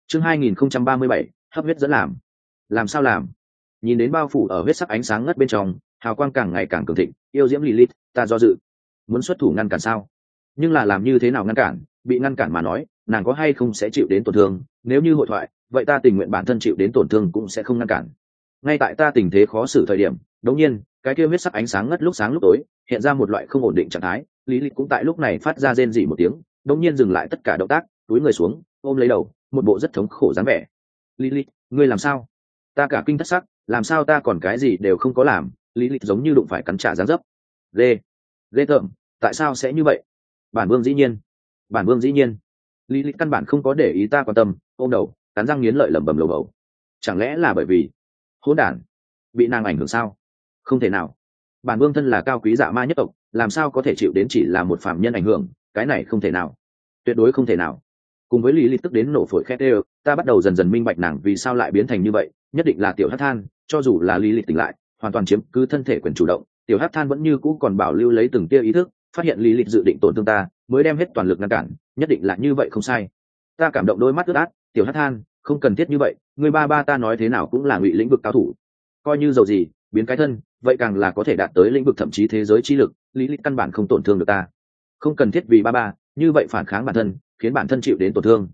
Chương 2037, hấp huyết dẫn làm sao làm? Nhìn đến bao phủ ở huyết sắc ánh sáng ngất bên trong, hào quang càng ngày càng cường thịnh, yêu diễm Lilith, ta do dự, muốn xuất thủ ngăn cản sao? Nhưng là làm như thế nào ngăn cản? Bị ngăn cản mà nói, nàng có hay không sẽ chịu đến tổn thương, nếu như hội thoại, vậy ta tình nguyện bản thân chịu đến tổn thương cũng sẽ không ngăn cản. Ngay tại ta tình thế khó xử thời điểm, đột nhiên, cái kia huyết sắc ánh sáng ngất lúc sáng lúc tối, hiện ra một loại không ổn định trạng thái, Lilith cũng tại lúc này phát ra rên rỉ một tiếng, đột nhiên dừng lại tất cả động tác, túi người xuống, ôm lấy đầu, một bộ rất thống khổ dáng vẻ. Lilith, ngươi làm sao? Ta cả kinh thất sắc, làm sao ta còn cái gì đều không có làm? Lilith giống như đụng phải cắn trả dáng dấp. Ghê tởm, tại sao sẽ như vậy? Bản vương dĩ nhiên. Lilith căn bản không có để ý ta quan tâm, ôm đầu, cắn răng nghiến lợi lẩm bẩm lầu bầu. Chẳng lẽ là bởi vì hỗn đản bị nàng ảnh hưởng sao? Không thể nào. Bản vương thân là cao quý dạ ma nhất tộc, làm sao có thể chịu đến chỉ là một phàm nhân ảnh hưởng? Cái này không thể nào, tuyệt đối không thể nào. Cùng với Lilith tức đến nổ phổi khét đều, ta bắt đầu dần dần minh bạch nàng vì sao lại biến thành như vậy, nhất định là tiểu hắc than, cho dù là Lilith tỉnh lại, hoàn toàn chiếm cứ thân thể quyền chủ động, tiểu hắc than vẫn như cũ còn bảo lưu lấy từng tia ý thức, phát hiện Lilith dự định tổn thương ta, mới đem hết toàn lực ngăn cản, nhất định là như vậy không sai. Ta cảm động đôi mắt ướt át, tiểu hắc than, không cần thiết như vậy, người ba ta nói thế nào cũng là ngụy lĩnh vực cao thủ, coi như dầu gì, biến cái thân, vậy càng là có thể đạt tới lĩnh vực thậm chí thế giới chi lực, Lilith căn bản không tổn thương được ta. Không cần thiết vì ba, như vậy phản kháng bản thân, khiến bản thân chịu đến tổn thương.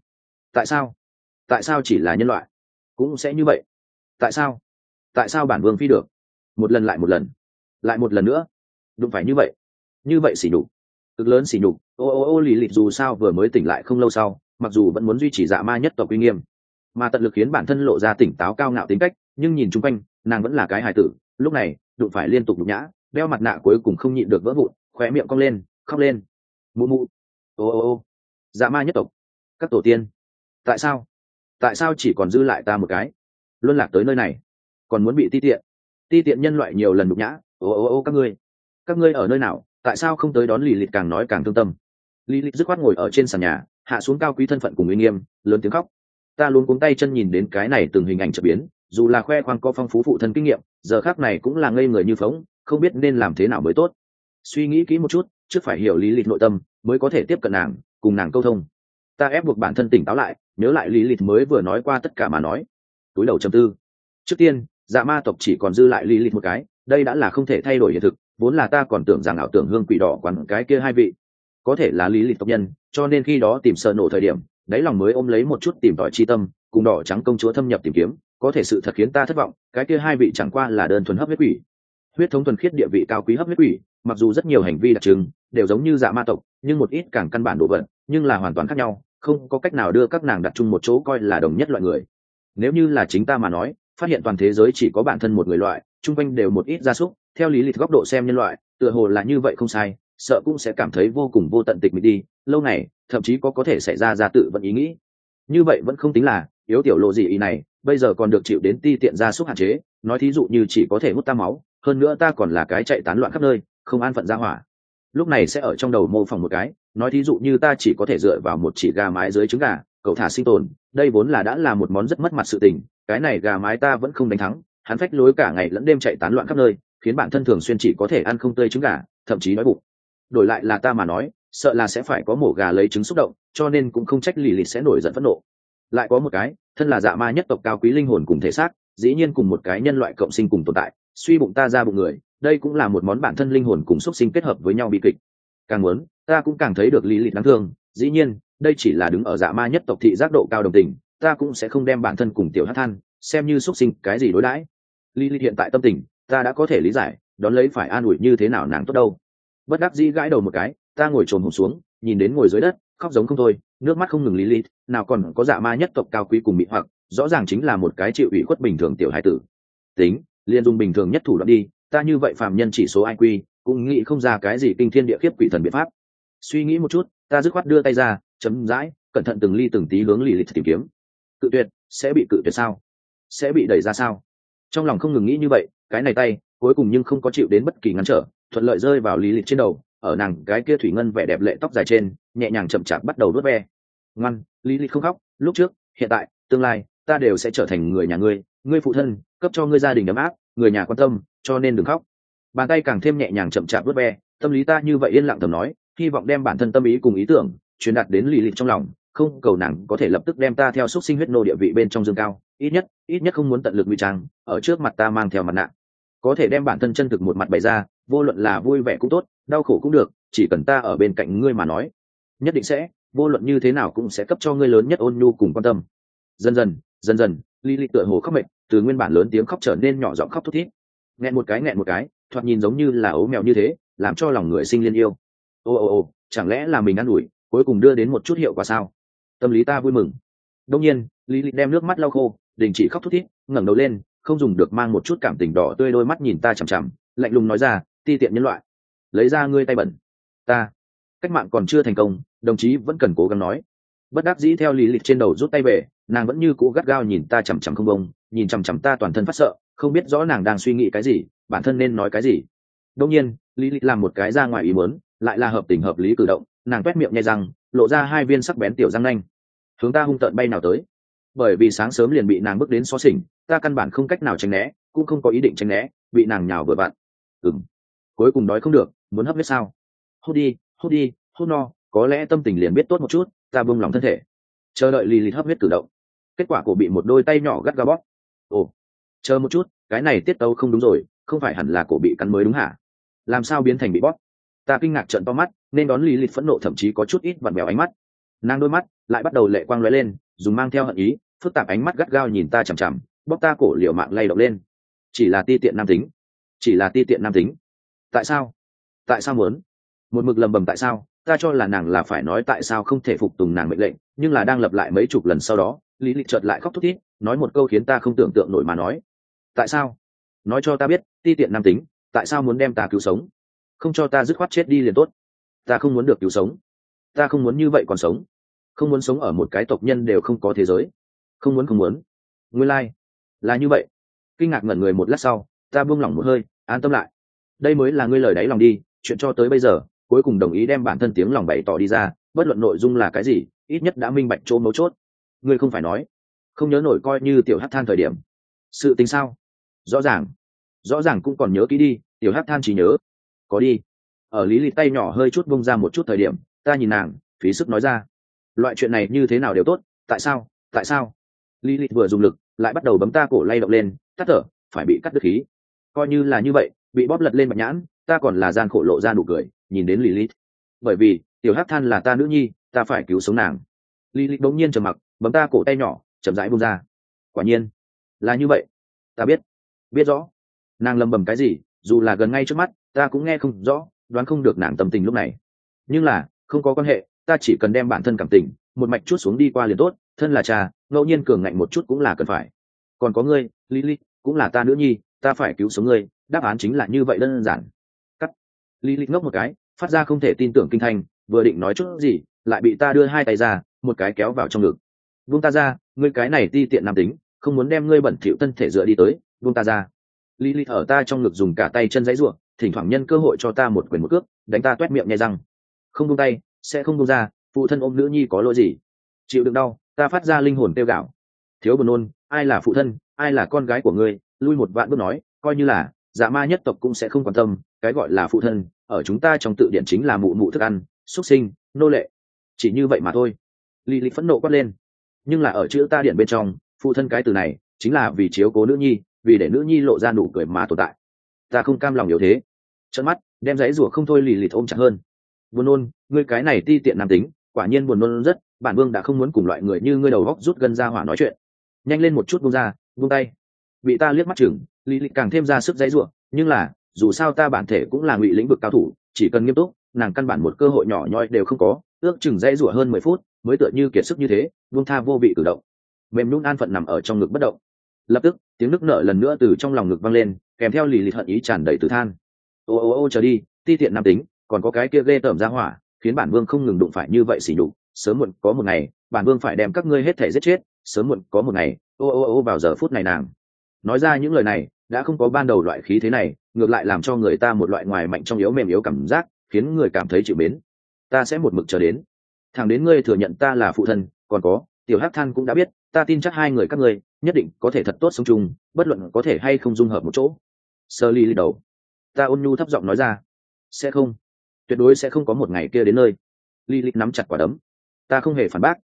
Tại sao chỉ là nhân loại cũng sẽ như vậy? Tại sao bản vương phi được? Một lần lại một lần nữa, đụng phải như vậy xỉ nhục, cực lớn xỉ nhục. Lilith dù sao vừa mới tỉnh lại không lâu sau, mặc dù vẫn muốn duy trì dạ ma nhất tộc uy nghiêm, mà tận lực khiến bản thân lộ ra tỉnh táo cao ngạo tính cách, nhưng nhìn chung quanh, nàng vẫn là cái hài tử, lúc này đụng phải liên tục nhục nhã, đeo mặt nạ cuối cùng không nhịn được vỡ vụn, khóe miệng cong lên, khóc lên. Mụ. Dạ ma nhất tộc, các tổ tiên, tại sao chỉ còn dư lại ta một cái, luân lạc tới nơi này, còn muốn bị ti tiện nhân loại nhiều lần nhục nhã. Các ngươi ở nơi nào? Tại sao không tới đón? Lilith càng nói càng thương tâm. Lilith dứt khoát ngồi ở trên sàn nhà, hạ xuống cao quý thân phận cùng uy nghiêm, lớn tiếng khóc. Ta luôn cuống tay chân nhìn đến cái này từng hình ảnh chợt biến, dù là khoe khoang có phong phú phụ thân kinh nghiệm, giờ khắc này cũng là ngây người như phóng, không biết nên làm thế nào mới tốt. Suy nghĩ kỹ một chút, trước phải hiểu Lilith nội tâm, mới có thể tiếp cận nàng, cùng nàng câu thông. Ta ép buộc bản thân tỉnh táo lại, nhớ lại Lilith mới vừa nói qua tất cả mà nói. Túi đầu trầm tư. Trước tiên, dạ ma tộc chỉ còn dư lại Lilith một cái, đây đã là không thể thay đổi hiện thực, vốn là ta còn tưởng rằng ảo tưởng hương quỷ đỏ quán cái kia hai vị có thể là Lilith tộc nhân, cho nên khi đó tìm sơ nổ thời điểm, đáy lòng mới ôm lấy một chút tìm tòi chi tâm, cùng đỏ trắng công chúa thâm nhập tìm kiếm, có thể sự thật khiến ta thất vọng, cái kia hai vị chẳng qua là đơn thuần hấp huyết quỷ, huyết thống thuần khiết, địa vị cao quý hấp huyết quỷ, mặc dù rất nhiều hành vi đặc trưng đều giống như dạ ma tộc, nhưng một ít càng căn bản đồ vật, nhưng là hoàn toàn khác nhau, không có cách nào đưa các nàng đặt chung một chỗ coi là đồng nhất loại người. Nếu như là chính ta mà nói, phát hiện toàn thế giới chỉ có bản thân một người loại, chung quanh đều một ít gia súc, theo lý lịch góc độ xem nhân loại, tựa hồ là như vậy không sai, sợ cũng sẽ cảm thấy vô cùng vô tận tịch mịch đi, lâu này, thậm chí có thể xảy ra tự vận ý nghĩ. Như vậy vẫn không tính là yếu tiểu lộ gì ý này, bây giờ còn được chịu đến ti tiện gia súc hạn chế, nói thí dụ như chỉ có thể hút ta máu, hơn nữa ta còn là cái chạy tán loạn khắp nơi, không an phận ra hỏa. Lúc này sẽ ở trong đầu mô phỏng một cái, nói thí dụ như ta chỉ có thể dựa vào một chỉ gà mái dưới trứng gà, cậu thả sinh tồn, đây vốn là đã là một món rất mất mặt sự tình, cái này gà mái ta vẫn không đánh thắng, hắn phách lối cả ngày lẫn đêm chạy tán loạn khắp nơi, khiến bản thân thường xuyên chỉ có thể ăn không tươi trứng gà, thậm chí đói bụng. Đổi lại là ta mà nói, sợ là sẽ phải có mổ gà lấy trứng xúc động, cho nên cũng không trách Lilith sẽ nổi giận phẫn nộ. Lại có một cái, thân là dạ ma nhất tộc cao quý linh hồn cùng thể xác, dĩ nhiên cùng một cái nhân loại cộng sinh cùng tồn tại, suy bụng ta ra bụng người, đây cũng là một món bản thân linh hồn cùng xuất sinh kết hợp với nhau bi kịch. Càng muốn, ta cũng càng thấy được Lilith đáng thương, dĩ nhiên, đây chỉ là đứng ở dạ ma nhất tộc thị giác độ cao đồng tình, ta cũng sẽ không đem bản thân cùng tiểu hắc than xem như xuất sinh cái gì đối đãi. Lilith hiện tại tâm tình, ta đã có thể lý giải, đón lấy phải an ủi như thế nào nàng tốt đâu. Bất đắc dĩ gãi đầu một cái, ta ngồi trồm hổm xuống, nhìn đến ngồi dưới đất, khóc giống không thôi, nước mắt không ngừng. Lilith, nào còn có dạ ma nhất tộc cao quý cùng mị hoặc, rõ ràng chính là một cái chịu ủy khuất bình thường tiểu hải tử. Tính, liền dùng bình thường nhất thủ đoạn đi, ta như vậy phàm nhân chỉ số IQ, cũng nghĩ không ra cái gì kinh thiên địa khiếp quỷ thần biện pháp. Suy nghĩ một chút, ta dứt khoát đưa tay ra, chấm dãi, cẩn thận từng ly từng tí hướng Lilith tìm kiếm. Cự tuyệt, sẽ bị cự tuyệt sao? Sẽ bị đẩy ra sao? Trong lòng không ngừng nghĩ như vậy, cái này tay, cuối cùng nhưng không có chịu đến bất kỳ ngăn trở, thuận lợi rơi vào Lilith trên đầu, ở nàng cái kia thủy ngân vẻ đẹp lệ tóc dài trên, nhẹ nhàng chậm chạp bắt đầu đuốt ve. Ngoan, Lilith không khóc, lúc trước, hiện tại, tương lai, ta đều sẽ trở thành người nhà ngươi, ngươi phụ thân, cấp cho ngươi gia đình ấm áp, người nhà quan tâm, cho nên đừng khóc. Bàn tay càng thêm nhẹ nhàng chậm chạp đuốt ve, tâm lý ta như vậy yên lặng thầm nói, hy vọng đem bản thân tâm ý cùng ý tưởng truyền đạt đến Lilith trong lòng, không cầu nàng có thể lập tức đem ta theo xúc sinh huyết nô địa vị bên trong dương cao, ít nhất không muốn tận lực ngụy trang ở trước mặt ta mang theo mặt nạ, có thể đem bản thân chân thực một mặt bày ra, vô luận là vui vẻ cũng tốt, đau khổ cũng được, chỉ cần ta ở bên cạnh ngươi mà nói, nhất định sẽ, vô luận như thế nào cũng sẽ cấp cho ngươi lớn nhất ôn nhu cùng quan tâm. Dần dần Lily tựa hồ khóc mệt, từ nguyên bản lớn tiếng khóc trở nên nhỏ giọng khóc thút thít, nghẹn một cái, thoạt nhìn giống như là ấu mèo như thế, làm cho lòng người sinh liên yêu. Ô, chẳng lẽ là mình ăn ủi cuối cùng đưa đến một chút hiệu quả sao? Tâm lý ta vui mừng. Đông nhiên Lily đem nước mắt lau khô, đình chỉ khóc thút thít, ngẩng đầu lên, không dùng được mang một chút cảm tình đỏ tươi đôi mắt nhìn ta chằm chằm, lạnh lùng nói ra, ti tiện nhân loại, lấy ra ngươi tay bẩn. Ta cách mạng còn chưa thành công, đồng chí vẫn cần cố gắng nói. Bất đắc dĩ theo lý lịch trên đầu rút tay về, nàng vẫn như cũ gắt gao nhìn ta chằm chằm không bông, nhìn chằm chằm ta toàn thân phát sợ, không biết rõ nàng đang suy nghĩ cái gì, bản thân nên nói cái gì. Đông nhiên lý lịch làm một cái ra ngoài ý muốn, lại là hợp tình hợp lý cử động, nàng quét miệng nhai răng, lộ ra hai viên sắc bén tiểu răng nanh, hướng ta hung tợn bay nào tới. Bởi vì sáng sớm liền bị nàng bước đến xó xỉnh, ta căn bản không cách nào tránh né, cũng không có ý định tránh né, bị nàng nhào vừa vặn. Cuối cùng đói không được, muốn hấp huyết sao? Hút đi, hút no, có lẽ tâm tình liền biết tốt một chút. Ta buông lòng thân thể, chờ đợi lì lìt hấp huyết cử động. Kết quả cổ bị một đôi tay nhỏ gắt gao bóp. Ồ, chờ một chút, cái này tiết tấu không đúng rồi, không phải hẳn là cổ bị cắn mới đúng hả? Làm sao biến thành bị bóp? Ta kinh ngạc trợn to mắt, nên đón lì lìt phẫn nộ, thậm chí có chút ít vặn vẹo ánh mắt. Nàng đôi mắt lại bắt đầu lệ quang lóe lên, dùng mang theo hận ý, phức tạp ánh mắt gắt gao nhìn ta chằm chằm, bóp ta cổ liều mạng lay động lên. Chỉ là ti tiện nam tính. Tại sao muốn một mực lầm bầm tại sao? Ta cho là nàng là phải nói tại sao không thể phục tùng nàng mệnh lệnh, nhưng là đang lặp lại mấy chục lần sau đó, lý lịch chợt lại khóc thút thít, nói một câu khiến ta không tưởng tượng nổi mà nói. Tại sao? Nói cho ta biết, ti tiện nam tính, tại sao muốn đem ta cứu sống? Không cho ta dứt khoát chết đi liền tốt. Ta không muốn được cứu sống, ta không muốn như vậy còn sống, không muốn sống ở một cái tộc nhân đều không có thế giới, không muốn. Nguyên lai là như vậy. Kinh ngạc ngẩn người một lát sau, ta buông lỏng một hơi, an tâm lại. Đây mới là ngươi lời đáy lòng đi, chuyện cho tới bây giờ cuối cùng đồng ý đem bản thân tiếng lòng bày tỏ đi ra, bất luận nội dung là cái gì, ít nhất đã minh bạch chỗ mấu chốt. Ngươi không phải nói không nhớ nổi coi như tiểu hắc than thời điểm sự tình sao? Rõ ràng cũng còn nhớ kỹ đi. Tiểu hắc than chỉ nhớ có đi. Ở lý lịch tay nhỏ hơi chút bông ra một chút thời điểm, ta nhìn nàng phí sức nói ra, loại chuyện này như thế nào đều tốt, tại sao? Lý lịch vừa dùng lực lại bắt đầu bấm ta cổ lay động lên, tắt thở, phải bị cắt đứt khí. Coi như là như vậy, bị bóp lật lên bạch nhãn, ta còn là gian khổ lộ ra nụ cười nhìn đến Lilith. Bởi vì tiểu hắc than là ta nữ nhi, ta phải cứu sống nàng. Lilith đống nhiên trầm mặc, bấm ta cổ tay nhỏ chậm rãi buông ra. Quả nhiên là như vậy. Ta biết rõ. Nàng lầm bầm cái gì, dù là gần ngay trước mắt ta cũng nghe không rõ, đoán không được nàng tâm tình lúc này. Nhưng là không có quan hệ, ta chỉ cần đem bản thân cảm tình một mạch chút xuống đi qua liền tốt. Thân là cha, ngẫu nhiên cường ngạnh một chút cũng là cần phải. Còn có ngươi Lilith, cũng là ta nữ nhi, ta phải cứu sống ngươi. Đáp án chính là như vậy đơn giản. Lilith ngốc một cái, phát ra không thể tin tưởng kinh thanh, vừa định nói chút gì, lại bị ta đưa hai tay ra, một cái kéo vào trong ngực. Buông ta ra, ngươi cái này ti tiện nam tính, không muốn đem ngươi bẩn thỉu thân thể dựa đi tới, buông ta ra. Lilith ở ta trong ngực dùng cả tay chân giãy giụa, thỉnh thoảng nhân cơ hội cho ta một quyền một cước, đánh ta toét miệng nhè răng. Không buông tay, sẽ không buông ra, phụ thân ôm nữ nhi có lỗi gì? Chịu đựng đau, ta phát ra linh hồn tiêu gạo. Thiếu buồn nôn, ai là phụ thân, ai là con gái của ngươi? Lui một vạn bước nói, coi như là dạ ma nhất tộc cũng sẽ không quan tâm, cái gọi là phụ thân ở chúng ta trong tự điển chính là mụ mụ thức ăn, xuất sinh, nô lệ, chỉ như vậy mà thôi. Lilith phẫn nộ quát lên. Nhưng là ở chữ ta điển bên trong, phụ thân cái từ này chính là vì chiếu cố nữ nhi, vì để nữ nhi lộ ra nụ cười mà tồn tại. Ta không cam lòng yếu thế, trợn mắt đem giấy rủa không thôi. Lilith ôm chặt hơn. Buồn nôn, ngươi cái này ti tiện nam tính, quả nhiên buồn nôn rất. Bản vương đã không muốn cùng loại người như ngươi đầu góc rút gân ra hỏa nói chuyện. Nhanh lên một chút, buông ra, buông tay. Bị ta liếc mắt chừng, Lilith càng thêm ra sức giấy rủa, nhưng là dù sao ta bản thể cũng là ngụy lĩnh vực cao thủ, chỉ cần nghiêm túc, nàng căn bản một cơ hội nhỏ nhoi đều không có. Ước chừng dãy rủa hơn 10 phút mới tựa như kiệt sức như thế, buông tha vô vị cử động, mềm nhũn an phận nằm ở trong ngực bất động. Lập tức tiếng nức nở lần nữa từ trong lòng ngực vang lên, kèm theo lì lịt hận ý tràn đầy từ than. Ô chờ đi, ti tiện nam tính, còn có cái kia ghê tởm ra hỏa, khiến bản vương không ngừng đụng phải như vậy xỉ nhục. Sớm muộn có một ngày, bản vương phải đem các ngươi hết thể giết chết. Sớm muộn có một ngày. Vào giờ phút này nàng nói ra những lời này đã không có ban đầu loại khí thế này, ngược lại làm cho người ta một loại ngoài mạnh trong yếu, mềm yếu cảm giác, khiến người cảm thấy chịu mến. Ta sẽ một mực chờ đến thẳng đến ngươi thừa nhận ta là phụ thân. Còn có tiểu hắc than cũng đã biết, ta tin chắc hai người các ngươi nhất định có thể thật tốt sống chung, bất luận có thể hay không dung hợp một chỗ. Sơ ly đầu, ta ôn nhu thấp giọng nói ra, sẽ không, tuyệt đối sẽ không có một ngày kia đến nơi. Lilith nắm chặt quả đấm. Ta không hề phản bác,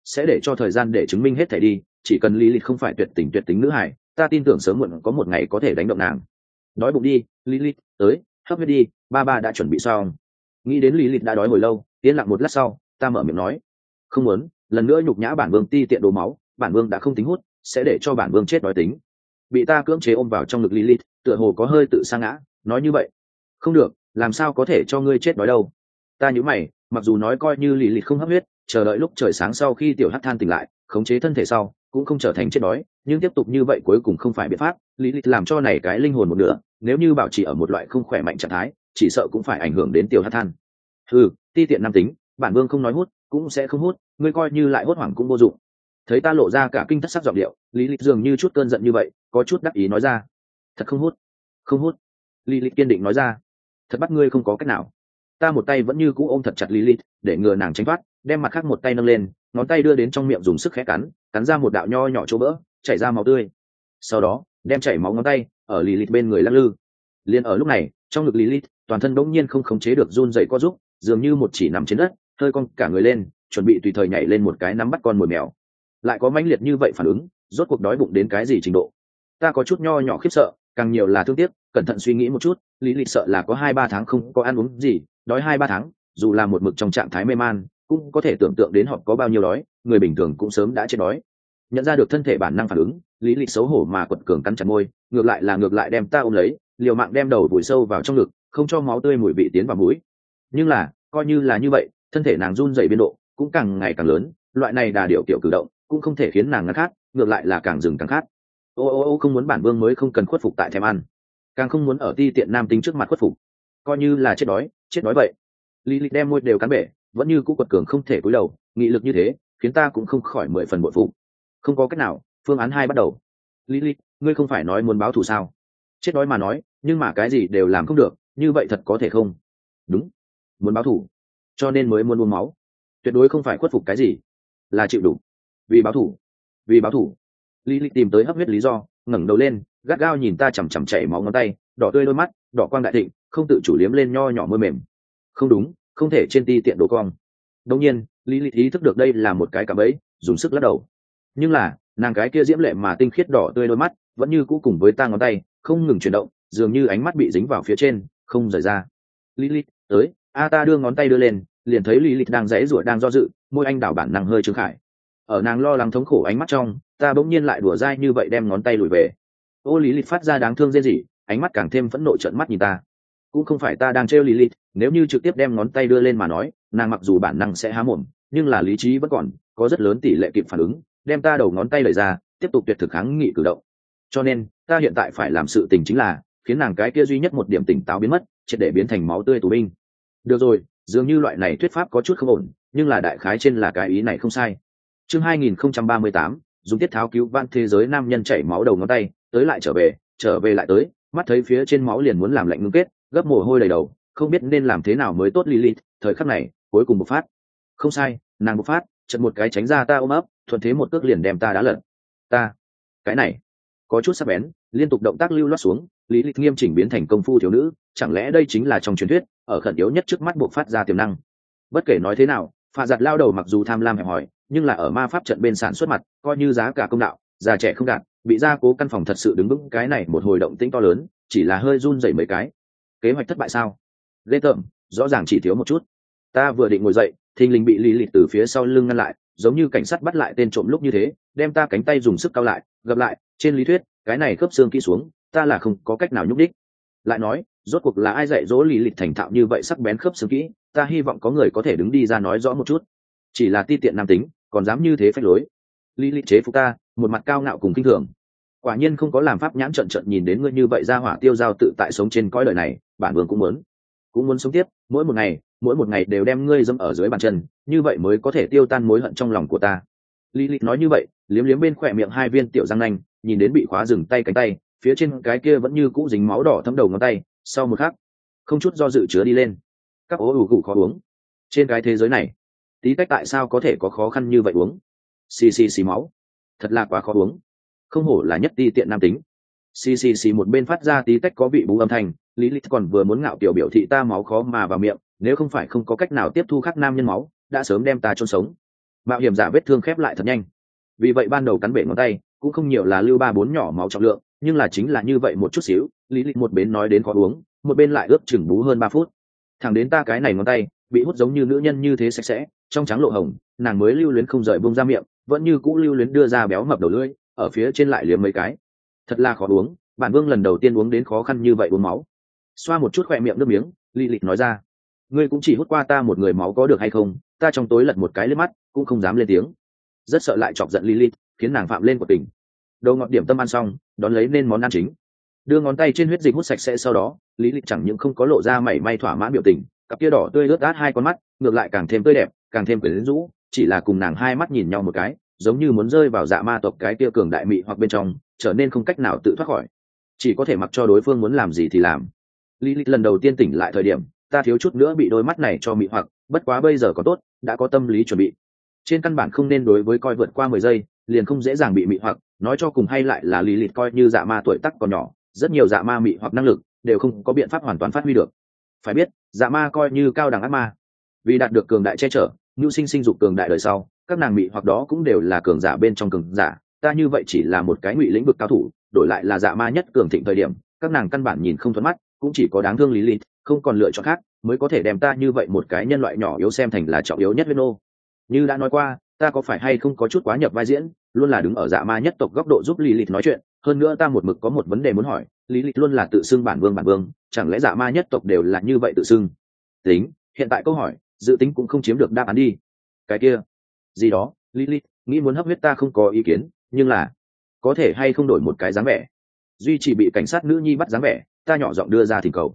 sẽ để cho thời gian để chứng minh hết thảy đi, chỉ cần Lilith không phải tuyệt tình nữ hải, ta tin tưởng sớm muộn có một ngày có thể đánh động nàng. Đói bụng đi, Lilith, tới, hấp huyết đi, ba đã chuẩn bị xong. Nghĩ đến Lilith đã đói hồi lâu, yên lặng một lát sau, ta mở miệng nói, không muốn, lần nữa nhục nhã bản vương ti tiện đồ máu, bản vương đã không tính hút, sẽ để cho bản vương chết đói tính. Bị ta cưỡng chế ôm vào trong ngực Lilith, tựa hồ có hơi tự sa ngã, nói như vậy, không được, làm sao có thể cho ngươi chết đói đâu. Ta nhíu mày, mặc dù nói coi như Lilith không hấp huyết, chờ đợi lúc trời sáng sau khi tiểu hắc than tỉnh lại, khống chế thân thể sau, cũng không trở thành chết đói, nhưng tiếp tục như vậy cuối cùng không phải biện pháp. Lilith làm cho này cái linh hồn một nửa, nếu như bảo trì ở một loại không khỏe mạnh trạng thái, chỉ sợ cũng phải ảnh hưởng đến tiểu hắc than. Ti tiện nam tính, bản vương không nói hút, cũng sẽ không hút, ngươi coi như lại hốt hoảng cũng vô dụng. Thấy ta lộ ra cả kinh thất sắc giọng điệu, Lilith dường như chút cơn giận như vậy, có chút đắc ý nói ra, thật không hút, không hút. Lilith kiên định nói ra, thật bắt ngươi không có cách nào. Ta một tay vẫn như cũ ôm thật chặt Lilith, để ngừa nàng tránh thoát, đem mặt khác một tay nâng lên, ngón tay đưa đến trong miệng dùng sức khẽ cắn ra một đạo nho nhỏ chỗ bỡ, chảy ra máu tươi. Sau đó, đem chảy máu ngón tay ở Lilith bên người lắc lư. Liên ở lúc này, trong ngực Lilith, toàn thân đống nhiên không khống chế được run rẩy co rúm, dường như một chỉ nằm trên đất, hơi cong cả người lên, chuẩn bị tùy thời nhảy lên một cái nắm bắt con mồi mèo. Lại có mãnh liệt như vậy phản ứng, rốt cuộc đói bụng đến cái gì trình độ? Ta có chút nho nhỏ khiếp sợ, càng nhiều là thương tiếc. Cẩn thận suy nghĩ một chút, Lilith sợ là có 2-3 tháng không có ăn uống gì, đói 2-3 tháng, dù là một mực trong trạng thái mê man, cũng có thể tưởng tượng đến họ có bao nhiêu đói, người bình thường cũng sớm đã chết đói. Nhận ra được thân thể bản năng phản ứng, Lilith xấu hổ mà quật cường cắn chặt môi, ngược lại đem ta ôm lấy, liều mạng đem đầu vùi sâu vào trong ngực, không cho máu tươi mùi vị tiến vào mũi. Nhưng là, coi như là như vậy, thân thể nàng run rẩy biên độ cũng càng ngày càng lớn, loại này đà điệu kiểu cử động, cũng không thể khiến nàng ngăn khát, ngược lại là càng dừng càng khát. Ô, không muốn bản vương mới không cần khuất phục tại thèm ăn, càng không muốn ở ti tiện nam tính trước mặt khuất phục, coi như là chết đói vậy. Lilith đem môi đều cắn bể, vẫn như cũ quật cường không thể cúi đầu, nghị lực như thế khiến ta cũng không khỏi 10 phần bội phụ. Không có cách nào, phương án 2 bắt đầu. Lilith, ngươi không phải nói muốn báo thù sao? Chết đói mà nói, nhưng mà cái gì đều làm không được, như vậy thật có thể không? Đúng, muốn báo thù, cho nên mới muốn uống máu, tuyệt đối không phải khuất phục cái gì, là chịu đủ. Vì báo thù. Lilith tìm tới hấp huyết lý do, ngẩng đầu lên, gắt gao nhìn ta chằm chằm chảy máu ngón tay, đỏ tươi đôi mắt, đỏ quang đại thịnh, không tự chủ liếm lên nho nhỏ môi mềm. Không đúng, không thể trên ti tiện đồ cong. Đương nhiên, Lilith ý thức được đây là một cái cạm bẫy, dùng sức lắc đầu. Nhưng là, nàng cái kia diễm lệ mà tinh khiết đỏ tươi đôi mắt, vẫn như cũ cùng với ta ngón tay, không ngừng chuyển động, dường như ánh mắt bị dính vào phía trên, không rời ra. Lilith, tới, ta đưa ngón tay đưa lên, liền thấy Lilith đang giãy giụa đang do dự, môi anh đảo bản năng hơi trướng khải. Ở nàng lo lắng thống khổ ánh mắt trong, ta bỗng nhiên lại đùa dai như vậy đem ngón tay lùi về. Lilith phát ra đáng thương rên rỉ, ánh mắt càng thêm phẫn nộ trợn mắt nhìn ta. Cũng không phải ta đang trêu Lilith, nếu như trực tiếp đem ngón tay đưa lên mà nói, nàng mặc dù bản năng sẽ há mồm, nhưng là lý trí vẫn còn, có rất lớn tỷ lệ kịp phản ứng, đem ta đầu ngón tay đẩy ra, tiếp tục tuyệt thực kháng nghị cử động. Cho nên, ta hiện tại phải làm sự tình chính là khiến nàng cái kia duy nhất một điểm tỉnh táo biến mất, triệt để biến thành máu tươi tù binh. Được rồi, dường như loại này thuyết pháp có chút không ổn, nhưng là đại khái trên là cái ý này không sai. Chương 2038, dùng tiết tháo cứu vãn thế giới nam nhân chảy máu đầu ngón tay, tới lại trở về lại tới, mắt thấy phía trên máu liền muốn làm lạnh ngưng kết, gấp mồ hôi đầy đầu, không biết nên làm thế nào mới tốt. Lilith, thời khắc này, cuối cùng bộc phát. Không sai, nàng bộc phát, chợt một cái tránh ra ta ôm ấp, thuận thế một cước liền đem ta đá lật. Cái này, có chút sắc bén, liên tục động tác lưu loát xuống, Lilith nghiêm chỉnh biến thành công phu thiếu nữ, chẳng lẽ đây chính là trong truyền thuyết, ở khẩn yếu nhất trước mắt bộc phát ra tiềm năng. Bất kể nói thế nào, Phạ Giặt lao đầu mặc dù tham lam hẹp hòi, nhưng là ở ma pháp trận bên sản xuất mặt, coi như giá cả công đạo, già trẻ không đạt, bị gia cố căn phòng thật sự đứng vững cái này một hồi động tĩnh to lớn, chỉ là hơi run rẩy mấy cái. Kế hoạch thất bại sao? Ghê tởm, rõ ràng chỉ thiếu một chút. Ta vừa định ngồi dậy, thình lình bị Lilith từ phía sau lưng ngăn lại, giống như cảnh sát bắt lại tên trộm lúc như thế, đem ta cánh tay dùng sức cao lại, gập lại, trên lý thuyết, cái này khớp xương kỹ xuống, ta là không có cách nào nhúc đích. Lại nói, rốt cuộc là ai dạy dỗ Lilith thành thạo như vậy sắc bén khớp xương kỹ, ta hy vọng có người có thể đứng đi ra nói rõ một chút. Chỉ là ti tiện nam tính, còn dám như thế phách lối. Lilith chế phục ta, một mặt cao ngạo cùng kinh thường. Quả nhiên không có làm pháp nhãn trận trận nhìn đến ngươi như vậy ra hỏa tiêu dao tự tại sống trên cõi đời này, bản vương cũng muốn sống tiếp, mỗi một ngày đều đem ngươi dẫm ở dưới bàn chân, như vậy mới có thể tiêu tan mối hận trong lòng của ta. Lilith nói như vậy, liếm liếm bên khỏe miệng 2 viên tiểu răng nanh, nhìn đến bị khóa dừng tay cánh tay, phía trên cái kia vẫn như cũ dính máu đỏ thấm đầu ngón tay, sau một khắc, không chút do dự chứa đi lên. Các ố ủ gụ khó uống. Trên cái thế giới này, tí tách tại sao có thể có khó khăn như vậy uống? Xì máu, thật là quá khó uống. Không hổ là nhất ti tiện nam tính. Xì một bên phát ra tí tách có vị bú âm thanh, Lilith còn vừa muốn ngạo kiểu biểu thị ta máu khó mà vào miệng, nếu không phải không có cách nào tiếp thu khác nam nhân máu, đã sớm đem ta chôn sống. mạo hiểm giả vết thương khép lại thật nhanh, vì vậy ban đầu cắn bể ngón tay cũng không nhiều, là lưu 3-4 nhỏ máu trọng lượng, nhưng là chính là như vậy một chút xíu, lý lịch một bên nói đến khó uống, một bên lại ướp chừng bú hơn 3 phút. Thẳng đến ta cái này ngón tay bị hút giống như nữ nhân như thế sạch sẽ, trong trắng lộ hồng, nàng mới lưu luyến không rời buông ra miệng, vẫn như cũ lưu luyến đưa ra béo mập đầu lưỡi, ở phía trên lại liếm mấy cái. Thật là khó uống, bản vương lần đầu tiên uống đến khó khăn như vậy uống máu. Xoa một chút khỏe miệng nước miếng, lý lịch nói ra, ngươi cũng chỉ hút qua ta một người máu có được hay không? Ta trong tối lật một cái liếc mắt cũng không dám lên tiếng, rất sợ lại chọc giận Lilith, khiến nàng phạm lên của tình. Đầu ngọt điểm tâm ăn xong, đón lấy nên món ăn chính. Đưa ngón tay trên huyết dịch hút sạch sẽ sau đó, Lilith chẳng những không có lộ ra mảy may thỏa mãn biểu tình, cặp kia đỏ tươi ướt át hai con mắt, ngược lại càng thêm tươi đẹp, càng thêm quyến rũ, chỉ là cùng nàng hai mắt nhìn nhau một cái, giống như muốn rơi vào dạ ma tộc cái kia cường đại mị hoặc bên trong, trở nên không cách nào tự thoát khỏi, chỉ có thể mặc cho đối phương muốn làm gì thì làm. Lilith lần đầu tiên tỉnh lại thời điểm, ta thiếu chút nữa bị đôi mắt này cho mị hoặc, bất quá bây giờ có tốt, đã có tâm lý chuẩn bị. Trên căn bản không nên đối với coi vượt qua 10 giây liền không dễ dàng bị mị hoặc, nói cho cùng hay lại là Lilith coi như dạ ma tuổi tác còn nhỏ, rất nhiều dạ ma mị hoặc năng lực đều không có biện pháp hoàn toàn phát huy được. Phải biết, dạ ma coi như cao đẳng ác ma, vì đạt được cường đại che chở, nhu sinh sinh dục cường đại đời sau, các nàng mị hoặc đó cũng đều là cường giả bên trong cường giả, ta như vậy chỉ là một cái ngụy lĩnh vực cao thủ, đổi lại là dạ ma nhất cường thịnh thời điểm, các nàng căn bản nhìn không thuận mắt, cũng chỉ có đáng thương Lilith không còn lựa chọn khác mới có thể đem ta như vậy một cái nhân loại nhỏ yếu xem thành là trọng yếu nhất huyết nô. Như đã nói qua, ta có phải hay không có chút quá nhập vai diễn, luôn là đứng ở dạ ma nhất tộc góc độ giúp Lilith nói chuyện, hơn nữa ta một mực có một vấn đề muốn hỏi, Lilith luôn là tự xưng bản vương, chẳng lẽ dạ ma nhất tộc đều là như vậy tự xưng? Tính, hiện tại câu hỏi, dự tính cũng không chiếm được đáp án đi. Cái kia, gì đó, Lilith, nghĩ muốn hấp huyết ta không có ý kiến, nhưng là, có thể hay không đổi một cái dáng vẻ? Duy chỉ bị cảnh sát nữ nhi bắt dáng vẻ, ta nhỏ giọng đưa ra thỉnh cầu.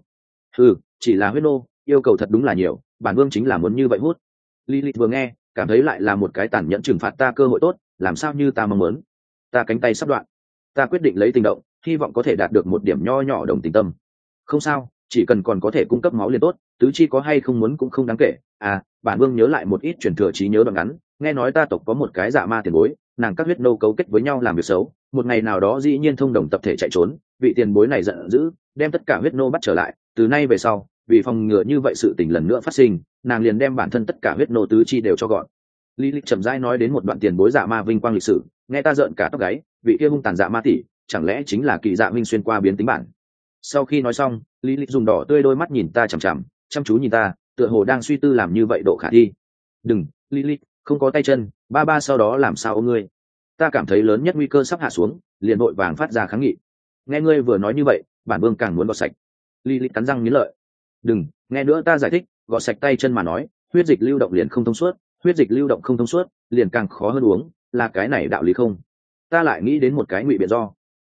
Chỉ là huyết nô, yêu cầu thật đúng là nhiều, bản vương chính là muốn như vậy hút. Lilith vừa nghe, cảm thấy lại là một cái tàn nhẫn trừng phạt ta cơ hội tốt, làm sao như ta mong muốn. Ta cánh tay sắp đoạn, ta quyết định lấy tình động, hy vọng có thể đạt được một điểm nho nhỏ đồng tình tâm. Không sao, chỉ cần còn có thể cung cấp máu liền tốt, tứ chi có hay không muốn cũng không đáng kể. Bản vương nhớ lại một ít truyền thừa trí nhớ đoạn ngắn, nghe nói ta tộc có một cái dạ ma tiền bối, nàng các huyết nô cấu kết với nhau làm việc xấu, một ngày nào đó dĩ nhiên thông đồng tập thể chạy trốn, vị tiền bối này giận dữ, đem tất cả huyết nô bắt trở lại, từ nay về sau, vì phòng ngừa như vậy sự tình lần nữa phát sinh, nàng liền đem bản thân tất cả huyết nô tứ chi đều cho gọn. Lilith chậm rãi nói đến một đoạn tiền bối dạ ma vinh quang lịch sử, nghe ta rợn cả tóc gáy, vị kia hung tàn dạ ma tỷ, chẳng lẽ chính là kỳ dạ minh xuyên qua biến tính bản? Sau khi nói xong, Lilith dùng đỏ tươi đôi mắt nhìn ta chằm chằm, chăm chú nhìn ta, tựa hồ đang suy tư làm như vậy độ khả thi. Đừng, Lilith, không có tay chân, ba sau đó làm sao ôm ngươi? Ta cảm thấy lớn nhất nguy cơ sắp hạ xuống, liền vội vàng phát ra kháng nghị. Nghe ngươi vừa nói như vậy, bản vương càng muốn gọt sạch. Lilith cắn răng nghiến lợi. Đừng, nghe nữa ta giải thích, gọt sạch tay chân mà nói, huyết dịch lưu động liền không thông suốt, huyết dịch lưu động không thông suốt, liền càng khó hơn uống, là cái này đạo lý không? Ta lại nghĩ đến một cái ngụy biện do.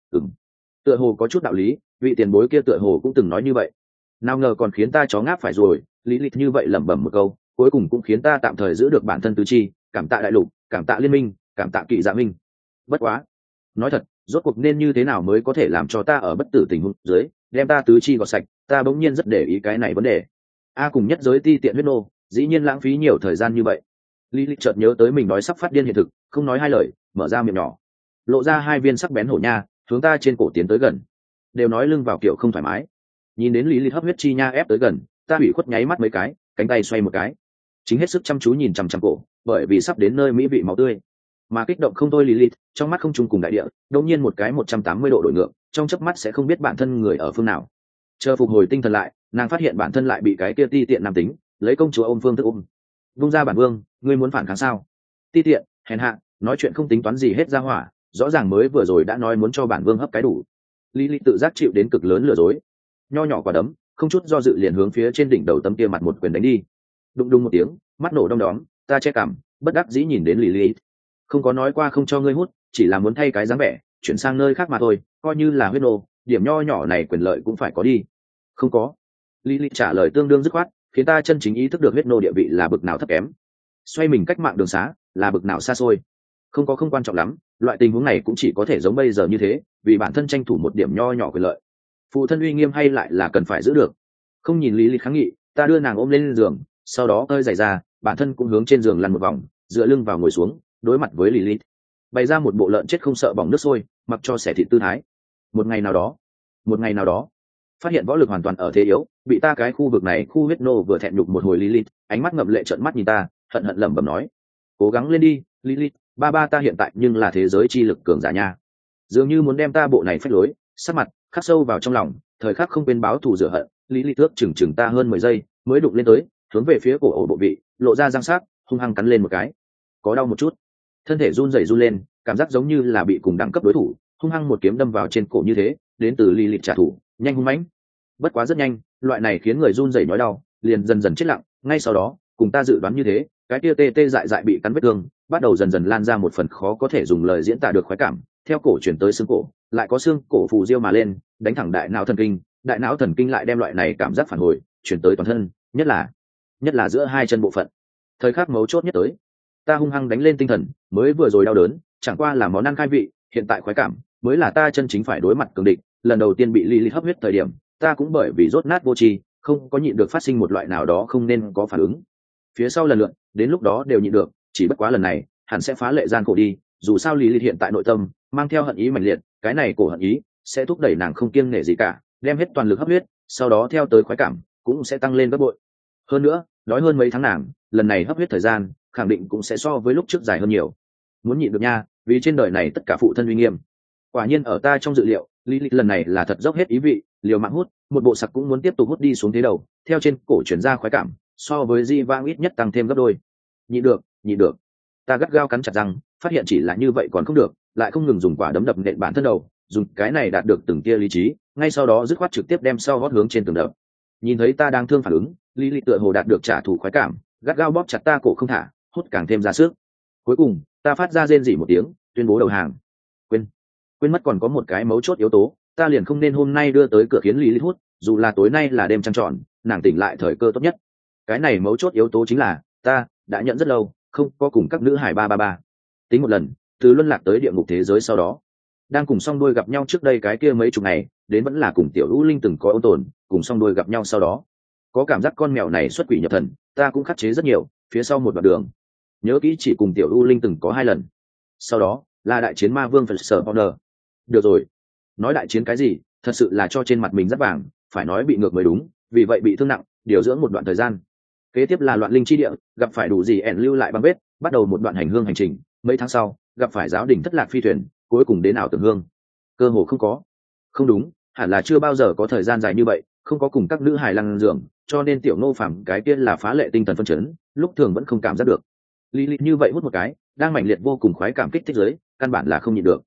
Tựa hồ có chút đạo lý, vị tiền bối kia tựa hồ cũng từng nói như vậy. Nào ngờ còn khiến ta chó ngáp phải rồi, Lilith như vậy lẩm bẩm một câu, cuối cùng cũng khiến ta tạm thời giữ được bản thân tứ chi, cảm tạ đại lục, cảm tạ liên minh, cảm tạ kỵ dạ minh. Bất quá, nói thật, rốt cuộc nên như thế nào mới có thể làm cho ta ở bất tử tình huống dưới đem ta tứ chi gọt sạch, ta bỗng nhiên rất để ý cái này vấn đề. Cùng nhất giới ti tiện huyết nô, dĩ nhiên lãng phí nhiều thời gian như vậy. Lilith chợt nhớ tới mình nói sắp phát điên hiện thực, không nói hai lời, mở ra miệng nhỏ, lộ ra hai viên sắc bén hổ nha, hướng ta trên cổ tiến tới gần. Đều nói lưng vào kiểu không thoải mái, nhìn đến Lilith hấp huyết chi nha ép tới gần, ta hủy khuất nháy mắt mấy cái, cánh tay xoay một cái, chính hết sức chăm chú nhìn chằm chằm cổ, bởi vì sắp đến nơi mỹ vị máu tươi mà kích động không thôi. Lilith trong mắt không chung cùng đại địa, đột nhiên một cái 180 độ đổi ngược, trong chớp mắt sẽ không biết bản thân người ở phương nào. Chờ phục hồi tinh thần lại, nàng phát hiện bản thân lại bị cái kia ti tiện nam tính lấy công chúa ôm phương thức ôm. Vung ra bản vương, ngươi muốn phản kháng sao? Ti tiện, hèn hạ, nói chuyện không tính toán gì hết ra hỏa, rõ ràng mới vừa rồi đã nói muốn cho bản vương hấp cái đủ. Lilith tự giác chịu đến cực lớn lừa dối, nho nhỏ quả đấm không chút do dự liền hướng phía trên đỉnh đầu tấm kia mặt một quyền đánh đi. Đùng đùng một tiếng, mắt nổ đom đóm, ta che cằm, bất đắc dĩ nhìn đến Lilith. Không có nói qua không cho ngươi hút, chỉ là muốn thay cái dáng vẻ, chuyển sang nơi khác mà thôi, coi như là huyết nô, điểm nho nhỏ này quyền lợi cũng phải có đi. Không có. Lilith trả lời tương đương dứt khoát, khiến ta chân chính ý thức được huyết nô địa vị là bực nào thấp kém, xoay mình cách mạng đường xá là bực nào xa xôi. Không quan trọng lắm, loại tình huống này cũng chỉ có thể giống bây giờ như thế, vì bản thân tranh thủ một điểm nho nhỏ quyền lợi. Phụ thân uy nghiêm hay lại là cần phải giữ được. Không nhìn Lilith kháng nghị, ta đưa nàng ôm lên giường, sau đó hơi giày ra, bản thân cũng hướng trên giường lăn một vòng, dựa lưng vào ngồi xuống, đối mặt với Lilith, bày ra một bộ lợn chết không sợ bỏng nước sôi, mặc cho xẻ thịt tư thái. Một ngày nào đó, phát hiện võ lực hoàn toàn ở thế yếu, bị ta cái khu vực này khu huyết nô vừa thẹn nhục một hồi. Lilith ánh mắt ngậm lệ trợn mắt nhìn ta, hận lẩm bẩm nói, cố gắng lên đi Lilith, ba ba ta hiện tại nhưng là thế giới chi lực cường giả nha, dường như muốn đem ta bộ này phách lối, sắc mặt khắc sâu vào trong lòng, thời khắc không quên báo thù rửa hận. Lilith ước chừng chừng ta hơn 10 giây mới đụng lên tới, hướng về phía cổ ổ bộ vị lộ ra răng sắc, hung hăng cắn lên một cái. Có đau một chút, thân thể run rẩy run lên, cảm giác giống như là bị cùng đẳng cấp đối thủ hung hăng một kiếm đâm vào trên cổ như thế. Đến từ Lilith trả thù nhanh hung mãnh, bất quá rất nhanh, loại này khiến người run rẩy nói đau liền dần dần chết lặng. Ngay sau đó, cùng ta dự đoán như thế, cái kia tê tê dại dại bị cắn vết thương bắt đầu dần dần lan ra một phần khó có thể dùng lời diễn tả được khoái cảm, theo cổ chuyển tới xương cổ, lại có xương cổ phù diêu mà lên, đánh thẳng đại não thần kinh lại đem loại này cảm giác phản hồi chuyển tới toàn thân, nhất là giữa hai chân bộ phận. Thời khắc mấu chốt nhất tới, ta hung hăng đánh lên tinh thần, mới vừa rồi đau đớn chẳng qua là món ăn khai vị, hiện tại khoái cảm mới là ta chân chính phải đối mặt cường địch. Lần đầu tiên bị Lilith hấp huyết thời điểm, ta cũng bởi vì rốt nát vô tri, không có nhịn được phát sinh một loại nào đó không nên có phản ứng. Phía sau lần lượt, đến lúc đó đều nhịn được, chỉ bất quá lần này hẳn sẽ phá lệ gian khổ đi, dù sao Lilith hiện tại nội tâm mang theo hận ý mạnh liệt, cái này cổ hận ý sẽ thúc đẩy nàng không kiêng nể gì cả, đem hết toàn lực hấp huyết, sau đó theo tới khoái cảm cũng sẽ tăng lên gấp bội. Hơn nữa, đói hơn mấy tháng nàng, lần này hấp huyết thời gian khẳng định cũng sẽ so với lúc trước dài hơn nhiều. Muốn nhịn được nha, vì trên đời này tất cả phụ thân uy nghiêm. Quả nhiên ở ta trong dự liệu, Lilith lần này là thật dốc hết ý vị, liều mạng hút, một bộ sặc cũng muốn tiếp tục hút đi xuống thế đầu, theo trên cổ chuyển ra khoái cảm, so với di vang ít nhất tăng thêm gấp đôi. Nhịn được. Ta gắt gao cắn chặt răng, phát hiện chỉ là như vậy còn không được, lại không ngừng dùng quả đấm đập nện bản thân đầu, dùng cái này đạt được từng tia lý trí, ngay sau đó dứt khoát trực tiếp đem sau gót hướng trên tường đập. Nhìn thấy ta đang thương phản ứng, Lilith tựa hồ đạt được trả thù khoái cảm, gắt gao bóp chặt ta cổ không thả, hút càng thêm ra sức. Cuối cùng, ta phát ra rên rỉ một tiếng, tuyên bố đầu hàng. Quên mất còn có một cái mấu chốt yếu tố, ta liền không nên hôm nay đưa tới cửa khiến Lilith hút, dù là tối nay là đêm trăng tròn, nàng tỉnh lại thời cơ tốt nhất. Cái này mấu chốt yếu tố chính là ta đã nhận rất lâu không có cùng các nữ hải ba tính một lần, từ luân lạc tới địa ngục thế giới sau đó, đang cùng song đôi gặp nhau trước đây cái kia mấy chục ngày, đến vẫn là cùng tiểu lũ linh từng có ôn tồn, cùng song đôi gặp nhau sau đó, có cảm giác con mèo này xuất quỷ nhập thần, ta cũng khắc chế rất nhiều. Phía sau một đoạn đường, nhớ kỹ chỉ cùng tiểu lũ linh từng có 2 lần, sau đó là đại chiến ma vương Phật Honor. Được rồi, nói đại chiến cái gì, thật sự là cho trên mặt mình rất vàng, phải nói bị ngược mới đúng, vì vậy bị thương nặng, điều dưỡng một đoạn thời gian. Kế tiếp là loạn linh chi địa, gặp phải đủ gì ẻn lưu lại băng vết, bắt đầu một đoạn hành hương hành trình. Mấy tháng sau, gặp phải giáo đình thất lạc phi thuyền, cuối cùng đến ảo tưởng hương. Cơ hồ không đúng, hẳn là chưa bao giờ có thời gian dài như vậy không có cùng các nữ hài lăn giường, cho nên tiểu Ngô Phàm cái kia là phá lệ tinh thần phân chấn, lúc thường vẫn không cảm giác được. Lilith như vậy hút một cái, đang mãnh liệt vô cùng khoái cảm kích thích giới, căn bản là không nhịn được.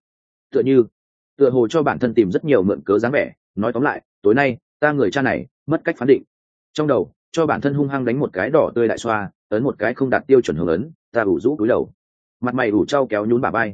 Tựa hồ cho bản thân tìm rất nhiều mượn cớ dáng vẻ. Nói tóm lại, tối nay ta người cha này mất cách phán định. Trong đầu cho bản thân hung hăng đánh một cái đỏ tươi đại xoa, ấn một cái không đạt tiêu chuẩn hướng ấn, ta ủ rũ cúi đầu, mặt mày ủ trau kéo nhún bả vai,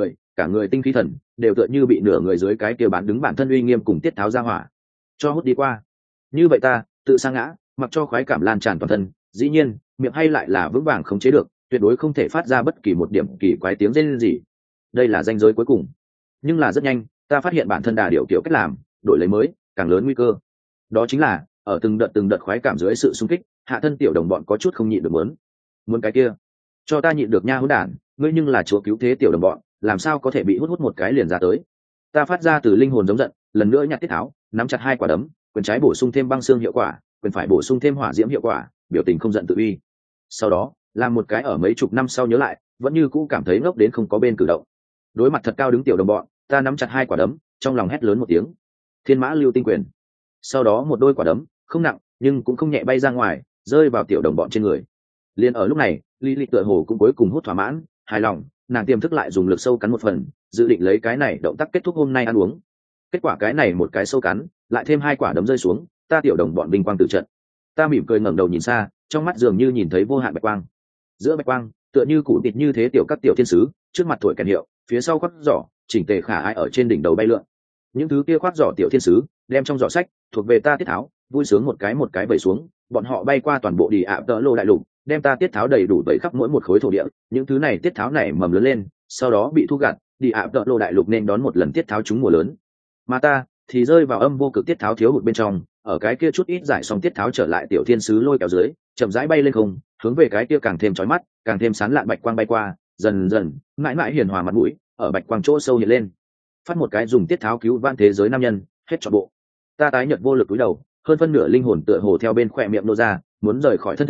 cả người tinh khí thần đều tựa như bị nửa người dưới cái kia bán đứng bản thân uy nghiêm cùng tiết tháo ra hỏa cho hút đi qua. Như vậy ta tự sa ngã, mặc cho khoái cảm lan tràn toàn thân, dĩ nhiên miệng hay lại là vững vàng khống chế được, tuyệt đối không thể phát ra bất kỳ một điểm kỳ quái tiếng rên gì. Đây là ranh giới cuối cùng. Nhưng là rất nhanh, ta phát hiện bản thân đà điều kiểu cách làm đổi lấy mới càng lớn nguy cơ. Đó chính là ở từng đợt khoái cảm dưới sự xung kích, hạ thân tiểu đồng bọn có chút không nhịn được muốn cái kia cho ta nhịn được nha hỗn đản, ngươi nhưng là chúa cứu thế tiểu đồng bọn, làm sao có thể bị hút một cái liền ra tới. Ta phát ra từ linh hồn giống giận, lần nữa nhặt tiết tháo, nắm chặt 2 quả đấm, quyền trái bổ sung thêm băng xương hiệu quả, quyền phải bổ sung thêm hỏa diễm hiệu quả, biểu tình không giận tự uy. Sau đó làm một cái ở mấy chục năm sau nhớ lại vẫn như cũ cảm thấy ngốc đến không có bên cử động. Đối mặt thật cao đứng tiểu đồng bọn, ta nắm chặt 2 quả đấm, trong lòng hét lớn một tiếng, thiên mã lưu tinh quyền. Sau đó một đôi quả đấm không nặng nhưng cũng không nhẹ bay ra ngoài, rơi vào tiểu đồng bọn trên người. Liên ở lúc này, Lilith tựa hồ cũng cuối cùng hút thỏa mãn, hài lòng, nàng tiềm thức lại dùng lực sâu cắn một phần, dự định lấy cái này động tác kết thúc hôm nay ăn uống. Kết quả cái này một cái sâu cắn, lại thêm 2 quả đấm rơi xuống, ta tiểu đồng bọn vinh quang tự trận. Ta mỉm cười ngẩng đầu nhìn xa, trong mắt dường như nhìn thấy vô hạn bạch quang. Giữa bạch quang, tựa như cụ tịt như thế tiểu các tiểu thiên sứ, trước mặt thổi kèn hiệu, phía sau khoác giỏ, chỉnh tề khả ai ở trên đỉnh đầu bay lượn. Những thứ kia khoác giỏ tiểu thiên sứ, đem trong giỏ sách, thuộc về ta tiết tháo, vui sướng một cái vẩy xuống, bọn họ bay qua toàn bộ đi ạ tợ lô đại lục, đem ta tiết tháo đầy đủ vẩy khắp mỗi một khối thổ địa. Những thứ này tiết tháo này mầm lớn lên, sau đó bị thu gặt, đi ạ tợ lô đại lục nên đón một lần tiết tháo trúng mùa lớn. Mà ta thì rơi vào âm vô cực tiết tháo thiếu hụt bên trong, ở cái kia chút ít giải xong tiết tháo trở lại tiểu thiên sứ lôi kéo dưới, chậm rãi bay lên không, hướng về cái kia càng thêm chói mắt, càng thêm sáng lạn bạch quang bay qua, dần dần mãi mãi hiền hòa mặt mũi ở bạch quang chỗ sâu hiện lên. Phát một cái dùng tiết tháo cứu vãn thế giới nam nhân, hết trọn bộ. Ta tái nhợt vô lực cúi đầu, hơn phân nửa linh hồn tựa hồ theo bên khỏe miệng nô ra, muốn rời khỏi thân thể,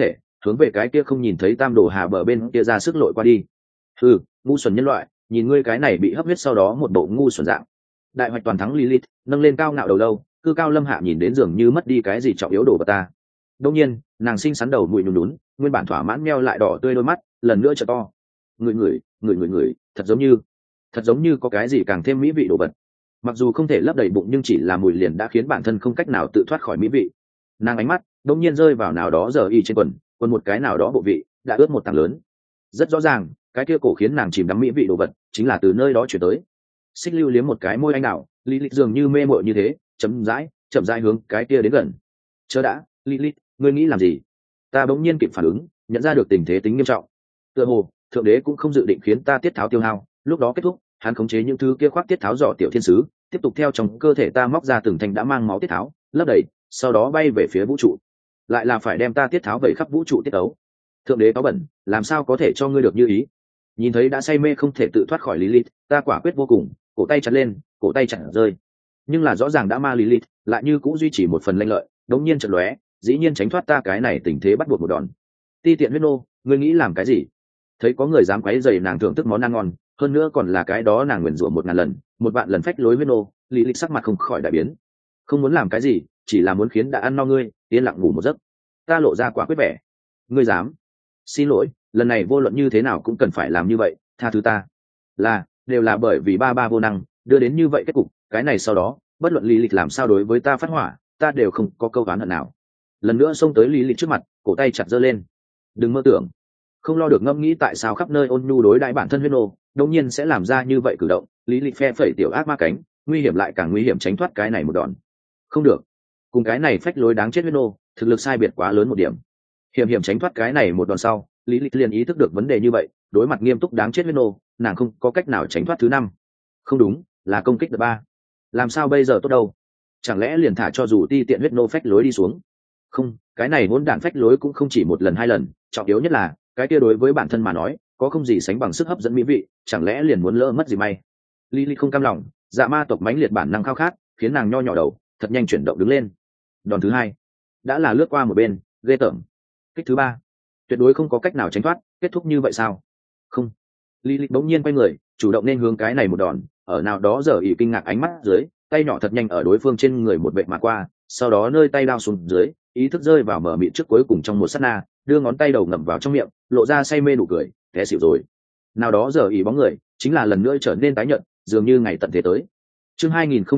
hướng về cái kia không nhìn thấy tam đồ hà bờ bên kia ra sức lội qua đi. Ngu xuẩn nhân loại, nhìn ngươi cái này bị hấp huyết sau đó một bộ ngu xuẩn dạng. Đại hoạch toàn thắng Lilith nâng lên cao ngạo đầu lâu, cư cao lâm hạ nhìn đến dường như mất đi cái gì trọng yếu đồ vật ta. Đương nhiên nàng xinh xắn đầu mũi nhún nhún, nguyên bản thỏa mãn meo lại đỏ tươi đôi mắt lần nữa trợ to. Người, thật giống như có cái gì càng thêm mỹ vị đồ vật. Mặc dù không thể lấp đầy bụng nhưng chỉ là mùi liền đã khiến bản thân không cách nào tự thoát khỏi mỹ vị. Nàng ánh mắt đột nhiên rơi vào nào đó giờ y trên quần một cái nào đó bộ vị đã ướt một tảng lớn. Rất rõ ràng cái kia cổ khiến nàng chìm đắm mỹ vị đồ vật chính là từ nơi đó chuyển tới. Xích lưu liếm một cái môi anh đào, Lilith dường như mê mội như thế, chậm rãi hướng cái kia đến gần. Chớ đã, Lilith, ngươi nghĩ làm gì? Ta bỗng nhiên kịp phản ứng, nhận ra được tình thế tính nghiêm trọng. Tựa hồ thượng đế cũng không dự định khiến ta tiết tháo tiêu hao, lúc đó kết thúc, hắn khống chế những thứ kia khoác tiết tháo giỏ tiểu thiên sứ, tiếp tục theo trong cơ thể ta móc ra từng thanh đã mang máu tiết tháo, lấp đầy, sau đó bay về phía vũ trụ. Lại là phải đem ta tiết tháo vẩy khắp vũ trụ tiết ấu. Thượng đế có bẩn, làm sao có thể cho ngươi được như ý? Nhìn thấy đã say mê không thể tự thoát khỏi Lilith, ta quả quyết vô cùng, cổ tay chặt lên, cổ tay chặt rơi. Nhưng là rõ ràng đã ma Lilith, lại như cũng duy trì một phần lanh lợi, đống nhiên chợt lóe, dĩ nhiên tránh thoát ta cái này tình thế bắt buộc một đòn. Ti tiện huyết nô, ngươi nghĩ làm cái gì? Thấy có người dám quấy rầy nàng thưởng thức món ăn ngon, hơn nữa còn là cái đó nàng nguyền rủa 1000 lần, 1 vạn lần phách lối huyết nô, Lilith sắc mặt không khỏi đại biến. Không muốn làm cái gì, chỉ là muốn khiến đã ăn no ngươi, yên lặng ngủ một giấc. Ta lộ ra quả quyết vẻ. Ngươi dám? Xin lỗi, lần này vô luận như thế nào cũng cần phải làm như vậy, tha thứ ta. Đều là bởi vì ba vô năng đưa đến như vậy kết cục, cái này sau đó bất luận Lilith làm sao đối với ta phát hỏa, ta đều không có câu oán hận nào. Lần nữa xông tới Lilith trước mặt, cổ tay chặt giơ lên. Đừng mơ tưởng. Không lo được ngẫm nghĩ tại sao khắp nơi ôn nhu đối đãi bản thân huyết nô đột nhiên sẽ làm ra như vậy cử động. Lilith phe phẩy tiểu ác ma cánh, nguy hiểm lại càng nguy hiểm tránh thoát cái này một đòn. Không được, cùng cái này phách lối đáng chết huyết nô thực lực sai biệt quá lớn một điểm. Hiểm tránh thoát cái này một đòn sau, Lilith liền ý thức được vấn đề như vậy, đối mặt nghiêm túc đáng chết huyết nô, nàng không có cách nào tránh thoát thứ 5. Không đúng, là công kích đợt 3. Làm sao bây giờ tốt đâu? Chẳng lẽ liền thả cho dù ti tiện huyết nô phách lối đi xuống? Không, cái này hỗn đản phách lối cũng không chỉ 1 lần 2 lần, trọng yếu nhất là cái kia đối với bản thân mà nói, có không gì sánh bằng sức hấp dẫn mỹ vị, chẳng lẽ liền muốn lỡ mất gì may? Lilith không cam lòng, dạ ma tộc mãnh liệt bản năng khao khát, khiến nàng nho nhỏ đầu thật nhanh chuyển động đứng lên. Đòn thứ 2 đã là lướt qua một bên, ghê tởm. Kích thứ 3 tuyệt đối không có cách nào tránh thoát, kết thúc như vậy sao? Không. Lilith bỗng nhiên quay người, chủ động nên hướng cái này một đòn, ở nào đó giờ ỉ kinh ngạc ánh mắt dưới, tay nhỏ thật nhanh ở đối phương trên người một vệt mà qua, sau đó nơi tay đao xuống dưới, ý thức rơi vào mở miệng trước cuối cùng trong một sát na, đưa ngón tay đầu ngậm vào trong miệng, lộ ra say mê nụ cười, té xỉu rồi. Nào đó giờ ỉ bóng người, chính là lần nữa trở nên tái nhợt, dường như ngày tận thế tới. Chương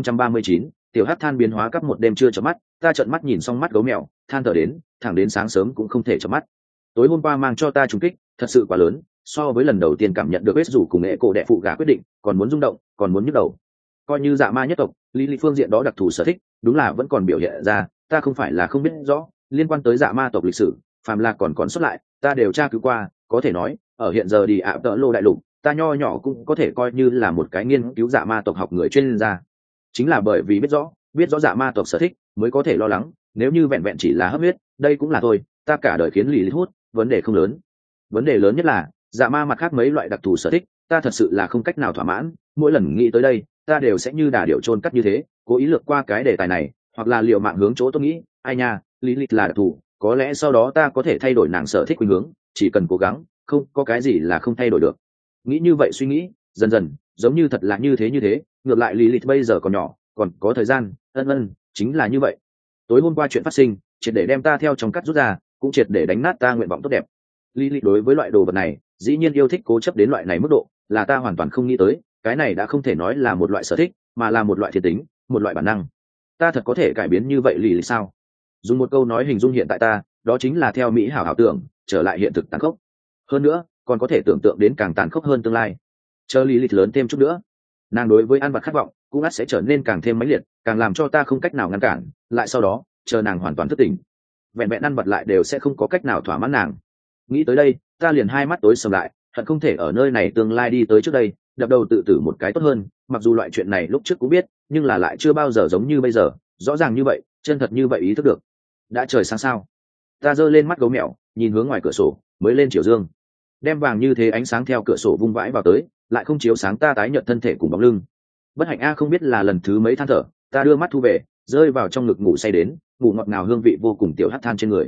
2039, tiểu hắc than biến hóa cấp một đêm chưa chớp mắt, ta trợn mắt nhìn xong mắt gấu mèo, than thở đến, thẳng đến sáng sớm cũng không thể chớp mắt. Tối hôm qua mang cho ta trùng kích, thật sự quá lớn, so với lần đầu tiên cảm nhận được vết rủ cùng nghệ cổ đệ phụ gà quyết định, còn muốn rung động, còn muốn nhức đầu. Coi như dạ ma nhất tộc, Lilith phương diện đó đặc thù sở thích, đúng là vẫn còn biểu hiện ra, ta không phải là không biết rõ, liên quan tới dạ ma tộc lịch sử, phàm là còn sót lại, ta đều tra cứu qua, có thể nói, ở hiện giờ đi ạ tợ lô đại lục, ta nho nhỏ cũng có thể coi như là một cái nghiên cứu dạ ma tộc học người chuyên gia. Chính là bởi vì biết rõ dạ ma tộc sở thích, mới có thể lo lắng, nếu như vẹn vẹn chỉ là hấp huyết, đây cũng là thôi, ta cả đời khiến Lilith hút, vấn đề không lớn. Vấn đề lớn nhất là dạ ma mặt khác mấy loại đặc thù sở thích, ta thật sự là không cách nào thỏa mãn, mỗi lần nghĩ tới đây, ta đều sẽ như đà điểu chôn cắt như thế, cố ý lược qua cái đề tài này, hoặc là liều mạng hướng chỗ tôi nghĩ, ai nha, Lilith là đặc thù, có lẽ sau đó ta có thể thay đổi nàng sở thích khuynh hướng, chỉ cần cố gắng, không có cái gì là không thay đổi được. Nghĩ như vậy suy nghĩ, dần dần, giống như thật là như thế, ngược lại Lilith bây giờ còn nhỏ, còn có thời gian, chính là như vậy. Tối hôm qua chuyện phát sinh, triệt để đem ta theo trong cắt rút ra, cũng triệt để đánh nát ta nguyện vọng tốt đẹp. Lilith đối với loại đồ vật này, dĩ nhiên yêu thích cố chấp đến loại này mức độ, là ta hoàn toàn không nghĩ tới, cái này đã không thể nói là một loại sở thích, mà là một loại thiên tính, một loại bản năng. Ta thật có thể cải biến như vậy Lilith sao? Dùng một câu nói hình dung hiện tại ta, đó chính là theo mỹ hảo tưởng, trở lại hiện thực tàn khốc. Hơn nữa, còn có thể tưởng tượng đến càng tàn khốc hơn tương lai. Chờ Lilith lớn thêm chút nữa, nàng đối với ăn vặt khát vọng, cũng ắt sẽ trở nên càng thêm mãnh liệt, càng làm cho ta không cách nào ngăn cản, lại sau đó, chờ nàng hoàn toàn thức tỉnh, vẹn vẹn ăn vặt lại đều sẽ không có cách nào thỏa mãn nàng. Nghĩ tới đây, ta liền hai mắt tối sầm lại, thật không thể ở nơi này tương lai đi tới trước đây, đập đầu tự tử một cái tốt hơn, mặc dù loại chuyện này lúc trước cũng biết, nhưng là lại chưa bao giờ giống như bây giờ, rõ ràng như vậy, chân thật như vậy ý thức được. Đã trời sáng sao? Ta giơ lên mắt gấu mèo, nhìn hướng ngoài cửa sổ, mới lên chiều dương. Đem vàng như thế ánh sáng theo cửa sổ vung vãi vào tới, lại không chiếu sáng ta tái nhợt thân thể cùng bóng lưng. Bất hạnh a không biết là lần thứ mấy than thở, ta đưa mắt thu về, rơi vào trong ngực ngủ say đến, ngủ ngọt ngào hương vị vô cùng tiểu hắc than trên người.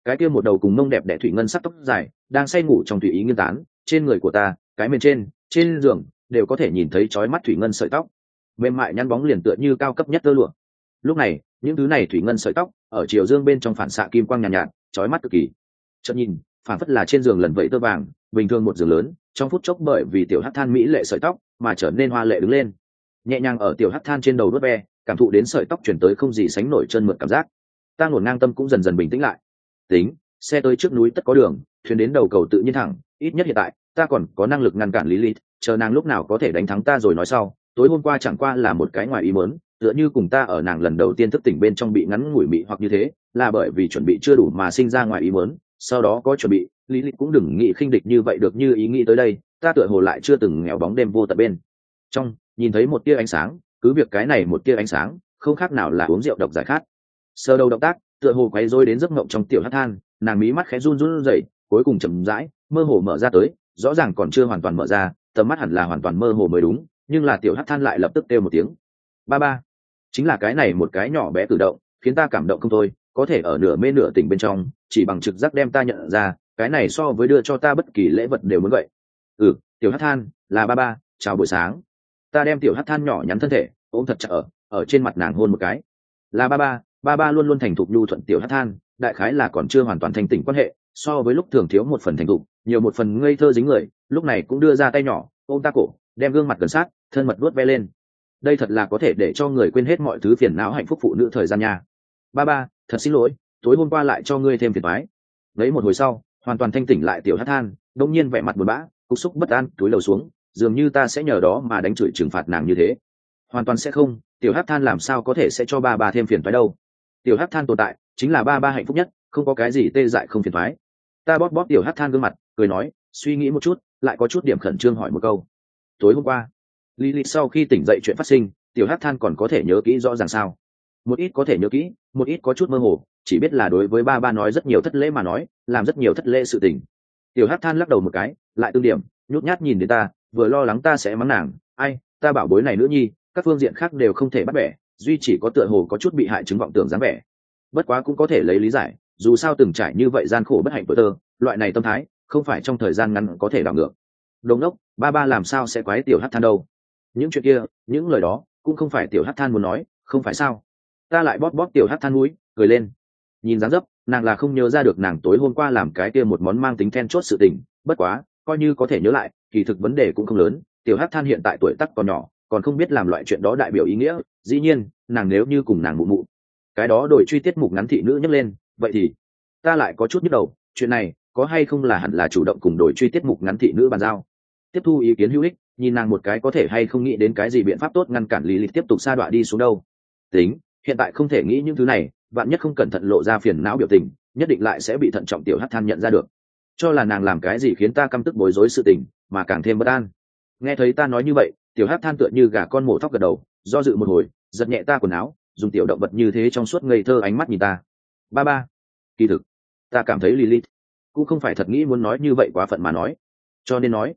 cái kia một đầu cùng mông đẹp đẽ thủy ngân sắc tóc dài đang say ngủ trong tùy ý nghiêng tán trên người của ta, cái bên trên giường đều có thể nhìn thấy chói mắt thủy ngân sợi tóc mềm mại nhăn bóng liền tựa như cao cấp nhất tơ lụa. Lúc này những thứ này thủy ngân sợi tóc ở chiều dương bên trong phản xạ kim quang nhàn nhạt, chói mắt cực kỳ. Chợt nhìn phản phất là trên giường lần vẫy tơ vàng, bình thường một giường lớn trong phút chốc bởi vì tiểu hắc than mỹ lệ sợi tóc mà trở nên hoa lệ đứng lên, nhẹ nhàng ở tiểu hắc than trên đầu đốt ve, cảm thụ đến sợi tóc chuyển tới không gì sánh nổi chân mượt cảm giác. Ta ngổn ngang tâm cũng dần dần bình tĩnh lại. Tính, xe tới trước núi tất có đường, thuyền đến đầu cầu tự nhiên thẳng, ít nhất hiện tại ta còn có năng lực ngăn cản Lilith, chờ nàng lúc nào có thể đánh thắng ta rồi nói sau. Tối hôm qua chẳng qua là một cái ngoài ý muốn, tựa như cùng ta ở nàng lần đầu tiên thức tỉnh bên trong bị ngắn ngủi mị hoặc như thế, là bởi vì chuẩn bị chưa đủ mà sinh ra ngoài ý muốn, sau đó có chuẩn bị, Lilith cũng đừng nghĩ khinh địch như vậy được. Như ý nghĩ tới đây, ta tựa hồ lại chưa từng nghèo bóng đêm vô tận bên trong nhìn thấy một tia ánh sáng, cứ việc cái này một tia ánh sáng không khác nào là uống rượu độc giải khát. Sơ đầu động tác tựa hồ quấy rối đến giấc mộng trong tiểu hắc than, nàng mí mắt khẽ run run rẩy, cuối cùng chậm rãi mơ hồ mở ra tới, rõ ràng còn chưa hoàn toàn mở ra, tầm mắt hẳn là hoàn toàn mơ hồ mới đúng, nhưng là tiểu hắc than lại lập tức kêu một tiếng ba ba. Chính là cái này một cái nhỏ bé cử động khiến ta cảm động không thôi, có thể ở nửa mê nửa tỉnh bên trong chỉ bằng trực giác đem ta nhận ra, cái này so với đưa cho ta bất kỳ lễ vật đều muốn vậy. Tiểu hắc than, là ba ba, chào buổi sáng. Ta đem tiểu hắc than nhỏ nhắn thân thể ôm thật chặt ở trên mặt nàng hôn một cái. Là ba ba. Ba ba luôn luôn thành thục nhu thuận tiểu hắc than, đại khái là còn chưa hoàn toàn thành tỉnh quan hệ, so với lúc thường thiếu một phần thành thục, nhiều một phần ngây thơ dính người, lúc này cũng đưa ra tay nhỏ ôm ta cổ, đem gương mặt gần sát thân mật vuốt ve lên. Đây thật là có thể để cho người quên hết mọi thứ phiền não hạnh phúc phụ nữ thời gian nha. Ba ba, thật xin lỗi, tối hôm qua lại cho ngươi thêm phiền toái. Lấy một hồi sau hoàn toàn thanh tỉnh lại tiểu hắc than đông nhiên vẻ mặt buồn bã, cục xúc bất an túi đầu xuống, dường như ta sẽ nhờ đó mà đánh chửi trừng phạt nàng như thế. Hoàn toàn sẽ không, tiểu hắc than làm sao có thể sẽ cho ba ba thêm phiền toái đâu. Tiểu hắc than tồn tại chính là ba ba hạnh phúc nhất, không có cái gì tê dại không phiền toái. Ta bóp bóp tiểu hắc than gương mặt cười nói, suy nghĩ một chút lại có chút điểm khẩn trương hỏi một câu. Tối hôm qua Lilith sau khi tỉnh dậy chuyện phát sinh, tiểu hắc than còn có thể nhớ kỹ rõ ràng sao? Một ít có thể nhớ kỹ, một ít có chút mơ hồ, chỉ biết là đối với ba ba nói rất nhiều thất lễ mà nói, làm rất nhiều thất lễ sự tình. Tiểu hắc than lắc đầu một cái, lại tương điểm nhút nhát nhìn đến ta, vừa lo lắng ta sẽ mắng nàng. Ai, ta bảo bối này nữ nhi, các phương diện khác đều không thể bắt bẻ, duy chỉ có tựa hồ có chút bị hại chứng vọng tưởng dáng vẻ. Bất quá cũng có thể lấy lý giải, dù sao từng trải như vậy gian khổ bất hạnh tuổi thơ, loại này tâm thái không phải trong thời gian ngắn có thể đảo ngược. Đồng đốc, ba ba làm sao sẽ quái tiểu hắc than đâu? Những chuyện kia, những lời đó cũng không phải tiểu hắc than muốn nói, không phải sao? Ta lại bóp bóp tiểu hắc than mũi, cười lên. Nhìn dáng dấp nàng là không nhớ ra được nàng tối hôm qua làm cái kia một món mang tính then chốt sự tình, bất quá coi như có thể nhớ lại, kỳ thực vấn đề cũng không lớn. Tiểu hắc than hiện tại tuổi tác còn nhỏ, còn không biết làm loại chuyện đó đại biểu ý nghĩa. Dĩ nhiên nàng nếu như cùng nàng mụ mụ cái đó đổi truy tiết mục ngắn thị nữ nhấc lên, vậy thì ta lại có chút nhức đầu, chuyện này có hay không là hẳn là chủ động cùng đổi truy tiết mục ngắn thị nữ bàn giao, tiếp thu ý kiến hữu ích, nhìn nàng một cái có thể hay không nghĩ đến cái gì biện pháp tốt ngăn cản Lilith tiếp tục sa đọa đi xuống đâu. Tính, hiện tại không thể nghĩ những thứ này, vạn nhất không cẩn thận lộ ra phiền não biểu tình, nhất định lại sẽ bị thận trọng tiểu hắc than nhận ra được, cho là nàng làm cái gì khiến ta căm tức bối rối sự tình, mà càng thêm bất an. Nghe thấy ta nói như vậy, tiểu hắc than tựa như gà con mổ thóc gật đầu, do dự một hồi, giật nhẹ ta quần áo, dùng tiểu động vật như thế trong suốt ngây thơ ánh mắt nhìn ta. Ba ba, kỳ thực ta cảm thấy Lilith cũng không phải thật nghĩ muốn nói như vậy quá phận mà nói, cho nên nói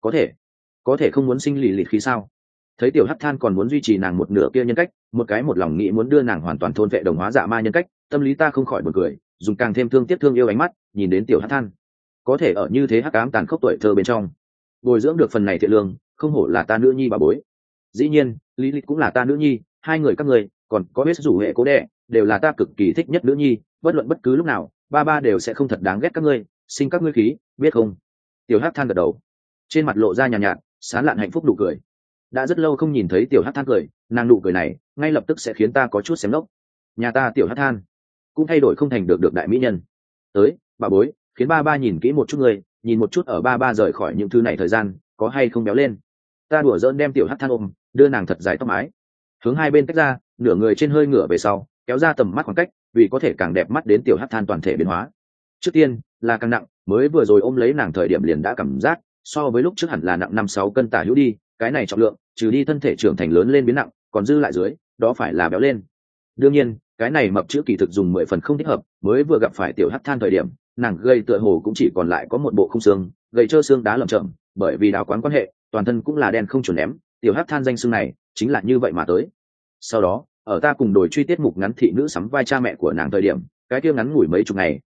có thể không muốn sinh Lilith khi sao? Thấy tiểu hắc than còn muốn duy trì nàng một nửa kia nhân cách, một cái một lòng nghĩ muốn đưa nàng hoàn toàn thôn vệ đồng hóa dạ ma nhân cách, tâm lý ta không khỏi buồn cười, dùng càng thêm thương tiếc thương yêu ánh mắt nhìn đến tiểu hắc than, có thể ở như thế hắc ám tàn khốc tuổi thơ bên trong bồi dưỡng được phần này thiện lương, không hổ là ta nữ nhi bà bối. Dĩ nhiên Lilith cũng là ta nữ nhi, hai người các người còn có biết rủ hệ cố đẻ đều là ta cực kỳ thích nhất nữ nhi, bất luận bất cứ lúc nào ba ba đều sẽ không thật đáng ghét các ngươi, sinh các ngươi khí, biết không? Tiểu hắc than gật đầu, trên mặt lộ ra nhàn nhạt, sán lạn hạnh phúc nụ cười. Đã rất lâu không nhìn thấy tiểu hắc than cười, nàng nụ cười này ngay lập tức sẽ khiến ta có chút xém lốc. Nhà ta tiểu hắc than cũng thay đổi không thành được đại mỹ nhân. Tới bà bối, khiến ba ba nhìn kỹ một chút người, nhìn một chút ở ba ba rời khỏi những thứ này thời gian có hay không béo lên. Ta đùa giỡn đem tiểu hắc than ôm, đưa nàng thật dài tóc mái hướng hai bên tách ra, nửa người trên hơi ngửa về sau, kéo ra tầm mắt khoảng cách, vì có thể càng đẹp mắt đến tiểu hắc than toàn thể biến hóa. Trước tiên là càng nặng, mới vừa rồi ôm lấy nàng thời điểm liền đã cảm giác so với lúc trước hẳn là nặng 5-6 cân tả hữu đi, cái này trọng lượng trừ đi thân thể trưởng thành lớn lên biến nặng, còn dư lại dưới đó phải là béo lên. Đương nhiên cái này mập chữ kỳ thực dùng 10 phần không thích hợp, mới vừa gặp phải tiểu hắc than thời điểm nàng gây tựa hồ cũng chỉ còn lại có một bộ khung xương, gầy trơ xương đá lởm chởm, bởi vì đào quán quan hệ toàn thân cũng là đen không chuẩn ném, tiểu hắc than danh xương này chính là như vậy mà tới. Sau đó ở ta cùng đổi truy tiết mục ngắn thị nữ sắm vai cha mẹ của nàng thời điểm, cái kia ngắn ngủi mấy chục ngày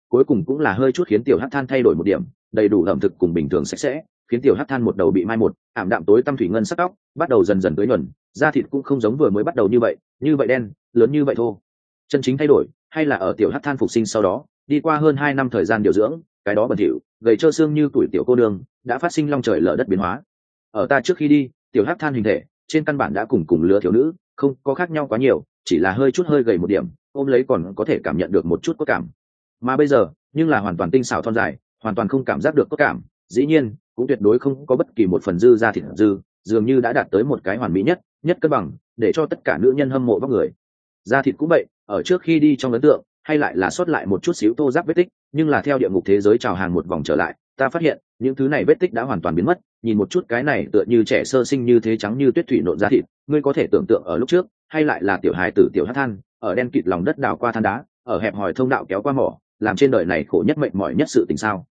cuối cùng cũng là hơi chút khiến tiểu hắc than thay đổi một điểm, đầy đủ ẩm thực cùng bình thường sạch sẽ, khiến tiểu hắc than một đầu bị mai một, ảm đạm tối tăm thủy ngân sắc tóc bắt đầu dần dần tưới nhuần, da thịt cũng không giống vừa mới bắt đầu như vậy đen, lớn như vậy thô. Chân chính thay đổi hay là ở tiểu hắc than phục sinh sau đó, đi qua hơn 2 năm thời gian điều dưỡng, cái đó bẩn thỉu, gầy trơ xương như tuổi tiểu cô nương, đã phát sinh long trời lở đất biến hóa. Ở ta trước khi đi, tiểu hắc than hình thể trên căn bản đã cùng lứa thiếu nữ không có khác nhau quá nhiều, chỉ là hơi gầy một điểm, ôm lấy còn có thể cảm nhận được một chút cốt cảm. Mà bây giờ, nhưng là hoàn toàn tinh xảo thon dài, hoàn toàn không cảm giác được cốt cảm, dĩ nhiên, cũng tuyệt đối không có bất kỳ một phần dư da thịt dư, dường như đã đạt tới một cái hoàn mỹ nhất cân bằng, để cho tất cả nữ nhân hâm mộ vóc người. Da thịt cũng vậy, ở trước khi đi trong ấn tượng, hay lại là sót lại một chút xíu tô giáp vết tích, nhưng là theo địa ngục thế giới chào hàng một vòng trở lại, ta phát hiện những thứ này vết tích đã hoàn toàn biến mất. Nhìn một chút cái này tựa như trẻ sơ sinh như thế trắng như tuyết thủy nộn da thịt, ngươi có thể tưởng tượng ở lúc trước, hay lại là tiểu hài tử tiểu hắc than, ở đen kịt lòng đất đào qua than đá, ở hẹp hòi thông đạo kéo qua mỏ, làm trên đời này khổ nhất mệnh mỏi nhất sự tình sao?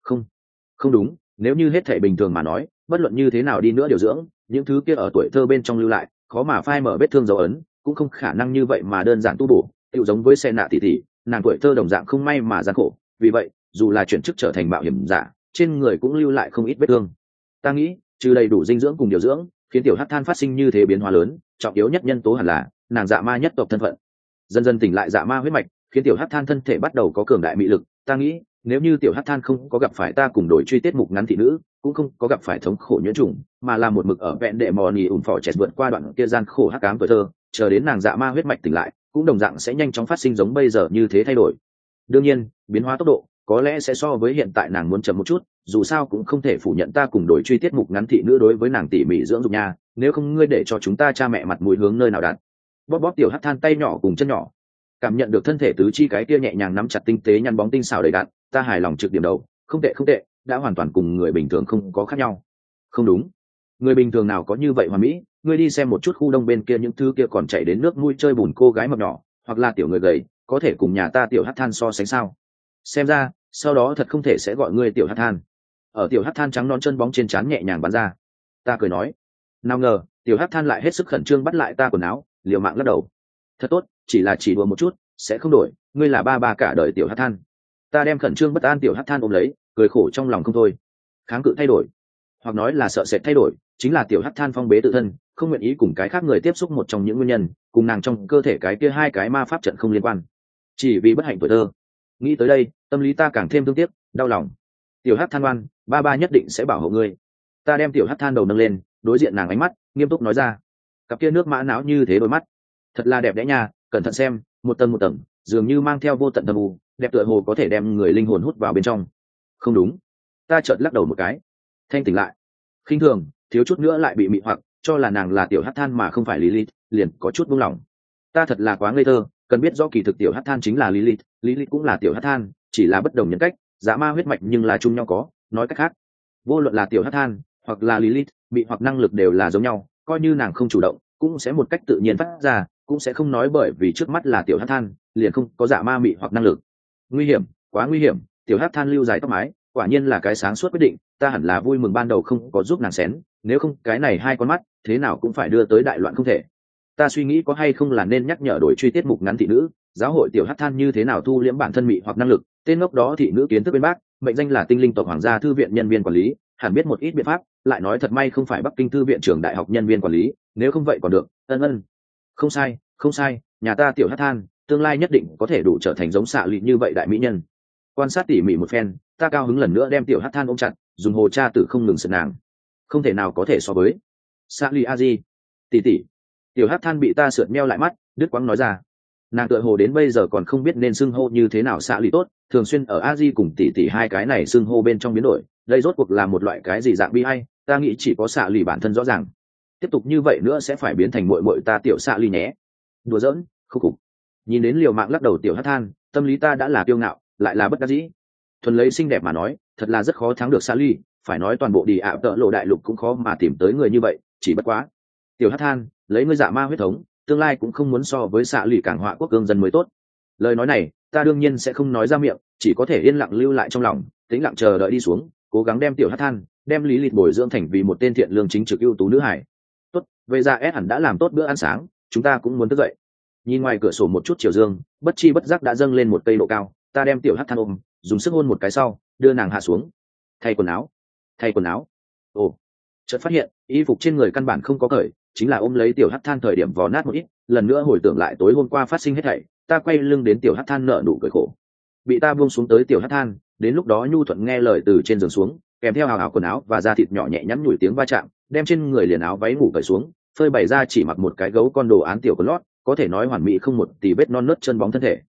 Không đúng, nếu như hết thể bình thường mà nói, bất luận như thế nào đi nữa điều dưỡng, những thứ kia ở tuổi thơ bên trong lưu lại, khó mà phai mở vết thương dấu ấn, cũng không khả năng như vậy mà đơn giản tu bổ, tựu giống với xe nạ tỷ tỷ, nàng tuổi thơ đồng dạng không may mà gian khổ, vì vậy, dù là chuyển chức trở thành mạo hiểm giả, trên người cũng lưu lại không ít vết thương. Ta nghĩ, trừ đầy đủ dinh dưỡng cùng điều dưỡng, khiến tiểu hắc than phát sinh như thế biến hóa lớn, trọng yếu nhất nhân tố hẳn là nàng dạ ma nhất tộc thân phận. Dần dần tỉnh lại dạ ma huyết mạch, khiến tiểu hắc than thân thể bắt đầu có cường đại mị lực. Ta nghĩ, nếu như tiểu hắc than không có gặp phải ta cùng đổi truy tiết mục ngắn thị nữ, cũng không có gặp phải thống khổ nhuyễn trùng, mà là một mực ở vẹn đệ mò nỉ ủng phò chẹt vượt qua đoạn kia gian khổ hắc ám tuổi thơ, chờ đến nàng dạ ma huyết mạch tỉnh lại, cũng đồng dạng sẽ nhanh chóng phát sinh giống bây giờ như thế thay đổi. Đương nhiên, biến hóa tốc độ có lẽ sẽ so với hiện tại nàng muốn chậm một chút, dù sao cũng không thể phủ nhận ta cùng đổi truy tiết mục ngắn thị nữ đối với nàng tỉ mỉ dưỡng dục nha, nếu không ngươi để cho chúng ta cha mẹ mặt mũi hướng nơi nào đặt. Bóp tiểu hắc than tay nhỏ cùng chân nhỏ, cảm nhận được thân thể tứ chi cái kia nhẹ nhàng nắm chặt tinh tế nhăn bóng tinh xảo đầy đặn, ta hài lòng trực điểm đầu, không tệ, đã hoàn toàn cùng người bình thường không có khác nhau. Không đúng, người bình thường nào có như vậy hoàn mỹ, ngươi đi xem một chút khu đông bên kia những thứ kia còn chạy đến nước mũi chơi bùn cô gái mập nhỏ, hoặc là tiểu người gầy, có thể cùng nhà ta tiểu hắc than so sánh sao? Xem ra, sau đó thật không thể sẽ gọi ngươi tiểu hắc than. Ở tiểu hắc than trắng non chân bóng trên trán nhẹ nhàng bắn ra, ta cười nói, nào ngờ tiểu hắc than lại hết sức khẩn trương bắt lại ta quần áo, liều mạng lắc đầu. Thật tốt, chỉ đùa một chút, sẽ không đổi, ngươi là ba cả đời tiểu hắc than. Ta đem khẩn trương bất an tiểu hắc than ôm lấy, cười khổ trong lòng không thôi. Kháng cự thay đổi, hoặc nói là sợ sệt thay đổi, chính là tiểu hắc than phong bế tự thân, không nguyện ý cùng cái khác người tiếp xúc một trong những nguyên nhân, cùng nàng trong cơ thể cái kia hai cái ma pháp trận không liên quan, chỉ vì bất hạnh tuổi thơ. Nghĩ tới đây, tâm lý ta càng thêm thương tiếc, đau lòng. Tiểu hắc than oan, ba nhất định sẽ bảo hộ ngươi. Ta đem tiểu hắc than đầu nâng lên, đối diện nàng ánh mắt nghiêm túc nói ra, cặp kia nước mã não như thế đôi mắt, thật là đẹp đẽ nha, cẩn thận xem, một tầng, dường như mang theo vô tận âm u, đẹp tựa hồ có thể đem người linh hồn hút vào bên trong. Không đúng, ta chợt lắc đầu một cái, thanh tỉnh lại, khinh thường, thiếu chút nữa lại bị mị hoặc, cho là nàng là tiểu hắc than mà không phải Lilith, liền có chút buông lỏng. Ta thật là quá ngây thơ, cần biết rõ kỳ thực tiểu hắc than chính là Lilith cũng là tiểu hắc than, chỉ là bất đồng nhân cách, dạ ma huyết mạch nhưng là chung nhau có, nói cách khác, vô luận là tiểu hắc than hoặc là Lilith, mị hoặc năng lực đều là giống nhau, coi như nàng không chủ động, cũng sẽ một cách tự nhiên phát ra, cũng sẽ không nói bởi vì trước mắt là tiểu hắc than, liền không có dạ ma mị hoặc năng lực. Nguy hiểm, quá nguy hiểm, tiểu hắc than lưu dài tóc mái, quả nhiên là cái sáng suốt quyết định, ta hẳn là vui mừng ban đầu không có giúp nàng xén, nếu không cái này hai con mắt, thế nào cũng phải đưa tới đại loạn không thể. Ta suy nghĩ có hay không là nên nhắc nhở đổi truy tiết mục ngắn thị nữ, giáo hội tiểu hắc than như thế nào thu liễm bản thân mị hoặc năng lực, tên ngốc đó thị nữ kiến thức bên bác, mệnh danh là tinh linh tộc hoàng gia thư viện nhân viên quản lý, hẳn biết một ít biện pháp, lại nói thật may không phải Bắc Kinh thư viện trường đại học nhân viên quản lý, nếu không vậy còn được, ân. Không sai, nhà ta tiểu hắc than, tương lai nhất định có thể đủ trở thành giống xạ lị như vậy đại mỹ nhân. Quan sát tỉ mỉ một phen, ta cao hứng lần nữa đem tiểu hắc than ôm chặt, dùng hồ cha tử không ngừng sượt nàng. Không thể nào có thể so với xạ lị a di tỷ. Tiểu hắc than bị ta sượt meo lại mắt, đứt quãng nói ra, nàng tựa hồ đến bây giờ còn không biết nên xưng hô như thế nào xạ lị tốt, thường xuyên ở a di cùng tỷ hai cái này xưng hô bên trong biến đổi, đây rốt cuộc là một loại cái gì dạng bi hay, ta nghĩ chỉ có xạ lị bản thân rõ ràng. Tiếp tục như vậy nữa sẽ phải biến thành muội ta tiểu xạ lị nhé. Đùa giỡn, khúc khục. Nhìn đến liều mạng lắc đầu tiểu hắc than, tâm lý ta đã là kiêu ngạo, lại là bất đắc dĩ. Thuần lấy xinh đẹp mà nói, thật là rất khó thắng được xạ lị, phải nói toàn bộ đi ạ tợ lộ đại lục cũng khó mà tìm tới người như vậy, chỉ bất quá tiểu hắc than, lấy ngươi dạ ma huyết thống, tương lai cũng không muốn so với xạ lị cảng họa quốc cương dân mới tốt. Lời nói này ta đương nhiên sẽ không nói ra miệng, chỉ có thể yên lặng lưu lại trong lòng, tĩnh lặng chờ đợi đi xuống, cố gắng đem tiểu hắc than, đem lý lịch bồi dưỡng thành vì một tên thiện lương chính trực ưu tú nữ hải. Tốt, vậy ra S hẳn đã làm tốt bữa ăn sáng, chúng ta cũng muốn thức dậy. Nhìn ngoài cửa sổ một chút chiều dương, bất chi bất giác đã dâng lên một cây độ cao, ta đem tiểu hắc than ôm, dùng sức hôn một cái sau đưa nàng hạ xuống. Thay quần áo. Thay quần áo. Ồ, chợt phát hiện y phục trên người căn bản không có cởi, chính là ôm lấy tiểu hắc than thời điểm vò nát một ít. Lần nữa hồi tưởng lại tối hôm qua phát sinh hết thảy, ta quay lưng đến tiểu hắc than nở nụ cười khổ. Bị ta buông xuống tới tiểu hắc than, đến lúc đó nhu thuận nghe lời từ trên giường xuống, kèm theo hào hào quần áo và da thịt nhỏ nhẹ nhắn nhủi tiếng va chạm, đem trên người liền áo váy ngủ cởi xuống, phơi bày ra chỉ mặc một cái gấu con đồ án tiểu của lót, có thể nói hoàn mỹ không một tì vết non nớt chân bóng thân thể.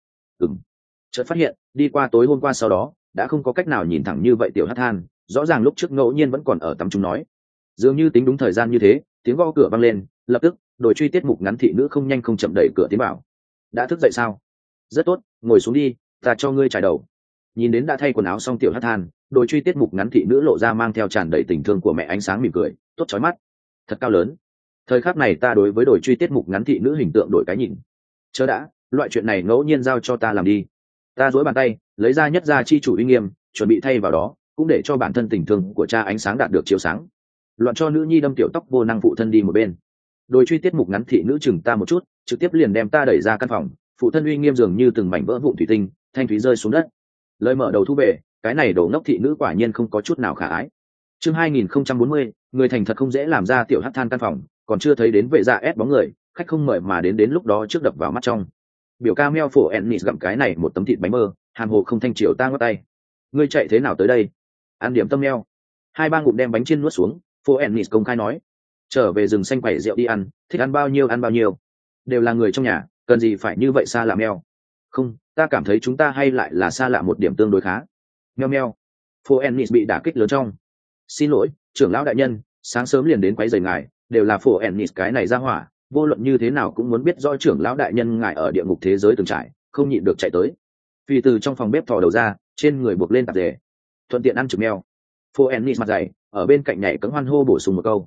Chợt phát hiện đi qua tối hôm qua sau đó đã không có cách nào nhìn thẳng như vậy tiểu hắc than, rõ ràng lúc trước ngẫu nhiên vẫn còn ở tắm chúng nói, dường như tính đúng thời gian như thế, tiếng gõ cửa vang lên, lập tức đội truy tiết mục ngắn thị nữ không nhanh không chậm đẩy cửa tiến vào. Đã thức dậy sao? Rất tốt, ngồi xuống đi, ta cho ngươi trải đầu. Nhìn đến đã thay quần áo xong tiểu hắc than, đội truy tiết mục ngắn thị nữ lộ ra mang theo tràn đầy tình thương của mẹ ánh sáng mỉm cười, tốt chói mắt, thật cao lớn. Thời khắc này ta đối với đội truy tiết mục ngắn thị nữ hình tượng đổi cái nhìn. Chớ đã, loại chuyện này ngẫu nhiên giao cho ta làm đi. Ta duỗi bàn tay lấy ra nhất gia chi chủ uy nghiêm, chuẩn bị thay vào đó, cũng để cho bản thân tình thương của cha ánh sáng đạt được chiếu sáng. Loạn cho nữ nhi đâm tiểu tóc vô năng phụ thân đi một bên. Đôi truy tiết mục ngắn thị nữ chừng ta một chút, trực tiếp liền đem ta đẩy ra căn phòng. Phụ thân uy nghiêm dường như từng mảnh vỡ vụn thủy tinh, thanh thúy rơi xuống đất. Lời mở đầu thu về, cái này đổ ngốc thị nữ quả nhiên không có chút nào khả ái. Chương 2040, người thành thật không dễ làm ra tiểu hắc than căn phòng, còn chưa thấy đến vệ dạ ép bóng người, khách không mời mà đến lúc đó trước đập vào mắt trong. Biểu ca meo phổ ennis gặm cái này một tấm thịt bánh mơ, hàm hồ không thanh chiều ta ngắt tay. Ngươi chạy thế nào tới đây? Ăn điểm tâm meo. Hai ba ngụm đem bánh chiên nuốt xuống, phổ ennis công khai nói. Trở về rừng xanh quẩy rượu đi ăn, thích ăn bao nhiêu ăn bao nhiêu. Đều là người trong nhà, cần gì phải như vậy xa lạ meo. Không, ta cảm thấy chúng ta hay lại là xa lạ một điểm tương đối khá. Meo meo. Phổ ennis bị đả kích lớn trong. Xin lỗi, trưởng lão đại nhân, sáng sớm liền đến quấy rầy ngài, đều là phổ ennis cái này ra hỏa, vô luận như thế nào cũng muốn biết rõ trưởng lão đại nhân ngài ở địa ngục thế giới từng trải, không nhịn được chạy tới. Vì từ trong phòng bếp thò đầu ra, trên người buộc lên tạp dề, thuận tiện ăn trực meo. Phô Ennis mặt dày, ở bên cạnh nhảy cẫng hoan hô bổ sung một câu.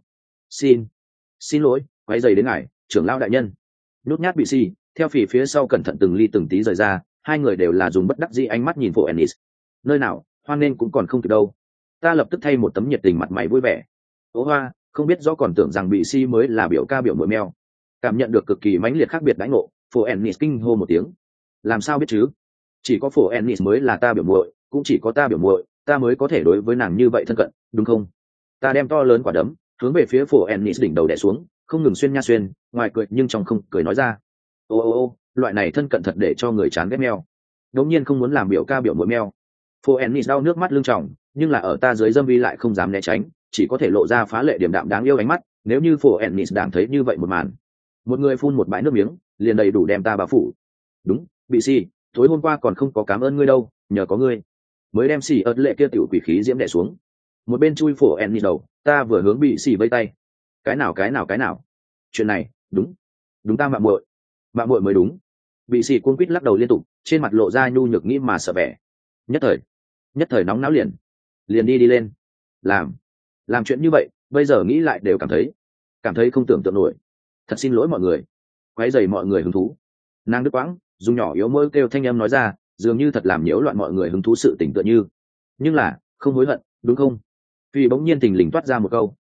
Xin lỗi, quấy rầy đến ngài, trưởng lão đại nhân. Nhút nhát bị si, theo phì phía sau cẩn thận từng ly từng tí rời ra, hai người đều là dùng bất đắc dĩ ánh mắt nhìn Phô Ennis. Nơi nào, hoan nên cũng còn không kịp đâu. Ta lập tức thay một tấm nhiệt tình mặt mày vui vẻ. Ô hoa, không biết rõ còn tưởng rằng bị si mới là biểu ca biểu muội meo. Cảm nhận được cực kỳ mãnh liệt khác biệt đãi ngộ, Phổ Ennis kinh hô một tiếng. Làm sao biết chứ? Chỉ có Phổ Ennis mới là ta biểu muội, cũng chỉ có ta biểu muội, ta mới có thể đối với nàng như vậy thân cận, đúng không? Ta đem to lớn quả đấm hướng về phía Phổ Ennis đỉnh đầu đè xuống, không ngừng xuyên nha xuyên, ngoài cười nhưng trong không cười nói ra. Ô, loại này thân cận thật để cho người chán ghét meo. Đống nhiên không muốn làm biểu ca biểu muội meo. Phổ Ennis đau nước mắt lưng tròng, nhưng là ở ta dưới dâm vi lại không dám né tránh, chỉ có thể lộ ra phá lệ điềm đạm đáng yêu ánh mắt. Nếu như Phổ Ennis đang thấy như vậy một màn, một người phun một bãi nước miếng liền đầy đủ đem ta bao phủ. Đúng, bị si, tối hôm qua còn không có cảm ơn ngươi đâu, nhờ có ngươi mới đem xì ớt lệ kia tiểu quỷ khí diễm đẻ xuống. Một bên chui Phổ Ennis đầu, ta vừa hướng bị si vây tay. Cái nào, chuyện này đúng ta mạng muội mới đúng. Bị si cuống quýt lắc đầu liên tục, trên mặt lộ ra nhu nhược nghĩ mà sợ vẻ. Nhất thời nóng náo liền đi lên làm chuyện như vậy, bây giờ nghĩ lại đều cảm thấy không tưởng tượng nổi. Thật xin lỗi mọi người, quấy rầy mọi người hứng thú. Nàng đứt quãng dùng nhỏ yếu môi kêu thanh âm nói ra, dường như thật làm nhiễu loạn mọi người hứng thú sự tình tựa như. Nhưng là không hối hận, đúng không? Vì bỗng nhiên thình lình toát ra một câu.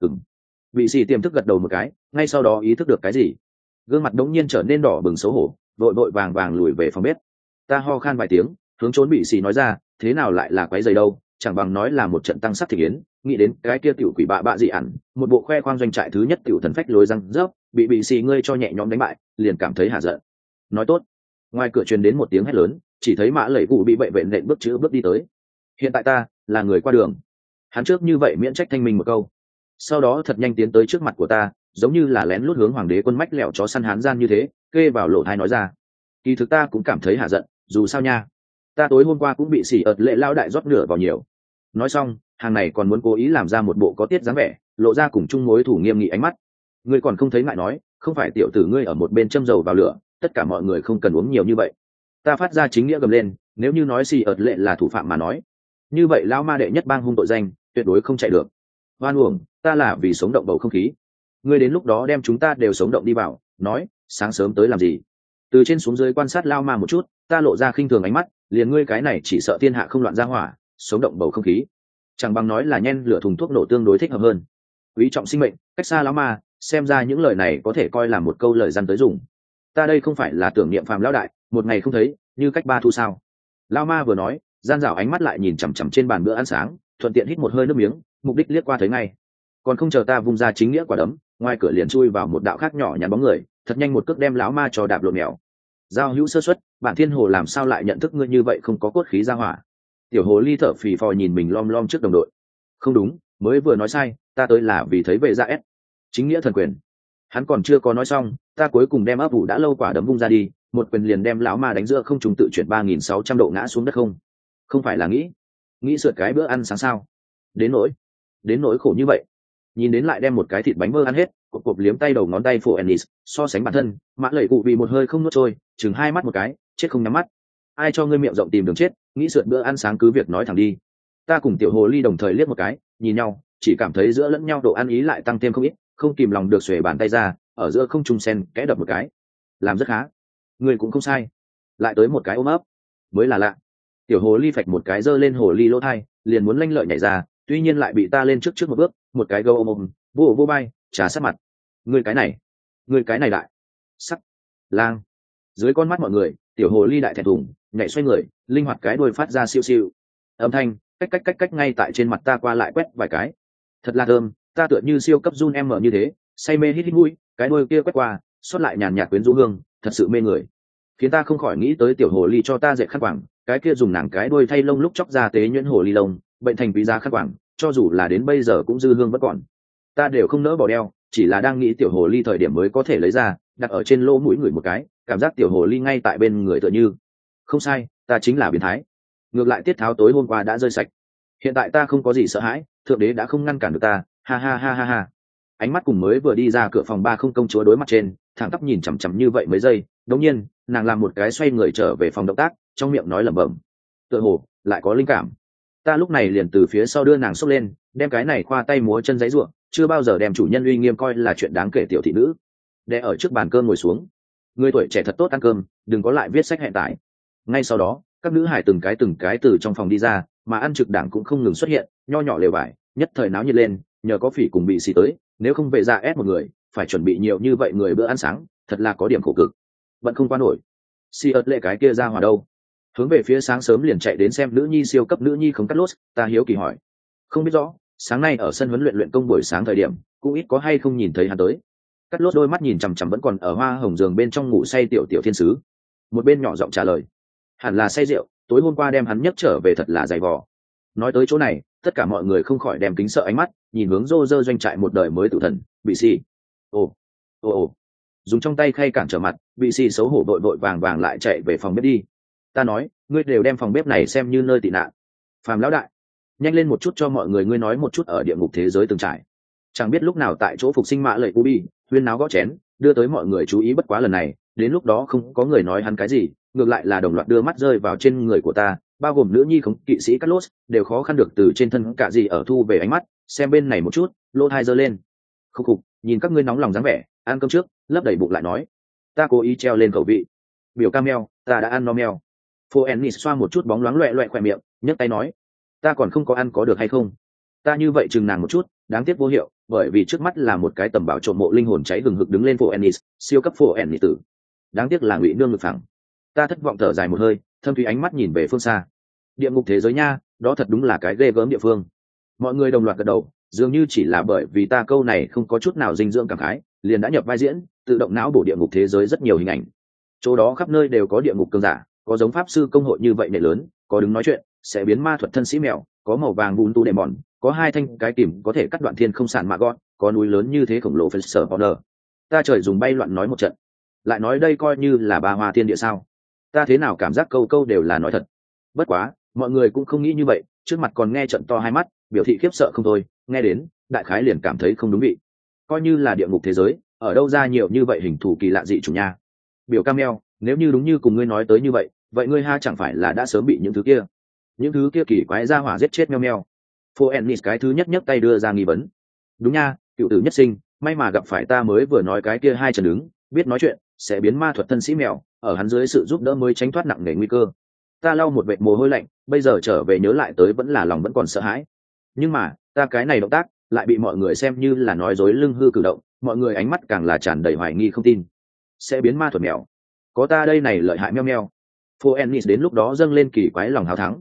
Vị sĩ tiềm thức gật đầu một cái, ngay sau đó ý thức được cái gì, gương mặt đống nhiên trở nên đỏ bừng xấu hổ, vội vàng lùi về phòng bếp. Ta ho khan vài tiếng, hướng trốn bị sĩ nói ra, thế nào lại là quấy rầy đâu, chẳng bằng nói là một trận tăng sắc thị yến. Nghĩ đến cái kia tiểu quỷ bạ dị ẩn, một bộ khoe khoang doanh trại thứ nhất tiểu thần phách lối răng rớp, bị xì ngươi cho nhẹ nhõm đánh bại, liền cảm thấy hạ giận. Nói tốt. Ngoài cửa truyền đến một tiếng hét lớn, chỉ thấy mã lẩy cụ bị bệ vệ nện bước đi tới. Hiện tại ta là người qua đường. Hắn trước như vậy miễn trách thanh minh một câu, sau đó thật nhanh tiến tới trước mặt của ta, giống như là lén lút hướng hoàng đế quân mách lẹo chó săn hán gian như thế, kê vào lỗ tai nói ra. Kỳ thực ta cũng cảm thấy hạ giận, dù sao nha, ta tối hôm qua cũng bị xỉ ợt lệ lao đại rót nửa vào nhiều. Nói xong, hàng này còn muốn cố ý làm ra một bộ có tiết dáng vẻ, lộ ra cùng chung mối thủ nghiêm nghị ánh mắt. Ngươi còn không thấy ngại nói, không phải tiểu tử ngươi ở một bên châm dầu vào lửa, tất cả mọi người không cần uống nhiều như vậy. Ta phát ra chính nghĩa gầm lên, nếu như nói xì ợt lệ là thủ phạm mà nói, như vậy lão ma đệ nhất bang hung tội danh, tuyệt đối không chạy được. Hoan uổng, ta là vì sống động bầu không khí. Ngươi đến lúc đó đem chúng ta đều sống động đi vào, nói, sáng sớm tới làm gì? Từ trên xuống dưới quan sát lao ma một chút, ta lộ ra khinh thường ánh mắt, liền ngươi cái này chỉ sợ thiên hạ không loạn ra hỏa, sống động bầu không khí. Chẳng bằng nói là nhen lửa thùng thuốc nổ tương đối thích hợp hơn. Quý trọng sinh mệnh, cách xa lão ma, xem ra những lời này có thể coi là một câu lời răn tới dùng. Ta đây không phải là tưởng niệm phàm lão đại, một ngày không thấy, như cách ba thu sao? Lão ma vừa nói, Gian dảo ánh mắt lại nhìn chằm chằm trên bàn bữa ăn sáng, thuận tiện hít một hơi nước miếng, mục đích liếc qua thấy ngay. Còn không chờ ta vung ra chính nghĩa quả đấm, ngoài cửa liền chui vào một đạo khác nhỏ nhắn bóng người, thật nhanh một cước đem lão ma cho đạp lộn mèo. Giao hữu sơ suất, bản thiên hồ làm sao lại nhận thức ngươi như vậy không có cốt khí ra hỏa. Tiểu hồ ly thở phì phò nhìn mình lom lom trước đồng đội. Không đúng, mới vừa nói sai, ta tới là vì thấy về ra S. Chính nghĩa thần quyền. Hắn còn chưa có nói xong, ta cuối cùng đem ấp ủ đã lâu quả đấm vung ra đi, một quyền liền đem lão ma đánh giữa không trùng tự chuyển 3.600 độ ngã xuống đất không. Không phải là nghĩ sượt cái bữa ăn sáng sao? Đến nỗi khổ như vậy. Nhìn đến lại đem một cái thịt bánh mơ ăn hết, cộp liếm tay đầu ngón tay phụ Ennis, so sánh bản thân, mã lẩy cụ vì một hơi không nuốt trôi, chừng hai mắt một cái, chết không nhắm mắt. Ai cho ngươi miệng rộng tìm đường chết, nghĩ sượt bữa ăn sáng cứ việc nói thẳng đi. Ta cùng tiểu hồ ly đồng thời liếc một cái, nhìn nhau, chỉ cảm thấy giữa lẫn nhau độ ăn ý lại tăng thêm không ít, không kìm lòng được xuề bàn tay ra, ở giữa không trung sen kẽ đập một cái. Làm rất khá. Ngươi cũng không sai. Lại tới một cái ôm ấp. Mới là lạ. Tiểu hồ ly phạch một cái giơ lên hồ ly lỗ thai, liền muốn lanh lợi nhảy ra, tuy nhiên lại bị ta lên trước một bước, một cái gâu ôm vô bay, trà sát mặt. Ngươi cái này đại sắc lang. Dưới con mắt mọi người, tiểu hồ ly đại thẹn thùng, nhảy xoay người, linh hoạt cái đuôi phát ra siêu siêu âm thanh, cách ngay tại trên mặt ta qua lại quét vài cái. Thật là thơm, ta tựa như siêu cấp run em mở như thế, say mê hít mũi, cái đuôi kia quét qua, xuất lại nhàn nhạt quyến rũ hương, thật sự mê người, khiến ta không khỏi nghĩ tới tiểu hồ ly cho ta dệt khăn quàng, cái kia dùng nàng cái đuôi thay lông lúc chóc ra tế nhuyễn hồ ly lông, bệnh thành quý giá khăn quàng, cho dù là đến bây giờ cũng dư hương vẫn còn. Ta đều không nỡ bỏ đeo, chỉ là đang nghĩ tiểu hồ ly thời điểm mới có thể lấy ra, đặt ở trên lỗ mũi người một cái, cảm giác tiểu hồ ly ngay tại bên người tựa như. Không sai, ta chính là biến thái. Ngược lại tiết tháo tối hôm qua đã rơi sạch, hiện tại ta không có gì sợ hãi, thượng đế đã không ngăn cản được ta, ha ha ha ha ha. Ánh mắt cùng mới vừa đi ra cửa phòng ba không công chúa đối mặt trên, thẳng tắp nhìn chằm chằm như vậy mấy giây, đống nhiên nàng làm một cái xoay người trở về phòng động tác, trong miệng nói lẩm bẩm, tựa hồ lại có linh cảm. Ta lúc này liền từ phía sau đưa nàng xốc lên, đem cái này khoa tay múa chân giấy ruộng, chưa bao giờ đem chủ nhân uy nghiêm coi là chuyện đáng kể tiểu thị nữ. Để ở trước bàn cơm ngồi xuống, người tuổi trẻ thật tốt ăn cơm, đừng có lại viết sách hẹn tải. Ngay sau đó, các nữ hải từng cái từ trong phòng đi ra, mà ăn trực đảng cũng không ngừng xuất hiện, nho nhỏ lều vải, nhất thời náo nhiệt lên, nhờ có phỉ cùng bị xì tới, nếu không về ra ép một người, phải chuẩn bị nhiều như vậy người bữa ăn sáng, thật là có điểm khổ cực. Vẫn không qua nổi. Si ớt lệ cái kia ra hòa đâu? Hướng về phía sáng sớm liền chạy đến xem nữ nhi siêu cấp nữ nhi không cắt lốt, ta hiếu kỳ hỏi. Không biết rõ, sáng nay ở sân huấn luyện công buổi sáng thời điểm, cũng ít có hay không nhìn thấy hắn tới. Cắt lốt đôi mắt nhìn chằm chằm vẫn còn ở hoa hồng giường bên trong ngủ say tiểu thiên sứ. Một bên nhỏ giọng trả lời, hẳn là say rượu, tối hôm qua đem hắn nhấc trở về thật là dày vò. Nói tới chỗ này, tất cả mọi người không khỏi đem kính sợ ánh mắt nhìn hướng rô rơ doanh trại một đời mới tử thần bị xì. Ồ, dùng trong tay khay cản trở mặt, bị xì xấu hổ vội vàng lại chạy về phòng bếp đi. Ta nói, ngươi đều đem phòng bếp này xem như nơi tị nạn. Phàm lão đại, nhanh lên một chút cho mọi người ngươi nói một chút ở địa ngục thế giới từng trải. Chẳng biết lúc nào tại chỗ phục sinh mã lệ Ubi huyên náo gõ chén, đưa tới mọi người chú ý, bất quá lần này đến lúc đó không có người nói hắn cái gì, ngược lại là đồng loạt đưa mắt rơi vào trên người của ta, bao gồm nữ nhi không kỵ sĩ Carlos đều khó khăn được từ trên thân cả gì ở thu về ánh mắt, xem bên này một chút, lỗ tai giơ lên. Khúc khục, nhìn các ngươi nóng lòng dáng vẻ, ăn cơm trước, lấp đầy bụng lại nói. Ta cố ý treo lên khẩu vị. Biểu Camel, ta đã ăn no mèo. Phô Ennis xoa một chút bóng loáng loẹ khỏe miệng, nhấc tay nói, ta còn không có ăn có được hay không? Ta như vậy chừng nàng một chút, đáng tiếc vô hiệu, bởi vì trước mắt là một cái tầm bảo trộm mộ linh hồn cháy hừng hực đứng lên Phô Ennis, siêu cấp Phô Ennis tử. Đáng tiếc là ngụy nương ngực phẳng. Ta thất vọng thở dài một hơi, thâm thúy ánh mắt nhìn về phương xa. Địa ngục thế giới nha, đó thật đúng là cái ghê gớm địa phương. Mọi người đồng loạt gật đầu, dường như chỉ là bởi vì ta câu này không có chút nào dinh dưỡng cảm khái, liền đã nhập vai diễn, tự động não bổ địa ngục thế giới rất nhiều hình ảnh. Chỗ đó khắp nơi đều có địa ngục cường giả, có giống pháp sư công hội như vậy nệ lớn, có đứng nói chuyện sẽ biến ma thuật thân sĩ mèo, có màu vàng bùn tu đệm mòn, có hai thanh cái kìm có thể cắt đoạn thiên không sản mạ gọn, có núi lớn như thế khổng lồ phật sở order. Ta trời dùng bay loạn nói một trận, lại nói đây coi như là ba hoa thiên địa sao? Ta thế nào cảm giác câu câu đều là nói thật. Bất quá mọi người cũng không nghĩ như vậy, trước mặt còn nghe trận to hai mắt, biểu thị khiếp sợ không thôi, nghe đến đại khái liền cảm thấy không đúng vị. Coi như là địa ngục thế giới, ở đâu ra nhiều như vậy hình thù kỳ lạ dị chủ nha. Biểu Camel, nếu như đúng như cùng ngươi nói tới như vậy, vậy ngươi ha chẳng phải là đã sớm bị những thứ kia kỳ quái ra hỏa giết chết meo meo. Phô Ennis cái thứ nhất nhấc tay đưa ra nghi vấn. Đúng nha, cựu tử nhất sinh, may mà gặp phải ta mới vừa nói cái kia hai chân đứng, biết nói chuyện, sẽ biến ma thuật thân sĩ mèo, ở hắn dưới sự giúp đỡ mới tránh thoát nặng nề nguy cơ. Ta lau một vệt mồ hôi lạnh, bây giờ trở về nhớ lại tới vẫn là lòng vẫn còn sợ hãi. Nhưng mà ta cái này động tác lại bị mọi người xem như là nói dối lưng hư cử động, mọi người ánh mắt càng là tràn đầy hoài nghi không tin. Sẽ biến ma thuật mèo, có ta đây này lợi hại meo meo. Phô Ennis đến lúc đó dâng lên kỳ quái lòng hào thắng.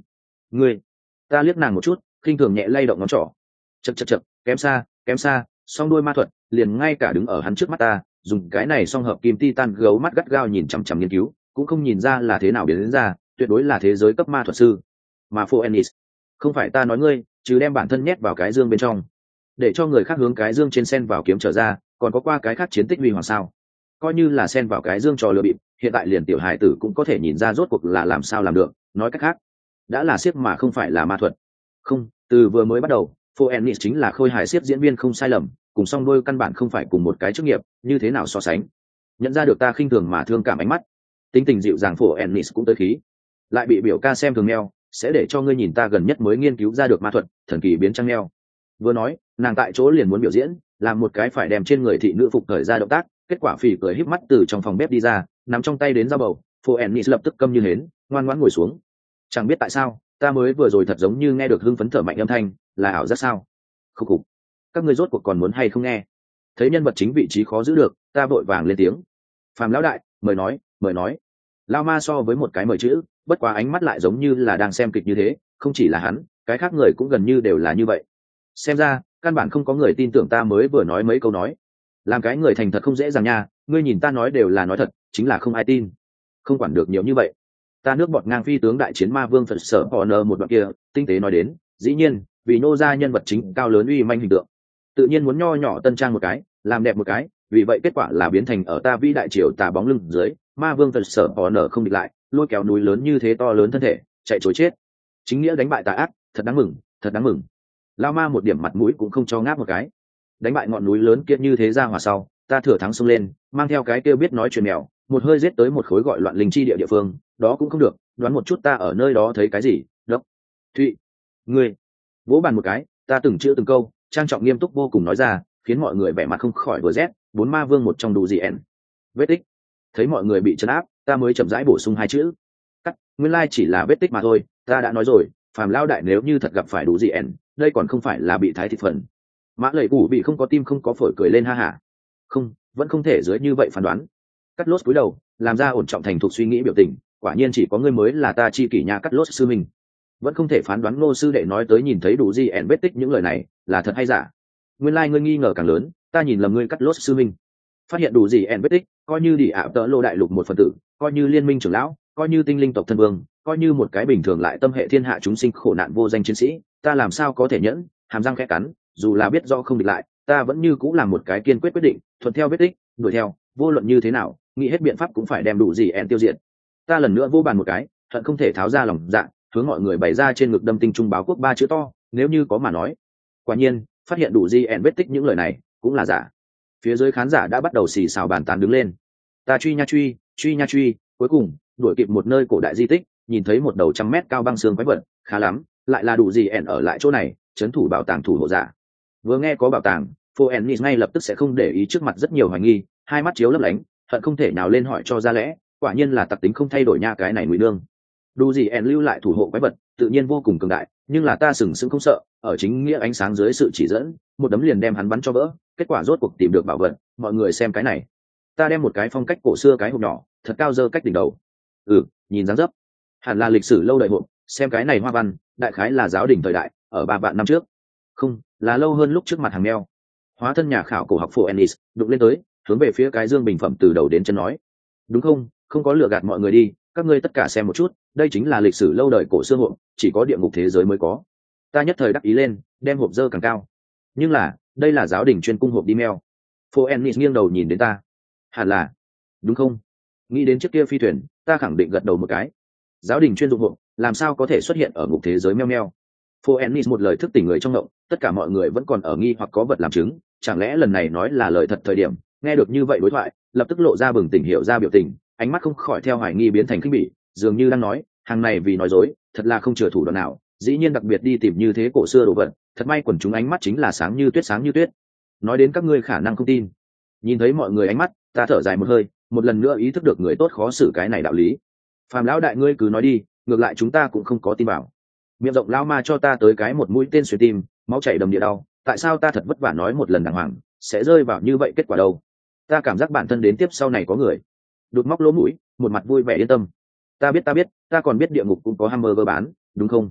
ngươi. Ta liếc nàng một chút, khinh thường nhẹ lay động ngón trỏ. Chậc chậc chậc, kém xa, song đuôi ma thuật, liền ngay cả đứng ở hắn trước mắt ta, dùng cái này song hợp kim titan gấu mắt gắt gao nhìn chằm chằm nghiên cứu, cũng không nhìn ra là thế nào biến đến ra, tuyệt đối là thế giới cấp ma thuật sư. Mà Phoenix, không phải ta nói ngươi, chứ đem bản thân nhét vào cái dương bên trong, để cho người khác hướng cái dương trên sen vào kiếm trở ra, còn có qua cái khác chiến tích huy hoàng sao? Coi như là sen vào cái dương trò lừa bịp, hiện tại liền tiểu hài tử cũng có thể nhìn ra rốt cuộc là làm sao làm được. Nói cách khác, đã là siếc mà không phải là ma thuật. Không, từ vừa mới bắt đầu, Phoenix chính là khôi hài siếc diễn viên không sai lầm, cùng song đôi căn bản không phải cùng một cái chức nghiệp, như thế nào so sánh? Nhận ra được ta khinh thường mà thương cảm ánh mắt, tính tình dịu dàng Phoenix cũng tới khí, lại bị biểu ca xem thường neo, sẽ để cho ngươi nhìn ta gần nhất mới nghiên cứu ra được ma thuật, thần kỳ biến trăng neo. Vừa nói, nàng tại chỗ liền muốn biểu diễn, làm một cái phải đem trên người thị nữ phục thời ra động tác, kết quả phì cười híp mắt từ trong phòng bếp đi ra, nắm trong tay đến dao bầu. Phoenix lập tức câm như hến, ngoan ngoãn ngồi xuống. Chẳng biết tại sao, ta mới vừa rồi thật giống như nghe được hưng phấn thở mạnh âm thanh, là ảo giác sao? Khúc khục, các ngươi rốt cuộc còn muốn hay không nghe? Thấy nhân vật chính vị trí khó giữ được, ta vội vàng lên tiếng. Phàm lão đại, mời nói. Lao ma so với một cái mời chữ, bất quá ánh mắt lại giống như là đang xem kịch như thế, không chỉ là hắn, cái khác người cũng gần như đều là như vậy. Xem ra, căn bản không có người tin tưởng ta mới vừa nói mấy câu nói. Làm cái người thành thật không dễ dàng nha, ngươi nhìn ta nói đều là nói thật, chính là không ai tin. Không quản được nhiều như vậy. Ta nước bọt ngang phi tướng đại chiến ma vương Phật sở Honor một đoạn kia, tinh tế nói đến, dĩ nhiên, vì nô ra nhân vật chính cao lớn uy manh hình tượng, tự nhiên muốn nho nhỏ tân trang một cái, làm đẹp một cái, vì vậy kết quả là biến thành ở ta vĩ đại triều tà bóng lưng dưới, ma vương Phật sở Honor không địch lại, lôi kéo núi lớn như thế to lớn thân thể, chạy trối chết. Chính nghĩa đánh bại tà ác, thật đáng mừng, thật đáng mừng. Lao ma một điểm mặt mũi cũng không cho ngáp một cái. Đánh bại ngọn núi lớn kia như thế ra hòa sau, ta thừa thắng xông lên, mang theo cái kia biết nói chuyện mèo, một hơi giết tới một khối gọi loạn linh chi địa địa phương, đó cũng không được, đoán một chút ta ở nơi đó thấy cái gì? Đốc. Thụy, ngươi. Vỗ bàn một cái, ta từng chữ từng câu, trang trọng nghiêm túc vô cùng nói ra, khiến mọi người vẻ mặt không khỏi vừa rét. Bốn ma vương một trong đủ gì ẻn. Vết tích. Thấy mọi người bị trấn áp, ta mới chậm rãi bổ sung hai chữ. Cắt, nguyên lai chỉ là vết tích mà thôi, ta đã nói rồi, phàm lao đại nếu như thật gặp phải đủ gì ẻn, đây còn không phải là bị thái thịt phần. Mã lầy củ bị không có tim không có phổi cười lên ha hả. Không, vẫn không thể dưới như vậy phán đoán. Cắt lốt cúi đầu, làm ra ổn trọng thành thục suy nghĩ biểu tình, quả nhiên chỉ có ngươi mới là ta chi kỷ nhà cắt lốt sư mình. Vẫn không thể phán đoán Ngô sư đệ nói tới nhìn thấy đủ gì ẻn vết tích những lời này là thật hay giả. Nguyên lai ngươi nghi ngờ càng lớn, ta nhìn lầm ngươi cắt lốt sư minh. Phát hiện đủ gì ẻn vết tích, coi như đi ạ tợ lô đại lục một phần tử, coi như liên minh trưởng lão, coi như tinh linh tộc thân vương, coi như một cái bình thường lại tâm hệ thiên hạ chúng sinh khổ nạn vô danh chiến sĩ, ta làm sao có thể nhẫn, hàm răng khẽ cắn, dù là biết do không địch lại, ta vẫn như cũng làm một cái kiên quyết quyết định, thuận theo vết tích, đuổi theo, vô luận như thế nào, nghĩ hết biện pháp cũng phải đem đủ gì ẻn tiêu diệt. Ta lần nữa vô bàn một cái, hận không thể tháo ra lòng dạ, hướng mọi người bày ra trên ngực đâm tinh trung báo quốc ba chữ to, nếu như có mà nói. Quả nhiên, phát hiện đủ gì ẻn vết tích những lời này cũng là giả. Phía dưới khán giả đã bắt đầu xì xào bàn tán đứng lên. Ta truy nha truy, cuối cùng đuổi kịp một nơi cổ đại di tích, nhìn thấy một đầu 100 mét cao băng xương quái vật, khá lắm, lại là đủ gì ẻn ở lại chỗ này, trấn thủ bảo tàng thủ hộ giả. Vừa nghe có bảo tàng, Phoenix ngay lập tức sẽ không để ý trước mặt rất nhiều hoài nghi, hai mắt chiếu lấp lánh, hận không thể nào lên hỏi cho ra lẽ, quả nhiên là tặc tính không thay đổi nha cái này ngụy nương. Đủ gì ẻn lưu lại thủ hộ quái vật, tự nhiên vô cùng cường đại, nhưng là ta sừng sững không sợ, ở chính nghĩa ánh sáng dưới sự chỉ dẫn, một đấm liền đem hắn bắn cho vỡ, kết quả rốt cuộc tìm được bảo vật, mọi người xem cái này. Ta đem một cái phong cách cổ xưa cái hộp nhỏ, thật cao dơ cách đỉnh đầu. Nhìn dáng dấp, hẳn là lịch sử lâu đời hộp, xem cái này hoa văn, đại khái là giáo đình thời đại, ở 3 vạn năm trước. Không, là lâu hơn lúc trước mặt hàng meo. Hóa thân nhà khảo cổ học Phoenix, đụng lên tới, hướng về phía cái dương bình phẩm từ đầu đến chân nói. Đúng không, không có lừa gạt mọi người đi, các ngươi tất cả xem một chút, đây chính là lịch sử lâu đời cổ xưa hộp, chỉ có địa ngục thế giới mới có. Ta nhất thời đắc ý lên, đem hộp dơ càng cao. Nhưng là, đây là giáo đình chuyên cung hộp đi meo. Phoenix nghiêng đầu nhìn đến ta. Hẳn là, đúng không? Nghĩ đến chiếc kia phi thuyền, ta khẳng định gật đầu một cái. Giáo đình chuyên dụng hộp, làm sao có thể xuất hiện ở ngục thế giới meo meo? Phoenix một lời thức tỉnh người trong ngộng, tất cả mọi người vẫn còn ở nghi hoặc có vật làm chứng, chẳng lẽ lần này nói là lời thật thời điểm, nghe được như vậy đối thoại, lập tức lộ ra bừng tỉnh hiểu ra biểu tình, ánh mắt không khỏi theo hoài nghi biến thành khinh bỉ, dường như đang nói, hàng này vì nói dối, thật là không chừa thủ đoạn nào, dĩ nhiên đặc biệt đi tìm như thế cổ xưa đồ vật, thật may quần chúng ánh mắt chính là sáng như tuyết. Nói đến các ngươi khả năng không tin. Nhìn thấy mọi người ánh mắt, ta thở dài một hơi, một lần nữa ý thức được người tốt khó xử cái này đạo lý. Phàm lão đại ngươi cứ nói đi, ngược lại chúng ta cũng không có tin bảo. Miệng rộng lão ma cho ta tới cái một mũi tên xuyên tim, máu chảy đầm địa đau, tại sao ta thật vất vả nói một lần đàng hoàng, sẽ rơi vào như vậy kết quả đâu? Ta cảm giác bản thân đến tiếp sau này có người. Đột móc lỗ mũi, một mặt vui vẻ yên tâm. Ta biết, ta còn biết địa ngục cũng có hamburger bán, đúng không?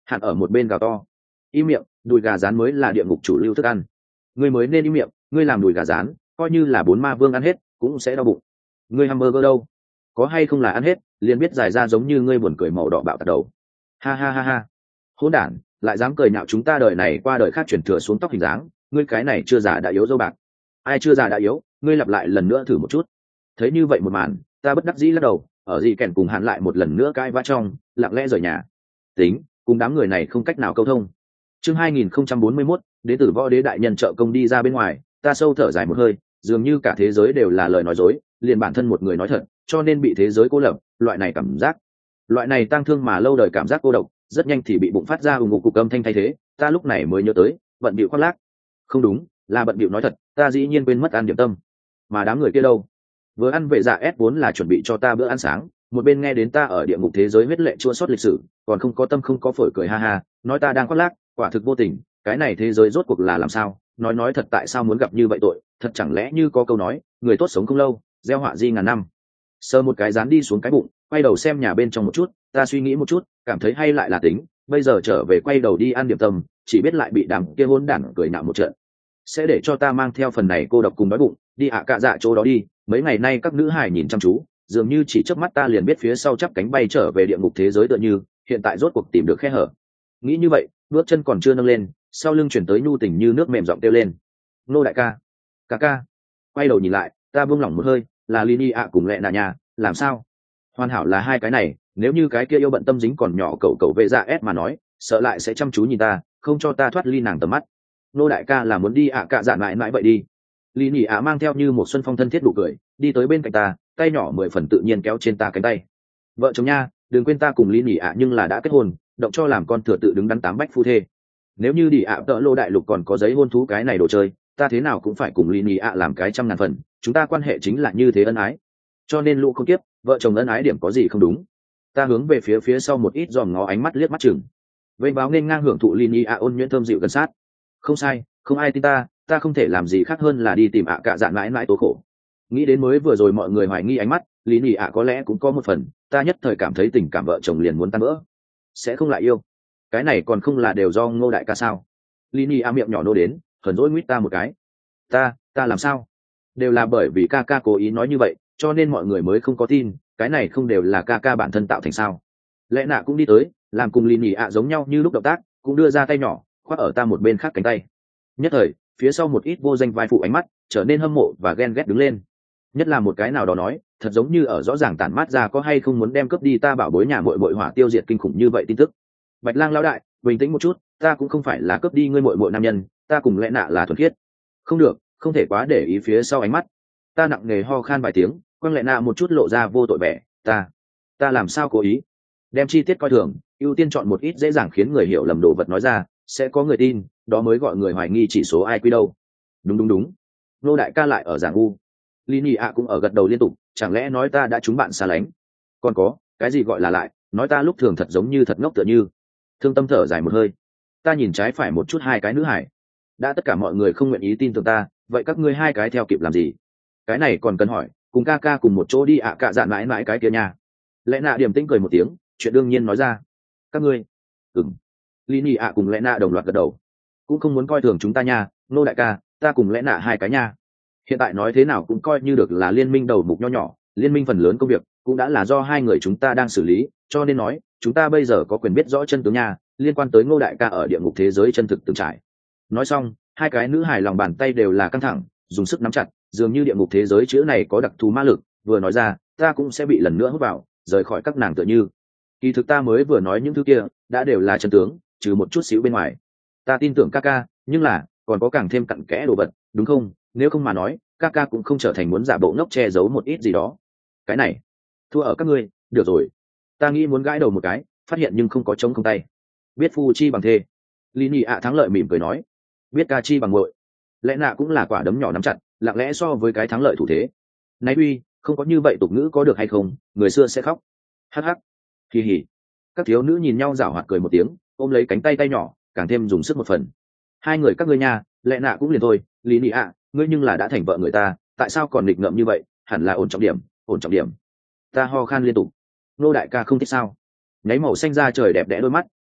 Hạn ở một bên gào to: im miệng, đùi gà rán mới là địa ngục chủ lưu thức ăn. Ngươi mới nên im miệng, ngươi làm đùi gà rán coi như là 4 ma vương ăn hết cũng sẽ đau bụng. Ngươi hamburger đâu, có hay không là ăn hết liền biết dài ra giống như ngươi buồn cười màu đỏ bạo tạt đầu. Ha ha ha ha, hỗn đản, lại dám cười nhạo chúng ta đời này qua đời khác chuyển thừa xuống tóc hình dáng, ngươi cái này chưa già đã yếu dâu bạc. Ai chưa già đã yếu, ngươi lặp lại lần nữa thử một chút. Thấy như vậy một màn, ta bất đắc dĩ lắc đầu, ở gì kèn cùng Hạn lại một lần nữa cãi vã trong, lặng lẽ rời nhà. Tính, cùng đám người này không cách nào câu thông. Chương 2041, đến từ võ đế đại nhân trợ công đi ra bên ngoài, ta sâu thở dài một hơi, dường như cả thế giới đều là lời nói dối, liền bản thân một người nói thật, cho nên bị thế giới cô lập, loại này cảm giác, loại này tang thương mà lâu đời cảm giác cô độc, rất nhanh thì bị bụng phát ra ùng ục cục âm thanh thay thế. Ta lúc này mới nhớ tới, bận bịu khoác lác. Không đúng, là bận bịu nói thật, ta dĩ nhiên quên mất ăn điểm tâm. Mà đám người kia đâu? Vừa ăn vệ dạ S vốn là chuẩn bị cho ta bữa ăn sáng, một bên nghe đến ta ở địa ngục thế giới huyết lệ chua xót lịch sử, còn không có tâm không có phổi cười ha ha, nói ta đang khoác lác, quả thực vô tình, cái này thế giới rốt cuộc là làm sao? Nói thật, tại sao muốn gặp như vậy tội, thật chẳng lẽ như có câu nói, người tốt sống không lâu, gieo họa di ngàn năm. Sờ một cái dán đi xuống cái bụng, quay đầu xem nhà bên trong một chút, ta suy nghĩ một chút, cảm thấy hay lại là tính, bây giờ trở về quay đầu đi ăn điểm tâm, chỉ biết lại bị đám kia hỗn đản cười nhạo một trận. Sẽ để cho ta mang theo phần này cô độc cùng đói bụng, đi ạ cạ dạ chỗ đó đi. Mấy ngày nay các nữ hài nhìn chăm chú, dường như chỉ chớp mắt ta liền biết phía sau chắp cánh bay trở về địa ngục thế giới tựa như, hiện tại rốt cuộc tìm được khe hở. Nghĩ như vậy, bước chân còn chưa nâng lên, sau lưng chuyển tới nhu tình như nước mềm giọng kêu lên: nô đại ca, ca ca. Quay đầu nhìn lại, ta buông lỏng một hơi, là Lini ạ cùng lẹ nà nhà, làm sao? Hoàn hảo là hai cái này, nếu như cái kia yêu bận tâm dính còn nhỏ cậu vệ dạ ép mà nói, sợ lại sẽ chăm chú nhìn ta, không cho ta thoát ly nàng tầm mắt. Nô đại ca là muốn đi ạ cạ dạ mãi mãi vậy đi. Lini ạ mang theo như một xuân phong thân thiết đủ cười, đi tới bên cạnh ta, tay nhỏ 10 phần tự nhiên kéo trên ta cánh tay. Vợ chồng nha, đừng quên ta cùng Lini ạ nhưng là đã kết hôn, động cho làm con thừa tự đứng đắn 8 bách phu thê. Nếu như đi ạ tợ lô đại lục còn có giấy hôn thú cái này đồ chơi, ta thế nào cũng phải cùng Lini ạ làm cái 100.000 phần, chúng ta quan hệ chính là như thế ân ái. Cho nên lũ không tiếp, vợ chồng ân ái điểm có gì không đúng. Ta hướng về phía sau một ít dòm ngó ánh mắt liếc mắt chừng. Vây báo nên ngang hưởng thụ Lini ạ ôn nhuyễn thơm dịu gần sát. Không sai, không ai tin ta không thể làm gì khác hơn là đi tìm ạ cạ dạ mãi mãi tố khổ. Nghĩ đến mới vừa rồi mọi người hoài nghi ánh mắt, Lini ạ có lẽ cũng có một phần, ta nhất thời cảm thấy tình cảm vợ chồng liền muốn tan vỡ. Sẽ không lại yêu, cái này còn không là đều do Ngô đại ca sao? Lini ạ miệng nhỏ nô đến, hờn dỗi nguyết ta một cái. Ta làm sao? Đều là bởi vì ca ca cố ý nói như vậy, cho nên mọi người mới không có tin, cái này không đều là ca ca bản thân tạo thành sao? Lẽ nạ cũng đi tới, làm cùng Lini ạ giống nhau như lúc động tác, cũng đưa ra tay nhỏ, khoác ở ta một bên khác cánh tay. Nhất thời, phía sau một ít vô danh vai phụ ánh mắt trở nên hâm mộ và ghen ghét đứng lên. Nhất là một cái nào đó nói, thật giống như ở rõ ràng tản mát ra có hay không muốn đem cướp đi ta bảo bối nhà muội muội hỏa tiêu diệt kinh khủng như vậy tin tức. Bạch Lang lão đại, bình tĩnh một chút, ta cũng không phải là cướp đi ngươi muội muội nam nhân, ta cùng Lẽ nạ là thuần khiết. Không được, không thể quá để ý phía sau ánh mắt. Ta nặng nề ho khan vài tiếng, quăng Lẽ nạ một chút lộ ra vô tội vẻ, ta làm sao cố ý? Đem chi tiết coi thường, ưu tiên chọn một ít dễ dàng khiến người hiểu lầm đồ vật nói ra, sẽ có người tin, đó mới gọi người hoài nghi chỉ số ai quy đâu. Đúng. Nô đại ca lại ở giảng u. Lini ạ cũng ở gật đầu liên tục, chẳng lẽ nói ta đã trúng bạn xa lánh? Còn có, cái gì gọi là lại, nói ta lúc thường thật giống như thật ngốc tựa như. Thương Tâm thở dài một hơi. Ta nhìn trái phải một chút hai cái nữ hải. Đã tất cả mọi người không nguyện ý tin tưởng ta, vậy các ngươi hai cái theo kịp làm gì? Cái này còn cần hỏi, cùng ca ca cùng một chỗ đi ạ cạ dạn mãi mãi cái kia nha. Lẽ nạ điềm tĩnh cười một tiếng, chuyện đương nhiên nói ra. Các ngươi? Lini ạ cùng Lẽ nạ đồng loạt gật đầu. Cũng không muốn coi thường chúng ta nha, Nô đại ca, ta cùng Lẽ nạ hai cái nha. Hiện tại nói thế nào cũng coi như được là liên minh đầu mục nho nhỏ, liên minh phần lớn công việc cũng đã là do hai người chúng ta đang xử lý, cho nên nói chúng ta bây giờ có quyền biết rõ chân tướng nha, liên quan tới Ngô đại ca ở địa ngục thế giới chân thực từng trải. Nói xong, hai cái nữ hài lòng bàn tay đều là căng thẳng, dùng sức nắm chặt, dường như địa ngục thế giới chữ này có đặc thù ma lực, vừa nói ra, ta cũng sẽ bị lần nữa hút vào, rời khỏi các nàng tựa như. Kỳ thực ta mới vừa nói những thứ kia, đã đều là chân tướng, trừ một chút xíu bên ngoài. Ta tin tưởng ca ca, nhưng là còn có càng thêm cặn kẽ đồ vật, đúng không? Nếu không mà nói, ca ca cũng không trở thành muốn giả bộ ngốc che giấu một ít gì đó. Cái này thua ở các ngươi. Được rồi, ta nghĩ muốn gãi đầu một cái, phát hiện nhưng không có trống không tay. Biết phu chi bằng thê. Lini ạ thắng lợi mỉm cười nói. Biết ca chi bằng ngội. Lẽ nạ cũng là quả đấm nhỏ nắm chặt, lặng lẽ so với cái thắng lợi thủ thế. Này uy, không có như vậy tục ngữ có được hay không, người xưa sẽ khóc. Hắc hắc. Kỳ hỉ. Các thiếu nữ nhìn nhau giảo hoạt cười một tiếng, ôm lấy cánh tay nhỏ, càng thêm dùng sức một phần. Hai người các ngươi nha, Lẽ nạ cũng liền thôi, Lini ạ, ngươi nhưng là đã thành vợ người ta, tại sao còn nghịch ngợm như vậy? Hẳn là ổn trọng điểm. Ta ho khan liên tục. Nô đại ca không thích sao? Nháy màu xanh da trời đẹp đẽ đôi mắt,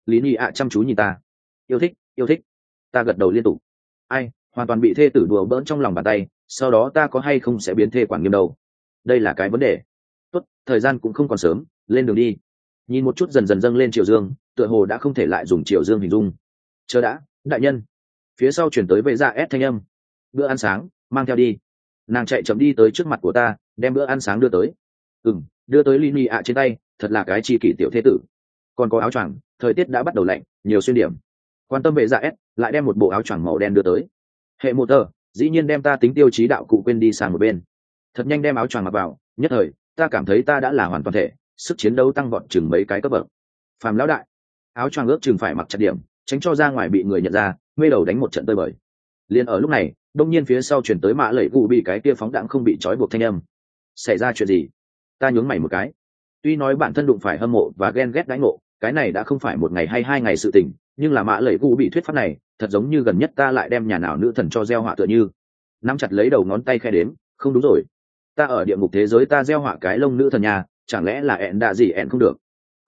lý nhị ạ chăm chú nhìn ta. Yêu thích, yêu thích. Ta gật đầu liên tục. Ai, hoàn toàn bị thê tử đùa bỡn trong lòng bàn tay, sau đó ta có hay không sẽ biến thê quản nghiêm đâu. Đây là cái vấn đề. Tốt, thời gian cũng không còn sớm, lên đường đi. Nhìn một chút dần dần dâng lên triều dương, tựa hồ đã không thể lại dùng triều dương hình dung. Chờ đã, đại nhân. Phía sau chuyển tới vệ dạ ép thanh âm. Bữa ăn sáng, mang theo đi. Nàng chạy chậm đi tới trước mặt của ta, đem bữa ăn sáng đưa tới. Đưa tới Lini ạ trên tay, thật là cái chi kỷ tiểu thế tử. Còn có áo choàng, thời tiết đã bắt đầu lạnh, nhiều xuyên điểm. Quan tâm vệ dạ ép, lại đem một bộ áo choàng màu đen đưa tới. Hệ một tờ, dĩ nhiên đem ta tính tiêu chí đạo cụ quên đi sang một bên. Thật nhanh đem áo choàng mặc vào, nhất thời, ta cảm thấy ta đã là hoàn toàn thể, sức chiến đấu tăng vọt chừng mấy cái cấp bậc. Phàm lão đại, áo choàng ước chừng phải mặc chặt điểm, tránh cho ra ngoài bị người nhận ra, mê đầu đánh một trận tơi bời. Liên ở lúc này, đông nhiên phía sau chuyển tới mã lẩy gù bị cái kia phóng đãng không bị trói buộc thanh âm. Xảy ra chuyện gì? Ta nhướng mày một cái. Tuy nói bản thân đụng phải hâm mộ và ghen ghét đãi ngộ, cái này đã không phải một ngày hay 2 ngày sự tình, nhưng là mã lẩy gù bị thuyết pháp này, thật giống như gần nhất ta lại đem nhà nào nữ thần cho gieo họa tựa như. Nắm chặt lấy đầu ngón tay khe đếm, không đúng rồi. Ta ở địa ngục thế giới ta gieo họa cái lông nữ thần nhà, chẳng lẽ là ẹn đạ gì ẹn không được?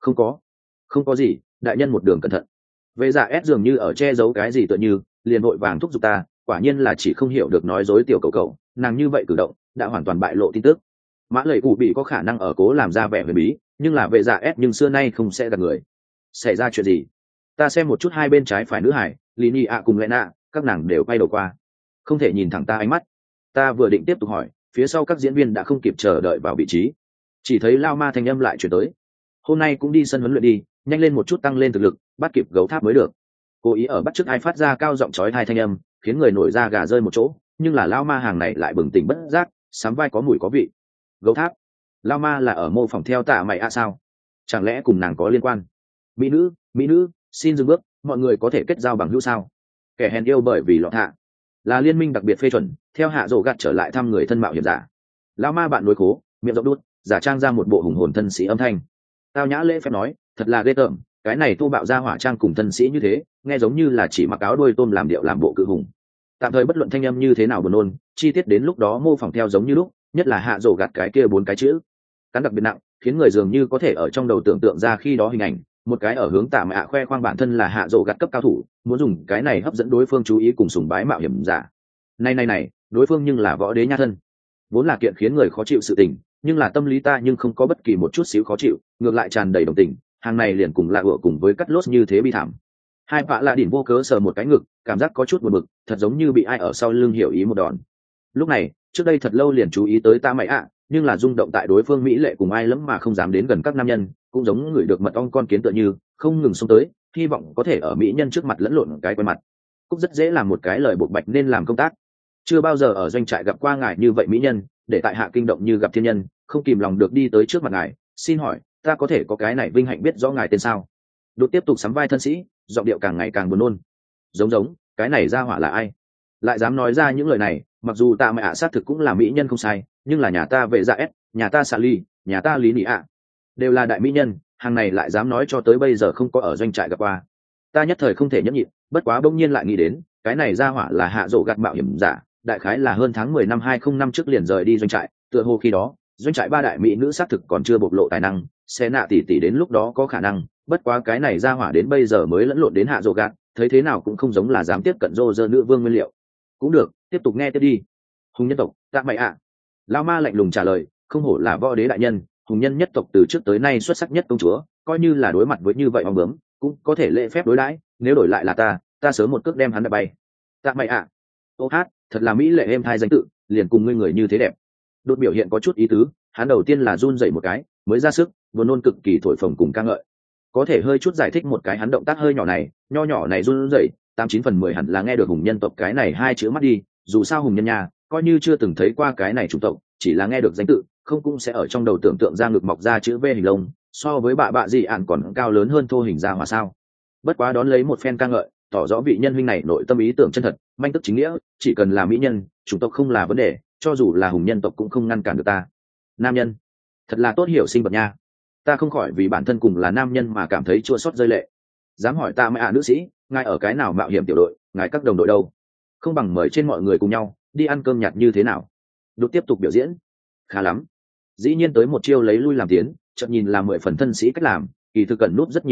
Không có gì, đại nhân một đường cẩn thận. Vệ dạ ép dường như ở che giấu cái gì tựa như, liền vội vàng thúc giục ta, quả nhiên là chỉ không hiểu được nói dối tiểu cầu cầu, nàng như vậy cử động đã hoàn toàn bại lộ tin tức. Mã lẩy cụ bị có khả năng ở cố làm ra vẻ huyền bí, nhưng là vệ dạ ép nhưng xưa nay không sẽ gạt người. Xảy ra chuyện gì? Ta xem một chút hai bên trái phải nữ hải, Lini ạ cùng Lena, các nàng đều quay đầu qua, không thể nhìn thẳng ta ánh mắt. Ta vừa định tiếp tục hỏi, phía sau các diễn viên đã không kịp chờ đợi vào vị trí, chỉ thấy lao ma thanh âm lại chuyển tới. Hôm nay cũng đi sân huấn luyện đi, nhanh lên một chút tăng lên thực lực, bắt kịp gấu tháp mới được. Cố ý ở bắt chước ai phát ra cao giọng chói tai thanh âm, khiến người nổi da gà rơi một chỗ, nhưng là lao ma hàng này lại bừng tỉnh bất giác, sắm vai có mùi có vị. Gấu tháp, lao ma là ở mô phỏng theo Tạ Mày ạ sao? Chẳng lẽ cùng nàng có liên quan? Mỹ nữ, xin dừng bước, mọi người có thể kết giao bằng hữu sao? Kẻ hèn yêu bởi vì lọt hạ, là liên minh đặc biệt phê chuẩn, theo hạ rổ gạt trở lại thăm người thân mạo hiểm giả. Lao ma bạn nối khố, miệng rộng đút, giả trang ra một bộ hùng hồn thân sĩ âm thanh. Tao nhã lễ phép nói, thật là ghê tởm, cái này tu bạo ra hỏa trang cùng thân sĩ như thế, nghe giống như là chỉ mặc áo đuôi tôm làm điệu làm bộ cự hùng. Tạm thời bất luận thanh âm như thế nào buồn nôn, chi tiết đến lúc đó mô phỏng theo giống như lúc, nhất là hạ rổ gạt cái kia 4 cái chữ, cắn đặc biệt nặng, khiến người dường như có thể ở trong đầu tưởng tượng ra khi đó hình ảnh, một cái ở hướng Tạ Mạ ạ khoe khoang bản thân là hạ rổ gạt cấp cao thủ, muốn dùng cái này hấp dẫn đối phương chú ý cùng sùng bái mạo hiểm giả. Này, đối phương nhưng là võ đế nha thân, vốn là kiện khiến người khó chịu sự tình, nhưng là tâm lý ta nhưng không có bất kỳ một chút xíu khó chịu, ngược lại tràn đầy đồng tình. Hàng này liền cùng lạ ựa cùng với cắt lốt như thế bi thảm. Hai vạ lạ đỉnh vô cớ sờ một cái ngực, cảm giác có chút buồn bực, thật giống như bị ai ở sau lưng hiểu ý một đòn. Lúc này, trước đây thật lâu liền chú ý tới Tạ Mày ạ, nhưng là rung động tại đối phương mỹ lệ cùng ai lắm mà không dám đến gần các nam nhân, cũng giống người được mật ong con kiến tựa như, không ngừng xông tới, hy vọng có thể ở mỹ nhân trước mặt lẫn lộn cái quen mặt. Cúc rất dễ làm một cái lời buộc bạch nên làm công tác. Chưa bao giờ ở doanh trại gặp qua ngài như vậy mỹ nhân, để tại hạ kinh động như gặp thiên nhân, không kìm lòng được đi tới trước mặt ngài, xin hỏi, ta có thể có cái này vinh hạnh biết rõ ngài tên sao? Đột tiếp tục sắm vai thân sĩ, giọng điệu càng ngày càng buồn nôn. Giống, cái này ra hỏa là ai? Lại dám nói ra những lời này, mặc dù Tạ Mày ạ xác thực cũng là mỹ nhân không sai, nhưng là nhà ta vệ dạ ép, nhà ta xà ly, nhà ta lý nị ạ, đều là đại mỹ nhân, hàng này lại dám nói cho tới bây giờ không có ở doanh trại gặp qua. Ta nhất thời không thể nhẫn nhịn, bất quá bỗng nhiên lại nghĩ đến, cái này ra hỏa là hạ rổ gạt mạo hiểm giả, đại khái là hơn tháng 10 năm 2005 trước liền rời đi doanh trại, tựa hồ khi đó, doanh trại 3 đại mỹ nữ xác thực còn chưa bộc lộ tài năng, xe nạ tỷ đến lúc đó có khả năng, bất quá cái này ra hỏa đến bây giờ mới lẫn lộn đến hạ rổ gạt, thấy thế nào cũng không giống là dám tiếp cận rô rơ nữ vương nguyên liệu. Cũng được, tiếp tục nghe tiếp đi. Hùng nhân tộc, Tạ Mày ạ. Lao ma lạnh lùng trả lời, không hổ là võ đế đại nhân, hùng nhân nhất tộc từ trước tới nay xuất sắc nhất công chúa, coi như là đối mặt với như vậy ong bướm, cũng có thể lễ phép đối đãi, nếu đổi lại là ta sớm một cước đem hắn đập bay. Tạ Mày ạ. Ô hát, thật là mỹ lệ êm thai danh tự, liền cùng ngươi người như thế đẹp. Đột biểu hiện có chút ý tứ, hắn đầu tiên là run rẩy một cái, mới ra sức, vừa nôn cực kỳ thổi phồng cùng ca ngợi. Có thể hơi chút giải thích một cái hắn động tác hơi nhỏ này, nho nhỏ này run rẩy, 89/10 hẳn là nghe được hùng nhân tộc cái này 2 chữ mắt đi, dù sao hùng nhân nhà, coi như chưa từng thấy qua cái này chủng tộc, chỉ là nghe được danh tự, không cũng sẽ ở trong đầu tưởng tượng ra ngực mọc ra chữ V hình lông, so với bạ gì ạn còn cao lớn hơn thô hình ra hòa sao. Bất quá đón lấy một phen ca ngợi, tỏ rõ vị nhân huynh này nội tâm ý tưởng chân thật, manh tức chính nghĩa, chỉ cần là mỹ nhân, chủng tộc không là vấn đề, cho dù là hùng nhân tộc cũng không ngăn cản được ta. Nam nhân, thật là tốt hiểu sinh vật nha. Ta không khỏi vì bản thân cùng là nam nhân mà cảm thấy chua xót rơi lệ. Dám hỏi Tạ Mày ạ nữ sĩ, ngài ở cái nào mạo hiểm tiểu đội, ngài các đồng đội đâu? Không bằng mời trên mọi người cùng nhau đi ăn cơm nhạt như thế nào? Đột tiếp tục biểu diễn. Khá lắm. Dĩ nhiên tới một chiêu lấy lui làm tiến, chợt nhìn là 10 phần thân sĩ cách làm, kỳ thực cần núp rất nhiều mục đích,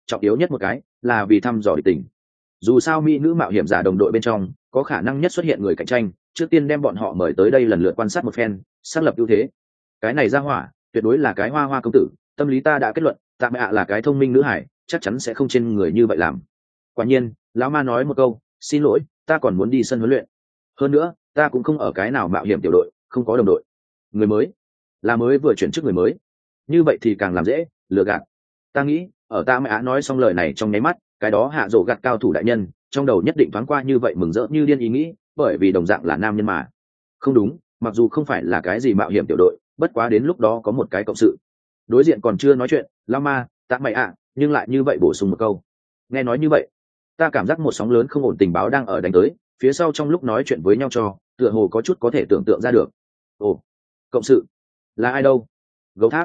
trọng yếu nhất một cái là vì thăm dò địch tình. Dù sao mỹ nữ mạo hiểm giả đồng đội bên trong có khả năng nhất xuất hiện người cạnh tranh, trước tiên đem bọn họ mời tới đây lần lượt quan sát một phen, xác lập ưu thế. Cái này ra hỏa tuyệt đối là cái hoa hoa công tử, tâm lý ta đã kết luận Tạ Mẹ là cái thông minh nữ hải, chắc chắn sẽ không trên người như vậy làm. Quả nhiên lão ma nói một câu, xin lỗi, ta còn muốn đi sân huấn luyện. Hơn nữa ta cũng không ở cái nào mạo hiểm tiểu đội, không có đồng đội. Người mới là mới vừa chuyển chức người mới, như vậy thì càng làm dễ lừa gạt. Ta nghĩ ở Tạ Mẹ nói xong lời này trong nháy mắt, cái đó hạ rổ gạt cao thủ đại nhân trong đầu nhất định thoáng qua như vậy mừng rỡ như điên ý nghĩ, bởi vì đồng dạng là nam nhân mà. Không đúng, mặc dù không phải là cái gì mạo hiểm tiểu đội, bất quá đến lúc đó có một cái cộng sự. Đối diện còn chưa nói chuyện, lao ma Tạ Mẹ nhưng lại như vậy bổ sung một câu. Nghe nói như vậy, ta cảm giác một sóng lớn không ổn tình báo đang ở đánh tới, phía sau trong lúc nói chuyện với nhau cho tựa hồ có chút có thể tưởng tượng ra được. Ồ, cộng sự là ai đâu? Gấu tháp?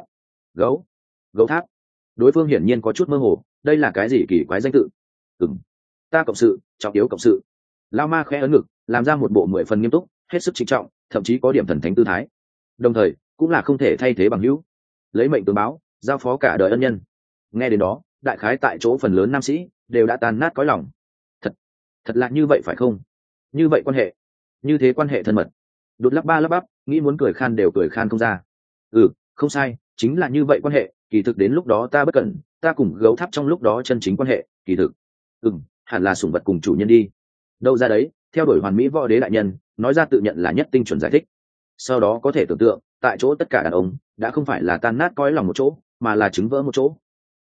Gấu tháp? Đối phương hiển nhiên có chút mơ hồ, đây là cái gì kỳ quái danh tự? Ta cộng sự, trọng yếu cộng sự. Lao ma khẽ ấn ngực, làm ra một bộ 10 phần nghiêm túc, hết sức trịnh trọng, thậm chí có điểm thần thánh tư thái. Đồng thời cũng là không thể thay thế bằng hữu, lấy mệnh tướng báo, giao phó cả đời ân nhân. Nghe đến đó, đại khái tại chỗ phần lớn nam sĩ đều đã tan nát cõi lòng. Thật là như vậy phải không? Như vậy quan hệ, như thế quan hệ thân mật. Đột lắp ba lắp bắp, nghĩ muốn cười khan đều cười khan không ra. Không sai, chính là như vậy quan hệ. Kỳ thực đến lúc đó ta bất cẩn, ta cùng gấu tháp trong lúc đó chân chính quan hệ kỳ thực hẳn là sủng vật cùng chủ nhân đi. Đâu ra đấy, theo đuổi hoàn mỹ võ đế đại nhân nói ra tự nhận là nhất tinh chuẩn giải thích. Sau đó có thể tưởng tượng tại chỗ tất cả đàn ông đã không phải là tan nát cõi lòng một chỗ, mà là trứng vỡ một chỗ.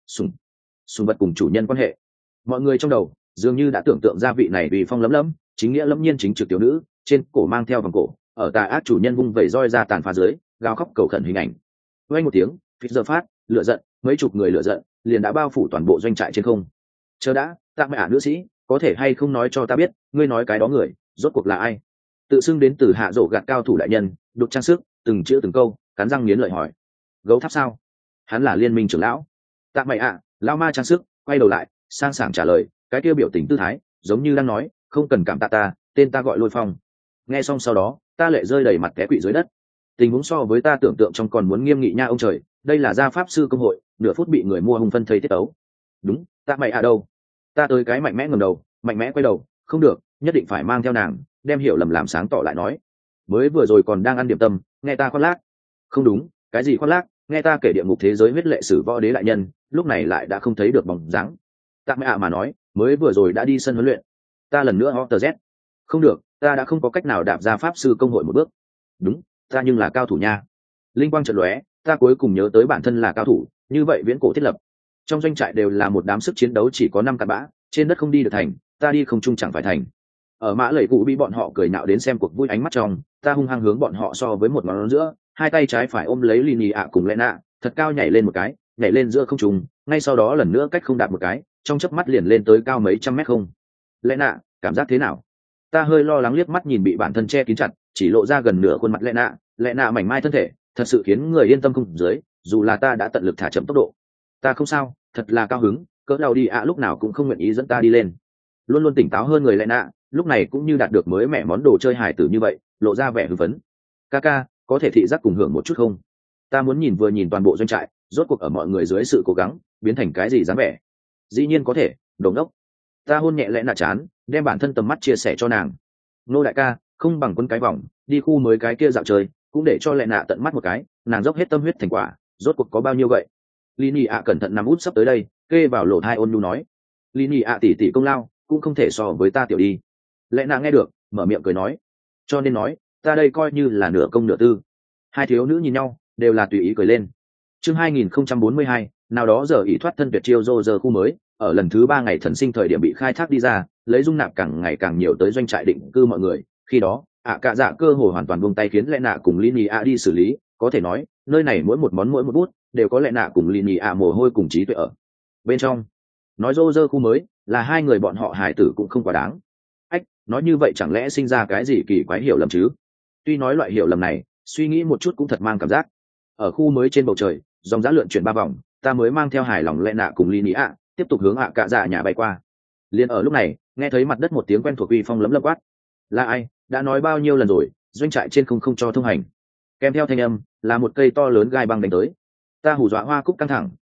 Sủng vật cùng chủ nhân quan hệ, mọi người trong đầu dường như đã tưởng tượng ra vị này vì phong lấm lấm chính nghĩa lẫm nhiên chính trực tiểu nữ, trên cổ mang theo vòng cổ, ở tà ác chủ nhân vung vẩy roi ra tàn phá dưới gào khóc cầu khẩn hình ảnh. Vang một tiếng, phít giờ phát lửa giận, mấy chục người lửa giận liền đã bao phủ toàn bộ doanh trại trên không. Chờ đã, Tạ Mẹ nữ sĩ, có thể hay không nói cho ta biết ngươi nói cái đó người rốt cuộc là ai? Tự xưng đến từ hạ rổ gạt cao thủ đại nhân đục trang sức, từng chữ từng câu cắn răng nghiến lợi hỏi. Gấu tháp sao? Hắn là liên minh trưởng lão. Tạ Mẹ lão ma trang sức quay đầu lại sang sảng trả lời, cái kia biểu tình tư thái giống như đang nói không cần cảm tạ ta, tên ta gọi Lôi Phong. Nghe xong sau đó ta lệ rơi đầy mặt té quỵ dưới đất. Tình huống so với ta tưởng tượng trong còn muốn nghiêm nghị nha ông trời, đây là gia pháp sư công hội nửa phút bị người mua hung phân thây tiết tấu. Đúng, Tạ Mẹ đâu? Ta tới cái mạnh mẽ ngẩng đầu, mạnh mẽ quay đầu, không được, nhất định phải mang theo nàng, đem hiểu lầm làm sáng tỏ lại nói. Mới vừa rồi còn đang ăn điểm tâm, nghe ta khoác lác. Không đúng, cái gì khoác lác, nghe ta kể địa ngục thế giới huyết lệ sử võ đế đại nhân, lúc này lại đã không thấy được bóng dáng. Tạ Mẹ mà nói, mới vừa rồi đã đi sân huấn luyện. Ta lần nữa ho tờ z. Không được, ta đã không có cách nào đạp ra pháp sư công hội một bước. Đúng, ta nhưng là cao thủ nha. Linh quang chợt lóe, ta cuối cùng nhớ tới bản thân là cao thủ, như vậy viễn cổ thiết lập. Trong doanh trại đều là một đám sức chiến đấu chỉ có 5 cặn bã, trên đất không đi được thành, ta đi không trung chẳng phải thành. Ở mã lầy cụ bị bọn họ cười nạo đến xem cuộc vui ánh mắt trong, ta hung hăng hướng bọn họ so với một ngón giữa, hai tay trái phải ôm lấy Lini ạ cùng Lena, thật cao nhảy lên một cái, nhảy lên giữa không trung, ngay sau đó lần nữa cách không đạp một cái, trong chớp mắt liền lên tới cao mấy trăm mét không. Lena, cảm giác thế nào? Ta hơi lo lắng liếc mắt nhìn bị bản thân che kín chặt, chỉ lộ ra gần nửa khuôn mặt Lena mảnh mai thân thể, thật sự khiến người yên tâm không dưới, dù là ta đã tận lực thả chậm tốc độ. Ta không sao, thật là cao hứng, cỡ đầu đi ạ lúc nào cũng không nguyện ý dẫn ta đi lên. Luôn luôn tỉnh táo hơn người Lena, lúc này cũng như đạt được mới mẻ món đồ chơi hài tử như vậy, lộ ra vẻ hưng phấn. Kaka, có thể thị giác cùng hưởng một chút không? Ta muốn nhìn vừa nhìn toàn bộ doanh trại, rốt cuộc ở mọi người dưới sự cố gắng biến thành cái gì dáng vẻ. Dĩ nhiên có thể, đồ ngốc. Ta hôn nhẹ Lena chán, đem bản thân tầm mắt chia sẻ cho nàng. Nô đại ca, không bằng quân cái vòng, đi khu mới cái kia dạo chơi, cũng để cho Lena tận mắt một cái, nàng dốc hết tâm huyết thành quả, rốt cuộc có bao nhiêu vậy? Lini ạ cẩn thận nằm út sắp tới đây, kê vào lỗ tai ôn nhu nói. Lini ạ tỷ tỷ công lao cũng không thể so với ta tiểu đi. Lena nghe được, mở miệng cười nói. Cho nên nói, ta đây coi như là nửa công nửa tư. Hai thiếu nữ nhìn nhau, đều là tùy ý cười lên. Chương 2042, nào đó giờ ý thoát thân tuyệt chiêu rô giờ khu mới, ở lần thứ 3 ngày thần sinh thời điểm bị khai thác đi ra, lấy dung nạp càng ngày càng nhiều tới doanh trại định cư mọi người. Khi đó, cả dạ cơ hồ hoàn toàn buông tay khiến Lena cùng Lini ạ đi xử lý, có thể nói, nơi này mỗi một món mỗi một bút đều có Lena cùng Lini ạ mồ hôi cùng trí tuệ ở bên trong. Nói rô rơ khu mới là hai người bọn họ hài tử cũng không quá đáng. Nói như vậy chẳng lẽ sinh ra cái gì kỳ quái hiểu lầm chứ? Tuy nói loại hiểu lầm này, suy nghĩ một chút cũng thật mang cảm giác. Ở khu mới trên bầu trời, dòng giá lượn chuyển 3 vòng, ta mới mang theo hài lòng Lena cùng Lini ạ tiếp tục hướng cả dạ nhà bay qua. Liền ở lúc này, nghe thấy mặt đất một tiếng quen thuộc uy phong lấm lấm quát. Là ai? Đã nói bao nhiêu lần rồi, doanh trại trên không cho thông hành. Kèm theo thanh âm là một cây to lớn gai băng đánh tới. Ta hù dọa hoa cúc căng thẳng,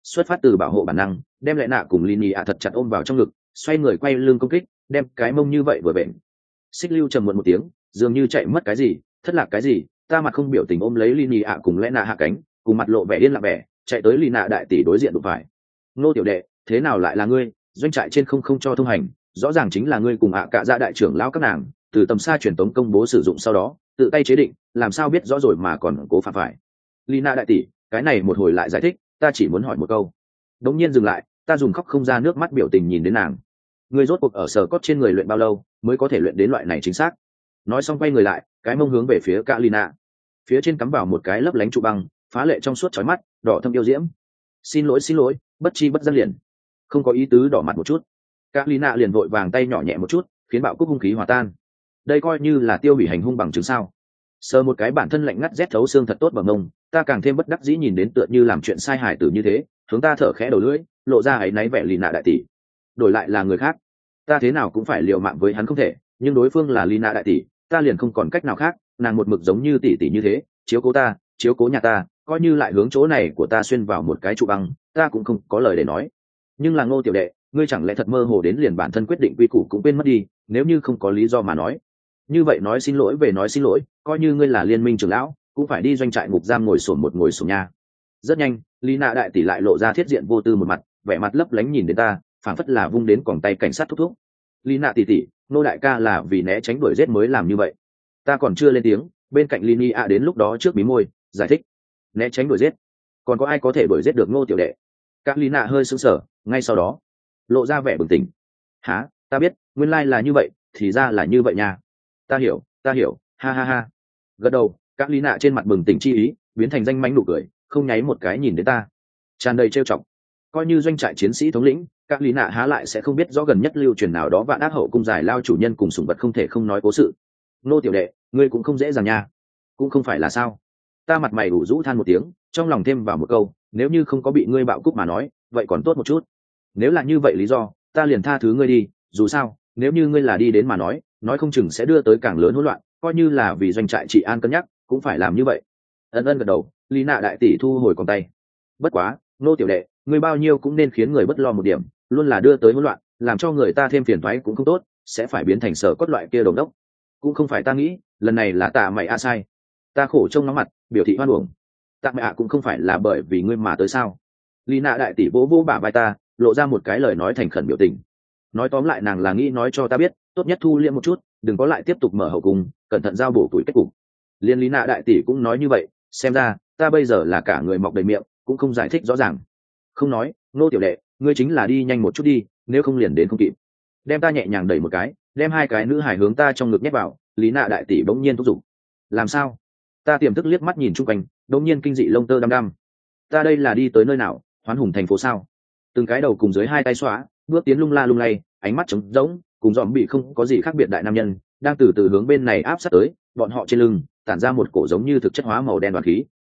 xuất phát từ bảo hộ bản năng đem lẽ nạ cùng lini ạ thật chặt ôm vào trong ngực, xoay người quay lưng công kích, đem cái mông như vậy vừa bện. Xích Lưu trầm muộn một tiếng, dường như chạy mất cái gì, thất lạc cái gì, ta mặt không biểu tình ôm lấy lini ạ cùng lẽ nạ hạ cánh, cùng mặt lộ vẻ điên lặng vẻ, chạy tới lina đại tỷ đối diện đụng phải. Nô tiểu đệ, thế nào lại là ngươi? Doanh trại trên không cho thông hành, rõ ràng chính là ngươi cùng ạ cả dạ đại trưởng lão các nàng từ tầm xa truyền tống công bố sử dụng sau đó tự tay chế định, làm sao biết rõ rồi mà còn cố phạm phải. Lina đại tỷ, cái này một hồi lại giải thích, ta chỉ muốn hỏi một câu. Đống nhiên dừng lại, ta dùng khóc không ra nước mắt biểu tình nhìn đến nàng. Ngươi rốt cuộc ở sở cốt trên người luyện bao lâu mới có thể luyện đến loại này chính xác? Nói xong quay người lại, cái mông hướng về phía cả Lina. Phía trên cắm vào một cái lấp lánh trụ băng, phá lệ trong suốt chói mắt, đỏ thâm yêu diễm. Xin lỗi, bất chi bất giác liền. Không có ý tứ đỏ mặt một chút. Cả Lina liền vội vàng tay nhỏ nhẹ một chút, khiến bạo cúc hung khí hòa tan. Đây coi như là tiêu hủy hành hung bằng chứng sao? Sờ một cái bản thân lạnh ngắt rét thấu xương thật tốt bằng mông, ta càng thêm bất đắc dĩ nhìn đến tựa như làm chuyện sai hài tử như thế, hướng ta thở khẽ đầu lưỡi, lộ ra ấy náy vẻ Lina đại tỷ. Đổi lại là người khác, ta thế nào cũng phải liều mạng với hắn không thể, nhưng đối phương là Lina đại tỷ, ta liền không còn cách nào khác, nàng một mực giống như tỷ tỷ như thế, chiếu cố ta, chiếu cố nhà ta, coi như lại hướng chỗ này của ta xuyên vào một cái trụ băng, ta cũng không có lời để nói. Nhưng là Ngô tiểu đệ, ngươi chẳng lẽ thật mơ hồ đến liền bản thân quyết định quy củ cũng quên mất đi, nếu như không có lý do mà nói. Như vậy nói xin lỗi về nói xin lỗi, coi như ngươi là liên minh trưởng lão, cũng phải đi doanh trại ngục giam ngồi sổm nha. Rất nhanh, Lina đại tỷ lại lộ ra thiết diện vô tư một mặt, vẻ mặt lấp lánh nhìn đến ta, phảng phất là vung đến còng tay cảnh sát thúc thúc. Lina tỷ tỷ, nô đại ca là vì né tránh đuổi giết mới làm như vậy. Ta còn chưa lên tiếng, bên cạnh Linia đến lúc đó trước bí môi giải thích. Né tránh đuổi giết? Còn có ai có thể đuổi giết được Ngô tiểu đệ? Các Lina hơi sững sờ, ngay sau đó lộ ra vẻ bừng tỉnh. Hả? Ta biết, nguyên lai là như vậy, thì ra là như vậy nha. Ta hiểu, ha ha ha. Gật đầu, các Lina trên mặt bừng tỉnh chi ý biến thành danh mánh nụ cười, không nháy một cái nhìn đến ta, tràn đầy trêu chọc. Coi như doanh trại chiến sĩ thống lĩnh, các Lina há lại sẽ không biết rõ gần nhất lưu truyền nào đó vạn ác hậu cung giải lao chủ nhân cùng sủng vật không thể không nói cố sự. Ngô tiểu đệ, ngươi cũng không dễ dàng nha. Cũng không phải là sao? Ta mặt mày ủ rũ than một tiếng, trong lòng thêm vào một câu, nếu như không có bị ngươi bạo cúc mà nói, vậy còn tốt một chút. Nếu là như vậy lý do, ta liền tha thứ ngươi đi, dù sao, nếu như ngươi là đi đến mà nói không chừng sẽ đưa tới càng lớn hỗn loạn, coi như là vì doanh trại trị an cân nhắc, cũng phải làm như vậy. Ân gật đầu, Lina đại tỷ thu hồi còn tay. Bất quá, Ngô tiểu đệ, ngươi bao nhiêu cũng nên khiến người bất lo một điểm, luôn là đưa tới hỗn loạn, làm cho người ta thêm phiền toái cũng không tốt, sẽ phải biến thành sở cốt loại kia đồng đốc. Cũng không phải ta nghĩ, lần này là tạ mày sai. Ta khổ trông nóng mặt, biểu thị hoan uổng. Tạ mày cũng không phải là bởi vì ngươi mà tới sao? Lina đại tỷ vỗ bả vai ta, lộ ra một cái lời nói thành khẩn biểu tình. Nói tóm lại nàng là nghĩ nói cho ta biết, tốt nhất thu liễm một chút, đừng có lại tiếp tục mở hậu cung, cẩn thận giao bổ tuổi kết cục. Liên Lina đại tỷ cũng nói như vậy, xem ra ta bây giờ là cả người mọc đầy miệng, cũng không giải thích rõ ràng. Không nói, Ngô tiểu đệ, ngươi chính là đi nhanh một chút đi, nếu không liền đến không kịp. Đem ta nhẹ nhàng đẩy một cái, đem hai cái nữ hài hướng ta trong ngực nhét vào. Lina đại tỷ bỗng nhiên thúc giục. Làm sao? Ta tiềm thức liếc mắt nhìn chung quanh, bỗng nhiên kinh dị lông tơ đăm đăm. Ta đây là đi tới nơi nào? Hoán hùng thành phố sao? Từng cái đầu cùng dưới hai tay xóa, bước tiến lung la lung lay, ánh mắt trống rỗng, cùng dòm bị không có gì khác biệt đại nam nhân đang từ từ hướng bên này áp sát tới, bọn họ trên lưng tản ra một cổ giống như thực chất hóa màu đen đoàn khí.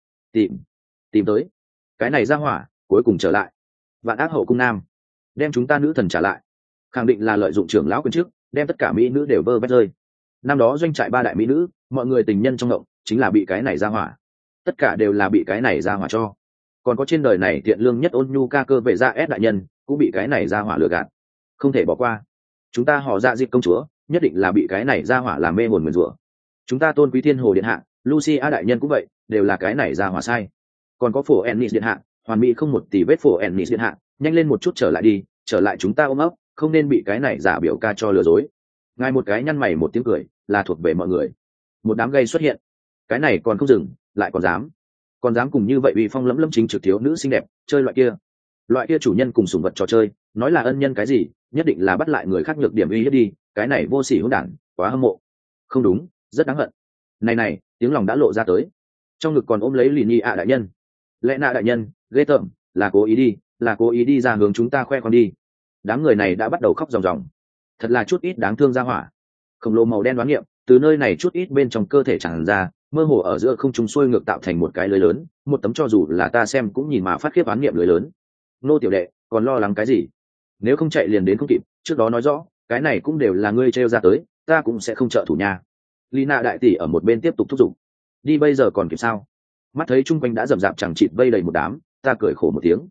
Tìm tới cái này ra hỏa, cuối cùng trở lại. Vạn ác hậu cung nam, đem chúng ta nữ thần trả lại. Khẳng định là lợi dụng trưởng lão quyền trước, đem tất cả mỹ nữ đều vơ vét rơi. Năm đó doanh trại ba đại mỹ nữ, mọi người tình nhân trong ngộng chính là bị cái này ra hỏa, tất cả đều là bị cái này ra hỏa cho. Còn có trên đời này thiện lương nhất ôn nhu ca cơ về ra ép đại nhân cũng bị cái này ra hỏa lừa gạt, không thể bỏ qua. Chúng ta họ dạ dịp công chúa nhất định là bị cái này ra hỏa làm mê hồn nguyền rủa. Chúng ta tôn quý thiên hồ điện hạ Lucia đại nhân cũng vậy, đều là cái này ra hỏa sai. Còn có phổ Ennis điện hạ, hoàn mỹ không một tỷ vết phổ Ennis điện hạ, nhanh lên một chút trở lại đi, trở lại chúng ta ôm ấp, không nên bị cái này giả biểu ca cho lừa dối. Ngài một cái nhăn mày một tiếng cười, là thuộc về mọi người. Một đám gay xuất hiện, cái này còn không dừng, lại còn dám cùng như vậy uy phong lẫm lẫm chính trực thiếu nữ xinh đẹp chơi loại kia chủ nhân cùng sủng vật trò chơi, nói là ân nhân cái gì, nhất định là bắt lại người khác nhược điểm uy hiếp đi, cái này vô sỉ hỗn đản, quá hâm mộ. Không đúng, rất đáng hận. Này, tiếng lòng đã lộ ra tới. Trong ngực còn ôm lấy Lini ạ đại nhân. Lẽ nạ đại nhân, ghê tởm, là cố ý đi ra hướng chúng ta khoe con đi. Đám người này đã bắt đầu khóc ròng ròng. Thật là chút ít đáng thương ra hỏa. Khổng lồ màu đen đoán nghiệm, từ nơi này chút ít bên trong cơ thể tràn ra, mơ hồ ở giữa không trung xuôi ngược tạo thành một cái lưới lớn, một tấm cho dù là ta xem cũng nhìn mà phát khiếp oán nghiệm lưới lớn. Nô tiểu đệ, còn lo lắng cái gì? Nếu không chạy liền đến không kịp, trước đó nói rõ, cái này cũng đều là ngươi trêu ra tới, ta cũng sẽ không trợ thủ nhà. Lina đại tỷ ở một bên tiếp tục thúc giục. Đi bây giờ còn kịp sao? Mắt thấy chung quanh đã rầm rạp chẳng chịt vây đầy một đám, ta cười khổ một tiếng.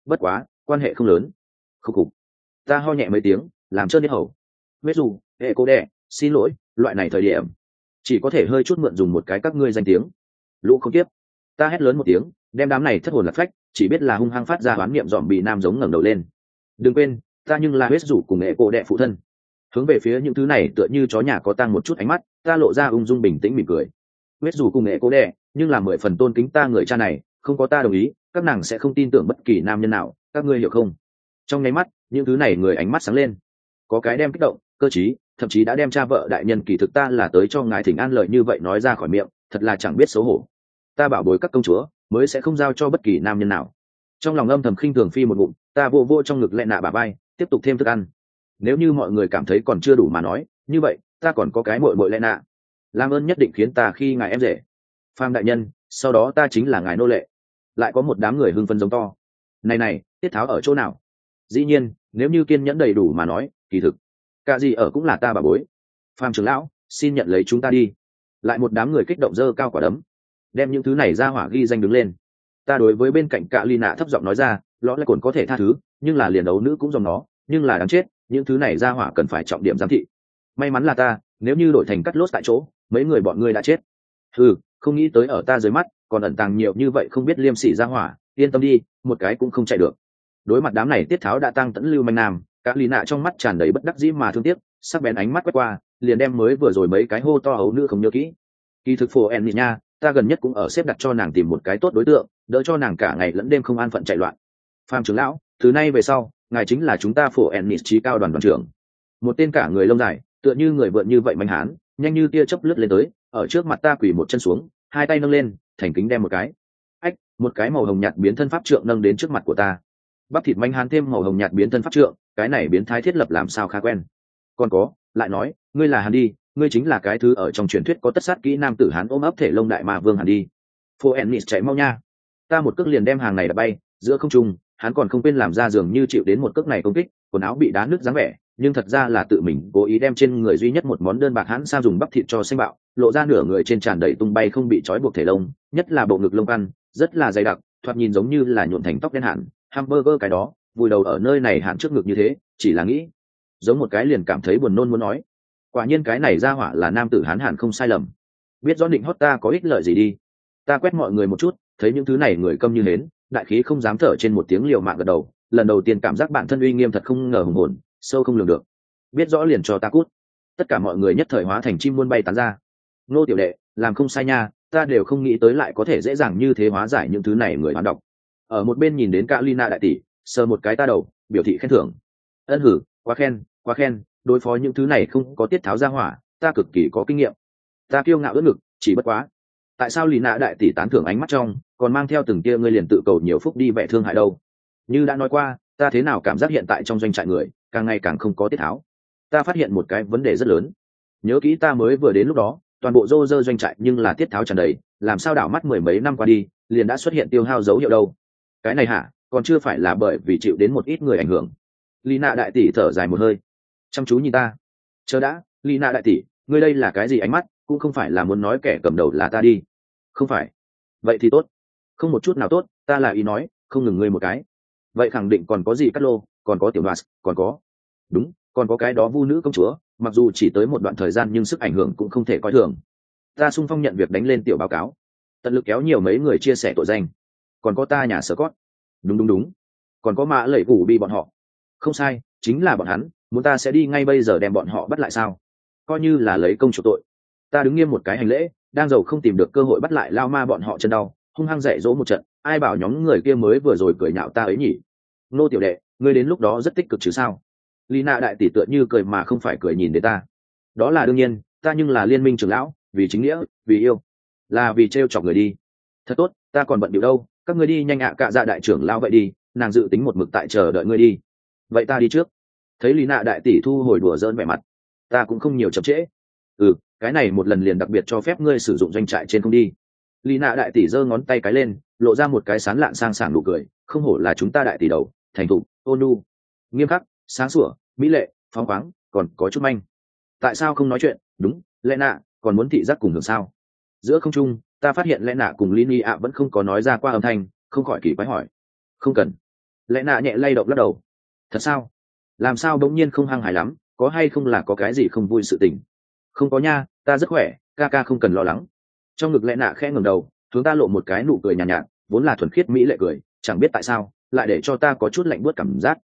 bất quá quan hệ không lớn. Khúc cục, ta ho nhẹ mấy tiếng làm trơn hết hầu. Biết dù hệ cô đẻ xin lỗi, loại này thời điểm chỉ có thể hơi chút mượn dùng một cái các ngươi danh tiếng. Lũ không tiếp, ta hét lớn một tiếng, đem đám này thất hồn lạc phách, chỉ biết là hung hăng phát ra đoán niệm dòm bị nam giống ngẩng đầu lên. Đừng quên, ta nhưng là huyết rủ cùng nghệ cô đệ phụ thân. Hướng về phía những thứ này tựa như chó nhà có tang một chút ánh mắt, ta lộ ra ung dung bình tĩnh mỉm cười. Huyết rủ cùng nghệ cô đệ, nhưng là 10 phần tôn kính ta người cha này, không có ta đồng ý, các nàng sẽ không tin tưởng bất kỳ nam nhân nào, các ngươi hiểu không? Trong nháy mắt, những thứ này người ánh mắt sáng lên, có cái đem kích động, cơ trí, thậm chí đã đem cha vợ đại nhân kỳ thực ta là tới cho ngài thỉnh an lợi như vậy nói ra khỏi miệng, thật là chẳng biết xấu hổ. Ta bảo bối các công chúa mới sẽ không giao cho bất kỳ nam nhân nào. Trong lòng âm thầm khinh thường phi một ngụm, ta vô vô trong ngực lẹ nạ bà bay, tiếp tục thêm thức ăn. Nếu như mọi người cảm thấy còn chưa đủ mà nói, như vậy ta còn có cái muội muội lẹ nạ, làm ơn nhất định khiến ta khi ngài em rể. Phàm đại nhân, sau đó ta chính là ngài nô lệ. Lại có một đám người hưng phấn giống to. Này, tiết tháo ở chỗ nào? Dĩ nhiên, nếu như kiên nhẫn đầy đủ mà nói, kỳ thực cả gì ở cũng là ta bà bối. Phàm trưởng lão, xin nhận lấy chúng ta đi. Lại một đám người kích động dơ cao quả đấm, đem những thứ này ra hỏa ghi danh đứng lên. Ta đối với bên cạnh cạ ly nạ thấp giọng nói ra, lõ lại còn có thể tha thứ, nhưng là liền đấu nữ cũng dòng nó, nhưng là đáng chết, những thứ này ra hỏa cần phải trọng điểm giám thị. May mắn là ta, nếu như đổi thành cắt lốt tại chỗ, mấy người bọn ngươi đã chết. Không nghĩ tới ở ta dưới mắt còn ẩn tàng nhiều như vậy không biết liêm sỉ ra hỏa, yên tâm đi, một cái cũng không chạy được. Đối mặt đám này tiết tháo đã tăng tẫn lưu manh nam, cạ ly nạ trong mắt tràn đầy bất đắc dĩ mà thương tiếc, sắc bén ánh mắt quét qua, liền đem mới vừa rồi mấy cái hô to hấu nữ không nhớ kỹ. Kỳ thực phổ en nha, ta gần nhất cũng ở xếp đặt cho nàng tìm một cái tốt đối tượng, đỡ cho nàng cả ngày lẫn đêm không an phận chạy loạn. Phàm trưởng lão, từ nay về sau ngài chính là chúng ta phổ en trí cao đoàn trưởng. Một tên cả người lông dài tựa như người vượn như vậy manh hán, nhanh như tia chớp lướt lên tới, ở trước mặt ta quỳ một chân xuống, hai tay nâng lên, thành kính đem một cái một cái màu hồng nhạt biến thân pháp trượng nâng đến trước mặt của ta. Bắp thịt manh hán thêm màu hồng nhạt biến thân pháp trượng, cái này biến thái thiết lập làm sao khá quen. Còn có, lại nói, ngươi là Hàn đi, ngươi chính là cái thứ ở trong truyền thuyết có tất sát kỹ nam tử Hán ôm ấp thể lông đại ma vương Hàn đi. Phô Ennis chạy mau nha. Ta một cước liền đem hàng này đập bay, giữa không trung, hắn còn không quên làm ra dường như chịu đến một cước này công kích, quần áo bị đá nứt dáng vẻ, nhưng thật ra là tự mình cố ý đem trên người duy nhất một món đơn bạc hắn sa dùng bắp thịt cho xanh bạo, lộ ra nửa người trên tràn đầy tung bay không bị trói buộc thể lông, nhất là bộ ngực lông ăn, rất là dày đặc, thoạt nhìn giống như là nhuộm thành tóc đen hạn, hamburger cái đó, vùi đầu ở nơi này hạn trước ngực như thế, chỉ là nghĩ, giống một cái liền cảm thấy buồn nôn muốn nói. Quả nhiên cái này ra hỏa là nam tử Hán hẳn không sai lầm. Biết rõ định hót ta có ích lợi gì đi. Ta quét mọi người một chút, thấy những thứ này người câm như hến, đại khí không dám thở trên một tiếng liều mạng gật đầu, lần đầu tiên cảm giác bản thân uy nghiêm thật không ngờ hùng hồn, sâu không lường được. Biết rõ liền cho ta cút. Tất cả mọi người nhất thời hóa thành chim muôn bay tán ra. Nô tiểu đệ, làm không sai nha, ta đều không nghĩ tới lại có thể dễ dàng như thế hóa giải những thứ này người hoán độc. Ở một bên nhìn đến cả Lina đại tỷ, sờ một cái ta đầu, biểu thị khen thưởng. Ân hử, quá khen, đối phó những thứ này không có tiết tháo ra hỏa, ta cực kỳ có kinh nghiệm. Ta kiêu ngạo ưỡn ngực, chỉ bất quá, tại sao Lina đại tỷ tán thưởng ánh mắt trong còn mang theo từng kia ngươi liền tự cầu nhiều phúc đi vẻ thương hại đâu? Như đã nói qua, ta thế nào cảm giác hiện tại trong doanh trại người càng ngày càng không có tiết tháo. Ta phát hiện một cái vấn đề rất lớn. Nhớ kỹ ta mới vừa đến lúc đó, toàn bộ rô rơ doanh trại nhưng là tiết tháo tràn đầy, làm sao đảo mắt mười mấy năm qua đi, liền đã xuất hiện tiêu hao dấu hiệu đâu? Cái này hả, còn chưa phải là bởi vì chịu đến một ít người ảnh hưởng. Lina đại tỷ thở dài một hơi, chăm chú nhìn ta. Chờ đã, Lina đại tỷ, ngươi đây là cái gì ánh mắt, cũng không phải là muốn nói kẻ cầm đầu là ta đi. Không phải. Vậy thì tốt. Không một chút nào tốt, ta là ý nói, không ngừng ngươi một cái. Vậy khẳng định còn có gì Cát Lô, còn có Tiểu Đoạt, còn có. Đúng, còn có cái đó Vu nữ công chúa, mặc dù chỉ tới một đoạn thời gian nhưng sức ảnh hưởng cũng không thể coi thường. Ta xung phong nhận việc đánh lên tiểu báo cáo, tận lực kéo nhiều mấy người chia sẻ tội danh. Còn có ta nhà Sở Cốt. Đúng. Còn có Mã Lệ Củ Bi bọn họ. Không sai, chính là bọn hắn, muốn ta sẽ đi ngay bây giờ đem bọn họ bắt lại sao? Coi như là lấy công chủ tội. Ta đứng nghiêm một cái hành lễ, đang giàu không tìm được cơ hội bắt lại lao ma bọn họ chân đau, hung hăng dạy dỗ một trận, ai bảo nhóm người kia mới vừa rồi cười nhạo ta ấy nhỉ? Nô tiểu đệ, ngươi đến lúc đó rất tích cực chứ sao? Lina đại tỷ tựa như cười mà không phải cười nhìn đến ta. Đó là đương nhiên, ta nhưng là liên minh trưởng lão, vì chính nghĩa, vì yêu, là vì trêu chọc người đi. Thật tốt, ta còn bận điệu đâu, các ngươi đi nhanh ạ cạ dạ đại trưởng lão vậy đi, nàng dự tính một mực tại chờ đợi ngươi đi. Vậy ta đi trước. Thấy Lina đại tỷ thu hồi đùa giỡn vẻ mặt, ta cũng không nhiều chậm trễ. Cái này một lần liền đặc biệt cho phép ngươi sử dụng doanh trại trên không đi. Lina đại tỷ giơ ngón tay cái lên, lộ ra một cái sán lạn sang sảng nụ cười, không hổ là chúng ta đại tỷ đầu, thành thục, ôn nhu, nghiêm khắc, sáng sủa, mỹ lệ, phóng khoáng, còn có chút manh. Tại sao không nói chuyện? Đúng, lẽ nạ còn muốn thị giác cùng hưởng sao? Giữa không trung, ta phát hiện lẽ nạ cùng Lini ạ vẫn không có nói ra qua âm thanh, không khỏi kỳ quái hỏi. Không cần. Lẽ nạ nhẹ lay động lắc đầu. Thật sao? Làm sao bỗng nhiên không hăng hài lắm, có hay không là có cái gì không vui sự tình? Không có nha, ta rất khỏe, ca ca không cần lo lắng. Trong ngực lẽ nạ khẽ ngẩng đầu, hướng ta lộ một cái nụ cười nhàn nhạt, vốn là thuần khiết mỹ lệ cười, chẳng biết tại sao lại để cho ta có chút lạnh buốt cảm giác.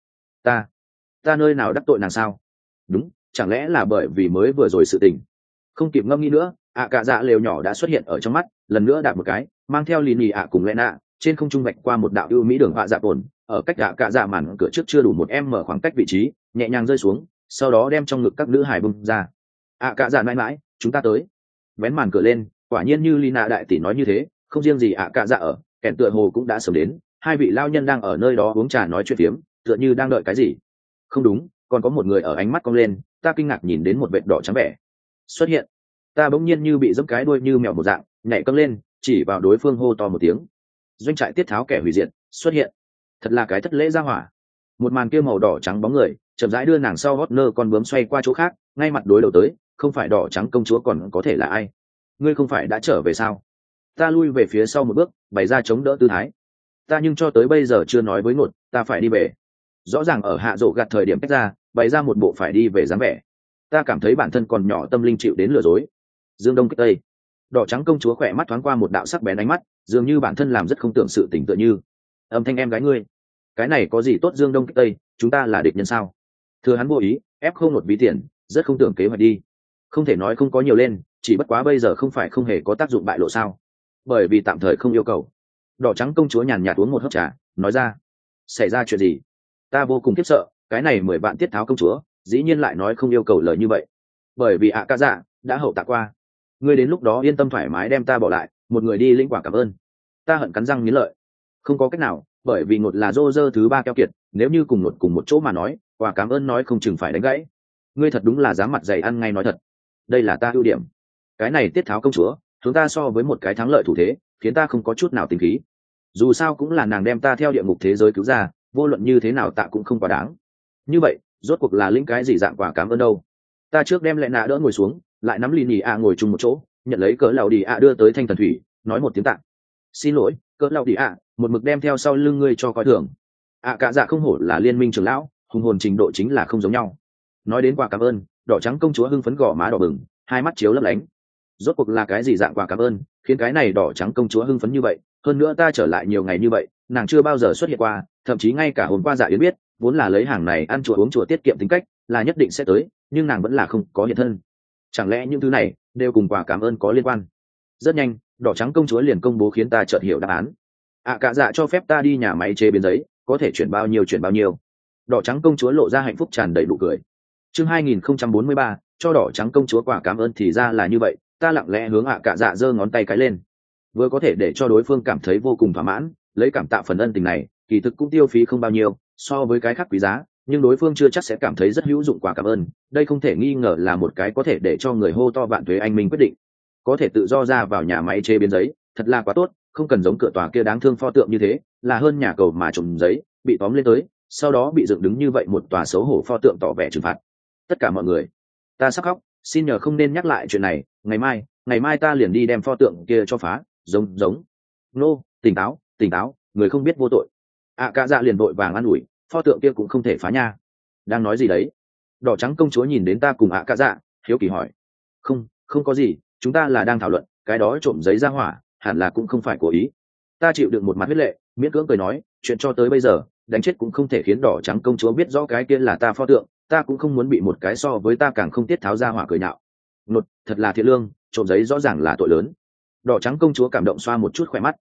Ta nơi nào đắc tội nàng sao? Đúng, chẳng lẽ là bởi vì mới vừa rồi sự tình? Không kịp ngâm nghĩ nữa, cả dạ lều nhỏ đã xuất hiện ở trong mắt, lần nữa đạp một cái, mang theo lì nhì cùng lẽ nạ trên không trung vạch qua một đạo ưu mỹ đường họa dạ ổn, ở cách cả dạ màn cửa trước chưa đủ một em mở khoảng cách vị trí, nhẹ nhàng rơi xuống, sau đó đem trong ngực các nữ hài bung ra. Cả dạ mãi mãi, chúng ta tới. Vén màn cửa lên, quả nhiên như Lina đại tỷ nói như thế, không riêng gì cả dạ ở, kẻn tựa hồ cũng đã sớm đến, hai vị lao nhân đang ở nơi đó uống trà nói chuyện phiếm, tựa như đang đợi cái gì. Không đúng, còn có một người ở ánh mắt cong lên, ta kinh ngạc nhìn đến một vệt đỏ trắng vẻ xuất hiện. Ta bỗng nhiên như bị giẫm cái đuôi như mèo một dạng, nhảy câng lên, chỉ vào đối phương hô to một tiếng. Doanh trại tiết tháo kẻ hủy diệt xuất hiện. Thật là cái thất lễ ra hỏa. Một màn kia màu đỏ trắng bóng người chậm rãi đưa nàng sau hót nơ con bướm xoay qua chỗ khác, ngay mặt đối đầu tới, không phải đỏ trắng công chúa còn có thể là ai? Ngươi không phải đã trở về sao? Ta lui về phía sau một bước, bày ra chống đỡ tư thái. Ta nhưng cho tới bây giờ chưa nói với ngột, ta phải đi về. Rõ ràng ở hạ rộ gạt thời điểm tách ra, bày ra một bộ phải đi về dáng vẻ. Ta cảm thấy bản thân còn nhỏ, tâm linh chịu đến lừa dối. Dương đông kích tây, đỏ trắng công chúa khỏe mắt thoáng qua một đạo sắc bén ánh mắt, dường như bản thân làm rất không tưởng sự tỉnh tựa như. Âm thanh em gái ngươi, cái này có gì tốt? Dương đông kích tây, chúng ta là địch nhân sao? Thừa hắn vô ý ép không một ví tiền, rất không tưởng kế hoạch đi. Không thể nói không có nhiều lên, chỉ bất quá bây giờ không phải không hề có tác dụng bại lộ sao? Bởi vì tạm thời không yêu cầu. Đỏ trắng công chúa nhàn nhạt uống một hớp trà, nói ra. Xảy ra chuyện gì? Ta vô cùng khiếp sợ, cái này 10 vạn tiết tháo công chúa dĩ nhiên lại nói không yêu cầu lời như vậy. Bởi vì ca dạ đã hậu tạ qua, ngươi đến lúc đó yên tâm thoải mái đem ta bỏ lại, một người đi lĩnh quả cảm ơn. Ta hận cắn răng nghiến lợi. Không có cách nào, bởi vì ngột là rô rơ thứ 3 keo kiệt, nếu như cùng ngột cùng một chỗ mà nói, quả cảm ơn nói không chừng phải đánh gãy. Ngươi thật đúng là dám mặt dày ăn ngay nói thật. Đây là ta ưu điểm. Cái này tiết tháo công chúa chúng ta so với một cái thắng lợi thủ thế, khiến ta không có chút nào tính khí. Dù sao cũng là nàng đem ta theo địa ngục thế giới cứu ra, vô luận như thế nào ta cũng không quá đáng. Như vậy rốt cuộc là lĩnh cái gì dạng quả cảm ơn đâu? Ta trước đem lẹ nạ đỡ ngồi xuống, lại nắm lì nhì ngồi chung một chỗ, nhận lấy cỡ lầu đi đưa tới thanh thần thủy, nói một tiếng tạng. Xin lỗi, cỡ lầu đi một mực đem theo sau lưng ngươi cho coi thường. Cả dạ không hổ là liên minh trưởng lão, hùng hồn trình độ chính là không giống nhau. Nói đến quả cảm ơn, đỏ trắng công chúa hưng phấn gò má đỏ bừng, hai mắt chiếu lấp lánh. Rốt cuộc là cái gì dạng quả cảm ơn khiến cái này đỏ trắng công chúa hưng phấn như vậy? Hơn nữa ta trở lại nhiều ngày như vậy, nàng chưa bao giờ xuất hiện qua, thậm chí ngay cả hôm qua dạ yến biết vốn là lấy hàng này ăn chùa uống chùa tiết kiệm tính cách, là nhất định sẽ tới, nhưng nàng vẫn là không có hiện thân. Chẳng lẽ những thứ này đều cùng quả cảm ơn có liên quan? Rất nhanh, đỏ trắng công chúa liền công bố khiến ta chợt hiểu đáp án. Cả dạ cho phép ta đi nhà máy chế biến giấy, có thể chuyển bao nhiêu chuyển bao nhiêu. Đỏ trắng công chúa lộ ra hạnh phúc tràn đầy đủ cười. Chương 2043, cho đỏ trắng công chúa quả cảm ơn thì ra là như vậy. Ta lặng lẽ hướng cả dạ giơ ngón tay cái lên, vừa có thể để cho đối phương cảm thấy vô cùng thỏa mãn, lấy cảm tạ phần ân tình này, kỳ thực cũng tiêu phí không bao nhiêu so với cái khác quý giá, nhưng đối phương chưa chắc sẽ cảm thấy rất hữu dụng quả cảm ơn. Đây không thể nghi ngờ là một cái có thể để cho người hô to vạn tuế anh minh quyết định. Có thể tự do ra vào nhà máy chế biến giấy, thật là quá tốt, không cần giống cửa tòa kia đáng thương pho tượng như thế, là hơn nhà cầu mà trồng giấy bị tóm lên tới, sau đó bị dựng đứng như vậy một tòa xấu hổ pho tượng tỏ vẻ trừng phạt tất cả mọi người. Ta sắp khóc, xin nhờ không nên nhắc lại chuyện này, ngày mai ta liền đi đem pho tượng kia cho phá. Giống nô, tỉnh táo, người không biết vô tội. Cả dạ liền vội vàng an ủi, pho tượng kia cũng không thể phá nha. Đang nói gì đấy? Đỏ trắng công chúa nhìn đến ta cùng cả dạ, hiếu kỳ hỏi. Không có gì, chúng ta là đang thảo luận, cái đó trộm giấy ra hỏa hẳn là cũng không phải cố ý. Ta chịu đựng một mặt huyết lệ, miễn cưỡng cười nói, chuyện cho tới bây giờ đánh chết cũng không thể khiến đỏ trắng công chúa biết rõ cái kia là ta pho tượng, ta cũng không muốn bị một cái so với ta càng không tiết tháo ra hỏa cười nhạo. Nột, thật là thiện lương, trộm giấy rõ ràng là tội lớn. Đỏ trắng công chúa cảm động xoa một chút khỏe mắt.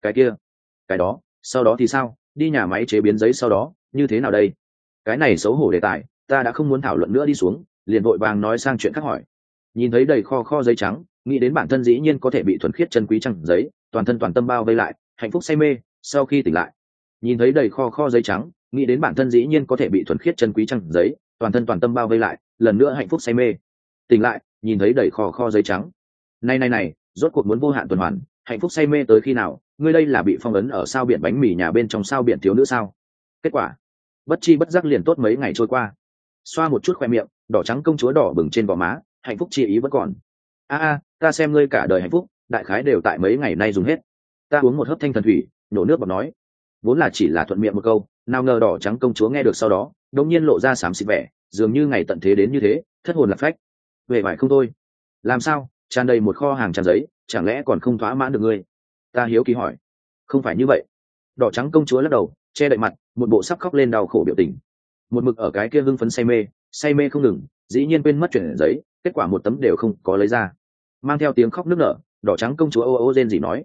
Cái đó sau đó thì sao? Đi nhà máy chế biến giấy sau đó như thế nào đây? Cái này xấu hổ đề tài ta đã không muốn thảo luận nữa đi xuống, liền vội vàng nói sang chuyện khác hỏi. Nhìn thấy đầy kho giấy trắng, nghĩ đến bản thân dĩ nhiên có thể bị thuần khiết chân quý trăng giấy toàn thân toàn tâm bao vây lại, hạnh phúc say mê. Sau khi tỉnh lại, nhìn thấy đầy kho giấy trắng, nghĩ đến bản thân dĩ nhiên có thể bị thuần khiết chân quý trăng giấy toàn thân toàn tâm bao vây lại, lần nữa hạnh phúc say mê. Tỉnh lại, nhìn thấy đầy kho giấy trắng, này rốt cuộc muốn vô hạn tuần hoàn, hạnh phúc say mê tới khi nào? Ngươi đây là bị phong ấn ở sao biển bánh mì nhà bên trong sao biển thiếu nữ sao? Kết quả bất chi bất giác liền tốt mấy ngày trôi qua. Xoa một chút khoe miệng, đỏ trắng công chúa đỏ bừng trên gò má, hạnh phúc chi ý vẫn còn. Ta xem ngươi cả đời hạnh phúc đại khái đều tại mấy ngày nay dùng hết. Ta uống một hớp thanh thần thủy, nổ nước bọt nói, vốn là chỉ là thuận miệng một câu, Nào ngờ đỏ trắng công chúa nghe được sau đó đột nhiên lộ ra xám xịt vẻ, dường như ngày tận thế đến như thế, thất hồn lạc phách. Về vải không thôi. Làm sao? Tràn đầy một kho hàng tràn giấy, chẳng lẽ còn không thỏa mãn được ngươi? Ta hiếu kỳ hỏi. Không phải như vậy. Đỏ trắng công chúa lắc đầu, che đậy mặt, một bộ sắp khóc lên đau khổ biểu tình. Một mực ở cái kia hưng phấn say mê không ngừng, dĩ nhiên quên mất chuyển giấy, kết quả một tấm đều không có lấy ra. Mang theo tiếng khóc nức nở, đỏ trắng công chúa ô ô rên rỉ nói: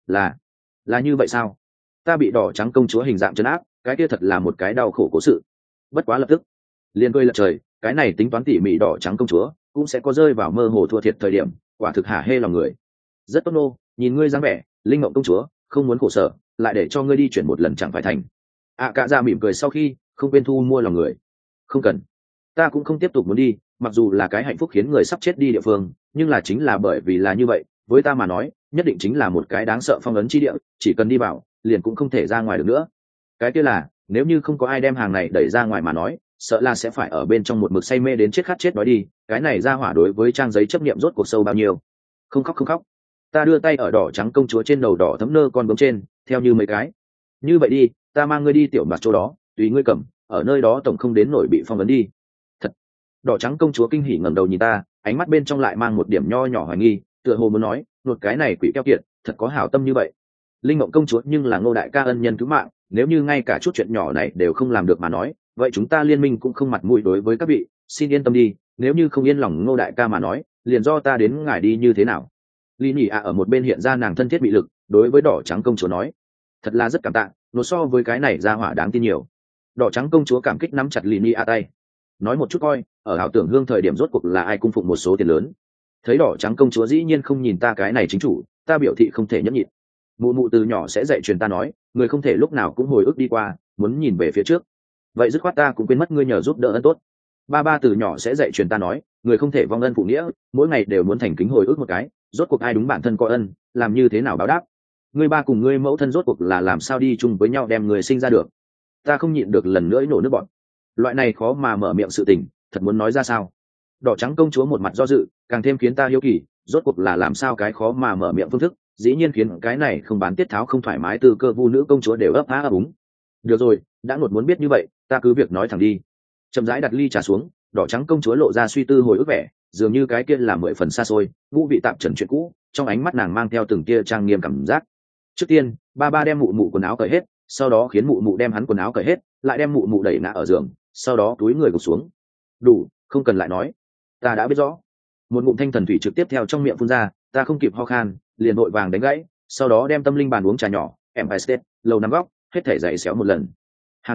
là như vậy sao? Ta bị đỏ trắng công chúa hình dạng trấn áp, cái kia thật là một cái đau khổ cố sự. Bất quá lập tức liền cười lật trời, cái này tính toán tỉ mỉ đỏ trắng công chúa cũng sẽ có rơi vào mơ hồ thua thiệt thời điểm, quả thực hả hê lòng người. Rất tốt nô, nhìn ngươi dáng vẻ, linh mộng công chúa không muốn khổ sở, lại để cho ngươi đi chuyển một lần chẳng phải thành. Cạ dạ mỉm cười sau khi không quên thu mua lòng người. Không cần, ta cũng không tiếp tục muốn đi, mặc dù là cái hạnh phúc khiến người sắp chết đi địa phương, nhưng là chính là bởi vì là như vậy, với ta mà nói nhất định chính là một cái đáng sợ phong ấn chi địa, chỉ cần đi vào liền cũng không thể ra ngoài được nữa. Cái kia là nếu như không có ai đem hàng này đẩy ra ngoài mà nói, sợ là sẽ phải ở bên trong một mực say mê đến chết khát chết đói đi. Cái này ra hỏa đối với trang giấy chấp niệm rốt cuộc sâu bao nhiêu. Không khóc, ta đưa tay ở đỏ trắng công chúa trên đầu đỏ thấm nơ con bướm trên, theo như mấy cái. Như vậy đi, ta mang ngươi đi tiểu mặt chỗ đó, tùy ngươi cầm, ở nơi đó tổng không đến nổi bị phong ấn đi. Thật. Đỏ trắng công chúa kinh hỉ ngẩng đầu nhìn ta, ánh mắt bên trong lại mang một điểm nho nhỏ hoài nghi, tựa hồ muốn nói, nột cái này quỷ keo kiệt, thật có hảo tâm như vậy. Linh mộng công chúa nhưng là Ngô đại ca ân nhân cứu mạng, nếu như ngay cả chút chuyện nhỏ này đều không làm được mà nói, vậy chúng ta liên minh cũng không mặt mũi đối với các vị, xin yên tâm đi, nếu như không yên lòng Ngô đại ca mà nói, liền do ta đến ngài đi như thế nào. Lý Nhĩ ở một bên hiện ra nàng thân thiết bị lực, đối với đỏ trắng công chúa nói: thật là rất cảm tạ, nó so với cái này ra hỏa đáng tin nhiều. Đỏ trắng công chúa cảm kích nắm chặt Lý Nhĩ tay, nói một chút coi, ở ảo tưởng hương thời điểm rốt cuộc là ai cung phụng một số tiền lớn. Thấy đỏ trắng công chúa dĩ nhiên không nhìn ta cái này chính chủ, ta biểu thị không thể nhẫn nhịn. Mụ mụ từ nhỏ sẽ dạy truyền ta nói, người không thể lúc nào cũng hồi ức đi qua, muốn nhìn về phía trước. Vậy dứt khoát ta cũng quên mất ngươi nhờ giúp đỡ ân tốt. Ba từ nhỏ sẽ dạy truyền ta nói, người không thể vong ân phụ nghĩa, mỗi ngày đều muốn thành kính hồi ức một cái, rốt cuộc ai đúng bản thân có ân, làm như thế nào báo đáp. Ngươi ba cùng ngươi mẫu thân rốt cuộc là làm sao đi chung với nhau đem người sinh ra được. Ta không nhịn được lần nữa nổ nước bọt. Loại này khó mà mở miệng sự tình, thật muốn nói ra sao. Đỏ trắng công chúa một mặt do dự, càng thêm khiến ta hiếu kỳ, rốt cuộc là làm sao cái khó mà mở miệng phương thức, dĩ nhiên khiến cái này không bán tiết tháo không thoải mái từ cơ vu nữ công chúa đều ấp á ấp úng. Được rồi, đã ngột muốn biết như vậy, ta cứ việc nói thẳng đi. Chậm rãi đặt ly trà xuống, đỏ trắng công chúa lộ ra suy tư hồi ức vẻ, dường như cái kia là 10 phần xa xôi, ngũ vị tạm trần chuyện cũ, trong ánh mắt nàng mang theo từng tia trang nghiêm cảm giác. Trước tiên, ba đem mụ mụ quần áo cởi hết, sau đó khiến mụ mụ đem hắn quần áo cởi hết, lại đem mụ mụ đẩy ngã ở giường, sau đó túi người gục xuống. Đủ, không cần lại nói, ta đã biết rõ. Một ngụm thanh thần thủy trực tiếp theo trong miệng phun ra, ta không kịp ho khan, liền vội vàng đánh gãy, sau đó đem tâm linh bàn uống trà nhỏ, Empire State, lầu năm góc, hết thể dậy xéo một lần. Hàng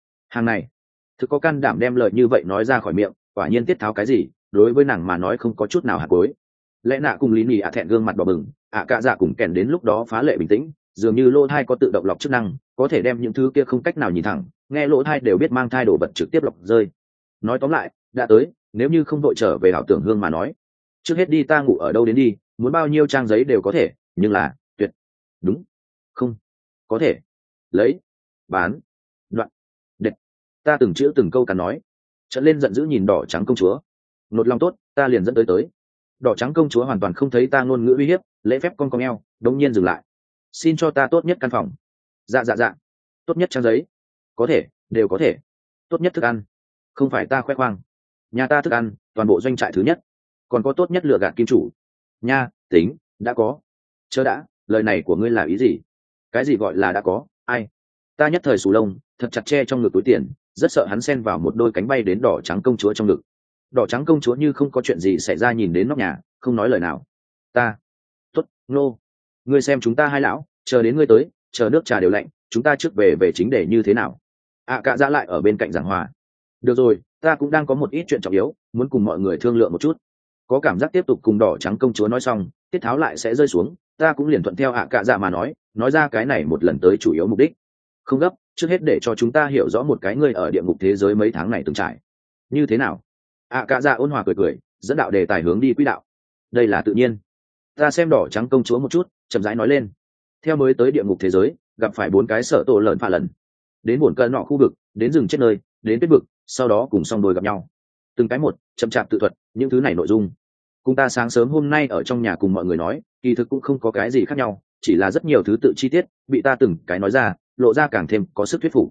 này, thực có can đảm đem lời như vậy nói ra khỏi miệng, quả nhiên tiết tháo cái gì, đối với nàng mà nói không có chút nào hạt cối. Lẽ nạ cùng Lý Nỉ thẹn gương mặt đỏ bừng, cạ dạ cùng kèn đến lúc đó phá lệ bình tĩnh, dường như lỗ thai có tự động lọc chức năng, có thể đem những thứ kia không cách nào nhìn thẳng, nghe lỗ thai đều biết mang thai đồ vật trực tiếp lọc rơi. Nói tóm lại, đã tới, nếu như không vội trở về ảo tưởng hương mà nói, trước hết đi ta ngủ ở đâu đến đi, muốn bao nhiêu trang giấy đều có thể, nhưng là tuyệt đúng không có thể lấy bán đoạn đệt. Ta từng chữ từng câu cắn nói, trận lên giận dữ nhìn đỏ trắng công chúa. Nột lòng tốt, ta liền dẫn tới. Đỏ trắng công chúa hoàn toàn không thấy ta ngôn ngữ uy hiếp, lễ phép con eo, đống nhiên dừng lại. Xin cho ta tốt nhất căn phòng. Dạ. Tốt nhất trang giấy. Có thể, đều có thể. Tốt nhất thức ăn. Không phải ta khoe khoang. Nhà ta thức ăn, toàn bộ doanh trại thứ nhất. Còn có tốt nhất lựa gạt kim chủ. Nha, tính, đã có. Chớ đã, lời này của ngươi là ý gì? Cái gì gọi là đã có, ai? Ta nhất thời sù lông, thật chặt che trong ngực túi tiền, rất sợ hắn xen vào một đôi cánh bay đến đỏ trắng công chúa trong ngực. Đỏ trắng công chúa như không có chuyện gì xảy ra nhìn đến nóc nhà, không nói lời nào. Ta, tốt, nô, ngươi xem chúng ta hai lão, chờ đến ngươi tới, chờ nước trà đều lạnh, chúng ta trước về chính đề như thế nào? Cạ dạ lại ở bên cạnh giảng hòa. Được rồi, ta cũng đang có một ít chuyện trọng yếu, muốn cùng mọi người thương lượng một chút. Có cảm giác tiếp tục cùng đỏ trắng công chúa nói xong, tiết tháo lại sẽ rơi xuống, ta cũng liền thuận theo cạ dạ mà nói ra cái này một lần tới chủ yếu mục đích. Không gấp, trước hết để cho chúng ta hiểu rõ một cái ngươi ở địa ngục thế giới mấy tháng này từng trải như thế nào. Cạ dạ ôn hòa cười, dẫn đạo đề tài hướng đi quỹ đạo. Đây là tự nhiên. Ta xem đỏ trắng công chúa một chút, chậm rãi nói lên. Theo mới tới địa ngục thế giới, gặp phải 4 cái sở tổ lợn phà lần, đến buồn cơn nọ khu vực, đến rừng chết nơi, đến tuyết vực, sau đó cùng song đôi gặp nhau. Từng cái một, chậm chạp tự thuật, những thứ này nội dung cùng ta sáng sớm hôm nay ở trong nhà cùng mọi người nói, kỳ thực cũng không có cái gì khác nhau, chỉ là rất nhiều thứ tự chi tiết bị ta từng cái nói ra, lộ ra càng thêm có sức thuyết phục.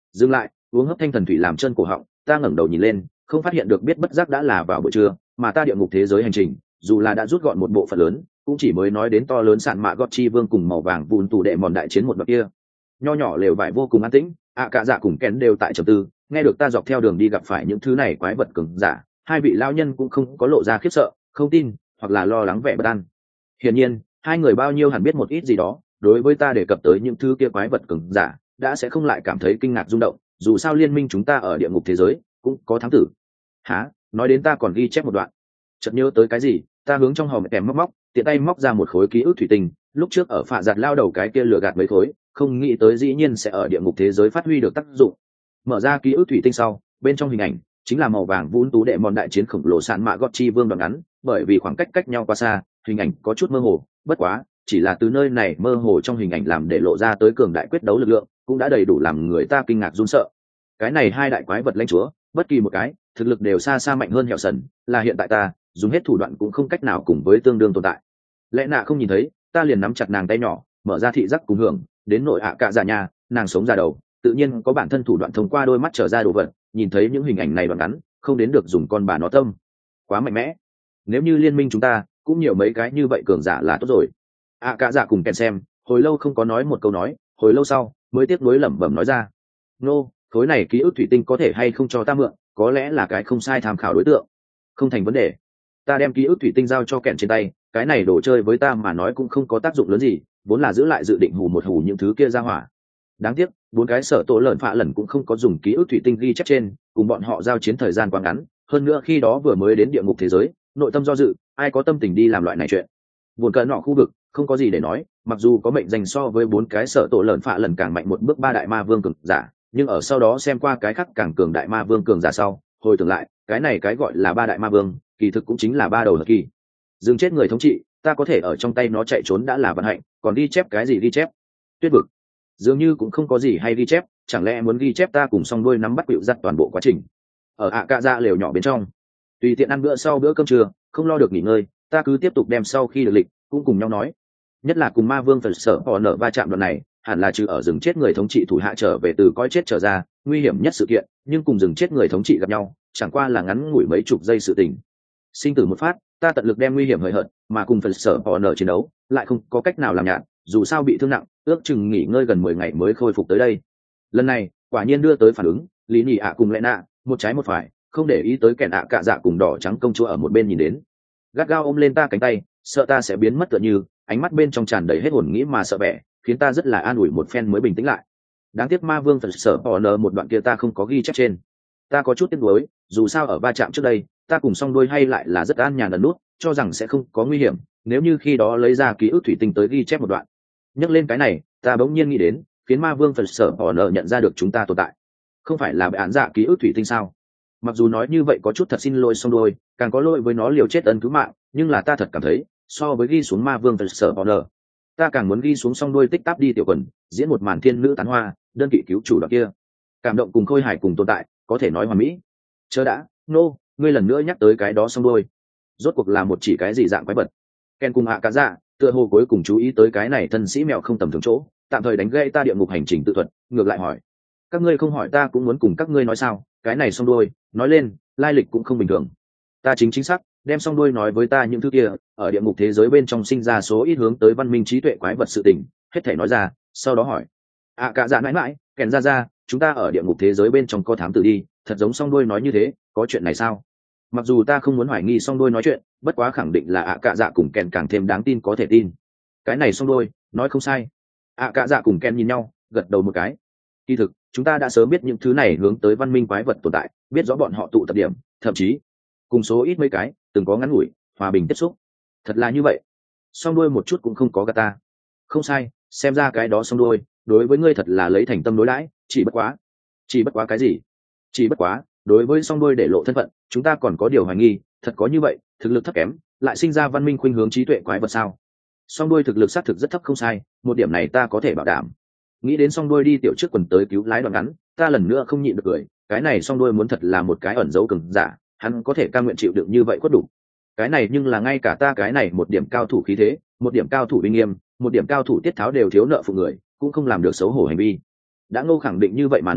Dừng lại, uống hấp thanh thần thủy làm chân cổ họng, ta ngẩng đầu nhìn lên, không phát hiện được biết bất giác đã là vào buổi trưa, mà ta địa ngục thế giới hành trình dù là đã rút gọn một bộ phận lớn, cũng chỉ mới nói đến to lớn sạn mạ gót chi vương cùng màu vàng vùn tù đệ mòn đại chiến một đoạn kia. Nho nhỏ lều vải vô cùng an tĩnh, cả dạ cùng kén đều tại trầm tư, nghe được ta dọc theo đường đi gặp phải những thứ này quái vật cường giả, hai vị lao nhân cũng không có lộ ra khiếp sợ, không tin hoặc là lo lắng vẻ bất an. Hiển nhiên hai người bao nhiêu hẳn biết một ít gì đó, đối với ta đề cập tới những thứ kia quái vật cường giả đã sẽ không lại cảm thấy kinh ngạc rung động, dù sao liên minh chúng ta ở địa ngục thế giới cũng có thám tử. Hả? Nói đến ta còn ghi chép một đoạn. Chợt nhớ tới cái gì, ta hướng trong hòm kèm móc tiện tay móc ra một khối ký ức thủy tinh, lúc trước ở phạ giặt lao đầu cái kia lừa gạt mấy khối, không nghĩ tới dĩ nhiên sẽ ở địa ngục thế giới phát huy được tác dụng. Mở ra ký ức thủy tinh sau, bên trong hình ảnh chính là màu vàng vun tú đệ mòn đại chiến khổng lồ sạn mạ gót chi vương đoạn ngắn, bởi vì khoảng cách cách nhau quá xa, hình ảnh có chút mơ hồ, bất quá chỉ là từ nơi này mơ hồ trong hình ảnh làm để lộ ra tới cường đại quyết đấu lực lượng, cũng đã đầy đủ làm người ta kinh ngạc run sợ. Cái này hai đại quái vật lãnh chúa, bất kỳ một cái thực lực đều xa xa mạnh hơn Hẹo Sần, là hiện tại ta dùng hết thủ đoạn cũng không cách nào cùng với tương đương tồn tại. Lẽ nạ không nhìn thấy, ta liền nắm chặt nàng tay nhỏ, mở ra thị giác cùng hưởng, đến nội cả dạ nhà, nàng sống ra đầu, tự nhiên có bản thân thủ đoạn thông qua đôi mắt trở ra đồ vật, nhìn thấy những hình ảnh này đoạn ngắn, không đến được dùng con bà nó tâm. Quá mạnh mẽ. Nếu như liên minh chúng ta cũng nhiều mấy cái như vậy cường giả là tốt rồi. Cả dạ cùng kèn xem, hồi lâu không có nói một câu nói, hồi lâu sau mới tiếp nối lẩm bẩm nói ra. Nô, khối này ký ức thủy tinh có thể hay không cho ta mượn, có lẽ là cái không sai tham khảo đối tượng. Không thành vấn đề. Ta đem ký ức thủy tinh giao cho kẹn trên tay, cái này đồ chơi với ta mà nói cũng không có tác dụng lớn gì, vốn là giữ lại dự định hù một hù những thứ kia ra hỏa. Đáng tiếc bốn cái sở tổ lợn phạ lần cũng không có dùng ký ức thủy tinh ghi chép trên, cùng bọn họ giao chiến thời gian quá ngắn, hơn nữa khi đó vừa mới đến địa ngục thế giới, nội tâm do dự, ai có tâm tình đi làm loại này chuyện. Buồn cỡ nọ khu vực không có gì để nói, mặc dù có mệnh danh so với bốn cái sở tổ lợn phạ lần càng mạnh một bước ba đại ma vương cường giả, nhưng ở sau đó xem qua cái khác càng cường đại ma vương cường giả sau, hồi tưởng lại cái này cái gọi là ba đại ma vương kỳ thực cũng chính là ba đầu hợp kỳ. Dừng chết người thống trị, ta có thể ở trong tay nó chạy trốn đã là vận hạnh, còn ghi chép cái gì ghi chép? Tuyết vực dường như cũng không có gì hay ghi chép, chẳng lẽ muốn ghi chép ta cùng song đuôi nắm bắt quỵu giặt toàn bộ quá trình. Ở cạ dạ lều nhỏ bên trong, tùy tiện ăn bữa sau bữa cơm trưa, không lo được nghỉ ngơi, ta cứ tiếp tục đem sau khi được lịch cũng cùng nhau nói. Nhất là cùng ma vương phật sở họ nở va chạm đoạn này, hẳn là trừ ở rừng chết người thống trị thủ hạ trở về từ coi chết trở ra nguy hiểm nhất sự kiện, nhưng cùng rừng chết người thống trị gặp nhau chẳng qua là ngắn ngủi mấy chục giây sự tình. Sinh tử một phát, ta tận lực đem nguy hiểm hời hợt, mà cùng phật sở họ nở chiến đấu lại không có cách nào làm nhạt, dù sao bị thương nặng, ước chừng nghỉ ngơi gần 10 ngày mới khôi phục tới đây. Lần này quả nhiên đưa tới phản ứng, lý nhị cùng lẽ nạ một trái một phải, không để ý tới kẻn cạ dạ cùng đỏ trắng công chúa ở một bên nhìn đến, gắt gao ôm lên ta cánh tay, sợ ta sẽ biến mất tựa như, ánh mắt bên trong tràn đầy hết hồn nghĩ mà sợ vẻ, khiến ta rất là an ủi một phen mới bình tĩnh lại. Đáng tiếc ma vương phật sở bỏ nở một đoạn kia ta không có ghi chép trên, ta có chút tiếc nuối, dù sao ở va chạm trước đây ta cùng song đôi hay lại là rất an nhàn ẩn nút, cho rằng sẽ không có nguy hiểm, nếu như khi đó lấy ra ký ức thủy tinh tới ghi chép một đoạn. Nhắc lên cái này, ta bỗng nhiên nghĩ đến, khiến ma vương phật sở bỏ nở nhận ra được chúng ta tồn tại, không phải là bản dạ ký ức thủy tinh sao? Mặc dù nói như vậy có chút thật xin lỗi song đôi, càng có lỗi với nó liều chết ân cứu mạng, nhưng là ta thật cảm thấy so với ghi xuống ma vương phật sở bỏ nở, ta càng muốn ghi xuống song đôi tích tắp đi tiểu quần diễn một màn thiên nữ tán hoa, đơn kỵ cứu chủ đoạn kia, cảm động cùng khôi hài cùng tồn tại, có thể nói hoàn mỹ. Chớ đã, ngươi lần nữa nhắc tới cái đó song đôi, rốt cuộc là một chỉ cái gì dạng quái vật? Ken cùng cả dạ tựa hồ cuối cùng chú ý tới cái này thân sĩ mèo không tầm thường chỗ, tạm thời đánh gây ta địa ngục hành trình tự thuật, ngược lại hỏi, các ngươi không hỏi ta cũng muốn cùng các ngươi nói sao? Cái này song đôi nói lên lai lịch cũng không bình thường. Ta chính xác đem song đôi nói với ta những thứ kia ở địa ngục thế giới bên trong sinh ra số ít hướng tới văn minh trí tuệ quái vật sự tình, hết thể nói ra, sau đó hỏi, cả dạ mãi mãi, kèn ra chúng ta ở địa ngục thế giới bên trong có thám tử đi, thật giống song đôi nói như thế, có chuyện này sao? Mặc dù ta không muốn hoài nghi song đôi nói chuyện, bất quá khẳng định là cả dạ cùng kèn càng thêm đáng tin có thể tin. Cái này song đôi nói không sai. Cả dạ cùng kèn nhìn nhau, gật đầu một cái. Kỳ thực chúng ta đã sớm biết những thứ này hướng tới văn minh quái vật tồn tại, biết rõ bọn họ tụ tập điểm, thậm chí cùng số ít mấy cái từng có ngắn ngủi hòa bình tiếp xúc. Thật là như vậy. Song đuôi một chút cũng không có gạt ta. Không sai, xem ra cái đó song đuôi đối với ngươi thật là lấy thành tâm đối đãi, chỉ bất quá cái gì? Chỉ bất quá đối với song đuôi để lộ thân phận, chúng ta còn có điều hoài nghi, thật có như vậy, thực lực thấp kém lại sinh ra văn minh khuynh hướng trí tuệ quái vật sao? Song đuôi thực lực xác thực rất thấp không sai, một điểm này ta có thể bảo đảm. Nghĩ đến song đuôi đi tiểu trước quần tới cứu lái đoạn ngắn, ta lần nữa không nhịn được cười, cái này song đuôi muốn thật là một cái ẩn dấu cường giả, hắn có thể cam nguyện chịu đựng như vậy khuất đủ. Cái này nhưng là ngay cả ta cái này một điểm cao thủ khí thế, một điểm cao thủ uy nghiêm, một điểm cao thủ tiết tháo đều thiếu nợ phụ người, cũng không làm được xấu hổ hành vi. Đã Ngô khẳng định như vậy mà nói,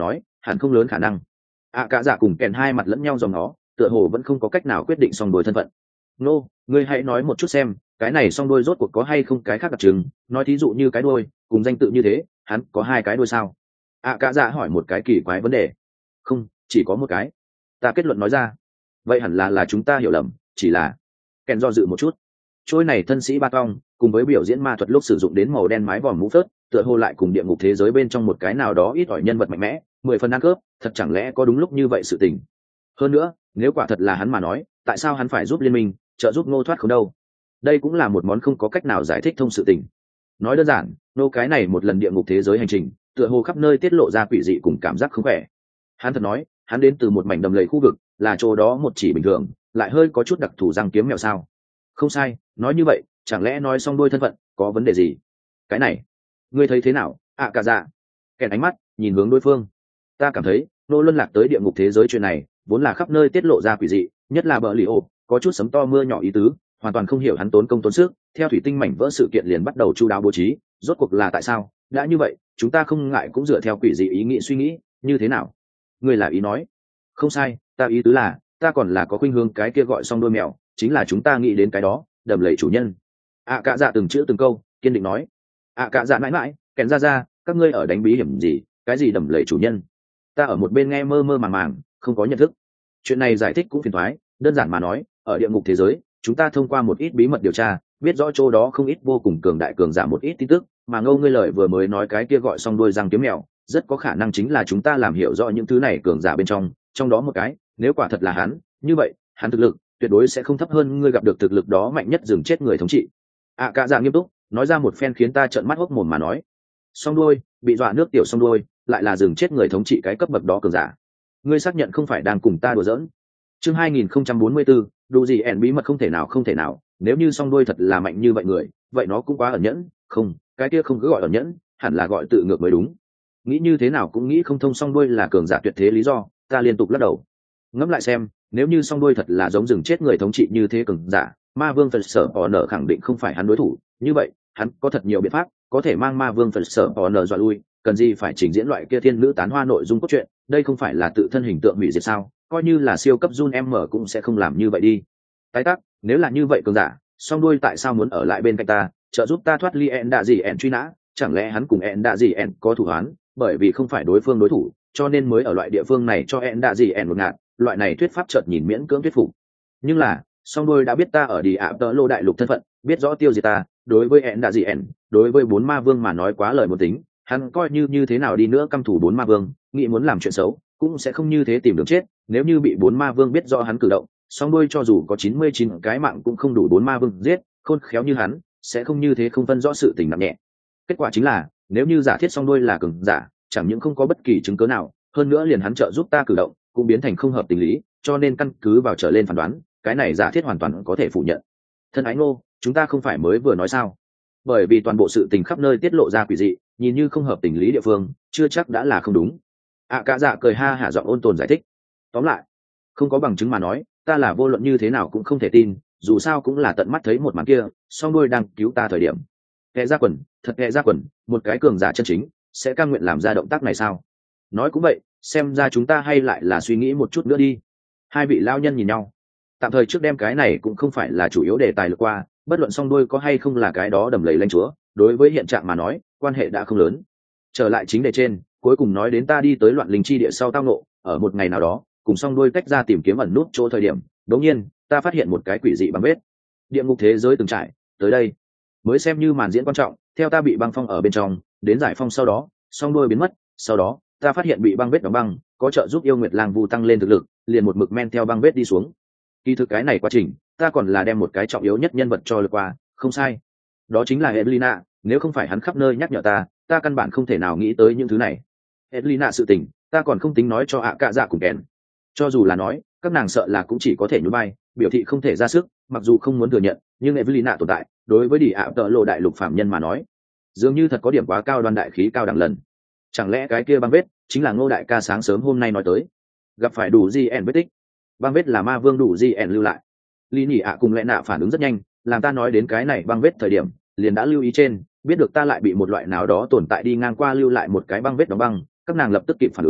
hẳn không lớn khả năng. Cả dạ cùng kèn hai mặt lẫn nhau dòng nó, tựa hồ vẫn không có cách nào quyết định song đôi thân phận. Nô, ngươi hãy nói một chút xem, cái này song đôi rốt cuộc có hay không cái khác đặc trưng, nói thí dụ như cái đôi cùng danh tự như thế, hắn có hai cái đôi sao? Cả dạ hỏi một cái kỳ quái vấn đề. Không, chỉ có một cái. Ta kết luận nói ra. Vậy hẳn là chúng ta hiểu lầm, chỉ là kèn do dự một chút. Trôi này thân sĩ ba tong cùng với biểu diễn ma thuật lúc sử dụng đến màu đen mái vòm mũ phớt, tựa hồ lại cùng địa ngục thế giới bên trong một cái nào đó ít ỏi nhân vật mạnh mẽ, 10 phần ăn cướp, thật chẳng lẽ có đúng lúc như vậy sự tình. Hơn nữa, nếu quả thật là hắn mà nói, tại sao hắn phải giúp liên minh trợ giúp Ngô thoát không đâu? Đây cũng là một món không có cách nào giải thích thông sự tình. Nói đơn giản, nô cái này một lần địa ngục thế giới hành trình, tựa hồ khắp nơi tiết lộ ra quỷ dị cùng cảm giác không khỏe. Hắn thật nói, hắn đến từ một mảnh đầm lầy khu vực, là chỗ đó một chỉ bình thường, lại hơi có chút đặc thù răng kiếm mèo sao? Không sai, nói như vậy, chẳng lẽ nói xong đôi thân phận có vấn đề gì? Cái này, ngươi thấy thế nào? Cả dạ. Kèn ánh mắt nhìn hướng đối phương. Ta cảm thấy, nô luân lạc tới địa ngục thế giới chuyện này, vốn là khắp nơi tiết lộ ra quỷ dị, nhất là bờ lì ổ, có chút sấm to mưa nhỏ ý tứ, hoàn toàn không hiểu hắn tốn công tốn sức, theo thủy tinh mảnh vỡ sự kiện liền bắt đầu chu đáo bố trí, rốt cuộc là tại sao? Đã như vậy, chúng ta không ngại cũng dựa theo quỷ dị ý nghĩ suy nghĩ, như thế nào? Ngươi là ý nói? Không sai, ta ý tứ là, ta còn là có khuynh hướng cái kia gọi xong đôi mèo, chính là chúng ta nghĩ đến cái đó, đầm lầy chủ nhân. Cả dạ từng chữ từng câu kiên định nói. Cả dạ mãi mãi, kèn ra, các ngươi ở đánh bí hiểm gì? Cái gì đầm lầy chủ nhân? Ta ở một bên nghe mơ mơ màng màng, không có nhận thức. Chuyện này giải thích cũng phiền toái, đơn giản mà nói, ở địa ngục thế giới, chúng ta thông qua một ít bí mật điều tra, biết rõ chỗ đó không ít vô cùng cường đại cường giả một ít tin tức, mà Ngô ngươi lời vừa mới nói cái kia gọi xong đuôi răng kiếm mèo, rất có khả năng chính là chúng ta làm hiểu rõ những thứ này cường giả bên trong đó một cái, nếu quả thật là hắn, như vậy, hắn thực lực tuyệt đối sẽ không thấp hơn ngươi gặp được thực lực đó mạnh nhất dừng chết người thống trị. Cả dạ nghiêm túc, nói ra một phen khiến ta trợn mắt hốc mồm mà nói. Song đuôi, bị dọa nước tiểu song đuôi, lại là dừng chết người thống trị cái cấp bậc đó cường giả. Ngươi xác nhận không phải đang cùng ta đùa giỡn? Chương 2044, đủ gì ẻn bí mật không thể nào, nếu như song đuôi thật là mạnh như vậy người, vậy nó cũng quá ẩn nhẫn, không, cái kia không cứ gọi ẩn nhẫn, hẳn là gọi tự ngược mới đúng. Nghĩ như thế nào cũng nghĩ không thông song đuôi là cường giả tuyệt thế lý do, ta liên tục lắc đầu. Ngẫm lại xem, nếu như song đuôi thật là giống rừng chết người thống trị như thế cường giả, ma vương phật sở bỏ nở khẳng định không phải hắn đối thủ, như vậy, hắn có thật nhiều biện pháp, có thể mang ma vương phật sở bỏ nở dọa lui, cần gì phải chỉnh diễn loại kia thiên nữ tán hoa nội dung cốt truyện, đây không phải là tự thân hình tượng hủy diệt sao? Coi như là siêu cấp Jun M cũng sẽ không làm như vậy đi. Tái tắc, nếu là như vậy cường giả, song đuôi tại sao muốn ở lại bên cạnh ta, trợ giúp ta thoát ly En đạ gì En truy nã? Chẳng lẽ hắn cùng En đạ gì En có thủ án, bởi vì không phải đối phương đối thủ, cho nên mới ở loại địa phương này cho En đạ gì En một ngạt, loại này thuyết pháp chợt nhìn miễn cưỡng thuyết phục. Nhưng là, song đuôi đã biết ta ở đi ạ tơ lô đại lục thân phận, biết rõ tiêu diệt ta, đối với En đạ gì En, đối với bốn ma vương mà nói quá lời một tính, hắn coi như thế nào đi nữa căm thủ bốn ma vương, nghĩ muốn làm chuyện xấu cũng sẽ không như thế tìm đường chết. Nếu như bị bốn ma vương biết rõ hắn cử động, song đuôi cho dù có 99 cái mạng cũng không đủ bốn ma vương giết, khôn khéo như hắn sẽ không như thế không phân rõ sự tình nặng nhẹ. Kết quả chính là, nếu như giả thiết song đuôi là cường giả, chẳng những không có bất kỳ chứng cớ nào, hơn nữa liền hắn trợ giúp ta cử động cũng biến thành không hợp tình lý, cho nên căn cứ vào trở lên phán đoán, cái này giả thiết hoàn toàn có thể phủ nhận. Thân ái Ngô, chúng ta không phải mới vừa nói sao? Bởi vì toàn bộ sự tình khắp nơi tiết lộ ra quỷ dị, nhìn như không hợp tình lý địa phương, chưa chắc đã là không đúng. Cả dạ cười ha hả giọng ôn tồn giải thích. Tóm lại, không có bằng chứng mà nói, ta là vô luận như thế nào cũng không thể tin, dù sao cũng là tận mắt thấy một màn kia, song đuôi đang cứu ta thời điểm. Kệ ra quần, thật kệ ra quần, một cái cường giả chân chính sẽ cam nguyện làm ra động tác này sao? Nói cũng vậy, xem ra chúng ta hay lại là suy nghĩ một chút nữa đi. Hai vị lao nhân nhìn nhau. Tạm thời trước đem cái này cũng không phải là chủ yếu đề tài lược qua, bất luận song đuôi có hay không là cái đó đầm lầy lãnh chúa, đối với hiện trạng mà nói, quan hệ đã không lớn. Trở lại chính đề trên, cuối cùng nói đến ta đi tới loạn linh chi địa sau tao nộ, ở một ngày nào đó, cùng song đuôi cách ra tìm kiếm ẩn nút chỗ thời điểm, đột nhiên, ta phát hiện một cái quỷ dị băng vết. Địa ngục thế giới từng trải, tới đây mới xem như màn diễn quan trọng, theo ta bị băng phong ở bên trong, đến giải phong sau đó, song đuôi biến mất, sau đó, ta phát hiện bị băng vết đóng băng, có trợ giúp yêu nguyệt lang vu tăng lên thực lực, liền một mực men theo băng vết đi xuống. Kỳ thực cái này quá trình, ta còn là đem một cái trọng yếu nhất nhân vật cho lượt qua, không sai. Đó chính là Evelina, nếu không phải hắn khắp nơi nhắc nhở ta, ta căn bản không thể nào nghĩ tới những thứ này. Evelina sự tình, ta còn không tính nói cho cả dạ cùng kèn. Cho dù là nói, các nàng sợ là cũng chỉ có thể nhún vai, biểu thị không thể ra sức, mặc dù không muốn thừa nhận, nhưng Evelina tồn tại, đối với đi ạ tợ lộ đại lục phạm nhân mà nói, dường như thật có điểm quá cao đoan đại khí cao đẳng lần. Chẳng lẽ cái kia băng vết chính là Ngô đại ca sáng sớm hôm nay nói tới, gặp phải đủ gì ẻn vết tích, băng vết là ma vương đủ gì ẻn lưu lại. Lý nhị ạ cùng lẽ nạ phản ứng rất nhanh, làm ta nói đến cái này băng vết thời điểm, liền đã lưu ý trên, biết được ta lại bị một loại nào đó tồn tại đi ngang qua lưu lại một cái băng vết đóng băng, các nàng lập tức kịp phản ứng,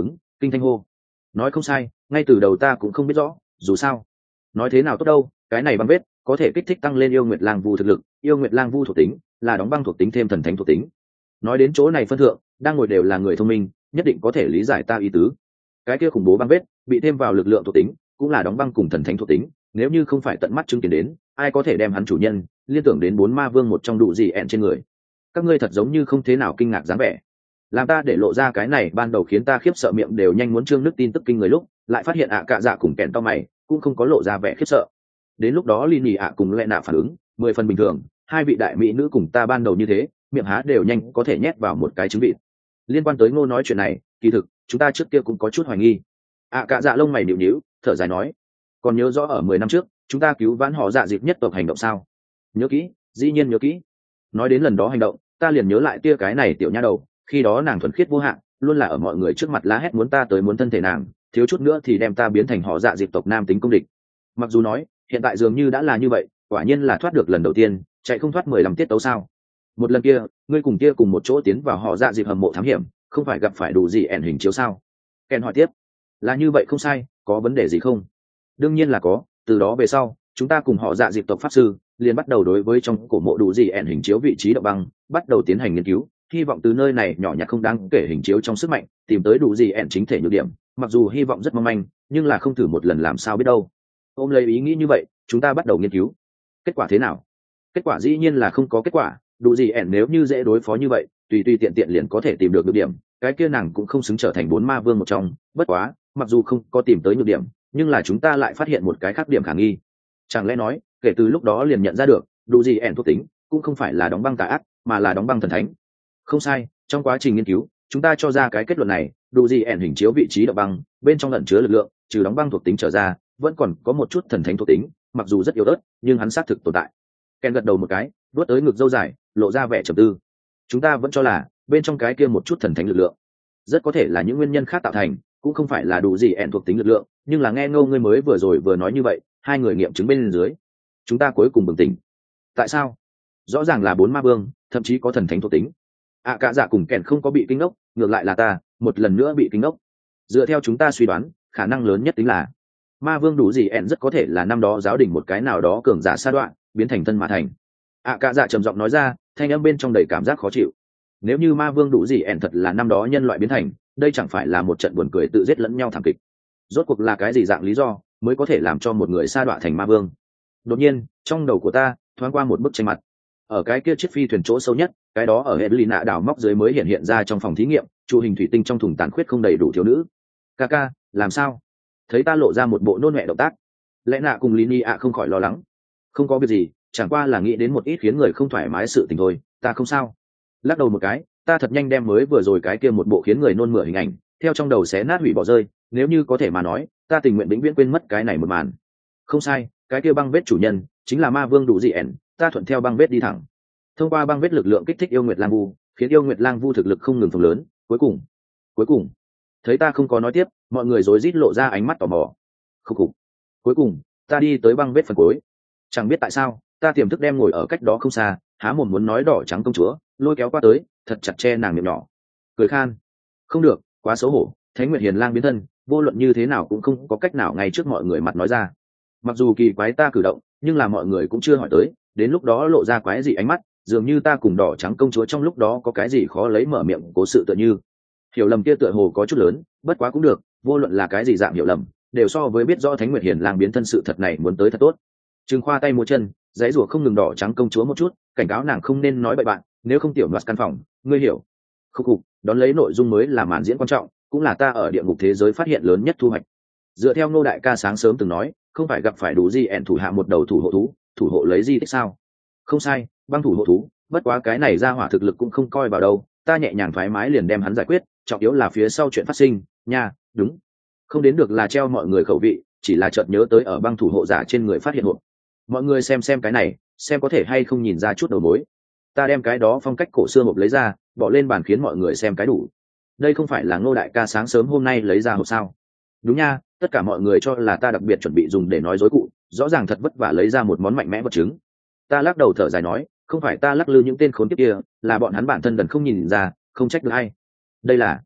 Kinh Thanh hô. Nói không sai, ngay từ đầu ta cũng không biết rõ, dù sao nói thế nào tốt đâu, cái này băng vết có thể kích thích tăng lên yêu nguyệt lang vu thực lực, yêu nguyệt lang vu thuộc tính là đóng băng thuộc tính thêm thần thánh thuộc tính. Nói đến chỗ này phân thượng, đang ngồi đều là người thông minh, nhất định có thể lý giải ta ý tứ. Cái kia khủng bố băng vết bị thêm vào lực lượng thuộc tính cũng là đóng băng cùng thần thánh thuộc tính, nếu như không phải tận mắt chứng kiến đến, ai có thể đem hắn chủ nhân liên tưởng đến 4 ma vương một trong đủ gì ẹn trên người. Các ngươi thật giống như không thế nào kinh ngạc dáng vẻ, làm ta để lộ ra cái này ban đầu khiến ta khiếp sợ miệng đều nhanh muốn trương nước tin tức kinh người lúc lại phát hiện cạ dạ cùng kẹn to mày cũng không có lộ ra vẻ khiếp sợ. Đến lúc đó Lini cùng lẹ nạ phản ứng 10 phần bình thường, hai vị đại mỹ nữ cùng ta ban đầu như thế, miệng há đều nhanh có thể nhét vào một cái trứng vịt. Liên quan tới Ngô nói chuyện này, kỳ thực chúng ta trước kia cũng có chút hoài nghi. Cạ dạ lông mày nhíu nhíu, thở dài nói, còn nhớ rõ ở 10 năm trước chúng ta cứu vãn họ dạ dịp nhất tộc hành động sao? Nhớ kỹ, dĩ nhiên nhớ kỹ. Nói đến lần đó hành động, ta liền nhớ lại tia cái này tiểu nha đầu, khi đó nàng thuần khiết vô hạn, luôn là ở mọi người trước mặt la hét muốn ta tới muốn thân thể nàng, thiếu chút nữa thì đem ta biến thành họ dạ dịp tộc nam tính công địch. Mặc dù nói hiện tại dường như đã là như vậy, quả nhiên là thoát được lần đầu tiên, chạy không thoát 15 tiết tấu sao? Một lần kia ngươi cùng kia cùng một chỗ tiến vào họ dạ dịp hầm mộ thám hiểm, không phải gặp phải đủ gì ẻn hình chiếu sao? Ken hỏi tiếp. Là như vậy không sai, có vấn đề gì không? Đương nhiên là có, từ đó về sau chúng ta cùng họ dạ dịp tộc pháp sư liền bắt đầu đối với trong cổ mộ đủ gì ẻn hình chiếu vị trí động băng bắt đầu tiến hành nghiên cứu, hy vọng từ nơi này nhỏ nhặt không đáng kể hình chiếu trong sức mạnh tìm tới đủ gì ẻn chính thể nhược điểm, mặc dù hy vọng rất mong manh nhưng là không thử một lần làm sao biết đâu. Ôm lấy ý nghĩ như vậy chúng ta bắt đầu nghiên cứu. Kết quả thế nào? Kết quả dĩ nhiên là không có kết quả, đủ gì ẻn nếu như dễ đối phó như vậy tùy tùy tiện tiện liền có thể tìm được nhược điểm, cái kia nàng cũng không xứng trở thành 4 ma vương một trong. Bất quá mặc dù không có tìm tới nhược điểm, nhưng là chúng ta lại phát hiện một cái khác điểm khả nghi. Chẳng lẽ nói kể từ lúc đó liền nhận ra được đủ gì ẻn thuộc tính cũng không phải là đóng băng tà ác mà là đóng băng thần thánh? Không sai, trong quá trình nghiên cứu chúng ta cho ra cái kết luận này, đủ gì ẻn hình chiếu vị trí động băng bên trong lẩn chứa lực lượng trừ đóng băng thuộc tính trở ra vẫn còn có một chút thần thánh thuộc tính, mặc dù rất yếu ớt nhưng hắn xác thực tồn tại. Ken gật đầu một cái, vuốt tới ngực dâu dài, lộ ra vẻ trầm tư. Chúng ta vẫn cho là bên trong cái kia một chút thần thánh lực lượng rất có thể là những nguyên nhân khác tạo thành, cũng không phải là đủ gì ẻn thuộc tính lực lượng, nhưng là nghe Ngô ngươi mới vừa rồi vừa nói như vậy, hai người nghiệm chứng bên dưới, chúng ta cuối cùng bừng tỉnh. Tại sao? Rõ ràng là 4 ma vương, thậm chí có thần thánh thuộc tính. Cạ dạ cùng Kèn không có bị kinh ngốc, ngược lại là ta một lần nữa bị kinh ngốc. Dựa theo chúng ta suy đoán, khả năng lớn nhất tính là ma vương đủ gì ẻn rất có thể là năm đó giáo đình một cái nào đó cường giả sa đoạn biến thành thân mà thành. Cạ dạ trầm giọng nói ra, thanh âm bên trong đầy cảm giác khó chịu. Nếu như ma vương đủ gì ẻn thật là năm đó nhân loại biến thành, đây chẳng phải là một trận buồn cười tự giết lẫn nhau thảm kịch. Rốt cuộc là cái gì dạng lý do mới có thể làm cho một người sa đoạn thành ma vương? Đột nhiên trong đầu của ta thoáng qua một bức tranh mặt. Ở cái kia chiếc phi thuyền chỗ sâu nhất, cái đó ở Helena đảo móc dưới mới hiện ra trong phòng thí nghiệm, trụ hình thủy tinh trong thùng tàn khuyết không đầy đủ thiếu nữ. Kaka, làm sao? Thấy ta lộ ra một bộ nôn mẹ động tác, lẽ nạ cùng Lini không khỏi lo lắng. Không có việc gì, chẳng qua là nghĩ đến một ít khiến người không thoải mái sự tình thôi, ta không sao. Lắc đầu một cái, ta thật nhanh đem mới vừa rồi cái kia một bộ khiến người nôn mửa hình ảnh theo trong đầu xé nát hủy bỏ rơi, nếu như có thể mà nói ta tình nguyện vĩnh viễn quên mất cái này một màn. Không sai, cái kia băng vết chủ nhân chính là ma vương đủ dị ẻn, ta thuận theo băng vết đi thẳng. Thông qua băng vết lực lượng kích thích yêu nguyệt lang vu, khiến yêu nguyệt lang vu thực lực không ngừng phồng lớn, cuối cùng thấy ta không có nói tiếp, mọi người rối rít lộ ra ánh mắt tò mò. Khúc khục. Cuối cùng ta đi tới băng vết phần cuối, chẳng biết tại sao ta tiềm thức đem ngồi ở cách đó không xa há mồm muốn nói đỏ trắng công chúa lôi kéo qua tới, thật chặt che nàng miệng nhỏ, cười khan. Không được, quá xấu hổ, Thánh Nguyệt Hiền Lang biến thân, vô luận như thế nào cũng không có cách nào ngay trước mọi người mặt nói ra. Mặc dù kỳ quái ta cử động, nhưng là mọi người cũng chưa hỏi tới, đến lúc đó lộ ra quái gì ánh mắt, dường như ta cùng đỏ trắng công chúa trong lúc đó có cái gì khó lấy mở miệng cố sự tựa như. Hiểu lầm kia tựa hồ có chút lớn, bất quá cũng được, vô luận là cái gì dạng hiểu lầm, đều so với biết rõ Thánh Nguyệt Hiền Lang biến thân sự thật này muốn tới thật tốt. Trừng khoa tay múa chân, giãy giụa không ngừng đỏ trắng công chúa một chút, cảnh cáo nàng không nên nói bậy bạn, nếu không tiểu loạt căn phòng, ngươi hiểu. Khúc khục, đón lấy nội dung mới là màn diễn quan trọng, cũng là ta ở địa ngục thế giới phát hiện lớn nhất thu hoạch. Dựa theo Ngô đại ca sáng sớm từng nói, không phải gặp phải đủ gì ẻn thủ hạ một đầu thủ hộ thú, thủ hộ lấy gì tích sao? Không sai, băng thủ hộ thú, bất quá cái này ra hỏa thực lực cũng không coi vào đâu, ta nhẹ nhàng thoải mái liền đem hắn giải quyết, trọng yếu là phía sau chuyện phát sinh, nha, đúng. Không đến được là treo mọi người khẩu vị, chỉ là chợt nhớ tới ở băng thủ hộ giả trên người phát hiện hộp. Mọi người xem cái này, xem có thể hay không nhìn ra chút đầu mối. Ta đem cái đó phong cách cổ xưa hộp lấy ra, bỏ lên bàn khiến mọi người xem cái đủ. Đây không phải là Ngô đại ca sáng sớm hôm nay lấy ra hộp sao? Đúng nha, tất cả mọi người cho là ta đặc biệt chuẩn bị dùng để nói dối cụ, rõ ràng thật vất vả lấy ra một món mạnh mẽ vật chứng. Ta lắc đầu thở dài nói, không phải ta lắc lư những tên khốn kiếp kia, là bọn hắn bản thân đần không nhìn ra, không trách được ai. Đây là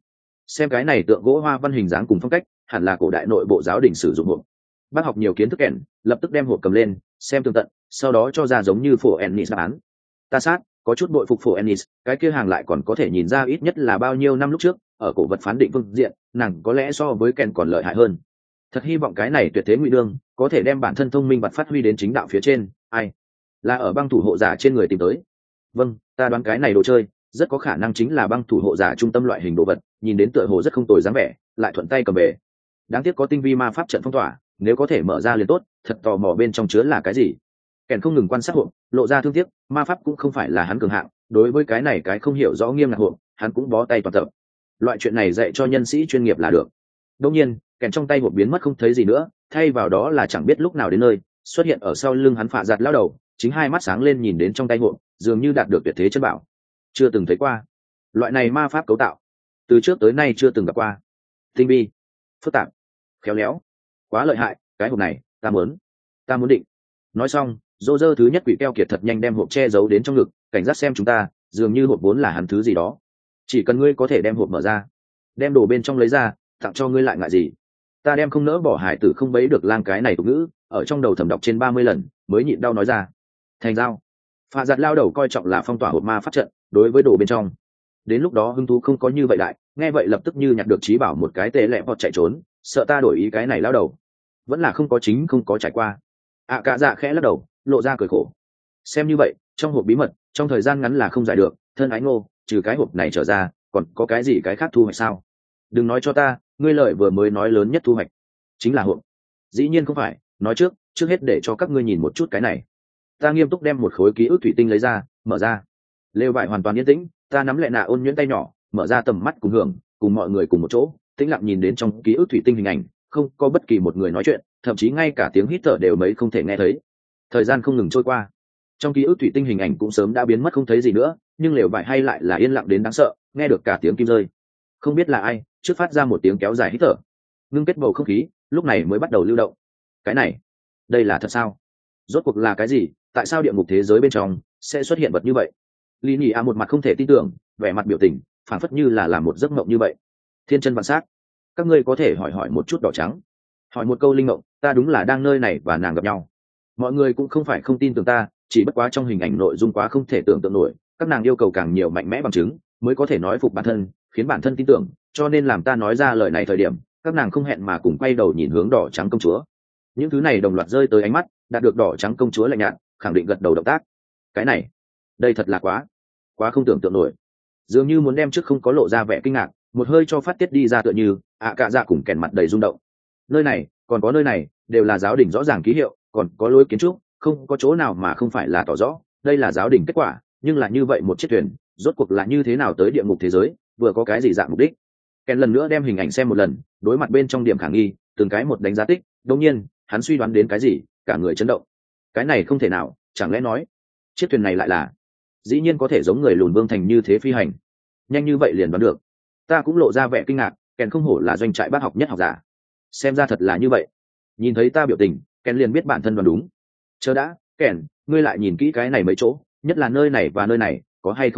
Xem cái này tượng gỗ hoa văn hình dáng cùng phong cách, hẳn là cổ đại nội bộ giáo đình sử dụng hộp. Bác học nhiều kiến thức kèn, lập tức đem hộp cầm lên xem tường tận, sau đó cho ra giống như phổ ennis đáp án. Ta sát có chút bội phục phổ ennis, cái kia hàng lại còn có thể nhìn ra ít nhất là bao nhiêu năm lúc trước ở cổ vật phán định phương diện nàng có lẽ so với kèn còn lợi hại hơn. Thật hy vọng cái này tuyệt thế ngụy đương có thể đem bản thân thông minh vật phát huy đến chính đạo phía trên. Ai là ở băng thủ hộ giả trên người tìm tới? Vâng, ta đoán cái này đồ chơi rất có khả năng chính là băng thủ hộ giả trung tâm loại hình đồ vật, nhìn đến tựa hồ rất không tồi dáng vẻ, lại thuận tay cầm về. Đáng tiếc có tinh vi ma pháp trận phong tỏa, nếu có thể mở ra liền tốt. Thật tò mò bên trong chứa là cái gì. Kèn không ngừng quan sát hộp, lộ ra thương tiếc, ma pháp cũng không phải là hắn cường hạng, đối với cái này cái không hiểu rõ nghiêm ngặt hộp hắn cũng bó tay toàn tập. Loại chuyện này dạy cho nhân sĩ chuyên nghiệp là được. Đương nhiên kèn trong tay hộp biến mất không thấy gì nữa, thay vào đó là chẳng biết lúc nào đến nơi xuất hiện ở sau lưng hắn. Phạ giặt lao đầu chính hai mắt sáng lên nhìn đến trong tay hộp, dường như đạt được tuyệt thế chân bảo. Chưa từng thấy qua loại này ma pháp cấu tạo, từ trước tới nay chưa từng gặp qua. Tinh vi, phức tạp, khéo léo, quá lợi hại. Cái hộp này ta muốn định. Nói xong dô dơ thứ nhất quỷ keo kiệt thật nhanh đem hộp che giấu đến trong ngực, cảnh giác xem chúng ta, dường như hộp vốn là hắn thứ gì đó. Chỉ cần ngươi có thể đem hộp mở ra, đem đồ bên trong lấy ra, tặng cho ngươi lại ngại gì. Ta đem không nỡ bỏ hải tử không bấy được lang cái này tục ngữ ở trong đầu thẩm đọc trên 30 lần mới nhịn đau nói ra. Thành giao. Phạ giặt lao đầu coi trọng là phong tỏa hộp ma pháp trận đối với đồ bên trong. Đến lúc đó hứng thú không có như vậy đại, nghe vậy lập tức như nhặt được trí bảo một cái tệ lẹ hoặc chạy trốn, sợ ta đổi ý cái này lao đầu vẫn là không có trải qua. Cả dạ khẽ lắc đầu lộ ra cười khổ. Xem như vậy trong hộp bí mật trong thời gian ngắn là không giải được. Thân ái ngô, trừ cái hộp này trở ra còn có cái gì cái khác thu hoạch sao? Đừng nói cho ta ngươi lợi vừa mới nói lớn nhất thu hoạch chính là hộp. Dĩ nhiên không phải, nói trước hết để cho các ngươi nhìn một chút cái này. Ta nghiêm túc đem một khối ký ức thủy tinh lấy ra, mở ra. Lều vải hoàn toàn yên tĩnh, ta nắm lại nạ ôn nhuyễn tay nhỏ, mở ra tầm mắt cùng hưởng, cùng mọi người cùng một chỗ tĩnh lặng nhìn đến trong ký ức thủy tinh hình ảnh. Không có bất kỳ một người nói chuyện, thậm chí ngay cả tiếng hít thở đều mấy không thể nghe thấy. Thời gian không ngừng trôi qua, trong ký ức thủy tinh hình ảnh cũng sớm đã biến mất không thấy gì nữa, nhưng lều vải hay lại là yên lặng đến đáng sợ, nghe được cả tiếng kim rơi. Không biết là ai trước phát ra một tiếng kéo dài hít thở, ngưng kết bầu không khí, lúc này mới bắt đầu lưu động. Cái này, đây là thật sao? Rốt cuộc là cái gì? Tại sao địa ngục thế giới bên trong sẽ xuất hiện vật như vậy? Lý Nhị một mặt không thể tin tưởng, vẻ mặt biểu tình phản phất như là làm một giấc mộng như vậy. Thiên chân vạn sắc, các ngươi có thể hỏi một chút đỏ trắng, hỏi một câu linh mộng, ta đúng là đang nơi này và nàng gặp nhau. Mọi người cũng không phải không tin tưởng ta, chỉ bất quá trong hình ảnh nội dung quá không thể tưởng tượng nổi, các nàng yêu cầu càng nhiều mạnh mẽ bằng chứng mới có thể nói phục bản thân, khiến bản thân tin tưởng, cho nên làm ta nói ra lời này thời điểm các nàng không hẹn mà cùng quay đầu nhìn hướng đỏ trắng công chúa. Những thứ này đồng loạt rơi tới ánh mắt, đạt được đỏ trắng công chúa lạnh nhạt khẳng định gật đầu động tác. Cái này, đây thật là quá không tưởng tượng nổi. Dường như muốn đem trước không có lộ ra vẻ kinh ngạc một hơi cho phát tiết đi ra, tựa như cả dạ cùng kèn mặt đầy rung động. Nơi này còn có nơi này đều là giáo đình rõ ràng ký hiệu, còn có lối kiến trúc, không có chỗ nào mà không phải là tỏ rõ đây là giáo đình kết quả. Nhưng là như vậy một chiếc thuyền rốt cuộc là như thế nào tới địa ngục thế giới, vừa có cái gì dạng mục đích? Kèn lần nữa đem hình ảnh xem một lần, đối mặt bên trong điểm khả nghi từng cái một đánh giá tích. Đột nhiên hắn suy đoán đến cái gì, cả người chấn động. Cái này không thể nào, chẳng lẽ nói chiếc thuyền này lại là, dĩ nhiên có thể giống người lùn vương thành như thế phi hành, nhanh như vậy liền đoán được. Ta cũng lộ ra vẻ kinh ngạc, Kèn không hổ là doanh trại bác học nhất học giả, xem ra thật là như vậy. Nhìn thấy ta biểu tình, Kèn liền biết bản thân đoán đúng. Chờ đã, Kèn, ngươi lại nhìn kỹ cái này mấy chỗ, nhất là nơi này và nơi này, có hay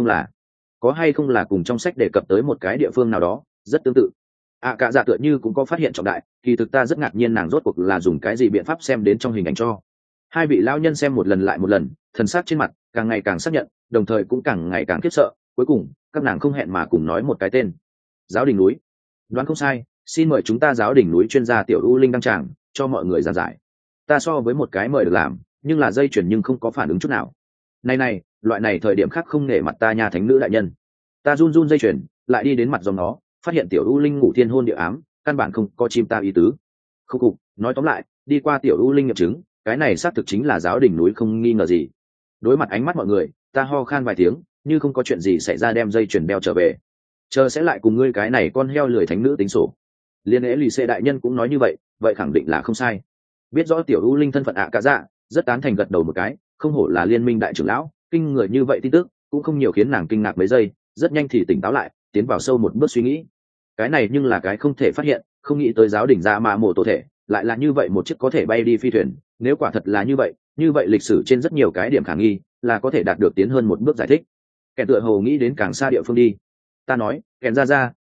không là cùng trong sách đề cập tới một cái địa phương nào đó rất tương tự. Cả dạ tựa như cũng có phát hiện trọng đại, kỳ thực ta rất ngạc nhiên nàng rốt cuộc là dùng cái gì biện pháp xem đến trong hình ảnh cho. Hai vị lão nhân xem một lần lại một lần, thần sắc trên mặt càng ngày càng xác nhận, đồng thời cũng càng ngày càng khiếp sợ. Cuối cùng các nàng không hẹn mà cùng nói một cái tên: giáo đình núi. Đoán không sai, xin mời chúng ta giáo đình núi chuyên gia tiểu u linh đăng tràng cho mọi người giảng giải. Ta so với một cái mời được làm, nhưng là dây chuyển nhưng không có phản ứng chút nào. Này, loại này thời điểm khác không nể mặt ta nha thánh nữ đại nhân. Ta run dây chuyển lại đi đến mặt dòng nó, phát hiện tiểu u linh ngủ thiên hôn địa ám, căn bản không có chim ta ý tứ. Không cục, nói tóm lại, đi qua tiểu u linh nghiệm chứng, cái này xác thực chính là giáo đình núi không nghi ngờ gì. Đối mặt ánh mắt mọi người, ta ho khan vài tiếng, như không có chuyện gì xảy ra đem dây chuyền đeo trở về. Chờ sẽ lại cùng ngươi cái này con heo lười thánh nữ tính sổ. Liên ễ lì xê đại nhân cũng nói như vậy, vậy khẳng định là không sai. Biết rõ tiểu u linh thân phận cả dạ, rất tán thành gật đầu một cái, không hổ là liên minh đại trưởng lão, kinh người như vậy tin tức cũng không nhiều khiến nàng kinh ngạc mấy giây, rất nhanh thì tỉnh táo lại, tiến vào sâu một bước suy nghĩ. Cái này nhưng là cái không thể phát hiện, không nghĩ tới giáo đình ra mà mổ tổ thể lại là như vậy một chiếc có thể bay đi phi thuyền. Nếu quả thật là như vậy lịch sử trên rất nhiều cái điểm khả nghi là có thể đạt được tiến hơn một bước giải thích. Kèn tựa hồ nghĩ đến càng xa địa phương đi. Ta nói, Kèn ra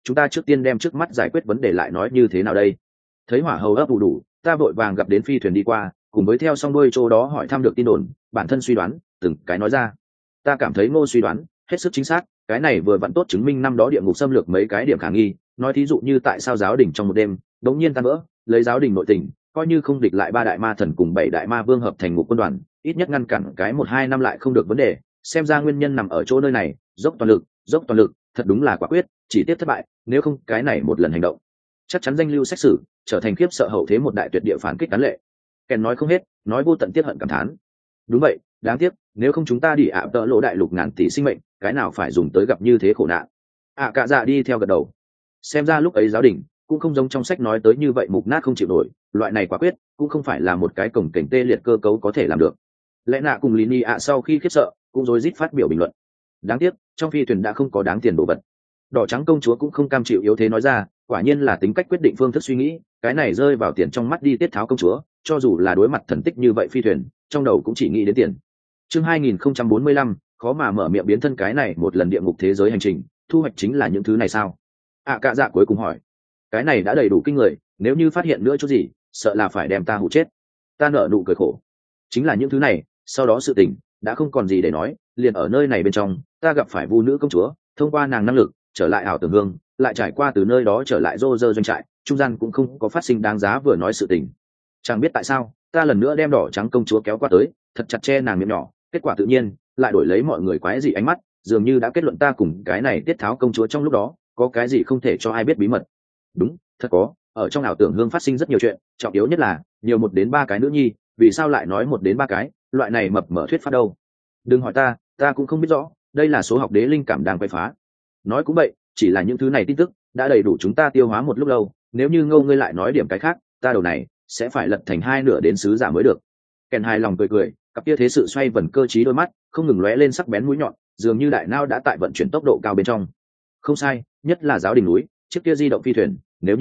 chúng ta trước tiên đem trước mắt giải quyết vấn đề lại nói như thế nào đây. Thấy hỏa hầu ấp ủ đủ, ta vội vàng gặp đến phi thuyền đi qua, cùng với theo song đuôi chỗ đó hỏi thăm được tin đồn, bản thân suy đoán từng cái nói ra. Ta cảm thấy Ngô suy đoán hết sức chính xác, cái này vừa vặn tốt chứng minh năm đó địa ngục xâm lược mấy cái điểm khả nghi. Nói thí dụ như tại sao giáo đình trong một đêm đống nhiên tan vỡ, lấy giáo đình nội tình coi như không địch lại 3 đại ma thần cùng 7 đại ma vương hợp thành ngục quân đoàn, ít nhất ngăn cản cái 1-2 năm lại không được vấn đề. Xem ra nguyên nhân nằm ở chỗ nơi này, dốc toàn lực, thật đúng là quả quyết, chỉ tiếp thất bại, nếu không cái này một lần hành động chắc chắn danh lưu xét xử, trở thành khiếp sợ hậu thế một đại tuyệt địa phản kích cán lệ. Kèn nói không hết, nói vô tận tiếc hận cảm thán. Đúng vậy, đáng tiếc, nếu không chúng ta đi ạ tợ lỗ đại lục ngàn tỷ sinh mệnh, cái nào phải dùng tới gặp như thế khổ nạn. Cả dạ đi theo gật đầu. Xem ra lúc ấy giáo đình cũng không giống trong sách nói tới như vậy mục nát không chịu nổi, loại này quả quyết cũng không phải là một cái cổng cảnh tê liệt cơ cấu có thể làm được. Lẽ nạ cùng Lini ạ sau khi khiếp sợ cũng rối rít phát biểu bình luận. Đáng tiếc, trong phi thuyền đã không có đáng tiền đồ vật. Đỏ trắng công chúa cũng không cam chịu yếu thế nói ra, quả nhiên là tính cách quyết định phương thức suy nghĩ, cái này rơi vào tiền trong mắt đi tiết tháo công chúa, cho dù là đối mặt thần tích như vậy phi thuyền, trong đầu cũng chỉ nghĩ đến tiền. Chương 2045, khó mà mở miệng biến thân cái này một lần địa ngục thế giới hành trình, thu hoạch chính là những thứ này sao? Cả dạ cuối cùng hỏi. Cái này đã đầy đủ kinh người, nếu như phát hiện nữa chút gì, sợ là phải đem ta hụ chết. Ta nở nụ cười khổ. Chính là những thứ này, sau đó sự tình đã không còn gì để nói, liền ở nơi này bên trong, ta gặp phải vu nữ công chúa, thông qua nàng năng lực trở lại ảo tưởng hương, lại trải qua từ nơi đó trở lại rô rơ doanh trại, trung gian cũng không có phát sinh đáng giá vừa nói sự tình. Chẳng biết tại sao, ta lần nữa đem đỏ trắng công chúa kéo qua tới, thật chặt che nàng miệng nhỏ, kết quả tự nhiên lại đổi lấy mọi người quái dị ánh mắt, dường như đã kết luận ta cùng cái này tiết tháo công chúa trong lúc đó có cái gì không thể cho ai biết bí mật. Đúng, thật có, ở trong ảo tưởng hương phát sinh rất nhiều chuyện, trọng yếu nhất là nhiều 1 đến 3 cái nữ nhi, vì sao lại nói 1 đến 3 cái, loại này mập mờ thuyết pháp đâu. Đừng hỏi ta cũng không biết rõ, đây là số học đế linh cảm đang quay phá. Nói cũng vậy, chỉ là những thứ này tin tức đã đầy đủ chúng ta tiêu hóa một lúc lâu, nếu như Ngô ngươi lại nói điểm cái khác, ta đầu này sẽ phải lật thành 2 nửa đến sứ giả mới được. Kèn hài lòng cười, cặp kia thế sự xoay vần cơ trí đôi mắt không ngừng lóe lên sắc bén mũi nhọn, dường như đại não đã tại vận chuyển tốc độ cao bên trong. Không sai, nhất là giáo đình núi chiếc kia di động phi thuyền,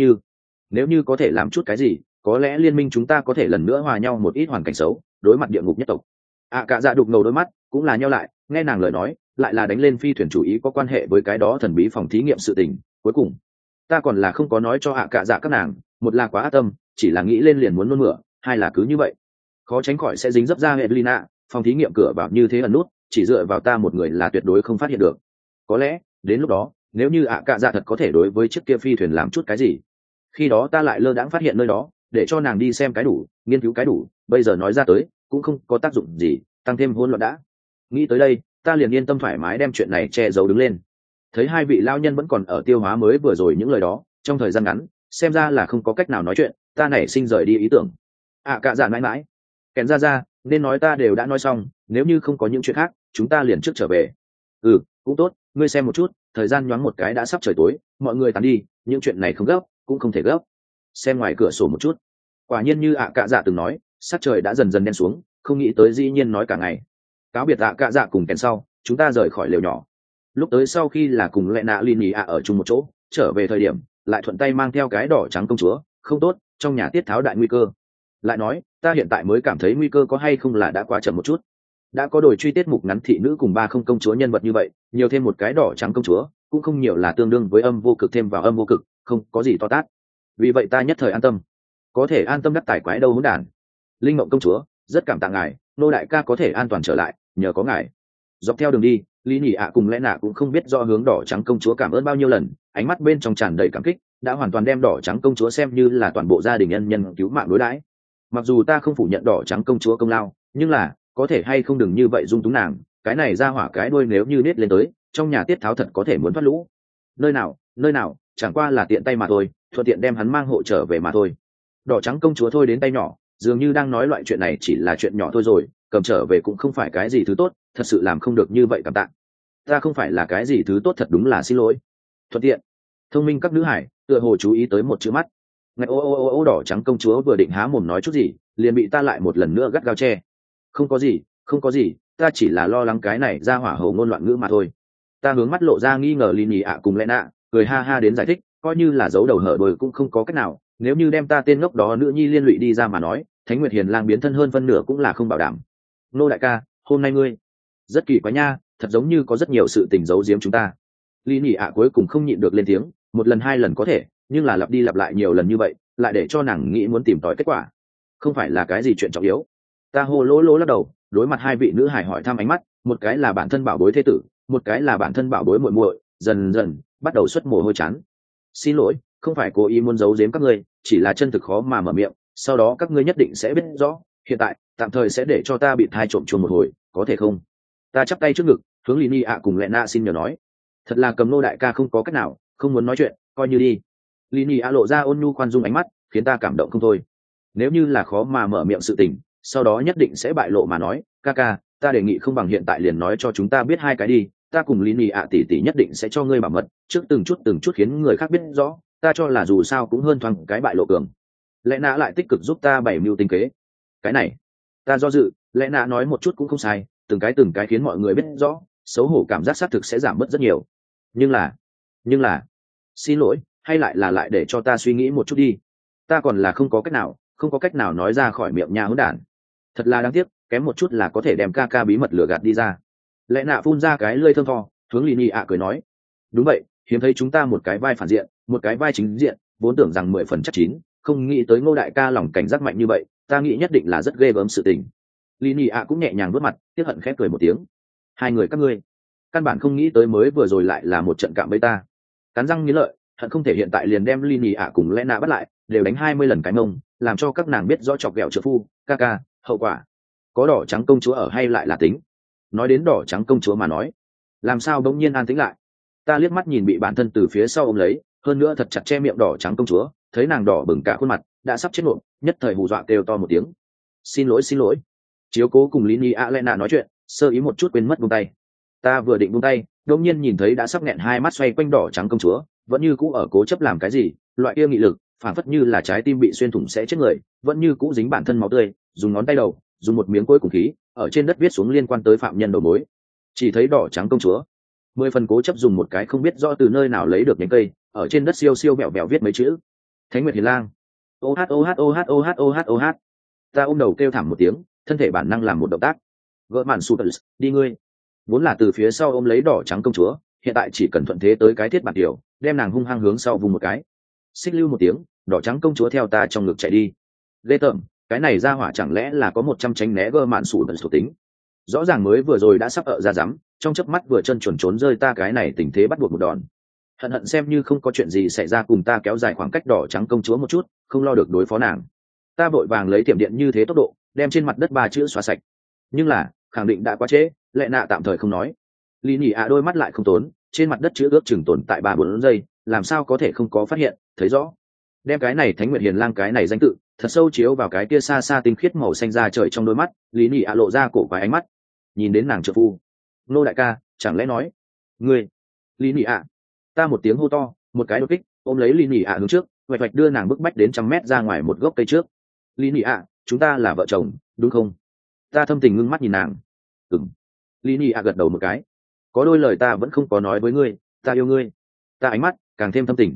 nếu như có thể làm chút cái gì, có lẽ liên minh chúng ta có thể lần nữa hòa nhau một ít hoàn cảnh xấu, đối mặt địa ngục nhất tộc. Cả dạ đục ngầu đôi mắt cũng là nhau lại, nghe nàng lời nói lại là đánh lên phi thuyền chủ ý có quan hệ với cái đó thần bí phòng thí nghiệm sự tình. Cuối cùng ta còn là không có nói cho cả dạ các nàng, một là quá ác tâm, chỉ là nghĩ lên liền muốn nôn mửa, hai là cứ như vậy khó tránh khỏi sẽ dính dấp ra Evelina. Phòng thí nghiệm cửa vào như thế ẩn nút, chỉ dựa vào ta một người là tuyệt đối không phát hiện được. Có lẽ đến lúc đó nếu như cả dạ thật có thể đối với chiếc kia phi thuyền làm chút cái gì, khi đó ta lại lơ đãng phát hiện nơi đó, để cho nàng đi xem cái đủ, nghiên cứu cái đủ, bây giờ nói ra tới cũng không có tác dụng gì, tăng thêm hỗn loạn đã. Nghĩ tới đây ta liền yên tâm thoải mái đem chuyện này che giấu đứng lên. Thấy hai vị lao nhân vẫn còn ở tiêu hóa mới vừa rồi những lời đó, trong thời gian ngắn xem ra là không có cách nào nói chuyện, ta nảy sinh rời đi ý tưởng. Cả dạ mãi mãi kèn ra nên nói ta đều đã nói xong, nếu như không có những chuyện khác chúng ta liền trước trở về. Cũng tốt, ngươi xem một chút, thời gian nhoáng một cái đã sắp trời tối, mọi người tán đi, những chuyện này không gấp cũng không thể gấp. Xem ngoài cửa sổ một chút, quả nhiên như cả dạ từng nói, sắc trời đã dần dần đen xuống, không nghĩ tới dĩ nhiên nói cả ngày. Cáo biệt cả dạ cùng kèn sau, chúng ta rời khỏi lều nhỏ. Lúc tới sau khi là cùng lệ nạ Lini ở chung một chỗ, trở về thời điểm lại thuận tay mang theo cái đỏ trắng công chúa, không tốt, trong nhà tiết tháo đại nguy cơ. Lại nói ta hiện tại mới cảm thấy nguy cơ có hay không là đã quá chậm một chút. Đã có đổi truy tiết mục ngắn thị nữ cùng 3 không công chúa nhân vật như vậy, nhiều thêm một cái đỏ trắng công chúa cũng không nhiều là tương đương với âm vô cực thêm vào âm vô cực, không có gì to tát. Vì vậy ta nhất thời an tâm, có thể an tâm đắc tài quái đâu hỗn đản. Linh mộng công chúa rất cảm tạ ngài, nô đại ca có thể an toàn trở lại nhờ có ngài. Dọc theo đường đi lý nhị cùng lẽ nạ cũng không biết do hướng đỏ trắng công chúa cảm ơn bao nhiêu lần, ánh mắt bên trong tràn đầy cảm kích, đã hoàn toàn đem đỏ trắng công chúa xem như là toàn bộ gia đình nhân nhân cứu mạng đối đãi. Mặc dù ta không phủ nhận đỏ trắng công chúa công lao, nhưng là có thể hay không đừng như vậy dung túng nàng, cái này ra hỏa cái đuôi nếu như nết lên tới, trong nhà tiết tháo thật có thể muốn thoát lũ. Nơi nào, chẳng qua là tiện tay mà thôi, thuận tiện đem hắn mang hộ trở về mà thôi. Đỏ trắng công chúa thôi đến tay nhỏ, dường như đang nói loại chuyện này chỉ là chuyện nhỏ thôi rồi, cầm trở về cũng không phải cái gì thứ tốt, thật sự làm không được như vậy cảm tạ. Ta không phải là cái gì thứ tốt, thật đúng là xin lỗi. Thuận tiện, thông minh các nữ hải tựa hồ chú ý tới một chữ mắt. Ngày ô đỏ trắng công chúa vừa định há mồm nói chút gì, liền bị ta lại một lần nữa gắt gao che. Không có gì, ta chỉ là lo lắng cái này ra hỏa hầu ngôn loạn ngữ mà thôi. Ta hướng mắt lộ ra nghi ngờ Lini cùng lẽ nạ, cười ha ha đến giải thích, coi như là giấu đầu hở đuôi cũng không có cách nào, nếu như đem ta tên ngốc đó nữ nhi liên lụy đi ra mà nói, Thánh Nguyệt Hiền lang biến thân hơn phân nửa cũng là không bảo đảm. Nô đại ca, hôm nay ngươi rất kỳ quái nha, thật giống như có rất nhiều sự tình giấu giếm chúng ta. Lini cuối cùng không nhịn được lên tiếng, một lần hai lần có thể, nhưng là lặp đi lặp lại nhiều lần như vậy lại để cho nàng nghĩ muốn tìm tòi kết quả, không phải là cái gì chuyện trọng yếu. Ta hô lỗ lỗ lắc đầu, đối mặt hai vị nữ hải hỏi thăm ánh mắt, một cái là bản thân bảo bối thế tử, một cái là bản thân bảo bối muội muội, dần dần bắt đầu xuất mồ hôi chán. Xin lỗi, không phải cố ý muốn giấu giếm các ngươi, chỉ là chân thực khó mà mở miệng, sau đó các ngươi nhất định sẽ biết rõ. Hiện tại tạm thời sẽ để cho ta bị thai trộm chuồn một hồi, có thể không? Ta chắp tay trước ngực, hướng Lini ạ cùng Lena xin nhờ nói. Thật là cầm nô đại ca không có cách nào, không muốn nói chuyện, coi như đi. Lini ạ lộ ra ôn nhu khoan dung ánh mắt, khiến ta cảm động không thôi. Nếu như là khó mà mở miệng sự tình, sau đó nhất định sẽ bại lộ mà nói, ca ca, ta đề nghị không bằng hiện tại liền nói cho chúng ta biết hai cái đi, ta cùng Lini ạ tỷ tỷ nhất định sẽ cho ngươi bảo mật, trước từng chút khiến người khác biết rõ, ta cho là dù sao cũng hơn thoáng cái bại lộ cường. Lẽ nã lại tích cực giúp ta bày mưu tính kế. Cái này, ta do dự, lẽ nã nói một chút cũng không sai, từng cái khiến mọi người biết rõ, xấu hổ cảm giác xác thực sẽ giảm bớt rất nhiều. Nhưng là, xin lỗi, hay lại để cho ta suy nghĩ một chút đi. Ta còn là không có cách nào nói ra khỏi miệng nhà hỗn đản. Thật là đáng tiếc, kém một chút là có thể đem ca ca bí mật lừa gạt đi ra. Lẽ nạ phun ra cái lưỡi thơm tho, hướng Lini ạ cười nói, đúng vậy, hiếm thấy chúng ta một cái vai phản diện, một cái vai chính diện, vốn tưởng rằng 10 phần chắc chín, không nghĩ tới Ngô đại ca lòng cảnh giác mạnh như vậy, ta nghĩ nhất định là rất ghê gớm sự tình. Lini ạ cũng nhẹ nhàng vớt mặt, tiếc hận khép cười một tiếng. Hai người các ngươi, căn bản không nghĩ tới mới vừa rồi lại là một trận cạm bẫy ta. Cắn răng nghiến lợi, hận không thể hiện tại liền đem Lini ạ cùng Lena bắt lại, đều đánh 20 lần cái mông, làm cho các nàng biết rõ chọc ghẹo trợ phu, ca ca, hậu quả. Có đỏ trắng công chúa ở hay lại là tính. Nói đến đỏ trắng công chúa mà nói, làm sao bỗng nhiên an tĩnh lại. Ta liếc mắt nhìn bị bản thân từ phía sau ôm lấy, hơn nữa thật chặt che miệng đỏ trắng công chúa, thấy nàng đỏ bừng cả khuôn mặt, đã sắp chết nộm, nhất thời hù dọa kêu to một tiếng. Xin lỗi. Chiếu cố cùng Lini ạ Lena nói chuyện, sơ ý một chút quên mất buông tay. Ta vừa định buông tay, đột nhiên nhìn thấy đã sắp nghẹn hai mắt xoay quanh đỏ trắng công chúa, vẫn như cũ ở cố chấp làm cái gì, loại kia nghị lực, phản phất như là trái tim bị xuyên thủng sẽ chết người, vẫn như cũ dính bản thân máu tươi, dùng ngón tay đầu, dùng một miếng cuối cùng khí, ở trên đất viết xuống liên quan tới phạm nhân đầu mối. Chỉ thấy đỏ trắng công chúa, 10 phần cố chấp dùng một cái không biết rõ từ nơi nào lấy được nhánh cây, ở trên đất siêu bẹo bẹo viết mấy chữ: Thánh Nguyệt Hiền Lang. Oh oh oh. Ta ôm đầu kêu thảm một tiếng, thân thể bản năng làm một động tác. Gỡ màn super, đi ngươi. Vốn là từ phía sau ôm lấy đỏ trắng công chúa, hiện tại chỉ cần thuận thế tới cái thiết bản tiểu, đem nàng hung hăng hướng sau vùng một cái. Xích lưu một tiếng, đỏ trắng công chúa theo ta trong ngực chạy đi. Ghê tởm, cái này ra hỏa chẳng lẽ là có 100 tránh né gơ mạn sủ tận thuộc tính. Rõ ràng mới vừa rồi đã sắp ở ra rắm, trong chớp mắt vừa chân chuẩn trốn rơi ta, cái này tình thế bắt buộc một đòn. Hận xem như không có chuyện gì xảy ra cùng ta kéo dài khoảng cách đỏ trắng công chúa một chút, không lo được đối phó nàng. Ta vội vàng lấy tiệm điện như thế tốc độ, đem trên mặt đất 3 chữ xóa sạch. Nhưng là, khẳng định đã quá trễ, Lệ nạ tạm thời không nói. Lini ạ đôi mắt lại không tốn, trên mặt đất chữ ước chừng tồn tại 3-4 giây, làm sao có thể không có phát hiện, thấy rõ. Đem cái này Thánh Nguyệt Hiền Lang cái này danh tự thật sâu chiếu vào cái kia xa xa tinh khiết màu xanh da trời trong đôi mắt, Lini ạ lộ ra cổ quái ánh mắt, nhìn đến nàng trợ phu. Nô đại ca, chẳng lẽ nói ngươi? Lini ạ. Ta một tiếng hô to, một cái đột kích, ôm lấy Lini ạ hướng trước, vạch đưa nàng bức bách đến 100 mét ra ngoài một gốc cây trước. Lini ạ, chúng ta là vợ chồng, đúng không? Ta thâm tình ngưng mắt nhìn nàng. Lini ạ gật đầu một cái. Có đôi lời ta vẫn không có nói với ngươi, ta yêu ngươi. Ta ánh mắt càng thêm thâm tình.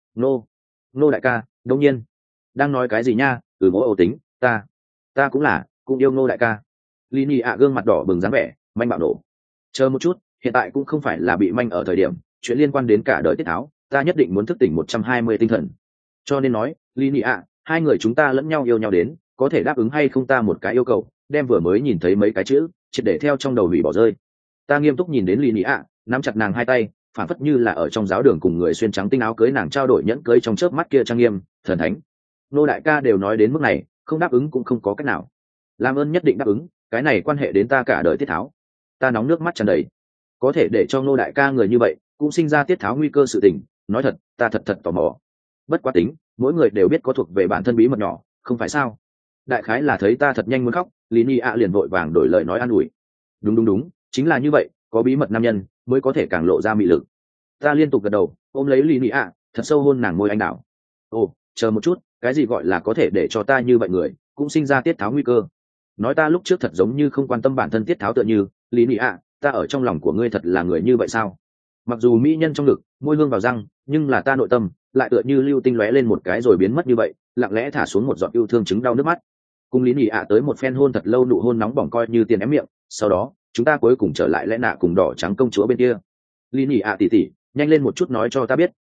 Nô đại ca, đương nhiên. Đang nói cái gì nha? Mỗi ấu tính, ta cũng yêu Nô đại ca. Lini ạ gương mặt đỏ bừng dáng vẻ, manh bạo nổ. Chờ một chút, hiện tại cũng không phải là bị manh ở thời điểm, chuyện liên quan đến cả đời tiết tháo, ta nhất định muốn thức tỉnh 120 tinh thần. Cho nên nói, Lini ạ, hai người chúng ta lẫn nhau yêu nhau đến, có thể đáp ứng hay không ta một cái yêu cầu, đem vừa mới nhìn thấy mấy cái chữ, triệt để theo trong đầu hủy bỏ rơi. Ta nghiêm túc nhìn đến Lini ạ, nắm chặt nàng hai tay, phản phất như là ở trong giáo đường cùng người xuyên trắng tinh áo cưới nàng trao đổi nhẫn cưới trong chớp mắt kia trang nghiêm, thần thánh. Nô đại ca đều nói đến mức này, không đáp ứng cũng không có cách nào. Làm ơn nhất định đáp ứng, cái này quan hệ đến ta cả đời tiết tháo. Ta nóng nước mắt tràn đầy. Có thể để cho Nô đại ca người như vậy, cũng sinh ra tiết tháo nguy cơ sự tình, nói thật, ta thật tò mò. Bất quá tính, mỗi người đều biết có thuộc về bản thân bí mật nhỏ, không phải sao? Đại khái là thấy ta thật nhanh muốn khóc, Lini ạ liền vội vàng đổi lời nói an ủi. Đúng, chính là như vậy, có bí mật nam nhân mới có thể càng lộ ra mị lực. Ta liên tục gật đầu, ôm lấy Lini ạ, thật sâu hôn nàng môi anh đào. Chờ một chút, cái gì gọi là có thể để cho ta như vậy người cũng sinh ra tiết tháo nguy cơ? Nói ta lúc trước thật giống như không quan tâm bản thân tiết tháo tựa như, Lini ạ, ta ở trong lòng của ngươi thật là người như vậy sao? Mặc dù mỹ nhân trong ngực, môi hương vào răng, nhưng là ta nội tâm lại tựa như lưu tinh lóe lên một cái rồi biến mất như vậy, lặng lẽ thả xuống một giọt yêu thương chứng đau nước mắt. Cùng Lini ạ tới một phen hôn thật lâu, nụ hôn nóng bỏng coi như tiền ém miệng, sau đó chúng ta cuối cùng trở lại lẽ nạ cùng đỏ trắng công chúa bên kia. Lini ạ tỷ tỷ, nhanh lên một chút nói cho ta biết,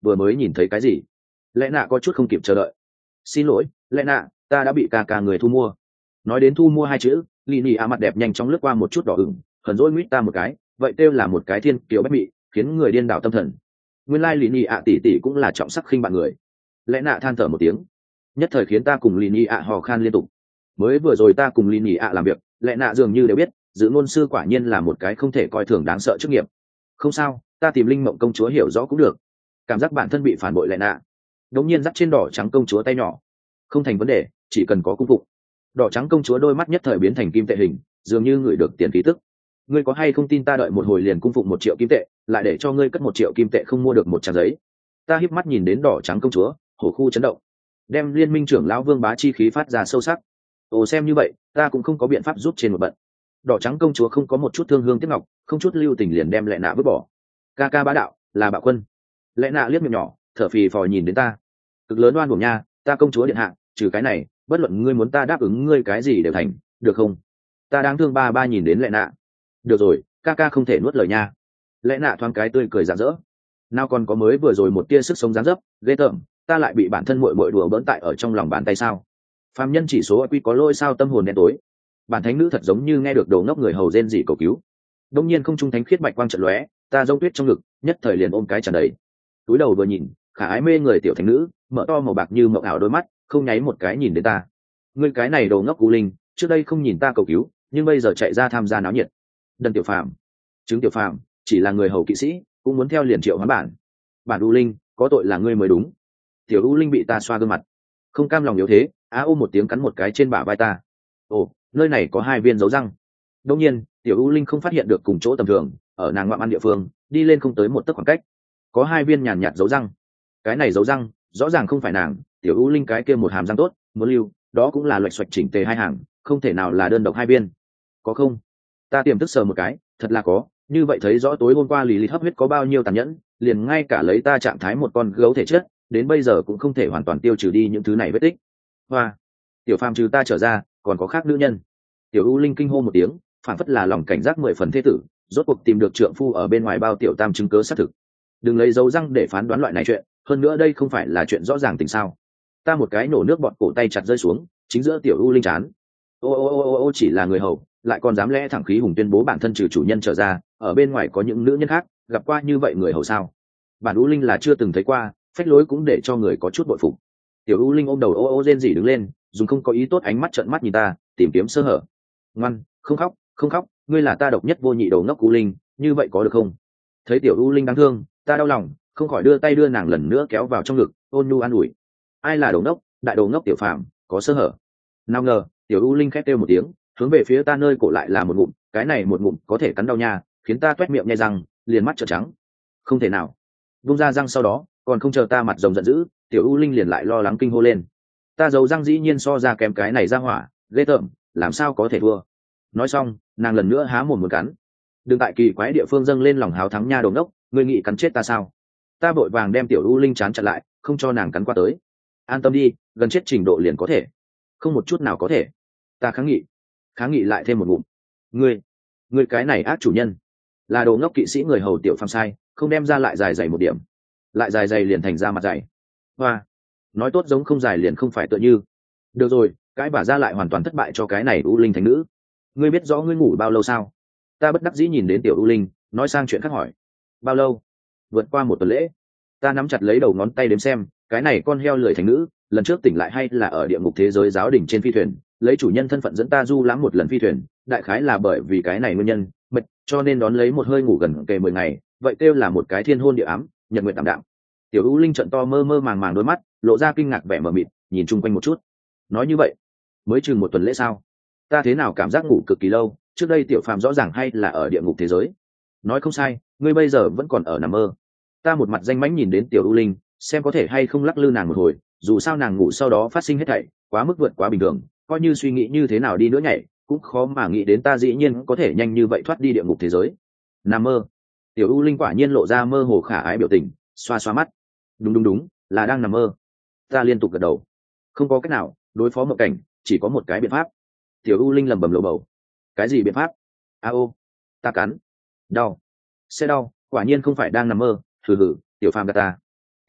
vừa mới nhìn thấy cái gì? Lẽ nạ có chút không kịp chờ đợi. Xin lỗi, lẽ nạ, ta đã bị ca ca người thu mua. Nói đến thu mua hai chữ, lì nỉ mặt đẹp nhanh chóng lướt qua một chút đỏ ửng, hờn dỗi nguyết ta một cái, vậy kêu là một cái thiên kiều bách mị, khiến người điên đảo tâm thần. Nguyên lai lì nỉ tỷ tỷ cũng là trọng sắc khinh bạn người. Lẽ nạ than thở một tiếng, nhất thời khiến ta cùng lì nỉ hò khan liên tục. Mới vừa rồi ta cùng lì nỉ làm việc, lẽ nạ dường như đều biết, dự ngôn sư quả nhiên là một cái không thể coi thường đáng sợ chức nghiệp. Không sao, ta tìm linh mộng công chúa hiểu rõ cũng được. Cảm giác bản thân bị phản bội lẽ nạ, đống nhiên dắt trên đỏ trắng công chúa tay nhỏ. Không thành vấn đề, chỉ cần có cung phụng. Đỏ trắng công chúa đôi mắt nhất thời biến thành kim tệ hình, dường như ngửi được tiền khí tức. Ngươi có hay không tin ta đợi một hồi liền cung phụng 1 triệu kim tệ, lại để cho ngươi cất 1 triệu kim tệ không mua được một trang giấy. Ta híp mắt nhìn đến đỏ trắng công chúa, hổ khu chấn động, đem liên minh trưởng lão Vương Bá chi khí phát ra sâu sắc. Ồ, xem như vậy, ta cũng không có biện pháp giúp trên một bận. Đỏ trắng công chúa không có một chút thương hương tiếc ngọc, không chút lưu tình liền đem lệ nạ vứt bỏ. Ca ca bá đạo, là bạo quân. Lệ nạ liếc miệng nhỏ, thở phì phò nhìn đến ta. Cực lớn oan uổng nha, ta công chúa điện hạ, trừ cái này, bất luận ngươi muốn ta đáp ứng ngươi cái gì đều thành, được không? Ta đáng thương ba nhìn đến lệ nạ. Được rồi, ca ca không thể nuốt lời nha. Lệ nạ thoáng cái tươi cười rạng rỡ. Nào còn có mới vừa rồi một tia sức sống dáng dấp, ghê tởm, ta lại bị bản thân muội muội đùa bỡn tại ở trong lòng bàn tay sao? Phàm nhân chỉ số quy có lôi sao tâm hồn đen tối. Bản thánh nữ thật giống như nghe được đồ ngốc người hầu rên rỉ cầu cứu. Đông nhiên không trung thánh khiết bạch quang trận lóe, ta rông tuyết trong ngực, nhất thời liền ôm cái tràn đầy. Túi đầu vừa nhìn, khả ái mê người tiểu thánh nữ, mở to màu bạc như mộng ảo đôi mắt, không nháy một cái nhìn đến ta. Ngươi cái này đồ ngốc cú linh, trước đây không nhìn ta cầu cứu, nhưng bây giờ chạy ra tham gia náo nhiệt. Đần tiểu phàm, chứng tiểu phàm, chỉ là người hầu kỵ sĩ, cũng muốn theo liền triệu hoán bản u linh, có tội là ngươi mới đúng. Tiểu u linh bị ta xoa gương mặt, không cam lòng yếu thế, ôm một tiếng cắn một cái trên bả vai ta. Ồ, nơi này có 2 viên dấu răng. Đương nhiên, tiểu u linh không phát hiện được cùng chỗ tầm thường, ở nàng ngoạm ăn địa phương, đi lên không tới một tấc khoảng cách, có 2 viên nhàn nhạt dấu răng. Cái này dấu răng, rõ ràng không phải nàng, tiểu u linh cái kia một hàm răng tốt, muốn lưu, đó cũng là loạch xoạch chỉnh tề 2 hàng, không thể nào là đơn độc 2 viên. Có không? Ta tiềm thức sờ một cái, thật là có, như vậy thấy rõ tối hôm qua lì lì hấp huyết có bao nhiêu tàn nhẫn, liền ngay cả lấy ta trạng thái một con gấu thể chất, đến bây giờ cũng không thể hoàn toàn tiêu trừ đi những thứ này vết tích. Hoa, tiểu phàm trừ ta trở ra, còn có khác nữ nhân. Tiểu u linh kinh hô một tiếng, phản phất là lòng cảnh giác 10 phần thế tử, rốt cuộc tìm được trượng phu ở bên ngoài bao tiểu tam chứng cớ xác thực. Đừng lấy dấu răng để phán đoán loại này chuyện, hơn nữa đây không phải là chuyện rõ ràng tình sao? Ta một cái nổ nước bọt, cổ tay chặt rơi xuống, chính giữa tiểu u linh chán. Ô, chỉ là người hầu, lại còn dám lẽ thẳng khí hùng tuyên bố bản thân trừ chủ nhân trở ra, ở bên ngoài có những nữ nhân khác, gặp qua như vậy người hầu sao? Bản u linh là chưa từng thấy qua, phách lối cũng để cho người có chút bội phục. Tiểu u linh ôm đầu rên rỉ đứng lên, dùng không có ý tốt ánh mắt trợn mắt nhìn ta, tìm kiếm sơ hở. Ngoan, không khóc, ngươi là ta độc nhất vô nhị đầu ngốc u linh, như vậy có được không? Thấy tiểu u linh đáng thương, ta đau lòng, không khỏi đưa tay đưa nàng lần nữa kéo vào trong ngực, ôn nhu an ủi. Ai là đầu ngốc, đại đầu ngốc tiểu phàm, có sơ hở. Nào ngờ, tiểu u linh khét kêu một tiếng, hướng về phía ta nơi cổ lại là một ngụm, cái này một ngụm có thể cắn đau nha, khiến ta toét miệng nhai răng, liền mắt trợn trắng. Không thể nào. Vung ra răng sau đó, còn không chờ ta mặt rồng giận dữ, tiểu u linh liền lại lo lắng kinh hô lên. Ta giấu răng dĩ nhiên so ra kém cái này ra hỏa, ghê tởm, làm sao có thể thua. Nói xong, nàng lần nữa há mồm muốn cắn. Đừng tại kỳ quái địa phương dâng lên lòng háo thắng nha, đồ ngốc, ngươi nghĩ cắn chết ta sao? Ta vội vàng đem tiểu u linh chán chặn lại, không cho nàng cắn qua tới. An tâm đi, gần chết trình độ liền có thể. Không một chút nào có thể. Ta kháng nghị lại thêm một ngụm. Ngươi cái này ác chủ nhân, là đồ ngốc kỵ sĩ người hầu tiểu phàm sai, không đem ra lại dài dày một điểm, lại dài dày liền thành ra mặt dày. Hoa, nói tốt giống không dài liền không phải tựa như. Được rồi, cái bà ra lại hoàn toàn thất bại cho cái này u linh thánh nữ. Ngươi biết rõ ngươi ngủ bao lâu sao? Ta bất đắc dĩ nhìn đến tiểu u linh, nói sang chuyện khác hỏi. Bao lâu? Vượt qua 1 tuần lễ. Ta nắm chặt lấy đầu ngón tay đếm xem, cái này con heo lười thánh nữ, lần trước tỉnh lại hay là ở địa ngục thế giới giáo đỉnh trên phi thuyền, lấy chủ nhân thân phận dẫn ta du lãm một lần phi thuyền, đại khái là bởi vì cái này nguyên nhân, mệt, cho nên đón lấy một hơi ngủ gần kề 10 ngày, vậy kêu là một cái thiên hôn địa ám, nhật nguyện tạm đạm. Tiểu u linh trận to mơ mơ màng màng đôi mắt, lộ ra kinh ngạc vẻ mờ mịt, nhìn chung quanh một chút. Nói như vậy, mới chừng 1 tuần lễ sao? Ta thế nào cảm giác ngủ cực kỳ lâu, trước đây tiểu phàm rõ ràng hay là ở địa ngục thế giới. Nói không sai, ngươi bây giờ vẫn còn ở nằm mơ. Ta một mặt danh mãnh nhìn đến tiểu u linh, xem có thể hay không lắc lư nàng một hồi, dù sao nàng ngủ sau đó phát sinh hết thảy quá mức vượt quá bình thường, coi như suy nghĩ như thế nào đi nữa nhảy cũng khó mà nghĩ đến ta dĩ nhiên có thể nhanh như vậy thoát đi địa ngục thế giới. Nằm mơ. Tiểu u linh quả nhiên lộ ra mơ hồ khả ái biểu tình, xoa xoa mắt. Đúng, là đang nằm mơ. Ta liên tục gật đầu. Không có cách nào, đối phó mộng cảnh chỉ có một cái biện pháp. Tiểu u linh lẩm bẩm lầu bầu. Cái gì biện pháp? Ta cắn. Đau. Sẽ đau, quả nhiên không phải đang nằm mơ. Hừ, tiểu phàm gạt ta.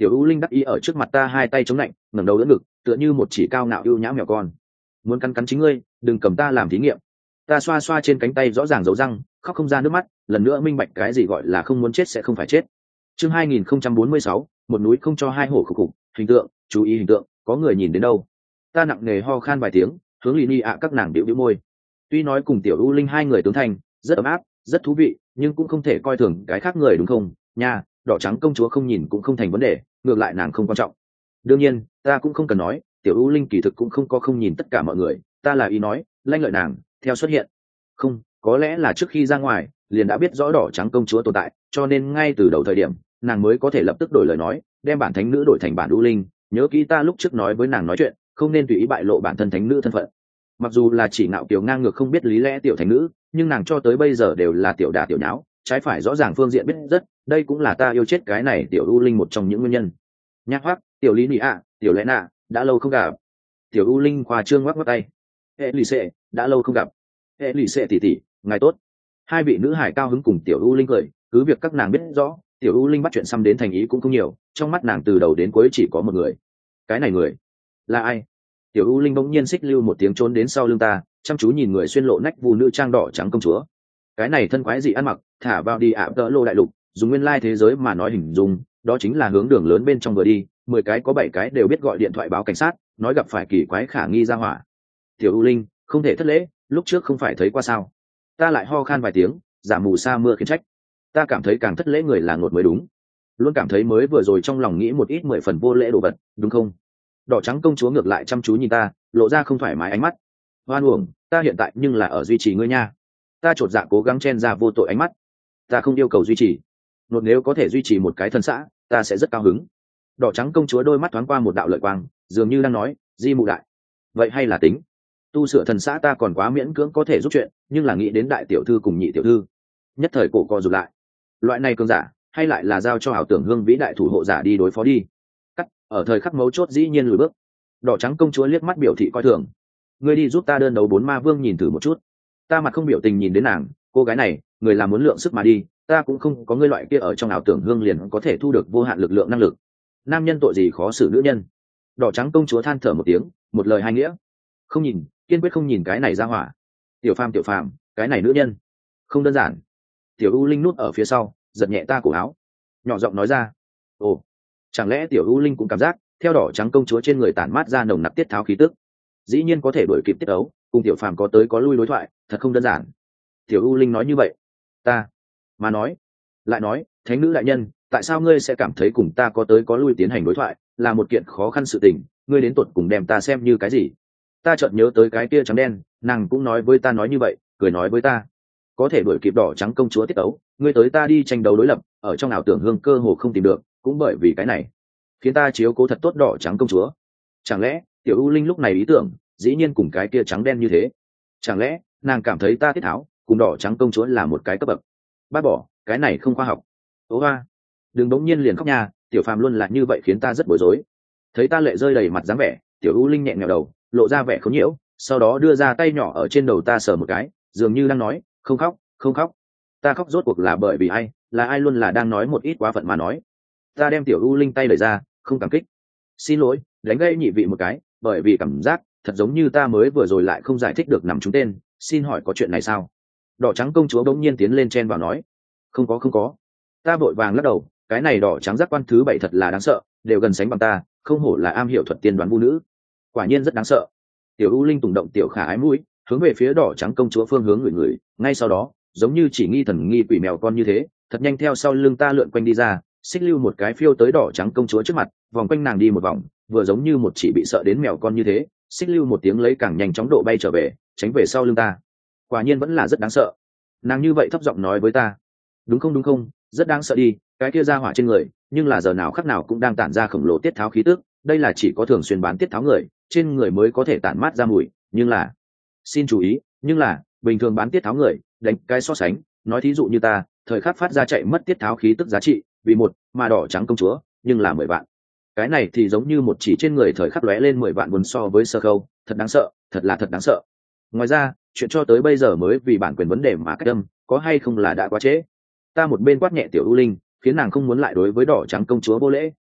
Tiểu U Linh đắc ý ở trước mặt ta hai tay chống lạnh, ngẩng đầu đỡ ngực, tựa như một chỉ cao ngạo ưu nhã mèo con. Muốn cắn cắn chính ngươi, đừng cầm ta làm thí nghiệm. Ta xoa xoa trên cánh tay rõ ràng dấu răng, khóc không ra nước mắt, lần nữa minh bạch cái gì gọi là không muốn chết sẽ không phải chết. Chương 2046, một núi không cho hai hổ khục khục, hình tượng, chú ý hình tượng, có người nhìn đến đâu. Ta nặng nề ho khan vài tiếng, hướng Lini ạ các nàng điệu điệu môi. Tuy nói cùng Tiểu U Linh hai người tướng thành, rất ấm áp, rất thú vị, nhưng cũng không thể coi thường cái khác người đúng không? Nha, đỏ trắng công chúa không nhìn cũng không thành vấn đề, ngược lại nàng không quan trọng. Đương nhiên, ta cũng không cần nói, Tiểu U Linh kỳ thực cũng không có không nhìn tất cả mọi người, ta là ý nói, lanh lợi nàng, theo xuất hiện. Không, có lẽ là trước khi ra ngoài, liền đã biết rõ đỏ trắng công chúa tồn tại, cho nên ngay từ đầu thời điểm, nàng mới có thể lập tức đổi lời nói, đem bản thánh nữ đổi thành bản U Linh. Nhớ kỹ ta lúc trước nói với nàng nói chuyện, không nên tùy ý bại lộ bản thân thánh nữ thân phận. Mặc dù là chỉ ngạo kiều ngang ngược không biết lý lẽ tiểu thánh nữ, nhưng nàng cho tới bây giờ đều là tiểu đà tiểu nháo, trái phải rõ ràng phương diện biết rất, đây cũng là ta yêu chết cái này tiểu U Linh một trong những nguyên nhân. Nhạc hoắc, tiểu lý nị ạ, tiểu lẽ nạ, đã lâu không gặp. Tiểu U Linh khoa trương ngoắc ngoắc tay. Hệ lì xệ, đã lâu không gặp. Hệ lì xệ tỷ tỷ, ngài tốt. Hai vị nữ hải cao hứng cùng tiểu U Linh cười, cứ việc các nàng biết rõ, tiểu U Linh bắt chuyện xăm đến thành ý cũng không nhiều, trong mắt nàng từ đầu đến cuối chỉ có một người. Cái này người là ai? Tiểu U Linh bỗng nhiên xích lưu một tiếng trốn đến sau lưng ta, chăm chú nhìn người xuyên lộ nách vu nữ trang đỏ trắng công chúa. Cái này thân quái dị ăn mặc, thả vào đi ạ tợ lô đại lục, dùng nguyên lai thế giới mà nói hình dung, đó chính là hướng đường lớn bên trong vừa đi, 10 cái có 7 cái đều biết gọi điện thoại báo cảnh sát, nói gặp phải kỳ quái khả nghi ra hỏa. Tiểu U Linh, không thể thất lễ, lúc trước không phải thấy qua sao? Ta lại ho khan vài tiếng, giả mù sa mưa khiến trách. Ta cảm thấy càng thất lễ người là ngột mới đúng. Luôn cảm thấy mới vừa rồi trong lòng nghĩ một ít 10 phần vô lễ đồ vật, đúng không? Đỏ trắng công chúa ngược lại chăm chú nhìn ta, lộ ra không thoải mái ánh mắt. Hoan uổng, ta hiện tại nhưng là ở duy trì ngươi nha. Ta chột dạ cố gắng chen ra vô tội ánh mắt. Ta không yêu cầu duy trì. Nột nếu có thể duy trì một cái thân xã, ta sẽ rất cao hứng. Đỏ trắng công chúa đôi mắt thoáng qua một đạo lợi quang, dường như đang nói, di mụ đại. Vậy hay là tính. Tu sửa thần xã ta còn quá miễn cưỡng có thể giúp chuyện, nhưng là nghĩ đến đại tiểu thư cùng nhị tiểu thư. Nhất thời cổ co rụt lại. Loại này cường giả, hay lại là giao cho ảo tưởng hương vĩ đại thủ hộ giả đi đối phó đi. Cắt, ở thời khắc mấu chốt dĩ nhiên lùi bước. Đỏ trắng công chúa liếc mắt biểu thị coi thường. Ngươi đi giúp ta đơn đấu 4 ma vương nhìn thử một chút. Ta mặt không biểu tình nhìn đến nàng, cô gái này, người làm muốn lượng sức mà đi, ta cũng không có ngươi loại kia ở trong ảo tưởng hương liền có thể thu được vô hạn lực lượng năng lực. Nam nhân tội gì khó xử nữ nhân. Đỏ trắng công chúa than thở một tiếng, một lời hai nghĩa. Không nhìn, kiên quyết không nhìn cái này ra hỏa. Tiểu phàm, cái này nữ nhân không đơn giản. Tiểu U Linh núp ở phía sau, giật nhẹ ta cổ áo, nhỏ giọng nói ra. Ồ, chẳng lẽ Tiểu U Linh cũng cảm giác theo đỏ trắng công chúa trên người tản mát ra nồng nặc tiết tháo khí tức, dĩ nhiên có thể đuổi kịp tiết ấu, cùng tiểu phàm có tới có lui đối thoại, thật không đơn giản. Tiểu U Linh nói như vậy, ta mà nói lại nói, thánh nữ đại nhân, tại sao ngươi sẽ cảm thấy cùng ta có tới có lui tiến hành đối thoại là một kiện khó khăn sự tình, ngươi đến tột cùng đem ta xem như cái gì? Ta chợt nhớ tới cái kia trắng đen, nàng cũng nói với ta nói như vậy, cười nói với ta, có thể đuổi kịp đỏ trắng công chúa tiết ấu, ngươi tới ta đi tranh đấu đối lập, ở trong ảo tưởng hương cơ hồ không tìm được, cũng bởi vì cái này khiến ta chiếu cố thật tốt đỏ trắng công chúa. Chẳng lẽ Tiểu U Linh lúc này ý tưởng dĩ nhiên cùng cái kia trắng đen như thế? Chẳng lẽ nàng cảm thấy ta tiết tháo cùng đỏ trắng công chúa là một cái cấp bậc? Bác bỏ, cái này không khoa học. Ố hoa, đừng bỗng nhiên liền khóc nha, tiểu phàm luôn là như vậy khiến ta rất bối rối. Thấy ta lệ rơi đầy mặt dáng vẻ, Tiểu U Linh nhẹ nhàng đầu, lộ ra vẻ khốn nhiễu, sau đó đưa ra tay nhỏ ở trên đầu ta sờ một cái, dường như đang nói, không khóc, không khóc. Ta khóc rốt cuộc là bởi vì ai, là ai luôn là đang nói một ít quá phận mà nói. Ta đem Tiểu U Linh tay đẩy ra, không cảm kích. Xin lỗi, đánh gây nhị vị một cái, bởi vì cảm giác thật giống như ta mới vừa rồi lại không giải thích được nằm trúng tên, xin hỏi có chuyện này sao? Đỏ trắng công chúa bỗng nhiên tiến lên chen vào nói, không có. Ta vội vàng lắc đầu, cái này đỏ trắng giác quan thứ 7 thật là đáng sợ, đều gần sánh bằng ta, không hổ là am hiểu thuật tiên đoán vu nữ, quả nhiên rất đáng sợ. Tiểu U Linh tùng động tiểu khả ái mũi, hướng về phía đỏ trắng công chúa phương hướng người, ngay sau đó giống như chỉ nghi thần nghi quỷ mèo con như thế, thật nhanh theo sau lưng ta lượn quanh đi ra, xích lưu một cái phiêu tới đỏ trắng công chúa trước mặt, vòng quanh nàng đi một vòng, vừa giống như một chỉ bị sợ đến mèo con như thế, xích lưu một tiếng lấy càng nhanh chóng độ bay trở về, tránh về sau lưng ta. Quả nhiên vẫn là rất đáng sợ. Nàng như vậy thấp giọng nói với ta, đúng không, rất đáng sợ đi, cái kia ra hỏa trên người, nhưng là giờ nào khắc nào cũng đang tản ra khổng lồ tiết tháo khí tức, đây là chỉ có thường xuyên bán tiết tháo người trên người mới có thể tản mát ra mùi, nhưng là, xin chú ý, nhưng là bình thường bán tiết tháo người, đánh cái so sánh, nói thí dụ như ta, thời khắc phát ra chạy mất tiết tháo khí tức giá trị vì một, mà đỏ trắng công chúa nhưng là 10 vạn. Cái này thì giống như một chỉ trên người thời khắc lóe lên 10 vạn buồn so với sơ khâu, thật đáng sợ, thật đáng sợ. Ngoài ra, chuyện cho tới bây giờ mới vì bản quyền vấn đề mà cách âm, có hay không là đã quá trễ. Ta một bên quát nhẹ Tiểu U Linh, khiến nàng không muốn lại đối với đỏ trắng công chúa vô lễ,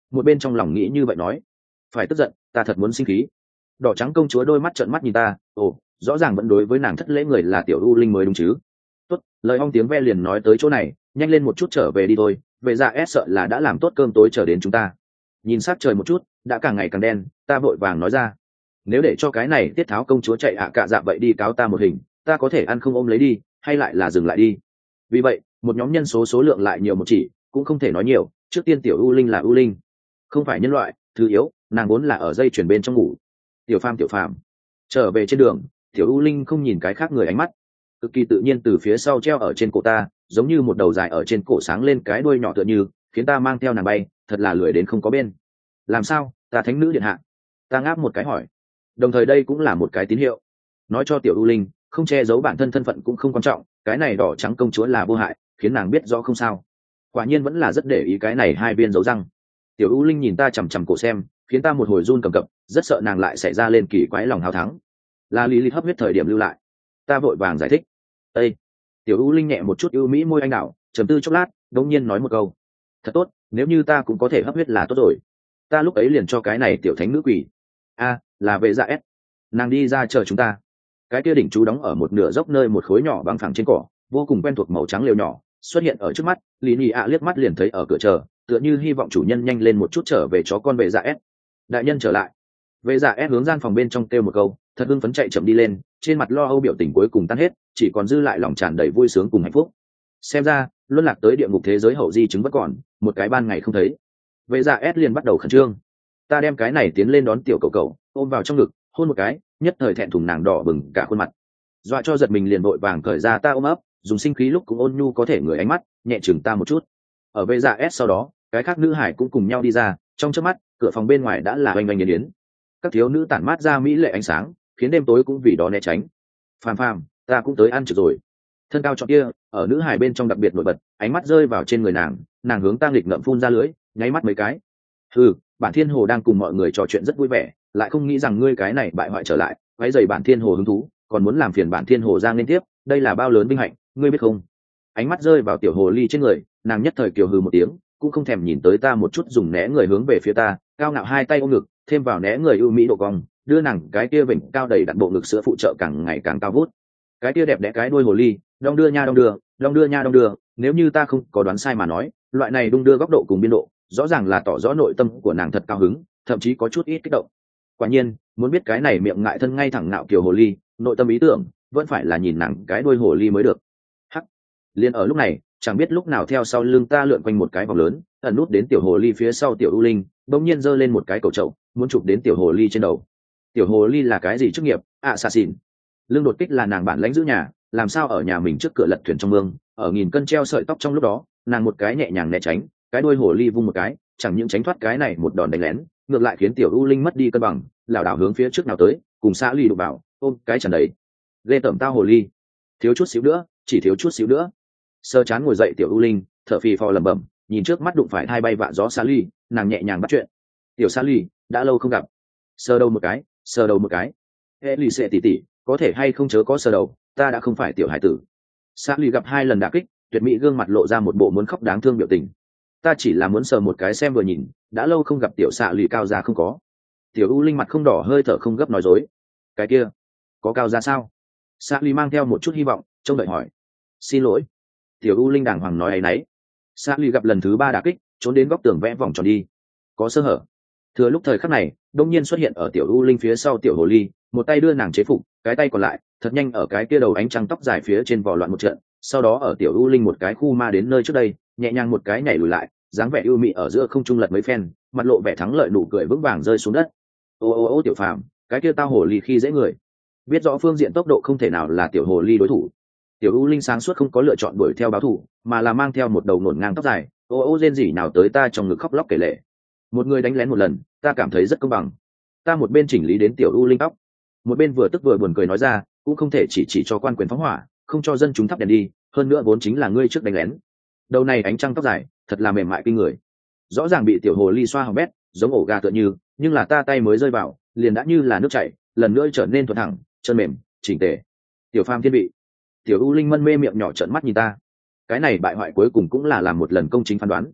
một bên trong lòng nghĩ như vậy nói, phải tức giận, ta thật muốn sinh khí. Đỏ trắng công chúa đôi mắt trợn mắt nhìn ta, ồ, rõ ràng vẫn đối với nàng thất lễ người là tiểu u linh mới đúng chứ. Tốt, lời ong tiếng ve liền nói tới chỗ này, nhanh lên một chút trở về đi thôi, về ra ép sợ là đã làm tốt cơm tối chờ đến chúng ta. Nhìn sát trời một chút, đã càng ngày càng đen, ta vội vàng nói ra, nếu để cho cái này tiết tháo công chúa chạy cạ dạ vậy đi cáo ta một hình, ta có thể ăn không ôm lấy đi, hay lại là dừng lại đi. Vì vậy một nhóm nhân số lượng lại nhiều một chỉ, cũng không thể nói nhiều. Trước tiên tiểu u linh là u linh, không phải nhân loại, thứ yếu, nàng vốn là ở dây chuyển bên trong ngủ. Tiểu phàm trở về trên đường, tiểu u linh không nhìn cái khác người ánh mắt, cực kỳ tự nhiên từ phía sau treo ở trên cổ ta, giống như một đầu dài ở trên cổ sáng lên cái đuôi nhỏ tựa như, khiến ta mang theo nàng bay, thật là lười đến không có bên. Làm sao, ta thánh nữ điện hạ? Ta ngáp một cái hỏi, đồng thời đây cũng là một cái tín hiệu, nói cho tiểu u linh không che giấu bản thân thân phận cũng không quan trọng, cái này đỏ trắng công chúa là vô hại, khiến nàng biết rõ không sao. Quả nhiên vẫn là rất để ý cái này hai viên dấu răng. Tiểu u linh nhìn ta chằm chằm cổ xem, khiến ta một hồi run cầm cập, rất sợ nàng lại xảy ra lên kỳ quái lòng hào thắng. Là lý lịch hấp huyết thời điểm lưu lại. Ta vội vàng giải thích. Ê! Tiểu u linh nhẹ một chút ưu mỹ môi anh đảo, trầm tư chốc lát, đống nhiên nói một câu, thật tốt, nếu như ta cũng có thể hấp huyết là tốt rồi. Ta lúc ấy liền cho cái này tiểu thánh nữ quỷ. Là về dạ s. Nàng đi ra chờ chúng ta. Cái kia đỉnh chú đóng ở một nửa dốc nơi một khối nhỏ bằng phẳng trên cỏ, vô cùng quen thuộc màu trắng lều nhỏ xuất hiện ở trước mắt. Lý nhị ạ liếc mắt liền thấy ở cửa chờ, tựa như hy vọng chủ nhân nhanh lên một chút trở về chó con về dạ s. Đại nhân trở lại. Về dạ s hướng gian phòng bên trong kêu một câu, thật hưng phấn chạy chậm đi lên, trên mặt lo âu biểu tình cuối cùng tan hết, chỉ còn dư lại lòng tràn đầy vui sướng cùng hạnh phúc. Xem ra luân lạc tới địa ngục thế giới hậu di chứng vẫn còn, một cái ban ngày không thấy. Về dạ s liền bắt đầu khẩn trương. Ta đem cái này tiến lên đón tiểu cậu cậu, ôm vào trong ngực, hôn một cái, nhất thời thẹn thùng nàng đỏ bừng cả khuôn mặt, dọa cho giật mình liền vội vàng cởi ra ta ôm ấp, dùng sinh khí lúc cũng ôn nhu có thể người ánh mắt nhẹ chừng ta một chút. Ở về dạ s sau đó, cái khác nữ hải cũng cùng nhau đi ra, trong chớp mắt cửa phòng bên ngoài đã là oanh oanh nghiền yến. Các thiếu nữ tản mát ra mỹ lệ ánh sáng, khiến đêm tối cũng vì đó né tránh. Phàm, ta cũng tới ăn trực rồi. Thân cao trọn kia ở nữ hải bên trong đặc biệt nổi bật, ánh mắt rơi vào trên người nàng, nàng hướng ta nghịch ngợm phun ra lưỡi, nháy mắt mấy cái. Bản Thiên Hồ đang cùng mọi người trò chuyện rất vui vẻ, lại không nghĩ rằng ngươi cái này bại hoại trở lại, quấy rầy Bản Thiên Hồ hứng thú, còn muốn làm phiền Bản Thiên Hồ giang lên tiếp, đây là bao lớn vinh hạnh, ngươi biết không? Ánh mắt rơi vào tiểu hồ ly trên người, nàng nhất thời kiều hừ một tiếng, cũng không thèm nhìn tới ta một chút, dùng né người hướng về phía ta, cao ngạo hai tay ôm ngực, thêm vào né người ưu mỹ độ cong, đưa nàng cái kia vểnh cao đầy đặn bộ ngực sữa phụ trợ càng ngày càng cao vút. Cái kia đẹp đẽ cái đuôi hồ ly, đong đưa nha đong đưa, nếu như ta không có đoán sai mà nói, loại này đung đưa góc độ cùng biên độ, rõ ràng là tỏ rõ nội tâm của nàng thật cao hứng, thậm chí có chút ít kích động. Quả nhiên, muốn biết cái này miệng ngại thân ngay thẳng nạo kiều hồ ly, nội tâm ý tưởng vẫn phải là nhìn nàng cái đuôi hồ ly mới được. Hắc. Liên ở lúc này, chẳng biết lúc nào theo sau lưng ta lượn quanh một cái vòng lớn, ẩn nút đến tiểu hồ ly phía sau tiểu u linh, bỗng nhiên giơ lên một cái cầu chậu, muốn chụp đến tiểu hồ ly trên đầu. Tiểu hồ ly là cái gì chức nghiệp? Assassin. Lương đột kích là nàng bản lãnh giữ nhà, làm sao ở nhà mình trước cửa lật thuyền trong mương, ở nghìn cân treo sợi tóc trong lúc đó, nàng một cái nhẹ nhàng né tránh, cái đuôi hồ ly vung một cái, chẳng những tránh thoát cái này một đòn đánh lén, ngược lại khiến tiểu u linh mất đi cân bằng, lảo đảo hướng phía trước nào tới, cùng xã ly đụng vào, ôm cái tràn đầy. Ghê tởm tao hồ ly, thiếu chút xíu nữa, chỉ thiếu chút xíu nữa. Sơ chán ngồi dậy tiểu u linh, thở phì phò lẩm bẩm, nhìn trước mắt đụng phải hai bay vạ gió xã ly, nàng nhẹ nhàng bắt chuyện. Tiểu xã ly, đã lâu không gặp. Sờ đầu một cái. Ê lì xệ tỉ tỉ, có thể hay không chớ có sờ đầu, ta đã không phải tiểu hải tử. Xã ly gặp hai lần đả kích, tuyệt mỹ gương mặt lộ ra một bộ muốn khóc đáng thương biểu tình. Ta chỉ là muốn sờ một cái xem vừa nhìn, đã lâu không gặp tiểu xạ lì cao ra không có. Tiểu u linh mặt không đỏ hơi thở không gấp nói dối. Cái kia có cao ra sao? Xạ lì mang theo một chút hy vọng trông đợi hỏi. Xin lỗi. Tiểu u linh đàng hoàng nói áy náy. Xạ lì gặp lần thứ ba đả kích, trốn đến góc tường vẽ vòng tròn đi. Có sơ hở. Thừa lúc thời khắc này, đông nhiên xuất hiện ở tiểu u linh phía sau tiểu hồ ly, một tay đưa nàng chế phục, cái tay còn lại thật nhanh ở cái kia đầu ánh trăng tóc dài phía trên vò loạn một trận, sau đó ở tiểu u linh một cái khu ma đến nơi trước đây, nhẹ nhàng một cái nhảy lùi lại, dáng vẻ ưu mị ở giữa không trung lật mấy phen, mặt lộ vẻ thắng lợi nụ cười vững vàng rơi xuống đất. Ô tiểu phàm, cái kia tao hồ ly khi dễ người, biết rõ phương diện tốc độ không thể nào là tiểu hồ ly đối thủ. Tiểu u linh sáng suốt không có lựa chọn đuổi theo báo thù, mà là mang theo một đầu nổn ngang tóc dài, rên rỉ nào tới ta trong ngực khóc lóc kể lể. Một người đánh lén một lần, ta cảm thấy rất công bằng. Ta một bên chỉnh lý đến tiểu u linh tóc, một bên vừa tức vừa buồn cười nói ra, cũng không thể chỉ cho quan quyền phóng hỏa, không cho dân chúng thắp đèn đi, hơn nữa vốn chính là ngươi trước đánh lén. Đầu này ánh trăng tóc dài thật là mềm mại kinh người, rõ ràng bị tiểu hồ ly xoa hỏng bét, giống ổ gà tựa như, nhưng là ta tay mới rơi vào liền đã như là nước chảy, lần nữa trở nên thuận thẳng, chân mềm chỉnh tề. Tiểu phàm thiên vị. Tiểu u linh mân mê miệng nhỏ trợn mắt nhìn ta. Cái này bại hoại cuối cùng cũng là làm một lần công chính phán đoán.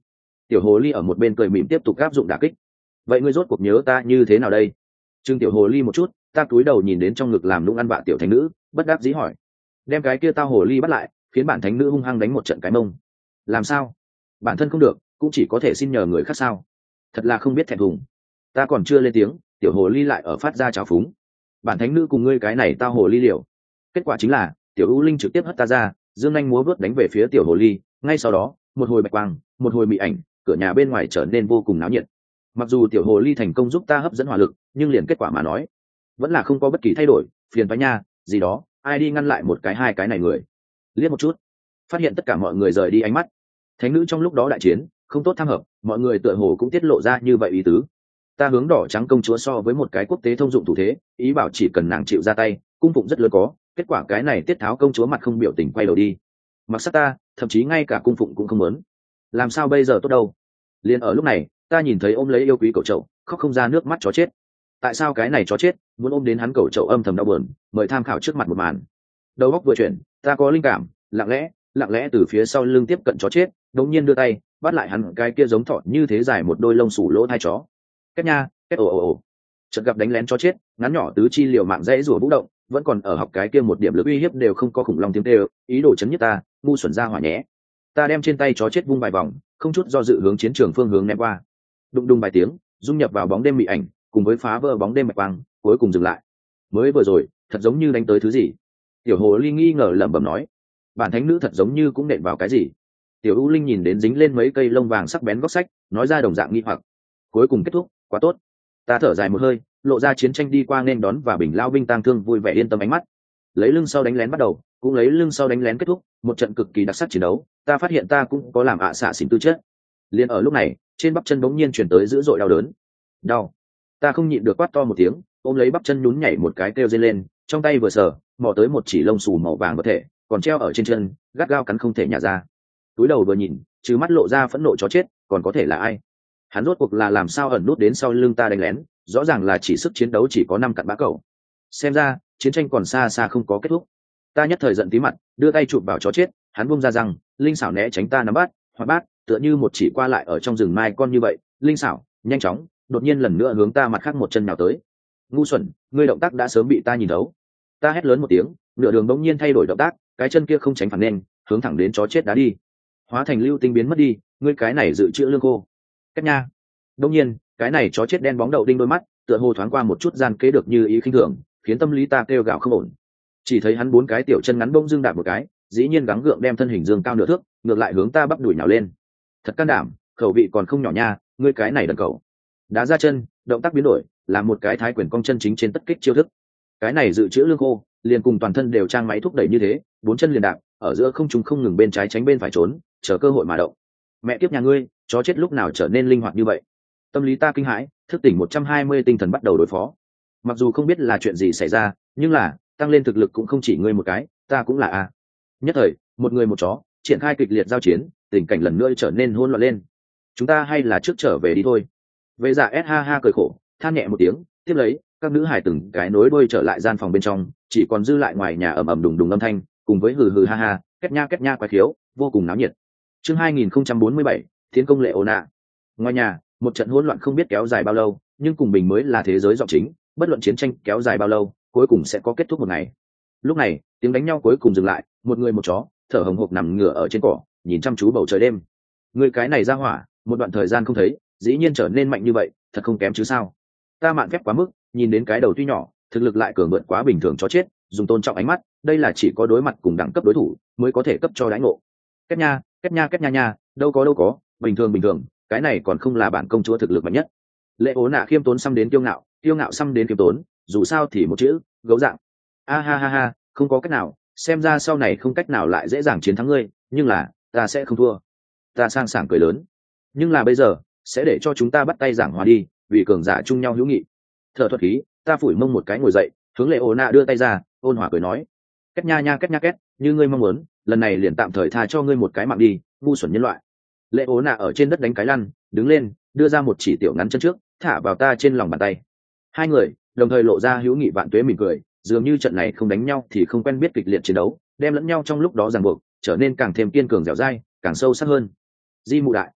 Tiểu hồ ly ở một bên cười mỉm tiếp tục áp dụng đả kích. Vậy ngươi rốt cuộc nhớ ta như thế nào đây? Trương tiểu hồ ly một chút, ta cúi đầu nhìn đến trong ngực làm lũng ăn vạ tiểu thánh nữ, bất đắc dĩ hỏi. Đem cái kia tao hồ ly bắt lại, khiến bản thánh nữ hung hăng đánh một trận cái mông. Làm sao? Bản thân không được, cũng chỉ có thể xin nhờ người khác sao? Thật là không biết thẹn thùng. Ta còn chưa lên tiếng, tiểu hồ ly lại ở phát ra trào phúng. Bản thánh nữ cùng ngươi cái này tao hồ ly liều. Kết quả chính là tiểu u linh trực tiếp hất ta ra, dương anh múa vớt đánh về phía tiểu hồ ly. Ngay sau đó, một hồi bạch quang, một hồi mị ảnh, cửa nhà bên ngoài trở nên vô cùng náo nhiệt. Mặc dù tiểu hồ ly thành công giúp ta hấp dẫn hỏa lực, nhưng liền kết quả mà nói vẫn là không có bất kỳ thay đổi. Phiền toái nha, gì đó, ai đi ngăn lại một cái hai cái này người. Liếc một chút, phát hiện tất cả mọi người rời đi ánh mắt. Thánh nữ trong lúc đó đại chiến không tốt tham hợp, mọi người tựa hồ cũng tiết lộ ra như vậy ý tứ. Ta hướng đỏ trắng công chúa so với một cái quốc tế thông dụng thủ thế, ý bảo chỉ cần nàng chịu ra tay, cung phụng rất lớn có. Kết quả cái này tiết tháo công chúa mặt không biểu tình quay đầu đi. Mặc sắc ta, thậm chí ngay cả cung phụng cũng không muốn. Làm sao bây giờ tốt đâu? Liền ở lúc này, ta nhìn thấy ôm lấy yêu quý cậu trậu, khóc không ra nước mắt chó chết. Tại sao cái này chó chết muốn ôm đến hắn cậu trậu âm thầm đau buồn, mời tham khảo trước mặt một màn. Đầu óc vừa chuyển, ta có linh cảm, lặng lẽ từ phía sau lưng tiếp cận chó chết, đột nhiên đưa tay bắt lại hắn cái kia giống thỏ như thế dài một đôi lông xù lỗ hai chó. Két nha, két ồ. Chợt gặp đánh lén chó chết, ngắn nhỏ tứ chi liều mạng dãy rủa vũ động, vẫn còn ở học cái kia một điểm lực uy hiếp đều không có khủng long tiếng kêu, ý đồ chấn nhất ta, ngu xuẩn ra hỏa nhé. Ta đem trên tay chó chết vung vài vòng, không chút do dự hướng chiến trường phương hướng ném qua. Đùng đùng vài tiếng, dung nhập vào bóng đêm mị ảnh, cùng với phá vỡ bóng đêm bạch quang, cuối cùng dừng lại. Mới vừa rồi, thật giống như đánh tới thứ gì. Tiểu hồ ly nghi ngờ lẩm bẩm nói, bản thánh nữ thật giống như cũng nện vào cái gì. Tiểu u linh nhìn đến dính lên mấy cây lông vàng sắc bén góc sách, nói ra đồng dạng nghi hoặc. Cuối cùng kết thúc, quá tốt. Ta thở dài một hơi, lộ ra chiến tranh đi qua nên đón và bình lao binh tang thương vui vẻ yên tâm ánh mắt. Lấy lưng sau đánh lén bắt đầu, cũng lấy lưng sau đánh lén kết thúc, một trận cực kỳ đặc sắc chiến đấu. Ta phát hiện ta cũng có làm xạ xỉn tư chất. Liên ở lúc này, trên bắp chân bỗng nhiên chuyển tới dữ dội đau đớn. Đau. Ta không nhịn được quát to một tiếng, ôm lấy bắp chân nhún nhảy một cái kêu dây lên, trong tay vừa sờ, mò tới một chỉ lông xù màu vàng vật thể, còn treo ở trên chân, gắt gao cắn không thể nhả ra. Túi đầu vừa nhìn, trừ mắt lộ ra phẫn nộ chó chết, còn có thể là ai? Hắn rốt cuộc là làm sao ẩn nút đến sau lưng ta đánh lén, rõ ràng là chỉ sức chiến đấu chỉ có 5 cặn bã cầu. Xem ra chiến tranh còn xa xa không có kết thúc. Ta nhất thời giận tí mặt, đưa tay chụp vào chó chết, hắn bung ra răng, linh xảo né tránh ta nắm bắt, hoạt bát, tựa như một chỉ qua lại ở trong rừng mai con như vậy, linh xảo, nhanh chóng, đột nhiên lần nữa hướng ta mặt khác một chân nào tới. Ngu xuẩn, ngươi động tác đã sớm bị ta nhìn thấu. Ta hét lớn một tiếng, nửa đường bỗng nhiên thay đổi động tác, cái chân kia không tránh phản nên, hướng thẳng đến chó chết đá đi. Hóa thành lưu tinh biến mất đi, ngươi cái này dự trữ lương khô. Cách nha. Đương nhiên, cái này chó chết đen bóng đậu đinh đôi mắt, tựa hồ thoáng qua một chút gian kế được như ý khinh thường, khiến tâm lý ta kêu gào không ổn. Chỉ thấy hắn 4 cái tiểu chân ngắn bỗng dưng đạp một cái, dĩ nhiên gắng gượng đem thân hình dương cao nửa thước, ngược lại hướng ta bắp đuổi nhào lên. Thật can đảm, khẩu vị còn không nhỏ nha, ngươi cái này đần cẩu. Đá ra chân, động tác biến đổi, làm một cái thái quyền cong chân chính trên tất kích chiêu thức. Cái này dự trữ lương khô, liền cùng toàn thân đều trang máy thúc đẩy như thế, 4 chân liền đạp, ở giữa không trung không ngừng bên trái tránh bên phải trốn, chờ cơ hội mà động. Mẹ kiếp nhà ngươi, chó chết lúc nào trở nên linh hoạt như vậy? Tâm lý ta kinh hãi, thức tỉnh 120 tinh thần bắt đầu đối phó. Mặc dù không biết là chuyện gì xảy ra, nhưng là tăng lên thực lực cũng không chỉ ngươi một cái, ta cũng là a. Nhất thời, một người một chó triển khai kịch liệt giao chiến, tình cảnh lần nữa trở nên hỗn loạn lên. Chúng ta hay là trước trở về đi thôi. Vệ Dạ S ha ha cười khổ, than nhẹ một tiếng, tiếp lấy các nữ hải từng cái nối đuôi trở lại gian phòng bên trong, chỉ còn dư lại ngoài nhà ầm ầm đùng đùng âm thanh, cùng với hừ hừ ha ha, két nha quái khiếu, vô cùng náo nhiệt. Chương 2047, Tiến công lệ ôn ạ. Ngoài nhà, một trận hỗn loạn không biết kéo dài bao lâu, nhưng cùng bình mới là thế giới giọng chính, bất luận chiến tranh kéo dài bao lâu, cuối cùng sẽ có kết thúc một ngày. Lúc này, tiếng đánh nhau cuối cùng dừng lại, một người một chó, thở hổn hộc nằm ngửa ở trên cỏ, nhìn chăm chú bầu trời đêm. Người cái này ra hỏa, một đoạn thời gian không thấy, dĩ nhiên trở nên mạnh như vậy, thật không kém chứ sao? Ta mạn phép quá mức, nhìn đến cái đầu tuy nhỏ, thực lực lại cường vượt quá bình thường chó chết, dùng tôn trọng ánh mắt, đây là chỉ có đối mặt cùng đẳng cấp đối thủ mới có thể cấp cho đãi ngộ. Két nha, đâu có, bình thường, cái này còn không là bản công chúa thực lực mạnh nhất. Lệ ố nạ khiêm tốn xăm đến kiêu ngạo xăm đến khiêm tốn, dù sao thì một chữ, gấu dạng. A ha, không có cách nào, xem ra sau này không cách nào lại dễ dàng chiến thắng ngươi, nhưng là ta sẽ không thua. Ta sang sảng cười lớn. Nhưng là bây giờ, sẽ để cho chúng ta bắt tay giảng hòa đi, vì cường giả chung nhau hữu nghị. Thở thuật khí, ta phủi mông một cái ngồi dậy, hướng Lệ ố nạ đưa tay ra, ôn hòa cười nói: Két nha, như ngươi mong muốn, lần này liền tạm thời tha cho ngươi một cái mạng đi, ngu xuẩn nhân loại. Lệ ố nạ ở trên đất đánh cái lăn, đứng lên, đưa ra một chỉ tiểu ngắn chân trước, thả vào ta trên lòng bàn tay. Hai người đồng thời lộ ra hữu nghị vạn tuế mỉm cười, dường như trận này không đánh nhau thì không quen biết kịch liệt chiến đấu, đem lẫn nhau trong lúc đó ràng buộc, trở nên càng thêm kiên cường dẻo dai, càng sâu sắc hơn. Di mụ đại,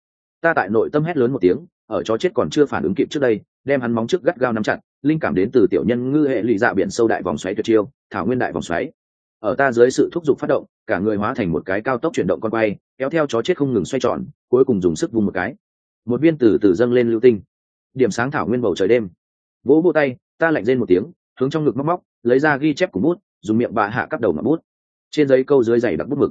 Ta tại nội tâm hét lớn một tiếng, ở chó chết còn chưa phản ứng kịp trước đây, đem hắn móng trước gắt gao nắm chặt, linh cảm đến từ tiểu nhân ngư hệ lụy dạ biển sâu đại vòng xoáy tuyệt chiêu, thảo nguyên đại vòng xoáy. Ở ta dưới sự thúc giục phát động, cả người hóa thành một cái cao tốc chuyển động con quay, kéo theo chó chết không ngừng xoay tròn, cuối cùng dùng sức vung một cái, một viên từ từ dâng lên lưu tinh, điểm sáng thảo nguyên bầu trời đêm. Vỗ vỗ tay, ta lạnh rên một tiếng, hướng trong ngực móc móc, lấy ra ghi chép cùng bút, dùng miệng bạ hạ cắp đầu ngậm bút. Trên giấy câu dưới dày đặc bút mực,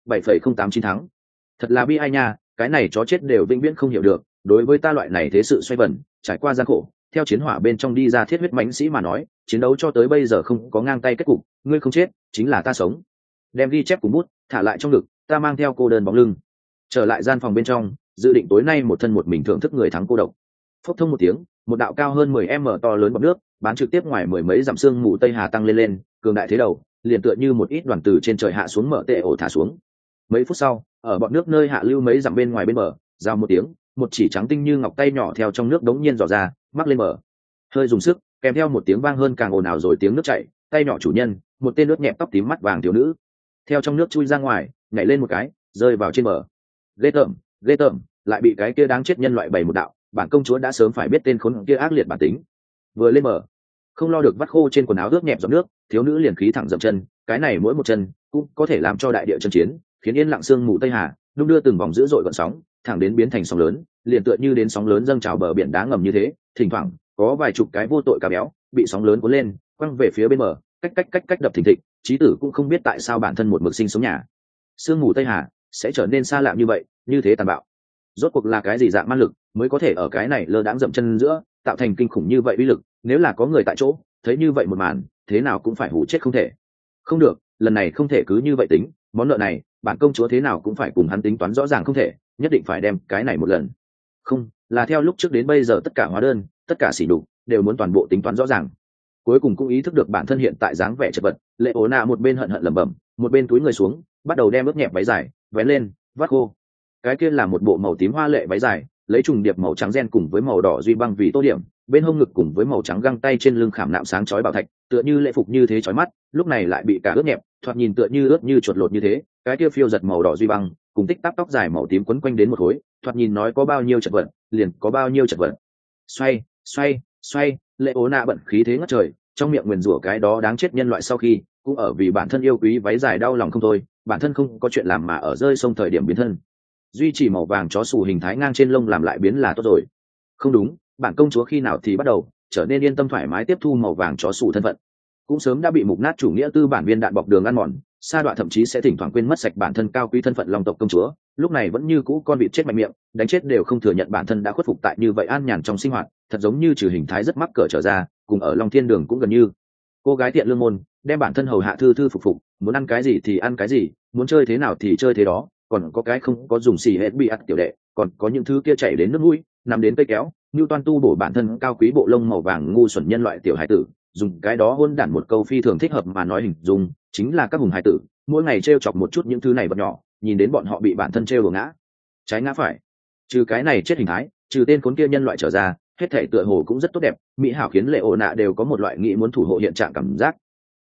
7,089 thắng. Thật là bi ai nha, cái này chó chết đều vĩnh viễn không hiểu được, đối với ta loại này thế sự xoay vần, trải qua gian khổ, theo chiến hỏa bên trong đi ra thiết huyết mãnh sĩ mà nói, chiến đấu cho tới bây giờ không có ngang tay kết cục, ngươi không chết, chính là ta sống. Đem ghi chép cùng bút thả lại trong ngực, ta mang theo cô đơn bóng lưng, trở lại gian phòng bên trong, dự định tối nay một thân một mình thưởng thức người thắng cô độc. Phốc thông một tiếng, một đạo cao hơn 10m to lớn bọt nước, bán trực tiếp ngoài mười mấy dặm sương mù tây hà tăng lên, cường đại thế đầu, liền tựa như một ít đoàn từ trên trời hạ xuống mở tệ ổ thả xuống. Mấy phút sau, ở bọt nước nơi hạ lưu mấy dặm bên ngoài bên bờ, rao một tiếng, một chỉ trắng tinh như ngọc tay nhỏ theo trong nước đống nhiên dò ra, mắc lên bờ. Hơi dùng sức, kèm theo một tiếng vang hơn càng ồn ào rồi tiếng nước chảy, tay nhỏ chủ nhân, một tên nước nhẹp tóc tím mắt vàng thiếu nữ, theo trong nước chui ra ngoài, nhảy lên một cái, rơi vào trên bờ. Ghê tởm, lại bị cái kia đáng chết nhân loại bày một đạo, bản công chúa đã sớm phải biết tên khốn kia ác liệt bản tính. Vừa lên bờ, không lo được vắt khô trên quần áo ướt nhẹp giọt nước, thiếu nữ liền khí thẳng dậm chân, cái này mỗi một chân cũng có thể làm cho đại địa chân chiến, khiến yên lặng sương mù tây hà đung đưa từng vòng dữ dội gợn sóng, thẳng đến biến thành sóng lớn, liền tựa như đến sóng lớn dâng trào bờ biển đá ngầm như thế, thỉnh thoảng có vài chục cái vô tội cá béo bị sóng lớn cuốn lên, quăng về phía bên bờ, cách đập thình thịch, chí tử cũng không biết tại sao bản thân một mực sinh sống nhà sương mù tây hà sẽ trở nên xa lạ như vậy, như thế tàn bạo. Rốt cuộc là cái gì dạng ma lực mới có thể ở cái này lơ đãng dậm chân giữa tạo thành kinh khủng như vậy uy lực, nếu là có người tại chỗ thấy như vậy một màn, thế nào cũng phải hủ chết không thể. Không được, lần này không thể cứ như vậy tính, món nợ này bản công chúa thế nào cũng phải cùng hắn tính toán rõ ràng không thể, nhất định phải đem cái này một lần. Không, là theo lúc trước đến bây giờ tất cả hóa đơn, tất cả sỉ nhục đều muốn toàn bộ tính toán rõ ràng. Cuối cùng cũng ý thức được bản thân hiện tại dáng vẻ chật vật, Lệ Ố Nạ một bên hận hận lẩm bẩm, một bên túi người xuống, bắt đầu đem ướt nhẹp váy dài vén lên, vắt khô. Cái kia là một bộ màu tím hoa lệ váy dài, lấy trùng điệp màu trắng ren cùng với màu đỏ duy băng vì tô điểm, bên hông ngực cùng với màu trắng găng tay trên lưng khảm nạm sáng chói bảo thạch, tựa như lễ phục như thế chói mắt, lúc này lại bị cả ướt nhẹp, thoạt nhìn tựa như ướt như chuột lột như thế. Cái kia phiêu giật màu đỏ duy băng cùng tích tắp tóc dài màu tím quấn quanh đến một khối, thoạt nhìn nói có bao nhiêu chật vật liền có bao nhiêu chật vật. Xoay, Lệ Ố Nạ bận khí thế ngất trời, trong miệng nguyền rủa cái đó đáng chết nhân loại, sau khi cũng ở vì bản thân yêu quý váy dài đau lòng không thôi, bản thân không có chuyện làm mà ở rơi sông thời điểm biến thân, duy trì màu vàng chó sù hình thái ngang trên lông làm lại biến là tốt rồi. Không đúng, bản công chúa khi nào thì bắt đầu trở nên yên tâm thoải mái tiếp thu màu vàng chó sù thân phận, cũng sớm đã bị mục nát chủ nghĩa tư bản viên đạn bọc đường ăn mòn, sa đọa thậm chí sẽ thỉnh thoảng quên mất sạch bản thân cao quý thân phận long tộc công chúa, lúc này vẫn như cũ con vịt chết mạnh miệng, đánh chết đều không thừa nhận bản thân đã khuất phục tại như vậy an nhàn trong sinh hoạt, thật giống như trừ hình thái rất mắc cỡ trở ra, cùng ở Long Thiên Đường cũng gần như cô gái tiện lương môn, đem bản thân hầu hạ thư thư phục phục, muốn ăn cái gì thì ăn cái gì, muốn chơi thế nào thì chơi thế đó, còn có cái không có dùng xì hết bị ắt tiểu đệ, còn có những thứ kia chảy đến nước mũi, nằm đến cây kéo, như toan tu bổ bản thân cao quý bộ lông màu vàng ngu xuẩn nhân loại tiểu hải tử, dùng cái đó hôn đản một câu phi thường thích hợp mà nói hình dung, chính là các hùng hải tử, mỗi ngày trêu chọc một chút những thứ này vật nhỏ, nhìn đến bọn họ bị bản thân trêu đổ ngã trái ngã phải. Trừ cái này chết hình thái, trừ tên khốn kia nhân loại trở ra, hết thể tựa hồ cũng rất tốt đẹp, mỹ hảo, khiến Lệ Ổ Nạ đều có một loại nghĩ muốn thủ hộ hiện trạng cảm giác.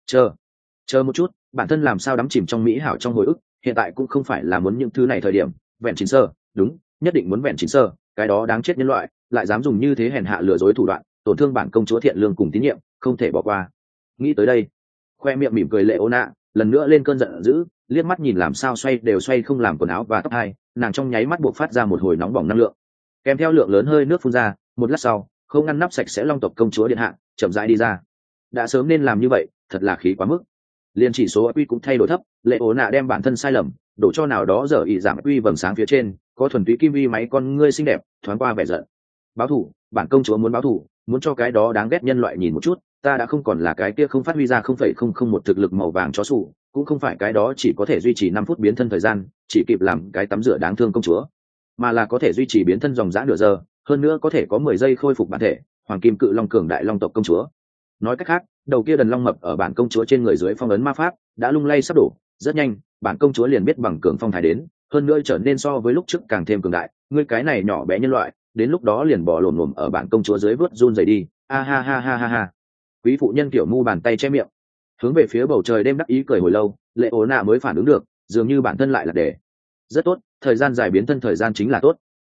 Chờ một chút, bản thân làm sao đắm chìm trong mỹ hảo trong hồi ức, hiện tại cũng không phải là muốn những thứ này thời điểm. Vẹn chín sơ, đúng, nhất định muốn vẹn chín sơ, cái đó đáng chết nhân loại lại dám dùng như thế hèn hạ lừa dối thủ đoạn, tổn thương bản công chúa thiện lương cùng tín nhiệm, không thể bỏ qua. Nghĩ tới đây, khoe miệng mỉm cười Lệ Ổ Nạ lần nữa lên cơn giận dữ, liếc mắt nhìn làm sao xoay đều xoay không làm quần áo và tóc hai, nàng trong nháy mắt buộc phát ra một hồi nóng bỏng năng lượng, kèm theo lượng lớn hơi nước phun ra. Một lát sau, không ngăn nắp sạch sẽ long tộc công chúa điện hạ chậm rãi đi ra. Đã sớm nên làm như vậy, thật là khí quá mức. Liên chỉ số quy cũng thay đổi thấp, Lệ Ố Nạ đem bản thân sai lầm đổ cho nào đó giờ ý giảm quy vầng sáng phía trên, có thuần túy kim vi máy con ngươi xinh đẹp thoáng qua vẻ giận. Báo thù, bản công chúa muốn báo thù, muốn cho cái đó đáng ghét nhân loại nhìn một chút, ta đã không còn là cái kia không phát huy ra 0,001 thực lực màu vàng chó sủ, cũng không phải cái đó chỉ có thể duy trì 5 phút biến thân thời gian, chỉ kịp làm cái tắm rửa đáng thương công chúa, mà là có thể duy trì biến thân dòng dã nửa giờ, hơn nữa có thể có 10 giây khôi phục bản thể, hoàng kim cự long cường đại long tộc công chúa. Nói cách khác, đầu kia đần long mập ở bản công chúa trên người dưới phong ấn ma pháp đã lung lay sắp đổ, rất nhanh bản công chúa liền biết bằng cường phong thái đến, hơn nữa trở nên so với lúc trước càng thêm cường đại. Ngươi cái này nhỏ bé nhân loại, đến lúc đó liền bò lồm lồm ở bản công chúa dưới vớt run rẩy đi. A ha ha ha ha ha. Quý phụ nhân kiểu mu bàn tay che miệng, hướng về phía bầu trời đêm đắc ý cười hồi lâu. Lệ Ố Nạ mới phản ứng được, dường như bản thân lại là để rất tốt, thời gian dài biến thân thời gian chính là tốt.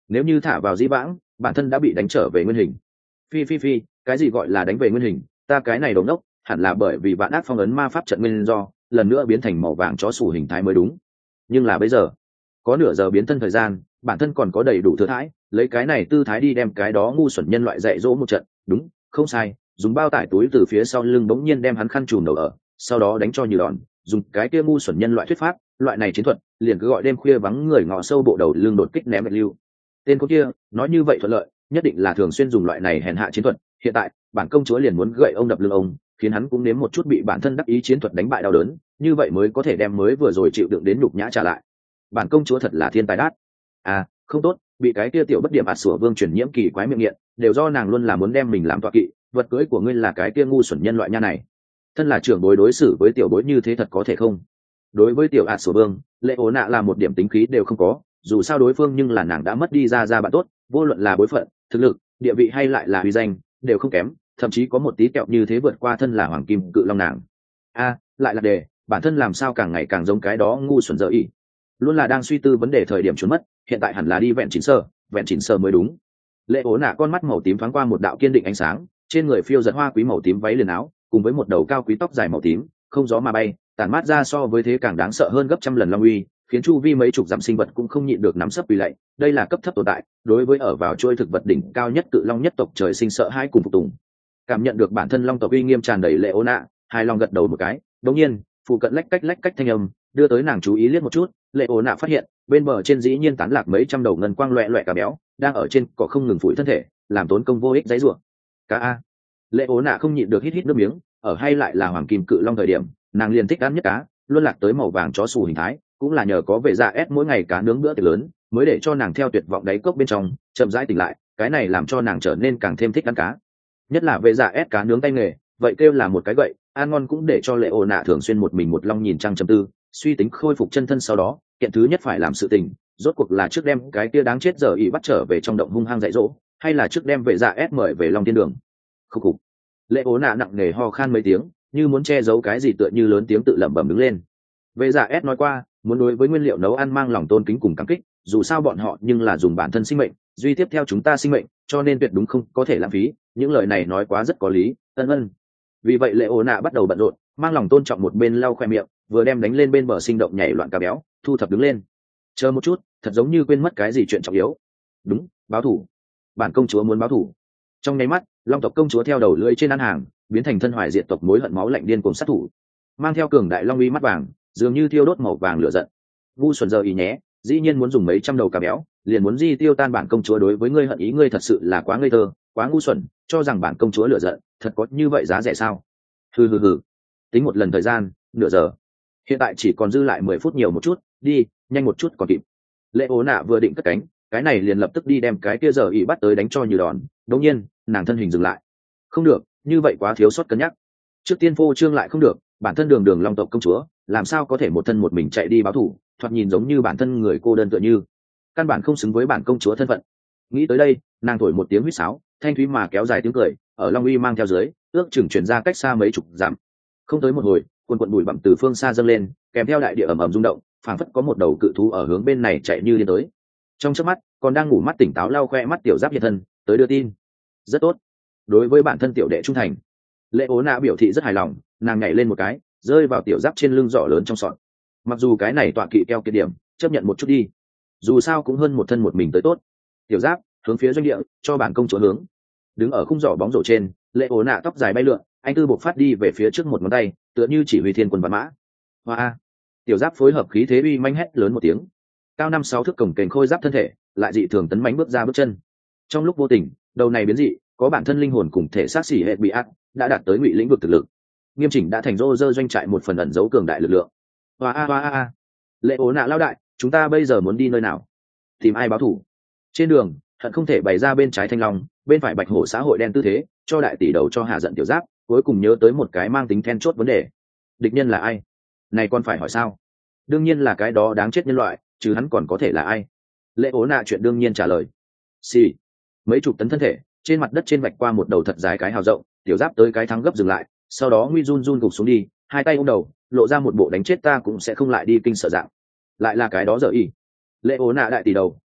nếu như thả vào dĩ vãng bản thân đã bị đánh trở về nguyên hình. Phi, cái gì gọi là đánh về nguyên hình? Ta cái này đống đốc, hẳn là bởi vì vạn ác phong ấn ma pháp trận nguyên do lần nữa biến thành màu vàng chó sủ hình thái mới đúng. Nhưng là bây giờ có nửa giờ biến thân thời gian, bản thân còn có đầy đủ thừa thãi lấy cái này tư thái đi đem cái đó ngu xuẩn nhân loại dạy dỗ một trận. Đúng, không sai, dùng bao tải túi từ phía sau lưng bỗng nhiên đem hắn khăn trùm đầu ở, sau đó đánh cho như đòn, dùng cái kia ngu xuẩn nhân loại thuyết pháp, loại này chiến thuật liền cứ gọi đêm khuya vắng người ngọ sâu bộ đầu lưng đột kích ném bạch lưu. Tên cô kia nói như vậy thuận lợi, nhất định là thường xuyên dùng loại này hèn hạ chiến thuật. Hiện tại bản công chúa liền muốn gậy ông đập lưng ông, khiến hắn cũng nếm một chút bị bản thân đắc ý chiến thuật đánh bại đau đớn, như vậy mới có thể đem mới vừa rồi chịu đựng đến nhục nhã trả lại. Bản công chúa thật là thiên tài đát. À, không tốt, bị cái kia tiểu bất điểm sủa vương chuyển nhiễm kỳ quái miệng nghiện, đều do nàng luôn là muốn đem mình làm tọa kỵ, vật cưỡi của ngươi là cái kia ngu xuẩn nhân loại nha này. Thân là trưởng bối đối xử với tiểu bối như thế thật có thể không? Đối với tiểu sủa vương, Lệ Ố Nạ là một điểm tính khí đều không có, dù sao đối phương nhưng là nàng đã mất đi ra bạn tốt, vô luận là bối phận, thực lực, địa vị hay lại là uy danh, đều không kém, thậm chí có một tí kẹo như thế vượt qua thân là hoàng kim cự long nàng. Lại là đề, bản thân làm sao càng ngày càng giống cái đó ngu xuẩn dở ý. Luôn là đang suy tư vấn đề thời điểm trốn mất, hiện tại hẳn là đi vẹn chỉnh sơ mới đúng. Lệ Ố Nạ con mắt màu tím thoáng qua một đạo kiên định ánh sáng, trên người phiêu giật hoa quý màu tím váy liền áo, cùng với một đầu cao quý tóc dài màu tím, không gió mà bay, tản mát ra so với thế càng đáng sợ hơn gấp trăm lần long uy, khiến chu vi mấy chục dặm sinh vật cũng không nhịn được nắm sấp quỳ lạy. Đây là cấp thấp tồn tại, đối với ở vào chuôi thực vật đỉnh cao nhất cự long nhất tộc trời sinh sợ hai cùng phục tùng. Cảm nhận được bản thân long tộc uy nghiêm tràn đầy Lệ Ố Nạ, hai long gật đầu một cái. Đột nhiên, phụ cận lách cách thanh âm đưa tới nàng chú ý liếc một chút. Lệ Ố Nạ phát hiện bên bờ trên dĩ nhiên tán lạc mấy trăm đầu ngân quang loẹ loẹ cá béo, đang ở trên cỏ không ngừng phủi thân thể, làm tốn công vô ích giấy rủa. Cá a. Lệ Ố Nạ không nhịn được hít nước miếng, ở hay lại là hoàng kim cự long thời điểm, nàng liền thích ăn nhất cá, luôn lạc tới màu vàng chó sù hình thái, cũng là nhờ có vệ dạ ép mỗi ngày cá nướng bữa tiệc lớn, mới để cho nàng theo tuyệt vọng đáy cốc bên trong chậm rãi tỉnh lại. Cái này làm cho nàng trở nên càng thêm thích ăn cá, nhất là vệ dạ ép cá nướng tay nghề, vậy kêu là một cái gậy ăn ngon, cũng để cho Lệ Ố Nạ thường xuyên một mình một long nhìn trăng trầm tư, suy tính khôi phục chân thân. Sau đó kiện thứ nhất phải làm sự tình rốt cuộc là trước đem cái kia đáng chết giờ ỉ bắt trở về trong động hung hăng dạy dỗ, hay là trước đem vệ dạ ép mời về long thiên đường. Khúc khục. Lệ Ố Nạ nặng nề ho khan mấy tiếng, như muốn che giấu cái gì tựa như lớn tiếng tự lẩm bẩm đứng lên. Vệ dạ ép nói qua muốn đối với nguyên liệu nấu ăn mang lòng tôn kính cùng cảm kích, dù sao bọn họ nhưng là dùng bản thân sinh mệnh duy tiếp theo chúng ta sinh mệnh, cho nên tuyệt đúng không có thể lãng phí. Những lời này nói quá rất có lý. Ân. Vì vậy Lệ Ố Nạ bắt đầu bận rộn, mang lòng tôn trọng một bên lau khoe miệng, vừa đem đánh lên bên bờ sinh động nhảy loạn cá béo thu thập đứng lên. Chờ một chút, thật giống như quên mất cái gì chuyện trọng yếu. Đúng, báo thủ. Bản công chúa muốn báo thủ. Trong nháy mắt, long tộc công chúa theo đầu lưỡi trên ăn hàng, biến thành thân hoài diệt tộc mối hận máu lạnh điên cuồng sát thủ, mang theo cường đại long uy mắt vàng, dường như thiêu đốt màu vàng lửa giận. Ngu xuẩn giờ ý nhé, dĩ nhiên muốn dùng mấy trăm đầu cá béo liền muốn di tiêu tan bản công chúa đối với ngươi hận ý, ngươi thật sự là quá ngây thơ, quá ngu xuẩn, cho rằng bản công chúa lửa giận thật có như vậy giá rẻ sao? Hừ. Tính một lần thời gian, nửa giờ, hiện tại chỉ còn dư lại 10 phút nhiều một chút, đi nhanh một chút còn kịp. Lệ Ố Nạ vừa định cất cánh, cái này liền lập tức đi đem cái kia giờ ý bắt tới đánh cho như đòn. Đột nhiên nàng thân hình dừng lại. Không được, như vậy quá thiếu sót cân nhắc. Trước tiên phô trương lại không được, bản thân đường long tộc công chúa làm sao có thể một thân một mình chạy đi báo thù, thoạt nhìn giống như bản thân người cô đơn tựa như, căn bản không xứng với bản công chúa thân phận. Nghĩ tới đây, nàng thổi một tiếng huýt sáo, thanh thúy mà kéo dài tiếng cười, ở long uy mang theo dưới, ước chừng truyền ra cách xa mấy chục dặm. Không tới một hồi, quần bụi bặm từ phương xa dâng lên, kèm theo đại địa ầm ầm rung động, phảng phất có một đầu cự thú ở hướng bên này chạy như điên tới. Trong chớp mắt, còn đang ngủ mắt tỉnh táo lau khoe mắt tiểu giáp hiện thân tới đưa tin. Rất tốt. Đối với bản thân tiểu đệ trung thành, Lệ Ố Nạ biểu thị rất hài lòng, nàng nhảy lên một cái, rơi vào tiểu giáp trên lưng giỏ lớn trong sọt. Mặc dù cái này tọa kỵ keo kiệt điểm, chấp nhận một chút đi, dù sao cũng hơn một thân một mình tới tốt. Tiểu giáp hướng phía doanh địa cho bản công chúa hướng. Đứng ở khung giỏ bóng rổ trên, Lệ Ố Nạ tóc dài bay lượn, anh tư bộc phát đi về phía trước một ngón tay, tựa như chỉ huy thiên quân vạn mã. Hoa! Tiểu giáp phối hợp khí thế uy manh hét lớn một tiếng. Cao 5-6 thước cổng kềnh khôi giáp thân thể, lại dị thường tấn mãnh bước ra bước chân. Trong lúc vô tình, đầu này biến dị, có bản thân linh hồn cùng thể xác xỉ hệ bị ác, đã đạt tới ngụy lĩnh vực thực lực. Nghiêm chỉnh đã thành rô rơ doanh trại một phần ẩn giấu cường đại lực lượng. Hoa! Lệ Ố Nạ lao đại, chúng ta bây giờ muốn đi nơi nào? Tìm ai báo thủ? Trên đường, hận không thể bày ra bên trái thanh long, bên phải bạch hổ xã hội đen tư thế, cho đại tỷ đầu cho hạ giận tiểu giáp, cuối cùng nhớ tới một cái mang tính then chốt vấn đề. Địch nhân là ai? Này còn phải hỏi sao? Đương nhiên là cái đó đáng chết nhân loại, chứ hắn còn có thể là ai? Lệ Ố Nạ chuyện đương nhiên trả lời. Xì. Mấy chục tấn thân thể, trên mặt đất trên vạch qua một đầu thật dài cái hào rộng, tiểu giáp tới cái thắng gấp dừng lại, sau đó nguy run gục xuống đi, hai tay ôm đầu, lộ ra một bộ đánh chết ta cũng sẽ không lại đi kinh sợ dạng. Lại là cái đó giờ y. Lệ Ố Nạ đại tỷ đầu,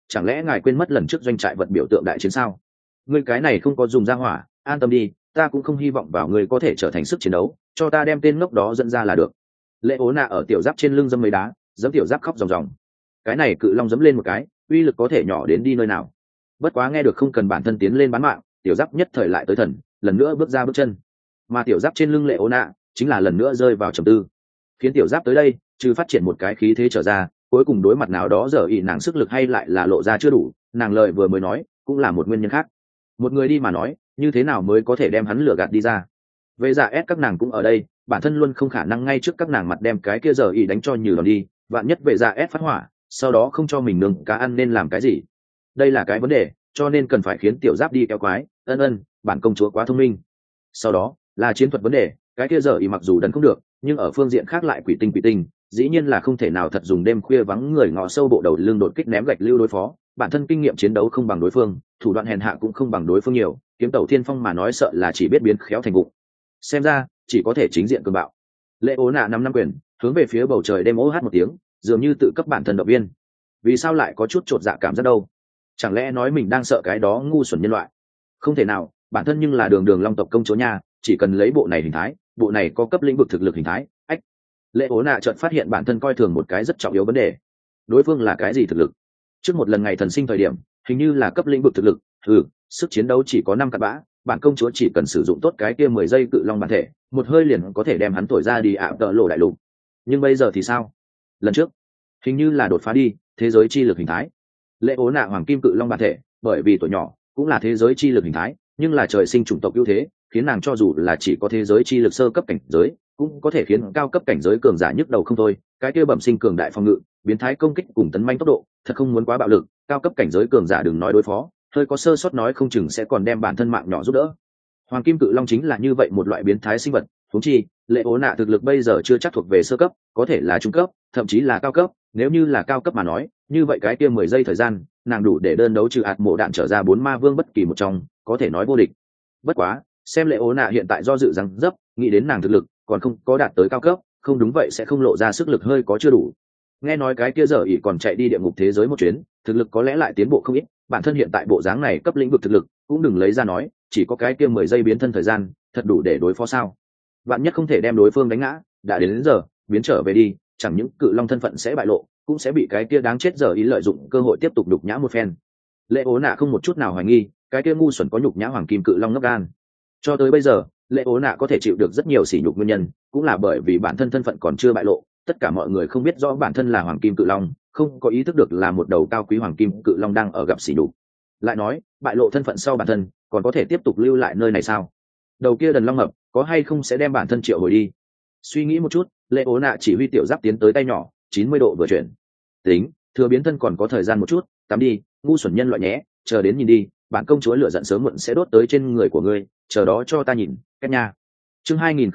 chẳng lẽ ngài quên mất lần trước doanh trại vật biểu tượng đại chiến sao? Ngươi cái này không có dùng ra hỏa, an tâm đi, ta cũng không hy vọng vào ngươi có thể trở thành sức chiến đấu, cho ta đem tên ngốc đó dẫn ra là được. Lệ ố nạ ở tiểu giáp trên lưng dâm mấy đá, giẫm tiểu giáp khóc ròng ròng. Cái này cự long giẫm lên một cái, uy lực có thể nhỏ đến đi nơi nào. Bất quá nghe được không cần bản thân tiến lên bán mạng, tiểu giáp nhất thời lại tới thần, lần nữa bước ra bước chân. Mà tiểu giáp trên lưng lệ ố nạ chính là lần nữa rơi vào trầm tư. Khiến tiểu giáp tới đây, trừ phát triển một cái khí thế trở ra, cuối cùng đối mặt nào đó giờ ỉ nàng sức lực hay lại là lộ ra chưa đủ, nàng lời vừa mới nói cũng là một nguyên nhân khác. Một người đi mà nói, như thế nào mới có thể đem hắn lừa gạt đi ra? Về dạ ép các nàng cũng ở đây, bản thân luôn không khả năng ngay trước các nàng mặt đem cái kia giờ ỉ đánh cho như đòn đi, vạn nhất về dạ ép phát hỏa, sau đó không cho mình nướng cá ăn nên làm cái gì? Đây là cái vấn đề, cho nên cần phải khiến tiểu giáp đi kéo quái. Bản công chúa quá thông minh. Sau đó là chiến thuật vấn đề, cái kia giờ ỉ mặc dù đần không được, nhưng ở phương diện khác lại quỷ tinh, dĩ nhiên là không thể nào thật dùng đêm khuya vắng người ngọ sâu bộ đầu lưng đột kích ném gạch lưu đối phó. Bản thân kinh nghiệm chiến đấu không bằng đối phương, thủ đoạn hèn hạ cũng không bằng đối phương nhiều, kiếm tẩu thiên phong mà nói sợ là chỉ biết biến khéo thành vụng. Xem ra chỉ có thể chính diện cường bạo. Lệ ố nạ năm quyền hướng về phía bầu trời đêm ố hát một tiếng, dường như tự cấp bản thân động viên. Vì sao lại có chút chột dạ cảm giác đâu? Chẳng lẽ nói mình đang sợ cái đó ngu xuẩn nhân loại? Không thể nào, bản thân nhưng là đường long tộc công chúa nha, chỉ cần lấy bộ này hình thái, bộ này có cấp lĩnh vực thực lực hình thái. Ách. Lệ ố nạ chợt phát hiện bản thân coi thường một cái rất trọng yếu vấn đề. Đối phương là cái gì thực lực? Trước một lần ngày thần sinh thời điểm, hình như là cấp lĩnh vực thực lực. Sức chiến đấu chỉ có 5 cặn bã, bản công chúa chỉ cần sử dụng tốt cái kia 10 giây cự long bản thể, một hơi liền có thể đem hắn thổi ra đi ạ tợ lộ đại lục. Nhưng bây giờ thì sao? Lần trước, hình như là đột phá đi thế giới chi lực hình thái. Lệ ố nạ hoàng kim cự long bản thể, bởi vì tuổi nhỏ, cũng là thế giới chi lực hình thái, nhưng là trời sinh chủng tộc ưu thế, khiến nàng cho dù là chỉ có thế giới chi lực sơ cấp cảnh giới, cũng có thể khiến cao cấp cảnh giới cường giả nhức đầu không thôi. Cái kia bẩm sinh cường đại phòng ngự, biến thái công kích cùng tấn manh tốc độ, thật không muốn quá bạo lực, cao cấp cảnh giới cường giả đừng nói đối phó, hơi có sơ sót nói không chừng sẽ còn đem bản thân mạng nhỏ giúp đỡ. Hoàng kim cự long chính là như vậy một loại biến thái sinh vật, huống chi lệ ố nạ thực lực bây giờ chưa chắc thuộc về sơ cấp, có thể là trung cấp, thậm chí là cao cấp. Nếu như là cao cấp mà nói, như vậy cái kia 10 giây thời gian, nàng đủ để đơn đấu trừ ạt mộ đạn trở ra 4 ma vương bất kỳ một trong, có thể nói vô địch. Bất quá, xem lệ ố nạ hiện tại do dự rằng dấp, nghĩ đến nàng thực lực còn không có đạt tới cao cấp, không đúng vậy sẽ không lộ ra sức lực hơi có chưa đủ. Nghe nói cái kia giờ ỉ còn chạy đi địa ngục thế giới một chuyến, thực lực có lẽ lại tiến bộ không ít. Bản thân hiện tại bộ dáng này cấp lĩnh vực thực lực cũng đừng lấy ra nói, chỉ có cái kia 10 giây biến thân thời gian, thật đủ để đối phó sao? Bạn nhất không thể đem đối phương đánh ngã, đã đến giờ biến trở về đi, chẳng những cự long thân phận sẽ bại lộ, cũng sẽ bị cái kia đáng chết giờ ý lợi dụng cơ hội tiếp tục đục nhã một phen. Lệ ố nạ không một chút nào hoài nghi, cái kia ngu xuẩn có nhục nhã hoàng kim cự long ngốc gan. Cho tới bây giờ, lệ ố nạ có thể chịu được rất nhiều sỉ nhục nguyên nhân, cũng là bởi vì bản thân thân phận còn chưa bại lộ. Tất cả mọi người không biết rõ bản thân là hoàng kim cự long, không có ý thức được là một đầu cao quý hoàng kim cự long đang ở gặp sỉ nhục. Lại nói, bại lộ thân phận sau bản thân, còn có thể tiếp tục lưu lại nơi này sao? Đầu kia đần long mập, có hay không sẽ đem bản thân triệu hồi đi? Suy nghĩ một chút, lệ ố nạ chỉ huy tiểu giáp tiến tới tay nhỏ, 90 độ vừa chuyển. Tính, thừa biến thân còn có thời gian một chút, tắm đi, ngu xuẩn nhân loại nhé, chờ đến nhìn đi, bản công chúa lửa giận sớm muộn sẽ đốt tới trên người của ngươi, chờ đó cho ta nhìn, cách nha. Chương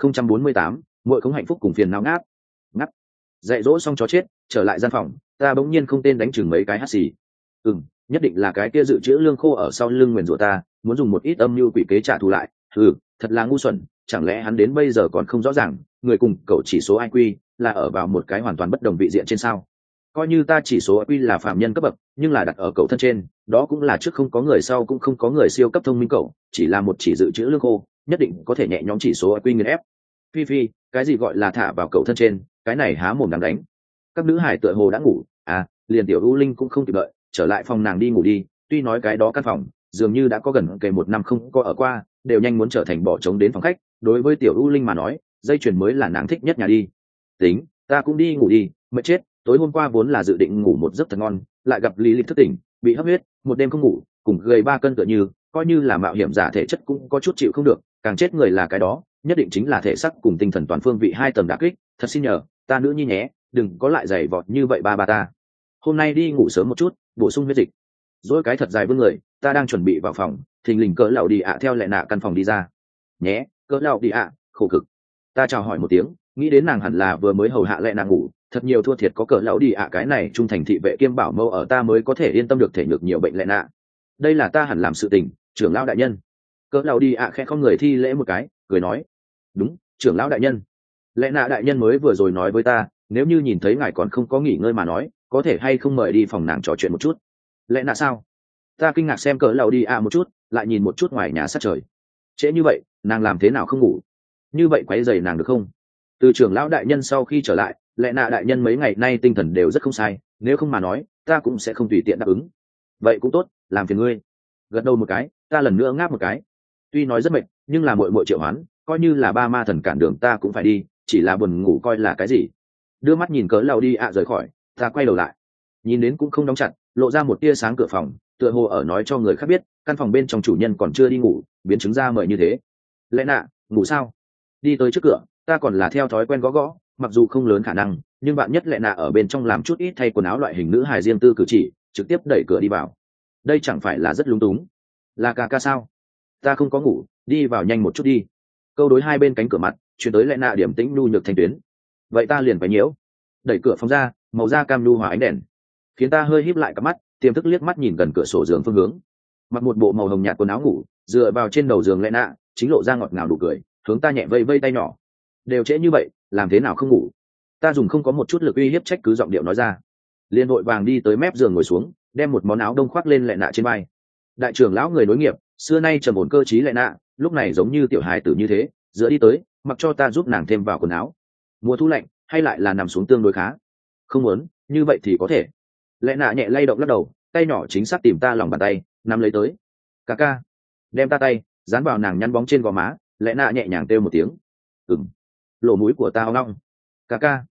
2048, muội không hạnh phúc cùng phiền não ngáp. Ngáp. Dạy dỗ xong chó chết, trở lại gian phòng, ta bỗng nhiên không tên đánh chừng mấy cái hắt xì. Nhất định là cái kia dự trữ lương khô ở sau lưng nguyền rủa ta, muốn dùng một ít âm mưu quỷ kế trả thù lại. Thật là ngu xuẩn, chẳng lẽ hắn đến bây giờ còn không rõ ràng, người cùng cậu chỉ số IQ là ở vào một cái hoàn toàn bất đồng vị diện trên sao? Coi như ta chỉ số IQ là phàm nhân cấp bậc, nhưng là đặt ở cậu thân trên, đó cũng là trước không có người sau cũng không có người siêu cấp thông minh cậu, chỉ là một chỉ dự trữ lương khô, nhất định có thể nhẹ nhõm chỉ số IQ nghiền ép. Phi, cái gì gọi là thả vào cậu thân trên, cái này há mồm đáng đánh. Các nữ hải tựa hồ đã ngủ, liền tiểu U Linh cũng không kịp đợi, trở lại phòng nàng đi ngủ đi, tuy nói cái đó căn phòng dường như đã có gần kề 1 năm không có ở qua, đều nhanh muốn trở thành bỏ trống đến phòng khách. Đối với tiểu U Linh mà nói, dây chuyền mới là nàng thích nhất nhà đi. Tính, ta cũng đi ngủ đi, mệt chết, tối hôm qua vốn là dự định ngủ một giấc thật ngon, lại gặp Lý Lịch thức tỉnh, bị hấp huyết, một đêm không ngủ, cùng gầy 3 cân tựa như, coi như là mạo hiểm giả thể chất cũng có chút chịu không được, càng chết người là cái đó, nhất định chính là thể xác cùng tinh thần toàn phương vị 2 tầng đả kích, thật xin nhờ, ta nữ nhi nhé, đừng có lại giày vọt như vậy ba ta. Hôm nay đi ngủ sớm một chút, bổ sung huyết dịch. Rồi cái thật dài vươn người, ta đang chuẩn bị vào phòng, thình lình cỡ lão đi ạ theo lệ nạ căn phòng đi ra. Nhé, cỡ lão đi ạ, khổ cực. Ta chào hỏi một tiếng, nghĩ đến nàng hẳn là vừa mới hầu hạ lệ nạ ngủ, thật nhiều thua thiệt có cỡ lão đi ạ cái này trung thành thị vệ kiêm bảo mâu ở ta mới có thể yên tâm được thể nhược nhiều bệnh lệ nạ. Đây là ta hẳn làm sự tình, trưởng lão đại nhân. Cỡ lão đi ạ khẽ không người thi lễ một cái, cười nói, đúng, trưởng lão đại nhân. Lệ nạ đại nhân mới vừa rồi nói với ta, nếu như nhìn thấy ngài còn không có nghỉ ngơi mà nói, có thể hay không mời đi phòng nàng trò chuyện một chút. lẽ nạ sao? Ta kinh ngạc xem cỡ lầu đi một chút, lại nhìn một chút ngoài nhà sát trời. Trễ như vậy nàng làm thế nào không ngủ? Như vậy quấy rầy nàng được không? Từ trưởng lão đại nhân sau khi trở lại, lẽ nạ đại nhân mấy ngày nay tinh thần đều rất không sai, nếu không mà nói ta cũng sẽ không tùy tiện đáp ứng. Vậy cũng tốt, làm phiền ngươi. Gật đầu một cái, ta lần nữa ngáp một cái. Tuy nói rất mệt, nhưng là muội muội triệu hoán, coi như là ba ma thần cản đường ta cũng phải đi, chỉ là buồn ngủ coi là cái gì. Đưa mắt nhìn cỡ lầu đi rời khỏi, ta quay đầu lại, nhìn đến cũng không đóng chặt, lộ ra một tia sáng cửa phòng, tựa hồ ở nói cho người khác biết căn phòng bên trong chủ nhân còn chưa đi ngủ, biến chứng ra mời như thế. Lẽ nạ, ngủ sao? Đi tới trước cửa, ta còn là theo thói quen gõ gõ, mặc dù không lớn khả năng, nhưng bạn nhất lẽ nạ ở bên trong làm chút ít thay quần áo loại hình nữ hài riêng tư cử chỉ, trực tiếp đẩy cửa đi vào. Đây chẳng phải là rất lung túng? Là ca ca sao? Ta không có ngủ, đi vào nhanh một chút đi. Câu đối hai bên cánh cửa mặt chuyển tới lẽ nạ điểm tĩnh nhu nhược thanh tuyến. Vậy ta liền phải nhiễu. Đẩy cửa phòng ra, màu da cam nhu hòa ánh đèn khiến ta hơi híp lại cặp mắt, tiềm thức liếc mắt nhìn gần cửa sổ giường phương hướng. Mặc một bộ màu hồng nhạt quần áo ngủ, dựa vào trên đầu giường lẽ nạ chính lộ ra ngọt ngào đủ cười, hướng ta nhẹ vây vây tay nhỏ. Đều trễ như vậy, làm thế nào không ngủ? Ta dùng không có một chút lực uy hiếp trách cứ giọng điệu nói ra. Liên vội vàng đi tới mép giường ngồi xuống, đem một món áo đông khoác lên lẽ nạ trên vai. Đại trưởng lão người nối nghiệp, xưa nay trầm ổn cơ trí lẽ nạ, lúc này giống như tiểu hài tử như thế, giữa đi tới, mặc cho ta giúp nàng thêm vào quần áo. Mùa thu lạnh, hay lại là nằm xuống tương đối khá? Không muốn, như vậy thì có thể. Lẽ nạ nhẹ lay động lắc đầu, tay nhỏ chính xác tìm ta lòng bàn tay, nắm lấy tới. Ca ca. Đem ta tay dán vào nàng nhăn bóng trên gò má, lẽ nạ nhẹ nhàng kêu một tiếng. Lỗ mũi của ta ong ong. Ca ca.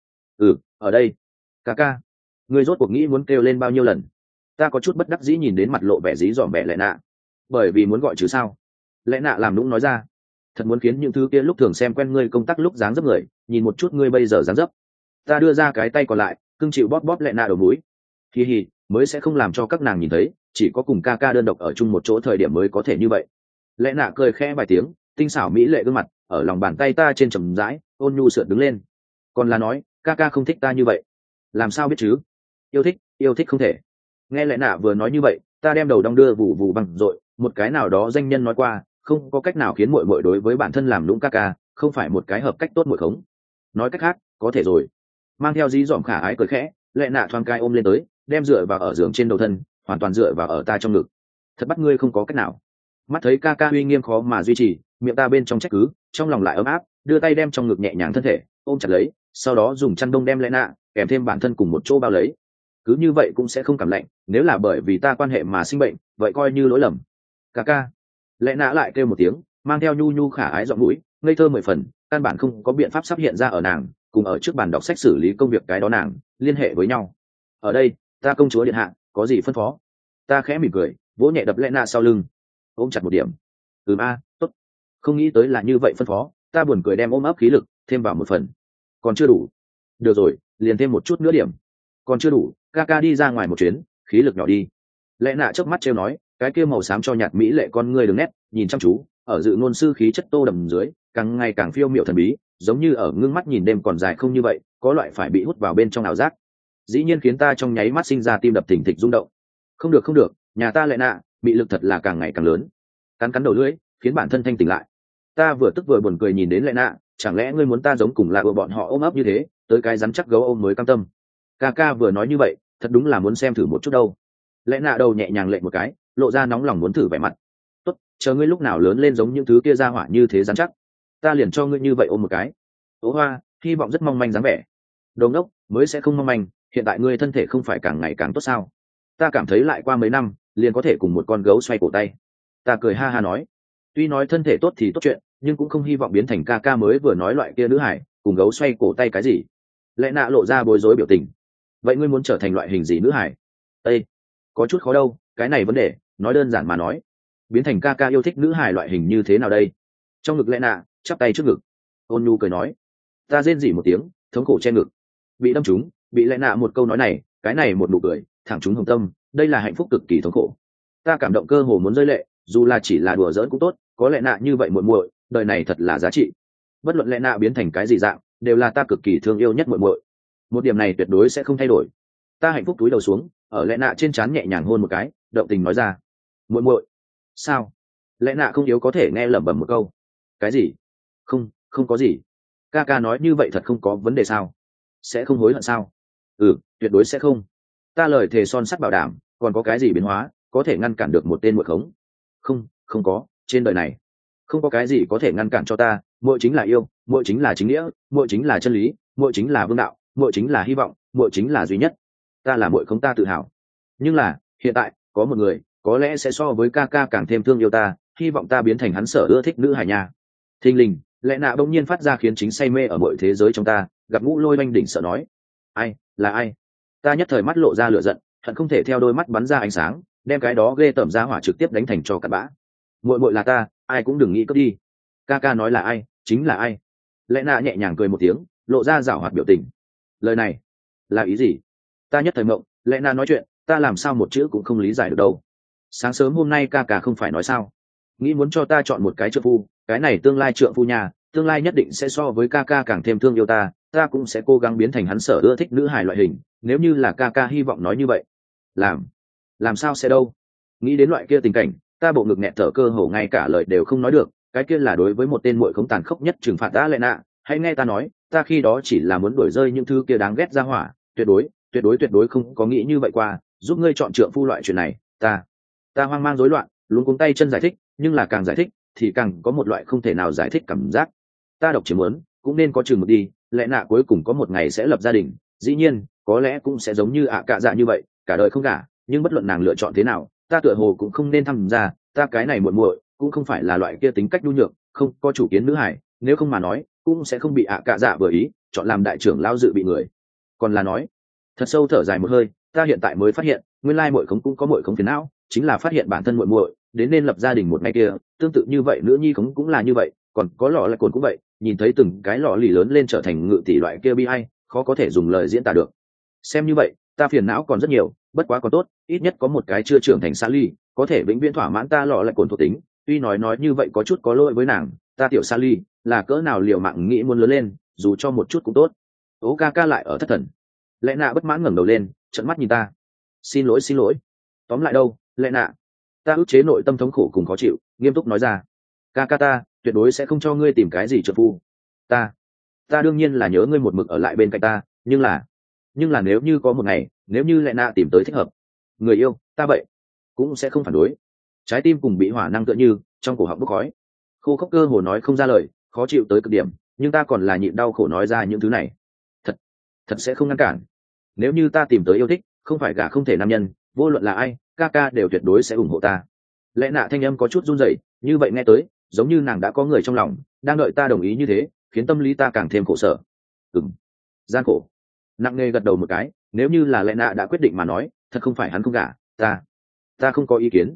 Ở đây. Ca ca. Ngươi rốt cuộc nghĩ muốn kêu lên bao nhiêu lần? Ta có chút bất đắc dĩ nhìn đến mặt lộ vẻ dí dỏm vẻ lẽ nạ. Bởi vì muốn gọi chứ sao? Lẽ nạ làm nũng nói ra. Thật muốn khiến những thứ kia lúc thường xem quen ngươi công tác lúc dáng dấp người, nhìn một chút ngươi bây giờ dáng dấp. Ta đưa ra cái tay còn lại, cưng chịu bóp bóp lẽ nạ đầu mũi. Hi hi, mới sẽ không làm cho các nàng nhìn thấy, chỉ có cùng ca ca đơn độc ở chung một chỗ thời điểm mới có thể như vậy. Lẽ nạ cười khẽ vài tiếng, tinh xảo mỹ lệ gương mặt ở lòng bàn tay ta trên trầm rãi, ôn nhu sượt đứng lên. Còn là nói, ca ca không thích ta như vậy. Làm sao biết chứ? Yêu thích không thể. Nghe lẽ nạ vừa nói như vậy, ta đem đầu đong đưa vù vù bằng dội, một cái nào đó danh nhân nói qua, không có cách nào khiến muội muội đối với bản thân làm lũng ca ca, không phải một cái hợp cách tốt muội khống. Nói cách khác, có thể rồi. Mang theo dí dỏm khả ái cười khẽ, lẽ nạ thoáng cai ôm lên tới, đem dựa vào ở giường trên đầu thân, hoàn toàn dựa vào ở ta trong ngực. Thật bắt ngươi không có cách nào. Mắt thấy ca ca uy nghiêm khó mà duy trì, miệng ta bên trong trách cứ, trong lòng lại ấm áp, đưa tay đem trong ngực nhẹ nhàng thân thể ôm chặt lấy, sau đó dùng chăn đông đem lẽ nạ kèm thêm bản thân cùng một chỗ bao lấy. Cứ như vậy cũng sẽ không cảm lạnh, nếu là bởi vì ta quan hệ mà sinh bệnh, vậy coi như lỗi lầm. Ca ca. Lẽ nạ lại kêu một tiếng, mang theo nhu nhu khả ái giọng mũi, ngây thơ mười phần, căn bản không có biện pháp sắp hiện ra ở nàng, cùng ở trước bàn đọc sách xử lý công việc cái đó nàng liên hệ với nhau. Ở đây, ta công chúa điện hạ, có gì phân phó? Ta khẽ mỉm cười, vỗ nhẹ đập lẽ nạ sau lưng, ôm chặt một điểm. Tốt. Không nghĩ tới là như vậy phân phó, ta buồn cười đem ôm ấp khí lực thêm vào một phần. Còn chưa đủ. Được rồi, liền thêm một chút nữa điểm. Còn chưa đủ, ca ca đi ra ngoài một chuyến, khí lực nhỏ đi. Lẽ nạ chớp mắt trêu nói, cái kia màu xám cho nhạt mỹ lệ con ngươi đường nét, nhìn chăm chú, ở dự ngôn sư khí chất tô đầm dưới, càng ngày càng phiêu miểu thần bí, giống như ở ngưng mắt nhìn đêm còn dài không như vậy, có loại phải bị hút vào bên trong ảo giác. Dĩ nhiên khiến ta trong nháy mắt sinh ra tim đập thình thịch rung động. Không được, nhà ta lẽ nạ, bị lực thật là càng ngày càng lớn. Cắn đầu lưỡi, khiến bản thân thanh tỉnh lại. Ta vừa tức vừa buồn cười nhìn đến lẽ nạ, chẳng lẽ ngươi muốn ta giống cùng là bọn họ ôm ấp như thế, tới cái rắn chắc gấu ôm mới cam tâm? Ca ca vừa nói như vậy, thật đúng là muốn xem thử một chút đâu. Lẽ nạ đầu nhẹ nhàng lệnh một cái, lộ ra nóng lòng muốn thử vẻ mặt. Tốt, chờ ngươi lúc nào lớn lên giống những thứ kia ra hỏa như thế rắn chắc, ta liền cho ngươi như vậy ôm một cái. Ố hoa, hy vọng rất mong manh dáng vẻ. Đồ ngốc, mới sẽ không mong manh, hiện tại ngươi thân thể không phải càng ngày càng tốt sao? Ta cảm thấy lại qua mấy năm, liền có thể cùng một con gấu xoay cổ tay. Ta cười ha ha nói, tuy nói thân thể tốt thì tốt chuyện, nhưng cũng không hy vọng biến thành ca ca mới vừa nói loại kia nữ hải, cùng gấu xoay cổ tay cái gì. Lẽ nạ lộ ra bối rối biểu tình. Vậy ngươi muốn trở thành loại hình gì nữ hải? Ê, có chút khó đâu, cái này vấn đề, nói đơn giản mà nói, biến thành ca ca yêu thích nữ hải loại hình như thế nào đây? Trong ngực lẽ nạ, chắp tay trước ngực, ôn nhu cười nói. Ta rên rỉ một tiếng, thống khổ che ngực. Bị đâm trúng, bị lẽ nạ một câu nói này, cái này một nụ cười, thẳng trúng hồng tâm, đây là hạnh phúc cực kỳ thống khổ. Ta cảm động cơ hồ muốn rơi lệ, dù là chỉ là đùa giỡn cũng tốt, có lẽ nạ như vậy muội muội, đời này thật là giá trị. Bất luận lẽ nạ biến thành cái gì dạng, đều là ta cực kỳ thương yêu nhất muội muội. Một điểm này tuyệt đối sẽ không thay đổi. Ta hạnh phúc túi đầu xuống, ở lẽ nạ trên trán nhẹ nhàng hôn một cái, động tình nói ra, muội muội. Sao? Lẽ nạ không yếu có thể nghe lẩm bẩm một câu. Cái gì? Không có gì. Ca ca nói như vậy thật không có vấn đề sao? Sẽ không hối hận sao? Tuyệt đối sẽ không. Ta lời thề son sắt bảo đảm, còn có cái gì biến hóa có thể ngăn cản được một tên muội khống? Không có, trên đời này không có cái gì có thể ngăn cản cho ta. Muội chính là yêu, muội chính là chính nghĩa, muội chính là chân lý, muội chính là vương đạo, muội chính là hy vọng, muội chính là duy nhất. Ta là muội khống, ta tự hào. Nhưng là hiện tại có một người có lẽ sẽ so với ca ca càng thêm thương yêu ta, hy vọng ta biến thành hắn sở ưa thích nữ hải nha. Thình lình, lẽ nạ bỗng nhiên phát ra khiến chính say mê ở mọi thế giới trong ta. Gặp Ngũ Lôi oanh đỉnh sợ nói, ai là ai? Ta nhất thời mắt lộ ra lửa giận, hận không thể theo đôi mắt bắn ra ánh sáng, đem cái đó ghê tởm ra hỏa trực tiếp đánh thành cho cặn bã. Muội là ta, ai cũng đừng nghĩ cướp đi. Ca ca nói là ai chính là ai. Lẽ nạ nhẹ nhàng cười một tiếng, lộ ra giảo hoạt biểu tình. Lời này là ý gì? Ta nhất thời mộng. Lẽ nạ nói chuyện, ta làm sao một chữ cũng không lý giải được đâu. Sáng sớm hôm nay ca ca không phải nói sao, nghĩ muốn cho ta chọn một cái trượng phu, cái này tương lai trượng phu nhà, tương lai nhất định sẽ so với ca ca càng thêm thương yêu ta, ta cũng sẽ cố gắng biến thành hắn sở ưa thích nữ hài loại hình. Nếu như là ca ca hy vọng nói như vậy, làm sao sẽ đâu. Nghĩ đến loại kia tình cảnh, ta bộ ngực nghẹt thở, cơ hồ ngay cả lời đều không nói được. Cái kia là đối với một tên muội khống tàn khốc nhất trừng phạt. Đã lệ nạ, hãy nghe ta nói, ta khi đó chỉ là muốn đuổi rơi những thứ kia đáng ghét ra hỏa, tuyệt đối không có nghĩ như vậy qua. Giúp ngươi chọn trượng phu loại chuyện này, ta hoang mang rối loạn, luống cuống tay chân giải thích, nhưng là càng giải thích thì càng có một loại không thể nào giải thích cảm giác. Ta độc chỉ muốn cũng nên có chừng mực đi. Lẽ nạ cuối cùng có một ngày sẽ lập gia đình, dĩ nhiên có lẽ cũng sẽ giống như cạ dạ như vậy, cả đời không gả. Nhưng bất luận nàng lựa chọn thế nào, ta tựa hồ cũng không nên tham gia. Ta cái này muội muội cũng không phải là loại kia tính cách nhu nhược, không có chủ kiến nữ hải, nếu không mà nói cũng sẽ không bị cạ dạ vừa ý chọn làm đại trưởng lao dự bị người. Còn là nói, thật sâu thở dài một hơi, ta hiện tại mới phát hiện, nguyên lai muội khống cũng có muội khống phiền não, chính là phát hiện bản thân muội muội đến nên lập gia đình một ngày kia. Tương tự như vậy nữ nhi khống cũng là như vậy, còn có lọ lại cồn cũng vậy, nhìn thấy từng cái lọ lì lớn lên trở thành ngự tỷ loại kia bi ai, khó có thể dùng lời diễn tả được. Xem như vậy, ta phiền não còn rất nhiều, bất quá còn tốt, ít nhất có một cái chưa trưởng thành Sally, có thể vĩnh viễn thỏa mãn ta lọ lại cồn thuộc tính. Tuy nói như vậy có chút có lỗi với nàng, ta tiểu Sally là cỡ nào liều mạng nghĩ muốn lớn lên, dù cho một chút cũng tốt. Ố ca ca lại ở thất thần. Lẽ nạ bất mãn ngẩng đầu lên, trợn mắt nhìn ta. Xin lỗi. Tóm lại đâu, lẽ nạ? Ta ức chế nội tâm thống khổ cùng khó chịu, nghiêm túc nói ra. Ca ca ta tuyệt đối sẽ không cho ngươi tìm cái gì trợ phu. Ta đương nhiên là nhớ ngươi một mực ở lại bên cạnh ta, nhưng là nếu như có một ngày, nếu như lẽ nạ tìm tới thích hợp người yêu, ta vậy cũng sẽ không phản đối. Trái tim cùng bị hỏa năng tựa như trong cổ họng bốc khói, khô khốc cơ hồ nói không ra lời, khó chịu tới cực điểm, nhưng ta còn là nhịn đau khổ nói ra những thứ này. Thật sẽ không ngăn cản. Nếu như ta tìm tới yêu thích, không phải gả không thể nam nhân, vô luận là ai, ca ca đều tuyệt đối sẽ ủng hộ ta. Lẽ nạ thanh âm có chút run rẩy, như vậy nghe tới giống như nàng đã có người trong lòng, đang đợi ta đồng ý như thế, khiến tâm lý ta càng thêm khổ sở. Gian khổ. Nặng nề gật đầu một cái. Nếu như là lẽ nạ đã quyết định mà nói, thật không phải hắn không gả, ta không có ý kiến,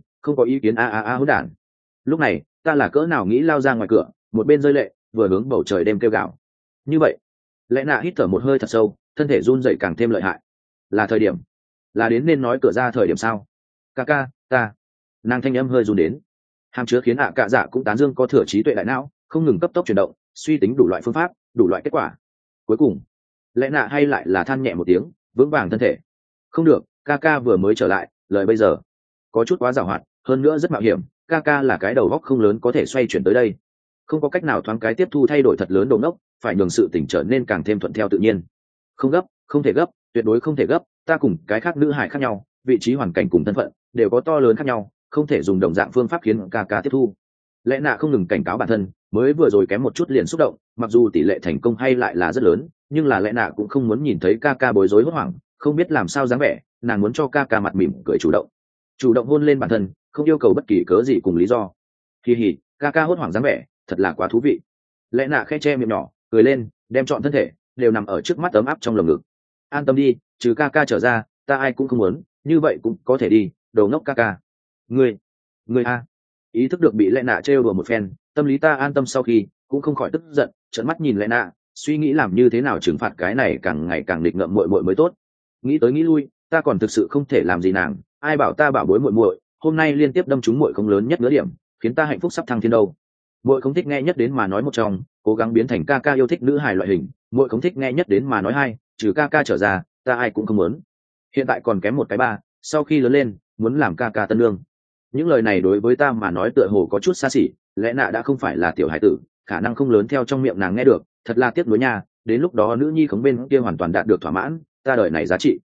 hỗn đản. Lúc này ta là cỡ nào nghĩ lao ra ngoài cửa, một bên rơi lệ, vừa hướng bầu trời đêm kêu gào. Như vậy, lẽ nạ hít thở một hơi thật sâu, thân thể run rẩy càng thêm lợi hại. Là thời điểm, là đến nên nói cửa ra thời điểm sao? Ca ca, ta. Nàng thanh âm hơi run đến, hàm chứa khiến cạ dạ cũng tán dương có thừa trí tuệ đại não, không ngừng cấp tốc chuyển động, suy tính đủ loại phương pháp, đủ loại kết quả. Cuối cùng, lẽ nạ hay lại là than nhẹ một tiếng, vững vàng thân thể. Không được, ca ca vừa mới trở lại, lời bây giờ có chút quá giàu hoạt, hơn nữa rất mạo hiểm. Ca ca là cái đầu góc không lớn có thể xoay chuyển tới đây, không có cách nào thoáng cái tiếp thu thay đổi thật lớn đồ ngốc, phải nhường sự tỉnh trở nên càng thêm thuận theo tự nhiên. Không gấp, không thể gấp, tuyệt đối không thể gấp. Ta cùng cái khác nữ hải khác nhau, vị trí hoàn cảnh cùng thân phận đều có to lớn khác nhau, không thể dùng đồng dạng phương pháp khiến ca ca tiếp thu. Lẽ nạ không ngừng cảnh cáo bản thân, mới vừa rồi kém một chút liền xúc động, mặc dù tỷ lệ thành công hay lại là rất lớn, nhưng là lẽ nạ cũng không muốn nhìn thấy ca ca bối rối hốt hoảng, không biết làm sao dáng vẻ. Nàng muốn cho ca ca mặt mỉm cười, chủ động hôn lên bản thân, không yêu cầu bất kỳ cớ gì cùng lý do. Kỳ hỉ, ca ca hốt hoảng dáng vẻ thật là quá thú vị. Lẽ nạ khẽ che miệng nhỏ cười lên, đem trọn thân thể đều nằm ở trước mắt ấm áp trong lồng ngực. An tâm đi, trừ ca ca trở ra, ta ai cũng không muốn, như vậy cũng có thể đi. Đầu ngốc ca ca, ngươi a. Ý thức được bị lẽ nạ trêu đùa một phen, tâm lý ta an tâm sau khi cũng không khỏi tức giận, trợn mắt nhìn lẽ nạ, suy nghĩ làm như thế nào trừng phạt cái này càng ngày càng nghịch ngợm muội muội mới tốt. Nghĩ tới nghĩ lui, ta còn thực sự không thể làm gì nàng, ai bảo ta bảo bối muội muội, hôm nay liên tiếp đâm trúng muội không lớn nhất nửa điểm, khiến ta hạnh phúc sắp thăng thiên đâu. Muội không thích nghe nhất đến mà nói một trong, cố gắng biến thành ca ca yêu thích nữ hài loại hình. Muội không thích nghe nhất đến mà nói hai, trừ ca ca trở ra, ta ai cũng không muốn. Hiện tại còn kém một cái ba, sau khi lớn lên muốn làm ca ca tân lương. Những lời này đối với ta mà nói tựa hồ có chút xa xỉ, lẽ nạ đã không phải là tiểu hải tử, khả năng không lớn theo trong miệng nàng nghe được, thật là tiếc nuối nha. Đến lúc đó nữ nhi khống bên kia hoàn toàn đạt được thỏa mãn, ta đời này giá trị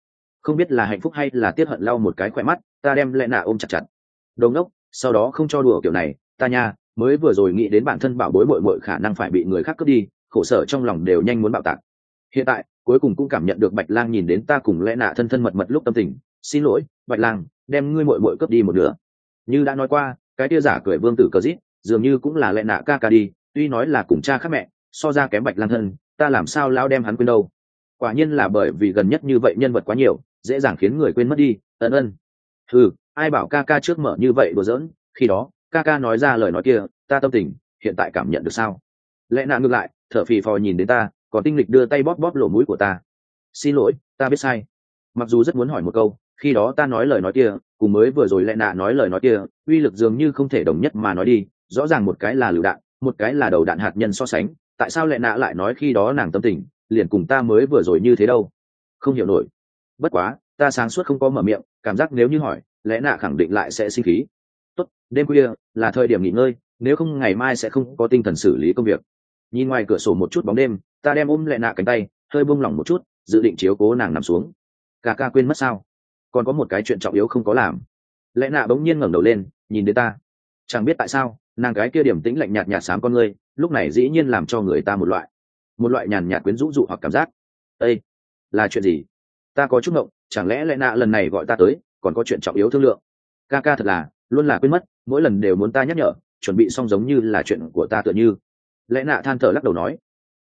không biết là hạnh phúc hay là tiếc hận lau một cái khỏe mắt, ta đem lẽ nạ ôm chặt chặt. Đồ ngốc, sau đó không cho đùa kiểu này, ta nha, mới vừa rồi nghĩ đến bản thân bảo bối muội muội khả năng phải bị người khác cướp đi, khổ sở trong lòng đều nhanh muốn bạo tạc. Hiện tại cuối cùng cũng cảm nhận được Bạch Lang nhìn đến ta cùng lẽ nạ thân thân mật mật lúc tâm tình. Xin lỗi Bạch Lang, đem ngươi muội muội cướp đi một nửa. Như đã nói qua, cái tia giả cười vương tử cờ dít dường như cũng là lẽ nạ ca ca đi, tuy nói là cùng cha khác mẹ, so ra kém Bạch Lang thân, ta làm sao lao đem hắn quên đâu. Quả nhiên là bởi vì gần nhất như vậy nhân vật quá nhiều, dễ dàng khiến người quên mất đi. Ân. Ai bảo ca ca trước mở như vậy đùa giỡn, khi đó ca ca nói ra lời nói kia, ta tâm tình hiện tại cảm nhận được sao? Lẽ nạ ngược lại thở phì phò nhìn đến ta, còn tinh lịch đưa tay bóp bóp lỗ mũi của ta. Xin lỗi, ta biết sai. Mặc dù rất muốn hỏi một câu, khi đó ta nói lời nói kia cùng mới vừa rồi lẽ nạ nói lời nói kia uy lực dường như không thể đồng nhất mà nói đi, rõ ràng một cái là lựu đạn, một cái là đầu đạn hạt nhân so sánh, tại sao lẽ nạ lại nói khi đó nàng tâm tình liền cùng ta mới vừa rồi như thế đâu? Không hiểu nổi. Bất quá ta sáng suốt không có mở miệng, cảm giác nếu như hỏi lẽ nạ khẳng định lại sẽ sinh khí. Tốt, đêm khuya là thời điểm nghỉ ngơi, nếu không ngày mai sẽ không có tinh thần xử lý công việc. Nhìn ngoài cửa sổ một chút bóng đêm, ta đem ôm lẽ nạ cánh tay hơi buông lỏng một chút, dự định chiếu cố nàng nằm xuống. Ca ca quên mất sao? Còn có một cái chuyện trọng yếu không có làm. Lẽ nạ bỗng nhiên ngẩng đầu lên nhìn đến ta, chẳng biết tại sao nàng gái kia điểm tĩnh lạnh nhạt nhạt xám con ngươi lúc này dĩ nhiên làm cho người ta một loại nhàn nhạt quyến rũ dụ hoặc cảm giác. Ê, là chuyện gì? Ta có chút ngộng, chẳng lẽ lẽ nạ lần này gọi ta tới còn có chuyện trọng yếu thương lượng? Ca ca thật là luôn là quên mất, mỗi lần đều muốn ta nhắc nhở, chuẩn bị xong giống như là chuyện của ta tựa như. Lẽ nạ than thở lắc đầu nói,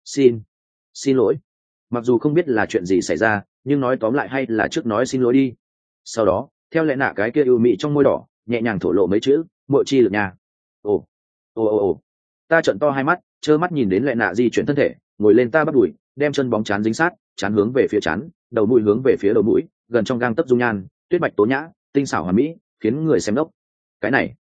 xin lỗi. Mặc dù không biết là chuyện gì xảy ra, nhưng nói tóm lại hay là trước nói xin lỗi đi. Sau đó theo lẽ nạ cái kia ưu mị trong môi đỏ nhẹ nhàng thổ lộ mấy chữ muội chi lực nhà. Ồ. Ta trợn to hai mắt, trơ mắt nhìn đến lẽ nạ di chuyển thân thể ngồi lên ta bắt đùi, đem chân bóng chán dính sát, chán hướng về phía chán, đầu mũi hướng về phía đầu mũi, gần trong gang tấc dung nhan, tuyết bạch tố nhã, tinh xảo hoàn mỹ, khiến người xem đốc. Cái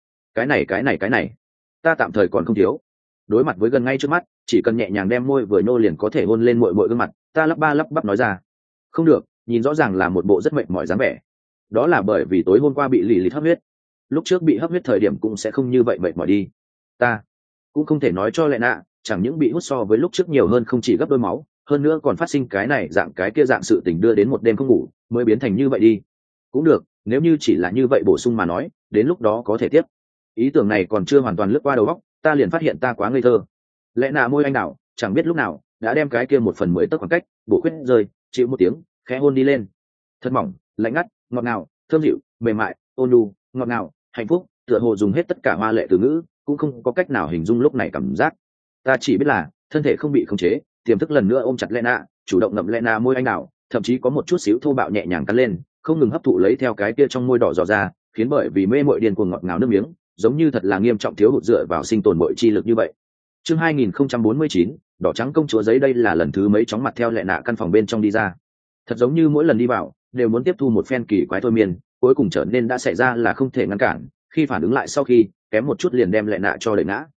này, ta tạm thời còn không thiếu. Đối mặt với gần ngay trước mắt, chỉ cần nhẹ nhàng đem môi vừa nhô liền có thể hôn lên muội muội gương mặt, ta lắp ba lắp bắp nói ra. Không được, nhìn rõ ràng là một bộ rất mệt mỏi dáng vẻ. Đó là bởi vì tối hôm qua bị lì lịt hấp huyết, lúc trước bị hấp huyết thời điểm cũng sẽ không như vậy mệt mỏi đi. Ta cũng không thể nói cho lẽ nạ, chẳng những bị hút so với lúc trước nhiều hơn không chỉ gấp đôi máu, hơn nữa còn phát sinh cái này dạng cái kia dạng sự tình đưa đến một đêm không ngủ mới biến thành như vậy đi. Cũng được, nếu như chỉ là như vậy bổ sung mà nói, đến lúc đó có thể tiếp. Ý tưởng này còn chưa hoàn toàn lướt qua đầu óc, ta liền phát hiện ta quá ngây thơ. Lẽ nạ môi anh đào chẳng biết lúc nào đã đem cái kia 1/10 tấc khoảng cách bổ khuyết rơi, chịu một tiếng khẽ hôn đi lên. Thật mỏng, lạnh ngắt, ngọt ngào, thơm dịu, mềm mại, ôn nhu, ngọt ngào, hạnh phúc, tựa hồ dùng hết tất cả hoa lệ từ ngữ cũng không có cách nào hình dung lúc này cảm giác. Ta chỉ biết là thân thể không bị khống chế, tiềm thức lần nữa ôm chặt Lena, chủ động ngậm Lena môi anh đào, thậm chí có một chút xíu thô bạo nhẹ nhàng cắn lên, không ngừng hấp thụ lấy theo cái kia trong môi đỏ dò ra, khiến bởi vì mê mội điên cuồng ngọt ngào nước miếng, giống như thật là nghiêm trọng thiếu hụt dựa vào sinh tồn mội chi lực như vậy. Chương 2049, đỏ trắng công chúa giấy, đây là lần thứ mấy chóng mặt theo Lena căn phòng bên trong đi ra. Thật giống như mỗi lần đi vào đều muốn tiếp thu một phen kỳ quái thôi miên, cuối cùng trở nên đã xảy ra là không thể ngăn cản, khi phản ứng lại sau khi kém một chút liền đem Lena cho đẩy ngã.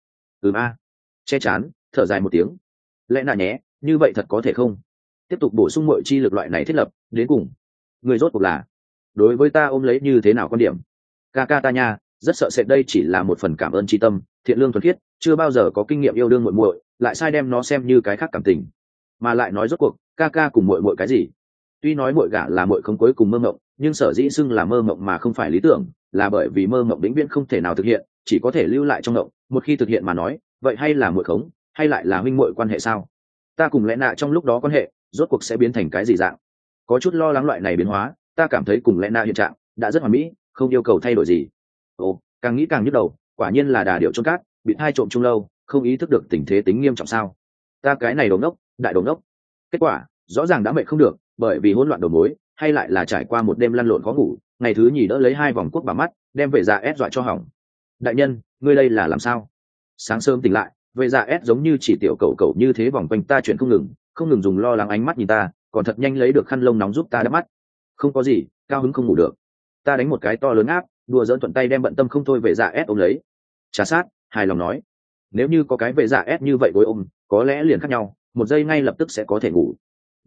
Che chán thở dài một tiếng. Lena nhé, như vậy thật có thể không? Tiếp tục bổ sung mọi chi lực loại này thiết lập đến cùng, người rốt cuộc là đối với ta ôm lấy như thế nào quan điểm? Ca ta nha, rất sợ sệt đây chỉ là một phần cảm ơn tri tâm, thiện lương thuần khiết, chưa bao giờ có kinh nghiệm yêu đương muội muội, lại sai đem nó xem như cái khác cảm tình, mà lại nói rốt cuộc ca cùng muội muội cái gì? Tuy nói muội gả là muội không cuối cùng mơ mộng, nhưng sở dĩ xưng là mơ mộng mà không phải lý tưởng, là bởi vì mơ mộng vĩnh viễn không thể nào thực hiện, chỉ có thể lưu lại trong mộng, một khi thực hiện mà nói, vậy hay là muội khống, hay lại là huynh muội quan hệ sao? Ta cùng lẽ nạ trong lúc đó quan hệ rốt cuộc sẽ biến thành cái gì dạng? Có chút lo lắng loại này biến hóa, ta cảm thấy cùng lẽ nạ hiện trạng đã rất hoàn mỹ, không yêu cầu thay đổi gì. Càng nghĩ càng nhức đầu, quả nhiên là đà điệu trốn cát, bị hai trộm chung lâu, không ý thức được tình thế tính nghiêm trọng sao? Ta cái này đồ ngốc, đại đồ ngốc. Kết quả rõ ràng đã mệt không được, bởi vì hỗn loạn đầu mối, hay lại là trải qua một đêm lăn lộn khó ngủ, ngày thứ nhì đỡ lấy 2 vòng cuốc bà mắt, đem về già ép dọa cho hỏng. Đại nhân, ngươi đây là làm sao? Sáng sớm tỉnh lại, về già ép giống như chỉ tiểu cậu cậu như thế vòng quanh ta chuyển không ngừng dùng lo lắng ánh mắt nhìn ta, còn thật nhanh lấy được khăn lông nóng giúp ta đắp mắt. Không có gì, cao hứng không ngủ được. Ta đánh một cái to lớn áp, đùa giỡn thuận tay đem bận tâm không thôi về già ép ôm lấy. Trà sát, hài lòng nói, nếu như có cái về già ép như vậy gối ôm, có lẽ liền khác nhau, một giây ngay lập tức sẽ có thể ngủ.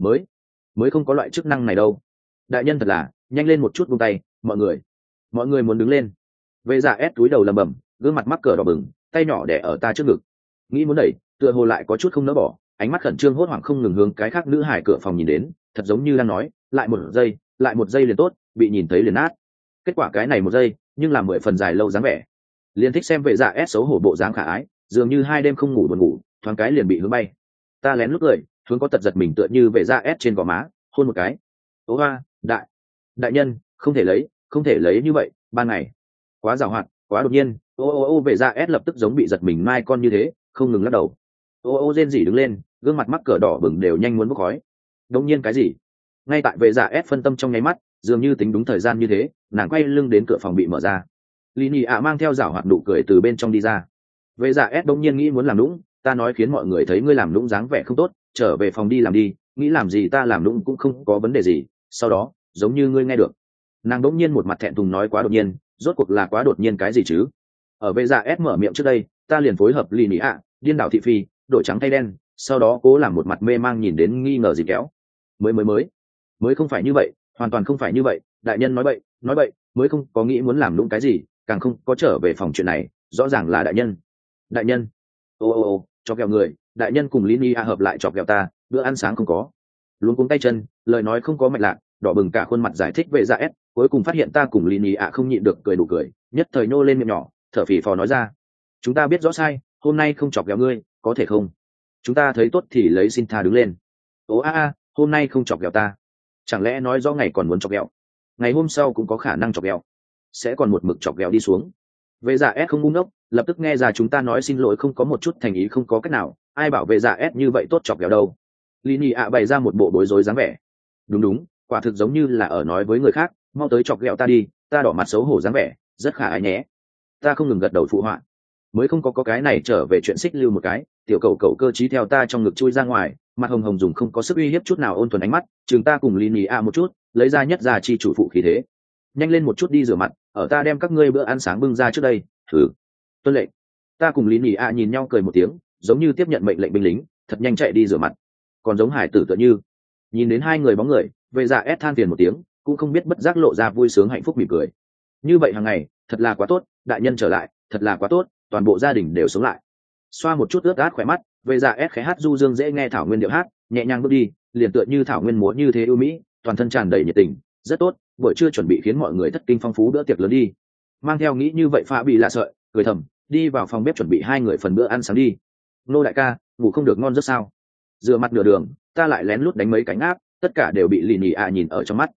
Mới không có loại chức năng này đâu. Đại nhân thật là nhanh lên một chút buông tay, mọi người muốn đứng lên. Về già ép túi đầu lầm bầm, gương mặt mắc cỡ đỏ bừng, tay nhỏ đẻ ở ta trước ngực, nghĩ muốn đẩy, tựa hồ lại có chút không nỡ bỏ, ánh mắt khẩn trương hốt hoảng không ngừng hướng cái khác nữ hải cửa phòng nhìn đến, thật giống như đang nói, lại một giây lại một giây liền tốt, bị nhìn thấy liền nát. Kết quả cái này một giây nhưng là 10 phần dài lâu dáng vẻ. Liền thích xem vệ dạ s xấu hổ bộ dáng khả ái, dường như 2 đêm không ngủ buồn ngủ, thoáng cái liền bị hướng bay. Ta lén lúc cười, hướng có tật giật mình tựa như vệ dạ s trên gò má, hôn một cái. Ô hoa, đại nhân, không thể lấy như vậy, ban ngày quá giàu hoạt, quá đột nhiên. Ô vệ dạ s lập tức giống bị giật mình mai con như thế, không ngừng lắc đầu. Ô rên rỉ đứng lên, gương mặt mắc cỡ đỏ bừng đều nhanh muốn bốc khói. Đống nhiên cái gì? Ngay tại vệ dạ s phân tâm trong nháy mắt, dường như tính đúng thời gian như thế, nàng quay lưng đến cửa phòng bị mở ra. Lini ạ mang theo giảo hoạt nụ cười từ bên trong đi ra. Vệ dạ s đống nhiên nghĩ muốn làm lũng, ta nói khiến mọi người thấy ngươi làm lũng dáng vẻ không tốt, trở về phòng đi làm đi, nghĩ làm gì ta làm lũng cũng không có vấn đề gì. Sau đó giống như ngươi nghe được, nàng đống nhiên một mặt thẹn thùng nói quá đột nhiên, rốt cuộc là quá đột nhiên cái gì chứ? Ở vệ dạ s mở miệng trước đây, ta liền phối hợp Lini ạ, điên đảo thị phi, đổi trắng thay đen, sau đó cố làm một mặt mê mang nhìn đến nghi ngờ gì kéo. Mới không phải như vậy, hoàn toàn không phải như vậy, đại nhân nói bậy, mới không có nghĩ muốn làm lũng cái gì, càng không có trở về phòng chuyện này, rõ ràng là đại nhân. Ô chọc ghẹo người, đại nhân cùng Lini a hợp lại chọc ghẹo ta, bữa ăn sáng không có. Luống cuống tay chân, lời nói không có mạch lạc, đỏ bừng cả khuôn mặt giải thích về dạ s, cuối cùng phát hiện ta cùng Lini a không nhịn được cười đủ cười, nhất thời nô lên miệng nhỏ, thở phì phò nói ra, chúng ta biết rõ sai, hôm nay không chọc ghẹo ngươi, có thể không? Chúng ta thấy tốt thì lấy xin tha đứng lên. Ô hôm nay không chọc ghẹo ta, chẳng lẽ nói rõ ngày còn muốn chọc ghẹo, ngày hôm sau cũng có khả năng chọc ghẹo, sẽ còn một mực chọc ghẹo đi xuống. Vệ dạ s không ngu ngốc, lập tức nghe ra chúng ta nói xin lỗi không có một chút thành ý, không có cách nào, ai bảo vệ dạ s như vậy tốt chọc ghẹo đâu. Lini ạ bày ra một bộ bối rối dáng vẻ. Đúng, quả thực giống như là ở nói với người khác, mau tới chọc ghẹo ta đi, ta đỏ mặt xấu hổ dáng vẻ, rất khả ái nhé. Ta không ngừng gật đầu phụ họa. Mới không có cái này trở về chuyện xích lưu một cái, tiểu cậu cơ trí theo ta trong ngực chui ra ngoài, mặt hồng hồng dùng không có sức uy hiếp chút nào ôn thuần ánh mắt chừng ta cùng Lini a một chút, lấy ra nhất ra chi chủ phụ khí thế, nhanh lên một chút đi rửa mặt, ở ta đem các ngươi bữa ăn sáng bưng ra trước đây. Thử tuân lệnh. Ta cùng Lini a nhìn nhau cười một tiếng, giống như tiếp nhận mệnh lệnh binh lính, thật nhanh chạy đi rửa mặt, còn giống hải tử tựa như. Nhìn đến hai người bóng người, vệ dạ ép than phiền một tiếng, cũng không biết bất giác lộ ra vui sướng hạnh phúc mỉm cười. Như vậy hàng ngày thật là quá tốt, đại nhân trở lại thật là quá tốt, toàn bộ gia đình đều sống lại. Xoa một chút ướt át khỏe mắt, vệ dạ ép khẽ hát du dương dễ nghe thảo nguyên điệu hát, nhẹ nhàng bước đi, liền tựa như thảo nguyên múa như thế ưu mỹ, toàn thân tràn đầy nhiệt tình, rất tốt. Buổi trưa chuẩn bị khiến mọi người thất kinh phong phú bữa tiệc lớn đi. Mang theo nghĩ như vậy pha bị lạ sợi, cười thầm, đi vào phòng bếp chuẩn bị hai người phần bữa ăn sáng đi. Nô đại ca, ngủ không được ngon rất sao? Dựa mặt nửa đường, ta lại lén lút đánh mấy cánh áp, tất cả đều bị Lini a nhìn ở trong mắt.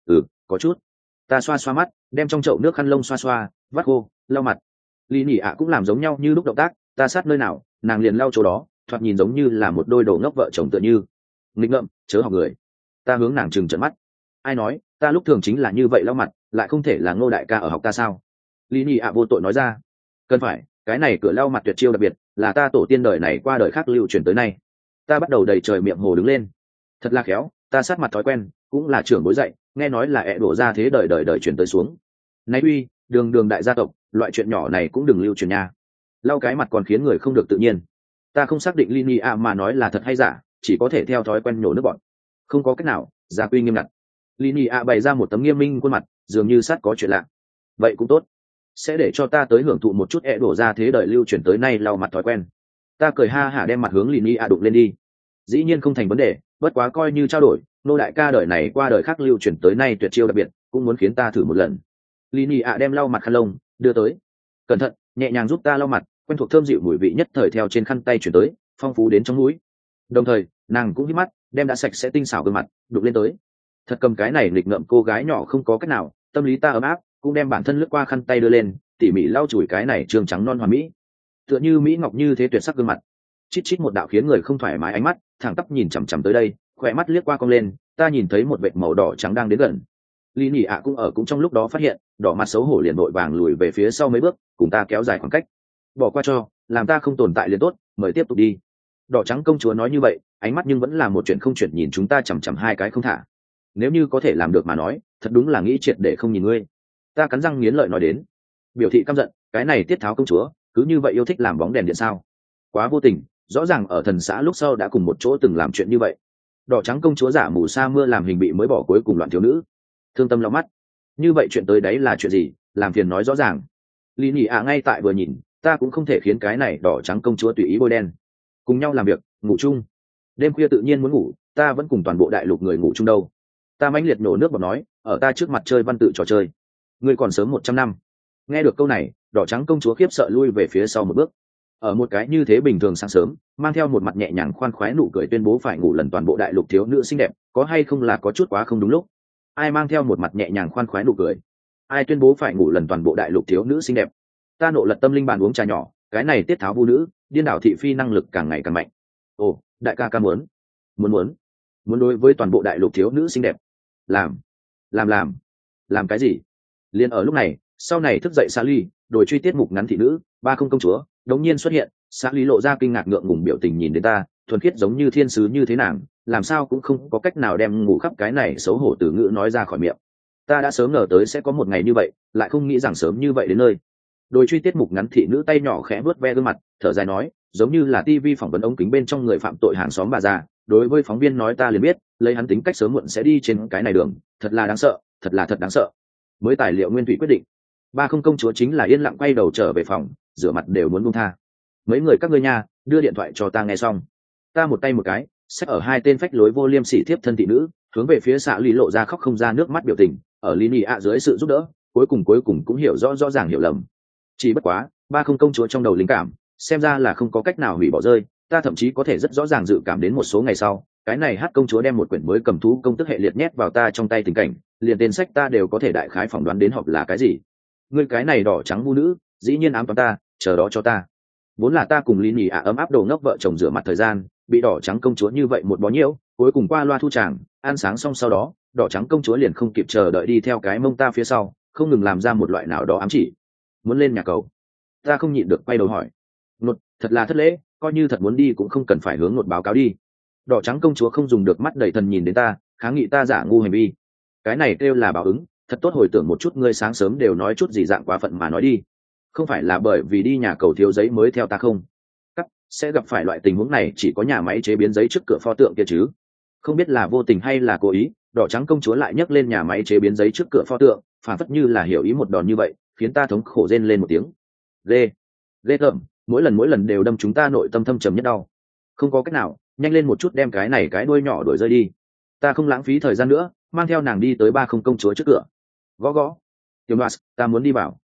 Có chút. Ta xoa xoa mắt, đem trong chậu nước khăn lông xoa, vắt khô, lau mặt. Lini a cũng làm giống nhau như lúc động tác, ta sát nơi nào, nàng liền lau chỗ đó, thoạt nhìn giống như là một đôi đồ ngốc vợ chồng tựa như. Nghịch ngợm, chớ học người. Ta hướng nàng trừng trợn mắt. Ai nói, ta lúc thường chính là như vậy lau mặt, lại không thể là Ngô đại ca ở học ta sao? Lini a vô tội nói ra. Cần phải, cái này cửa lau mặt tuyệt chiêu đặc biệt, là ta tổ tiên đời này qua đời khác lưu truyền tới nay. Ta bắt đầu đầy trời miệng hồ đứng lên. Thật là khéo, ta sát mặt thói quen, cũng là trưởng bối dạy, nghe nói là ẹ đổ ra thế đời đời truyền tới xuống. Này uy, đường đại gia tộc, loại chuyện nhỏ này cũng đừng lưu truyền nha. Lau cái mặt còn khiến người không được tự nhiên. Ta không xác định Lini a mà nói là thật hay giả, chỉ có thể theo thói quen nhổ nước bọn. Không có cách nào, gia quy nghiêm ngặt. Lini a bày ra một tấm nghiêm minh khuôn mặt, dường như sát có chuyện lạ. Vậy cũng tốt, sẽ để cho ta tới hưởng thụ một chút ẹ đổ ra thế đời lưu truyền tới nay lau mặt thói quen. Ta cười ha hả đem mặt hướng Lini a đụng lên đi. Dĩ nhiên không thành vấn đề, bất quá coi như trao đổi, nô đại ca đời này qua đời khác lưu truyền tới nay tuyệt chiêu đặc biệt, cũng muốn khiến ta thử một lần. Lini a đem lau mặt khăn lông đưa tới, cẩn thận, nhẹ nhàng giúp ta lau mặt, quen thuộc thơm dịu mùi vị nhất thời theo trên khăn tay chuyển tới, phong phú đến trong mũi. Đồng thời nàng cũng hít mắt, đem đã sạch sẽ tinh xảo gương mặt đụng lên tới. Thật cầm cái này nghịch ngợm cô gái nhỏ không có cách nào, tâm lý ta ấm áp, cũng đem bản thân lướt qua khăn tay đưa lên, tỉ mỉ lau chùi cái này trường trắng non hoàn mỹ, tựa như mỹ ngọc như thế tuyệt sắc gương mặt. Chít chít một đạo khiến người không thoải mái ánh mắt thẳng tắp nhìn chằm chằm tới đây, khỏe mắt liếc qua cong lên, ta nhìn thấy một vệt màu đỏ trắng đang đến gần. Lini ạ cũng trong lúc đó phát hiện, đỏ mặt xấu hổ liền vội vàng lùi về phía sau mấy bước, cùng ta kéo dài khoảng cách. Bỏ qua cho, làm ta không tồn tại liền tốt, mời tiếp tục đi. Đỏ trắng công chúa nói như vậy, ánh mắt nhưng vẫn là một chuyện không chuyển nhìn chúng ta chằm chằm hai cái không thả. Nếu như có thể làm được mà nói, thật đúng là nghĩ triệt để không nhìn ngươi. Ta cắn răng nghiến lợi nói đến, biểu thị căm giận, cái này tiết tháo công chúa cứ như vậy yêu thích làm bóng đèn điện sao? Quá vô tình, rõ ràng ở thần xã lúc sau đã cùng một chỗ từng làm chuyện như vậy. Đỏ trắng công chúa giả mù sa mưa làm hình bị mới bỏ cuối cùng loạn thiếu nữ, thương tâm lau mắt. Như vậy chuyện tới đấy là chuyện gì, làm phiền nói rõ ràng. Lini ạ ngay tại vừa nhìn, ta cũng không thể khiến cái này đỏ trắng công chúa tùy ý bôi đen. Cùng nhau làm việc, ngủ chung, đêm khuya tự nhiên muốn ngủ, ta vẫn cùng toàn bộ đại lục người ngủ chung đâu. Ta mãnh liệt nổ nước bọt nói, ở ta trước mặt chơi văn tự trò chơi, ngươi còn sớm 100 năm. Nghe được câu này, đỏ trắng công chúa khiếp sợ lui về phía sau một bước. Ở một cái như thế bình thường sáng sớm, mang theo một mặt nhẹ nhàng khoan khoái nụ cười tuyên bố phải ngủ lần toàn bộ đại lục thiếu nữ xinh đẹp, có hay không là có chút quá không đúng lúc. Ai mang theo một mặt nhẹ nhàng khoan khoái nụ cười? Ai tuyên bố phải ngủ lần toàn bộ đại lục thiếu nữ xinh đẹp? Ta nộ lật tâm linh bàn uống trà nhỏ, cái này tiết tháo vu nữ, điên đảo thị phi năng lực càng ngày càng mạnh. Ồ, đại ca ca muốn đối với toàn bộ đại lục thiếu nữ xinh đẹp. Làm cái gì? Liên ở lúc này, sau này thức dậy Sally, đổi truy tiết mục ngắn thị nữ, ba không công chúa, đống nhiên xuất hiện. Sally lộ ra kinh ngạc ngượng ngùng biểu tình nhìn đến ta, thuần khiết giống như thiên sứ như thế nàng, làm sao cũng không có cách nào đem ngủ khắp cái này xấu hổ từ ngữ nói ra khỏi miệng. Ta đã sớm ngờ tới sẽ có một ngày như vậy, lại không nghĩ rằng sớm như vậy đến nơi. Đôi truy tiết mục ngắn thị nữ tay nhỏ khẽ vuốt ve gương mặt, thở dài nói, giống như là tivi phỏng vấn ống kính bên trong người phạm tội hàng xóm bà già. Đối với phóng viên nói ta liền biết, lấy hắn tính cách sớm muộn sẽ đi trên cái này đường, thật là đáng sợ, thật đáng sợ. Mới tài liệu nguyên thủy quyết định, ba không công chúa chính là yên lặng quay đầu trở về phòng, rửa mặt đều muốn buông tha. Mấy người các ngươi nha, đưa điện thoại cho ta nghe xong. Ta một tay một cái, xếp ở hai tên phách lối vô liêm sỉ thiếp thân thị nữ, hướng về phía xạ lý lộ ra khóc không ra nước mắt biểu tình. Ở Lini ạ dưới sự giúp đỡ, cuối cùng cũng hiểu rõ ràng hiểu lầm. Chỉ bất quá, ba không công chúa trong đầu linh cảm, xem ra là không có cách nào hủy bỏ rơi. Ta thậm chí có thể rất rõ ràng dự cảm đến một số ngày sau, cái này hát công chúa đem một quyển mới cầm thú công tức hệ liệt nhét vào ta trong tay tình cảnh, liền tên sách ta đều có thể đại khái phỏng đoán đến họp là cái gì. Ngươi cái này đỏ trắng vu nữ, dĩ nhiên ám toán ta, chờ đó cho ta. Vốn là ta cùng Lini ạ ấm áp đồ ngốc vợ chồng rửa mặt thời gian, bị đỏ trắng công chúa như vậy một bó nhiễu, cuối cùng qua loa thu tràng, ăn sáng xong sau đó, đỏ trắng công chúa liền không kịp chờ đợi đi theo cái mông ta phía sau, không ngừng làm ra một loại nào đó ám chỉ, muốn lên nhà cầu. Ta không nhịn được quay đầu hỏi, nột, thật là thất lễ, coi như thật muốn đi cũng không cần phải hướng nột báo cáo đi. Đỏ trắng công chúa không dùng được mắt đầy thần nhìn đến ta, kháng nghị ta giả ngu hành vi. Cái này kêu là báo ứng, thật tốt hồi tưởng một chút ngươi sáng sớm đều nói chút gì dạng quá phận mà nói đi. Không phải là bởi vì đi nhà cầu thiếu giấy mới theo ta không? Cắt, sẽ gặp phải loại tình huống này chỉ có nhà máy chế biến giấy trước cửa pho tượng kia chứ. Không biết là vô tình hay là cố ý, đỏ trắng công chúa lại nhấc lên nhà máy chế biến giấy trước cửa pho tượng, phản phất như là hiểu ý một đòn như vậy, khiến ta thống khổ rên lên một tiếng. Ghê tởm, mỗi lần đều đâm chúng ta nội tâm thâm trầm nhất đau. Không có cách nào, nhanh lên một chút đem cái này cái đuôi nhỏ đuổi rơi đi. Ta không lãng phí thời gian nữa, mang theo nàng đi tới ba không công chúa trước cửa. Gõ. Tiểu Đoạt, ta muốn đi vào.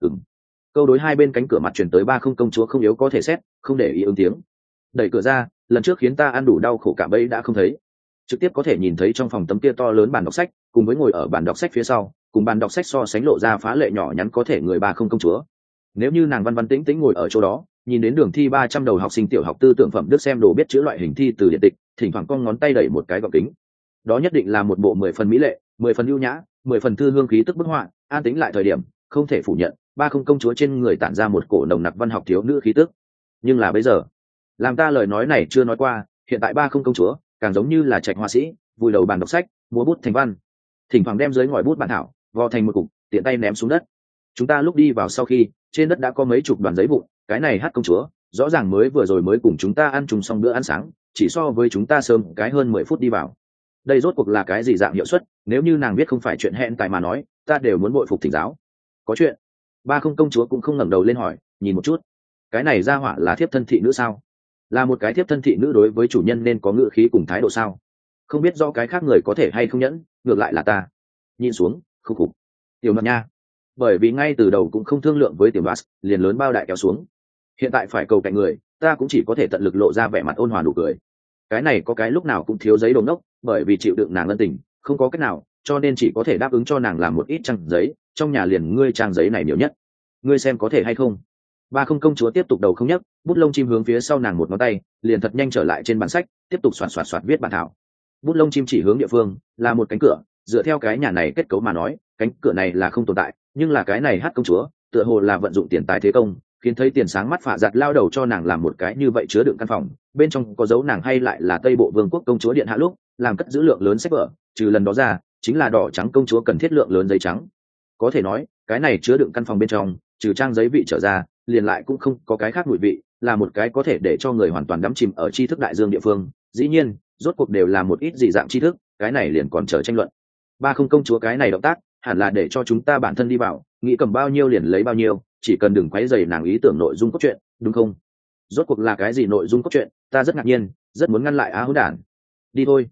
Câu đối hai bên cánh cửa mặt chuyển tới ba không công chúa không yếu có thể xét, không để ý ứng tiếng. Đẩy cửa ra, lần trước khiến ta ăn đủ đau khổ cả bấy đã không thấy. Trực tiếp có thể nhìn thấy trong phòng tấm kia to lớn bàn đọc sách, cùng với ngồi ở bàn đọc sách phía sau, cùng bàn đọc sách so sánh lộ ra phá lệ nhỏ nhắn có thể người ba không công chúa. Nếu như nàng văn tĩnh ngồi ở chỗ đó, nhìn đến đường thi 300 đầu học sinh tiểu học tư tưởng phẩm đức xem đồ biết chữ loại hình thi từ điện tịch, thỉnh thoảng cong ngón tay đẩy một cái gọng kính. Đó nhất định là một bộ 10 phần mỹ lệ, 10 phần ưu nhã, 10 phần thư hương khí tức bức họa, an tĩnh lại thời điểm, không thể phủ nhận, ba không công chúa trên người tản ra một cổ nồng nặc văn học thiếu nữ khí tức. Nhưng là bây giờ, làm ta lời nói này chưa nói qua, hiện tại ba không công chúa càng giống như là trạch họa sĩ, vùi đầu bàn đọc sách, múa bút thành văn, thỉnh thoảng đem dưới ngòi bút bản thảo vò thành một cục, tiện tay ném xuống đất. Chúng ta lúc đi vào sau khi, trên đất đã có mấy chục đoàn giấy vụn, cái này hát công chúa rõ ràng mới cùng chúng ta ăn chung xong bữa ăn sáng, chỉ so với chúng ta sớm cái hơn 10 phút đi vào. Đây rốt cuộc là cái gì dạng hiệu suất, nếu như nàng biết không phải chuyện hẹn tại mà nói, ta đều muốn bội phục thỉnh giáo. Có chuyện? Ba không công chúa cũng không ngẩng đầu lên hỏi, nhìn một chút, cái này ra hỏa là thiếp thân thị nữ sao? Là một cái thiếp thân thị nữ đối với chủ nhân nên có ngữ khí cùng thái độ sao? Không biết do cái khác người có thể hay không nhẫn, ngược lại là ta. Nhìn xuống, khúc khục. Tiểu Mật nha. Bởi vì ngay từ đầu cũng không thương lượng với Tiểu Đoạt, liền lớn bao đại kéo xuống. Hiện tại phải cầu cạnh người, ta cũng chỉ có thể tận lực lộ ra vẻ mặt ôn hòa nụ cười. Cái này có cái lúc nào cũng thiếu giấy đồ ngốc, bởi vì chịu đựng nàng ân tình, không có cách nào, cho nên chỉ có thể đáp ứng cho nàng làm một ít trang giấy, trong nhà liền ngươi trang giấy này nhiều nhất. Ngươi xem có thể hay không? Ba không công chúa tiếp tục đầu không nhấc, bút lông chim hướng phía sau nàng một ngón tay, liền thật nhanh trở lại trên bản sách, tiếp tục soạt viết bản thảo. Bút lông chim chỉ hướng địa phương, là một cánh cửa, dựa theo cái nhà này kết cấu mà nói, cánh cửa này là không tồn tại, nhưng là cái này hát công chúa, tựa hồ là vận dụng tiền tài thế công, khiến thấy tiền sáng mắt phạ giặt lao đầu cho nàng làm một cái như vậy chứa đựng căn phòng, bên trong có dấu nàng hay lại là Tây Bộ Vương quốc công chúa điện hạ lúc, làm cất giữ lượng lớn sách vở, trừ lần đó ra, chính là đỏ trắng công chúa cần thiết lượng lớn giấy trắng. Có thể nói, cái này chứa đựng căn phòng bên trong, trừ trang giấy vị trở ra, liền lại cũng không có cái khác mùi vị, là một cái có thể để cho người hoàn toàn đắm chìm ở tri thức đại dương địa phương. Dĩ nhiên, rốt cuộc đều là một ít dị dạng tri thức, cái này liền còn chờ tranh luận. Ba không công chúa cái này động tác, hẳn là để cho chúng ta bản thân đi vào, nghĩ cầm bao nhiêu liền lấy bao nhiêu, chỉ cần đừng quấy rầy nàng ý tưởng nội dung cốt truyện, đúng không? Rốt cuộc là cái gì nội dung cốt truyện, ta rất ngạc nhiên, rất muốn ngăn lại á hỗn đản. Đi thôi.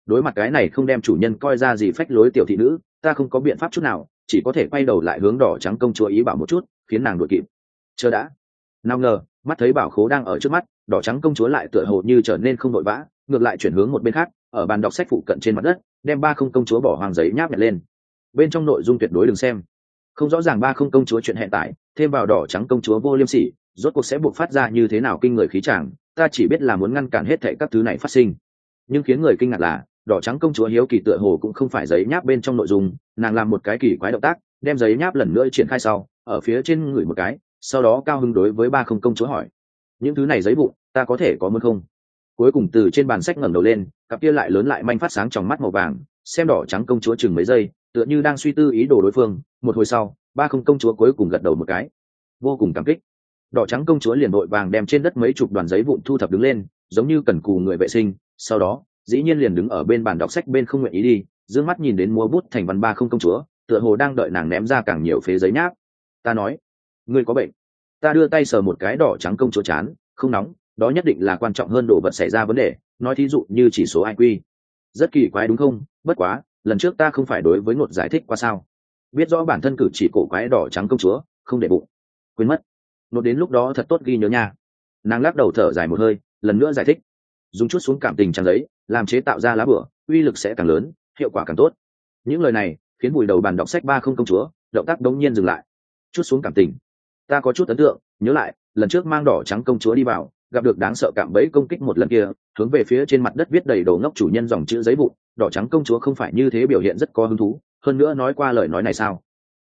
đối mặt cái này không đem chủ nhân coi ra gì phách lối tiểu thị nữ, ta không có biện pháp chút nào, chỉ có thể quay đầu lại hướng đỏ trắng công chúa ý bảo một chút, khiến nàng đuổi kịp. Chờ đã. Nào ngờ, mắt thấy bảo khố đang ở trước mắt, đỏ trắng công chúa lại tựa hồ như trở nên không vội vã, ngược lại chuyển hướng một bên khác, ở bàn đọc sách phụ cận trên mặt đất, đem ba không công chúa bỏ hoàng giấy nháp nhặt lên. Bên trong nội dung tuyệt đối đừng xem. Không rõ ràng ba không công chúa chuyện hiện tại, thêm vào đỏ trắng công chúa vô liêm sỉ, rốt cuộc sẽ buộc phát ra như thế nào kinh người khí tràng, ta chỉ biết là muốn ngăn cản hết thảy các thứ này phát sinh. Nhưng khiến người kinh ngạc là, đỏ trắng công chúa hiếu kỳ tựa hồ cũng không phải giấy nháp bên trong nội dung, nàng làm một cái kỳ quái động tác, đem giấy nháp lần nữa triển khai sau, ở phía trên ngửi một cái, sau đó cao hứng đối với ba không công chúa hỏi: những thứ này giấy vụn, ta có thể có muốn không? Cuối cùng từ trên bàn sách ngẩng đầu lên, cặp kia lại lớn lại manh phát sáng trong mắt màu vàng, xem đỏ trắng công chúa chừng mấy giây, tựa như đang suy tư ý đồ đối phương. Một hồi sau, ba không công chúa cuối cùng gật đầu một cái, vô cùng cảm kích. Đỏ trắng công chúa liền vội vàng đem trên đất mấy chục đoàn giấy vụn thu thập đứng lên, giống như cần cù người vệ sinh. Sau đó, dĩ nhiên liền đứng ở bên bàn đọc sách bên không nguyện ý đi, dương mắt nhìn đến múa bút thành văn ba không công chúa, tựa hồ đang đợi nàng ném ra càng nhiều phế giấy nháp. Ta nói, ngươi có bệnh. Ta đưa tay sờ một cái đỏ trắng công chúa chán, không nóng, đó nhất định là quan trọng hơn đồ vật xảy ra vấn đề, nói thí dụ như chỉ số IQ. Rất kỳ quái đúng không? Bất quá, lần trước ta không phải đối với Ngột giải thích qua sao? Biết rõ bản thân cử chỉ cổ quái đỏ trắng công chúa, không để bụng. Quên mất. Ngột đến lúc đó thật tốt ghi nhớ nha. Nàng lắc đầu thở dài một hơi, lần nữa giải thích. Dùng chút xuống cảm tình trang giấy, làm chế tạo ra lá bửa, uy lực sẽ càng lớn, hiệu quả càng tốt. Những lời này khiến vùi đầu bàn đọc sách ba không công chúa, động tác đống nhiên dừng lại. Chút xuống cảm tình. Ta có chút ấn tượng, nhớ lại, lần trước mang đỏ trắng công chúa đi vào, gặp được đáng sợ cạm bẫy công kích một lần kia, hướng về phía trên mặt đất viết đầy đồ ngốc chủ nhân dòng chữ giấy vụn, đỏ trắng công chúa không phải như thế biểu hiện rất có hứng thú, hơn nữa nói qua lời nói này sao?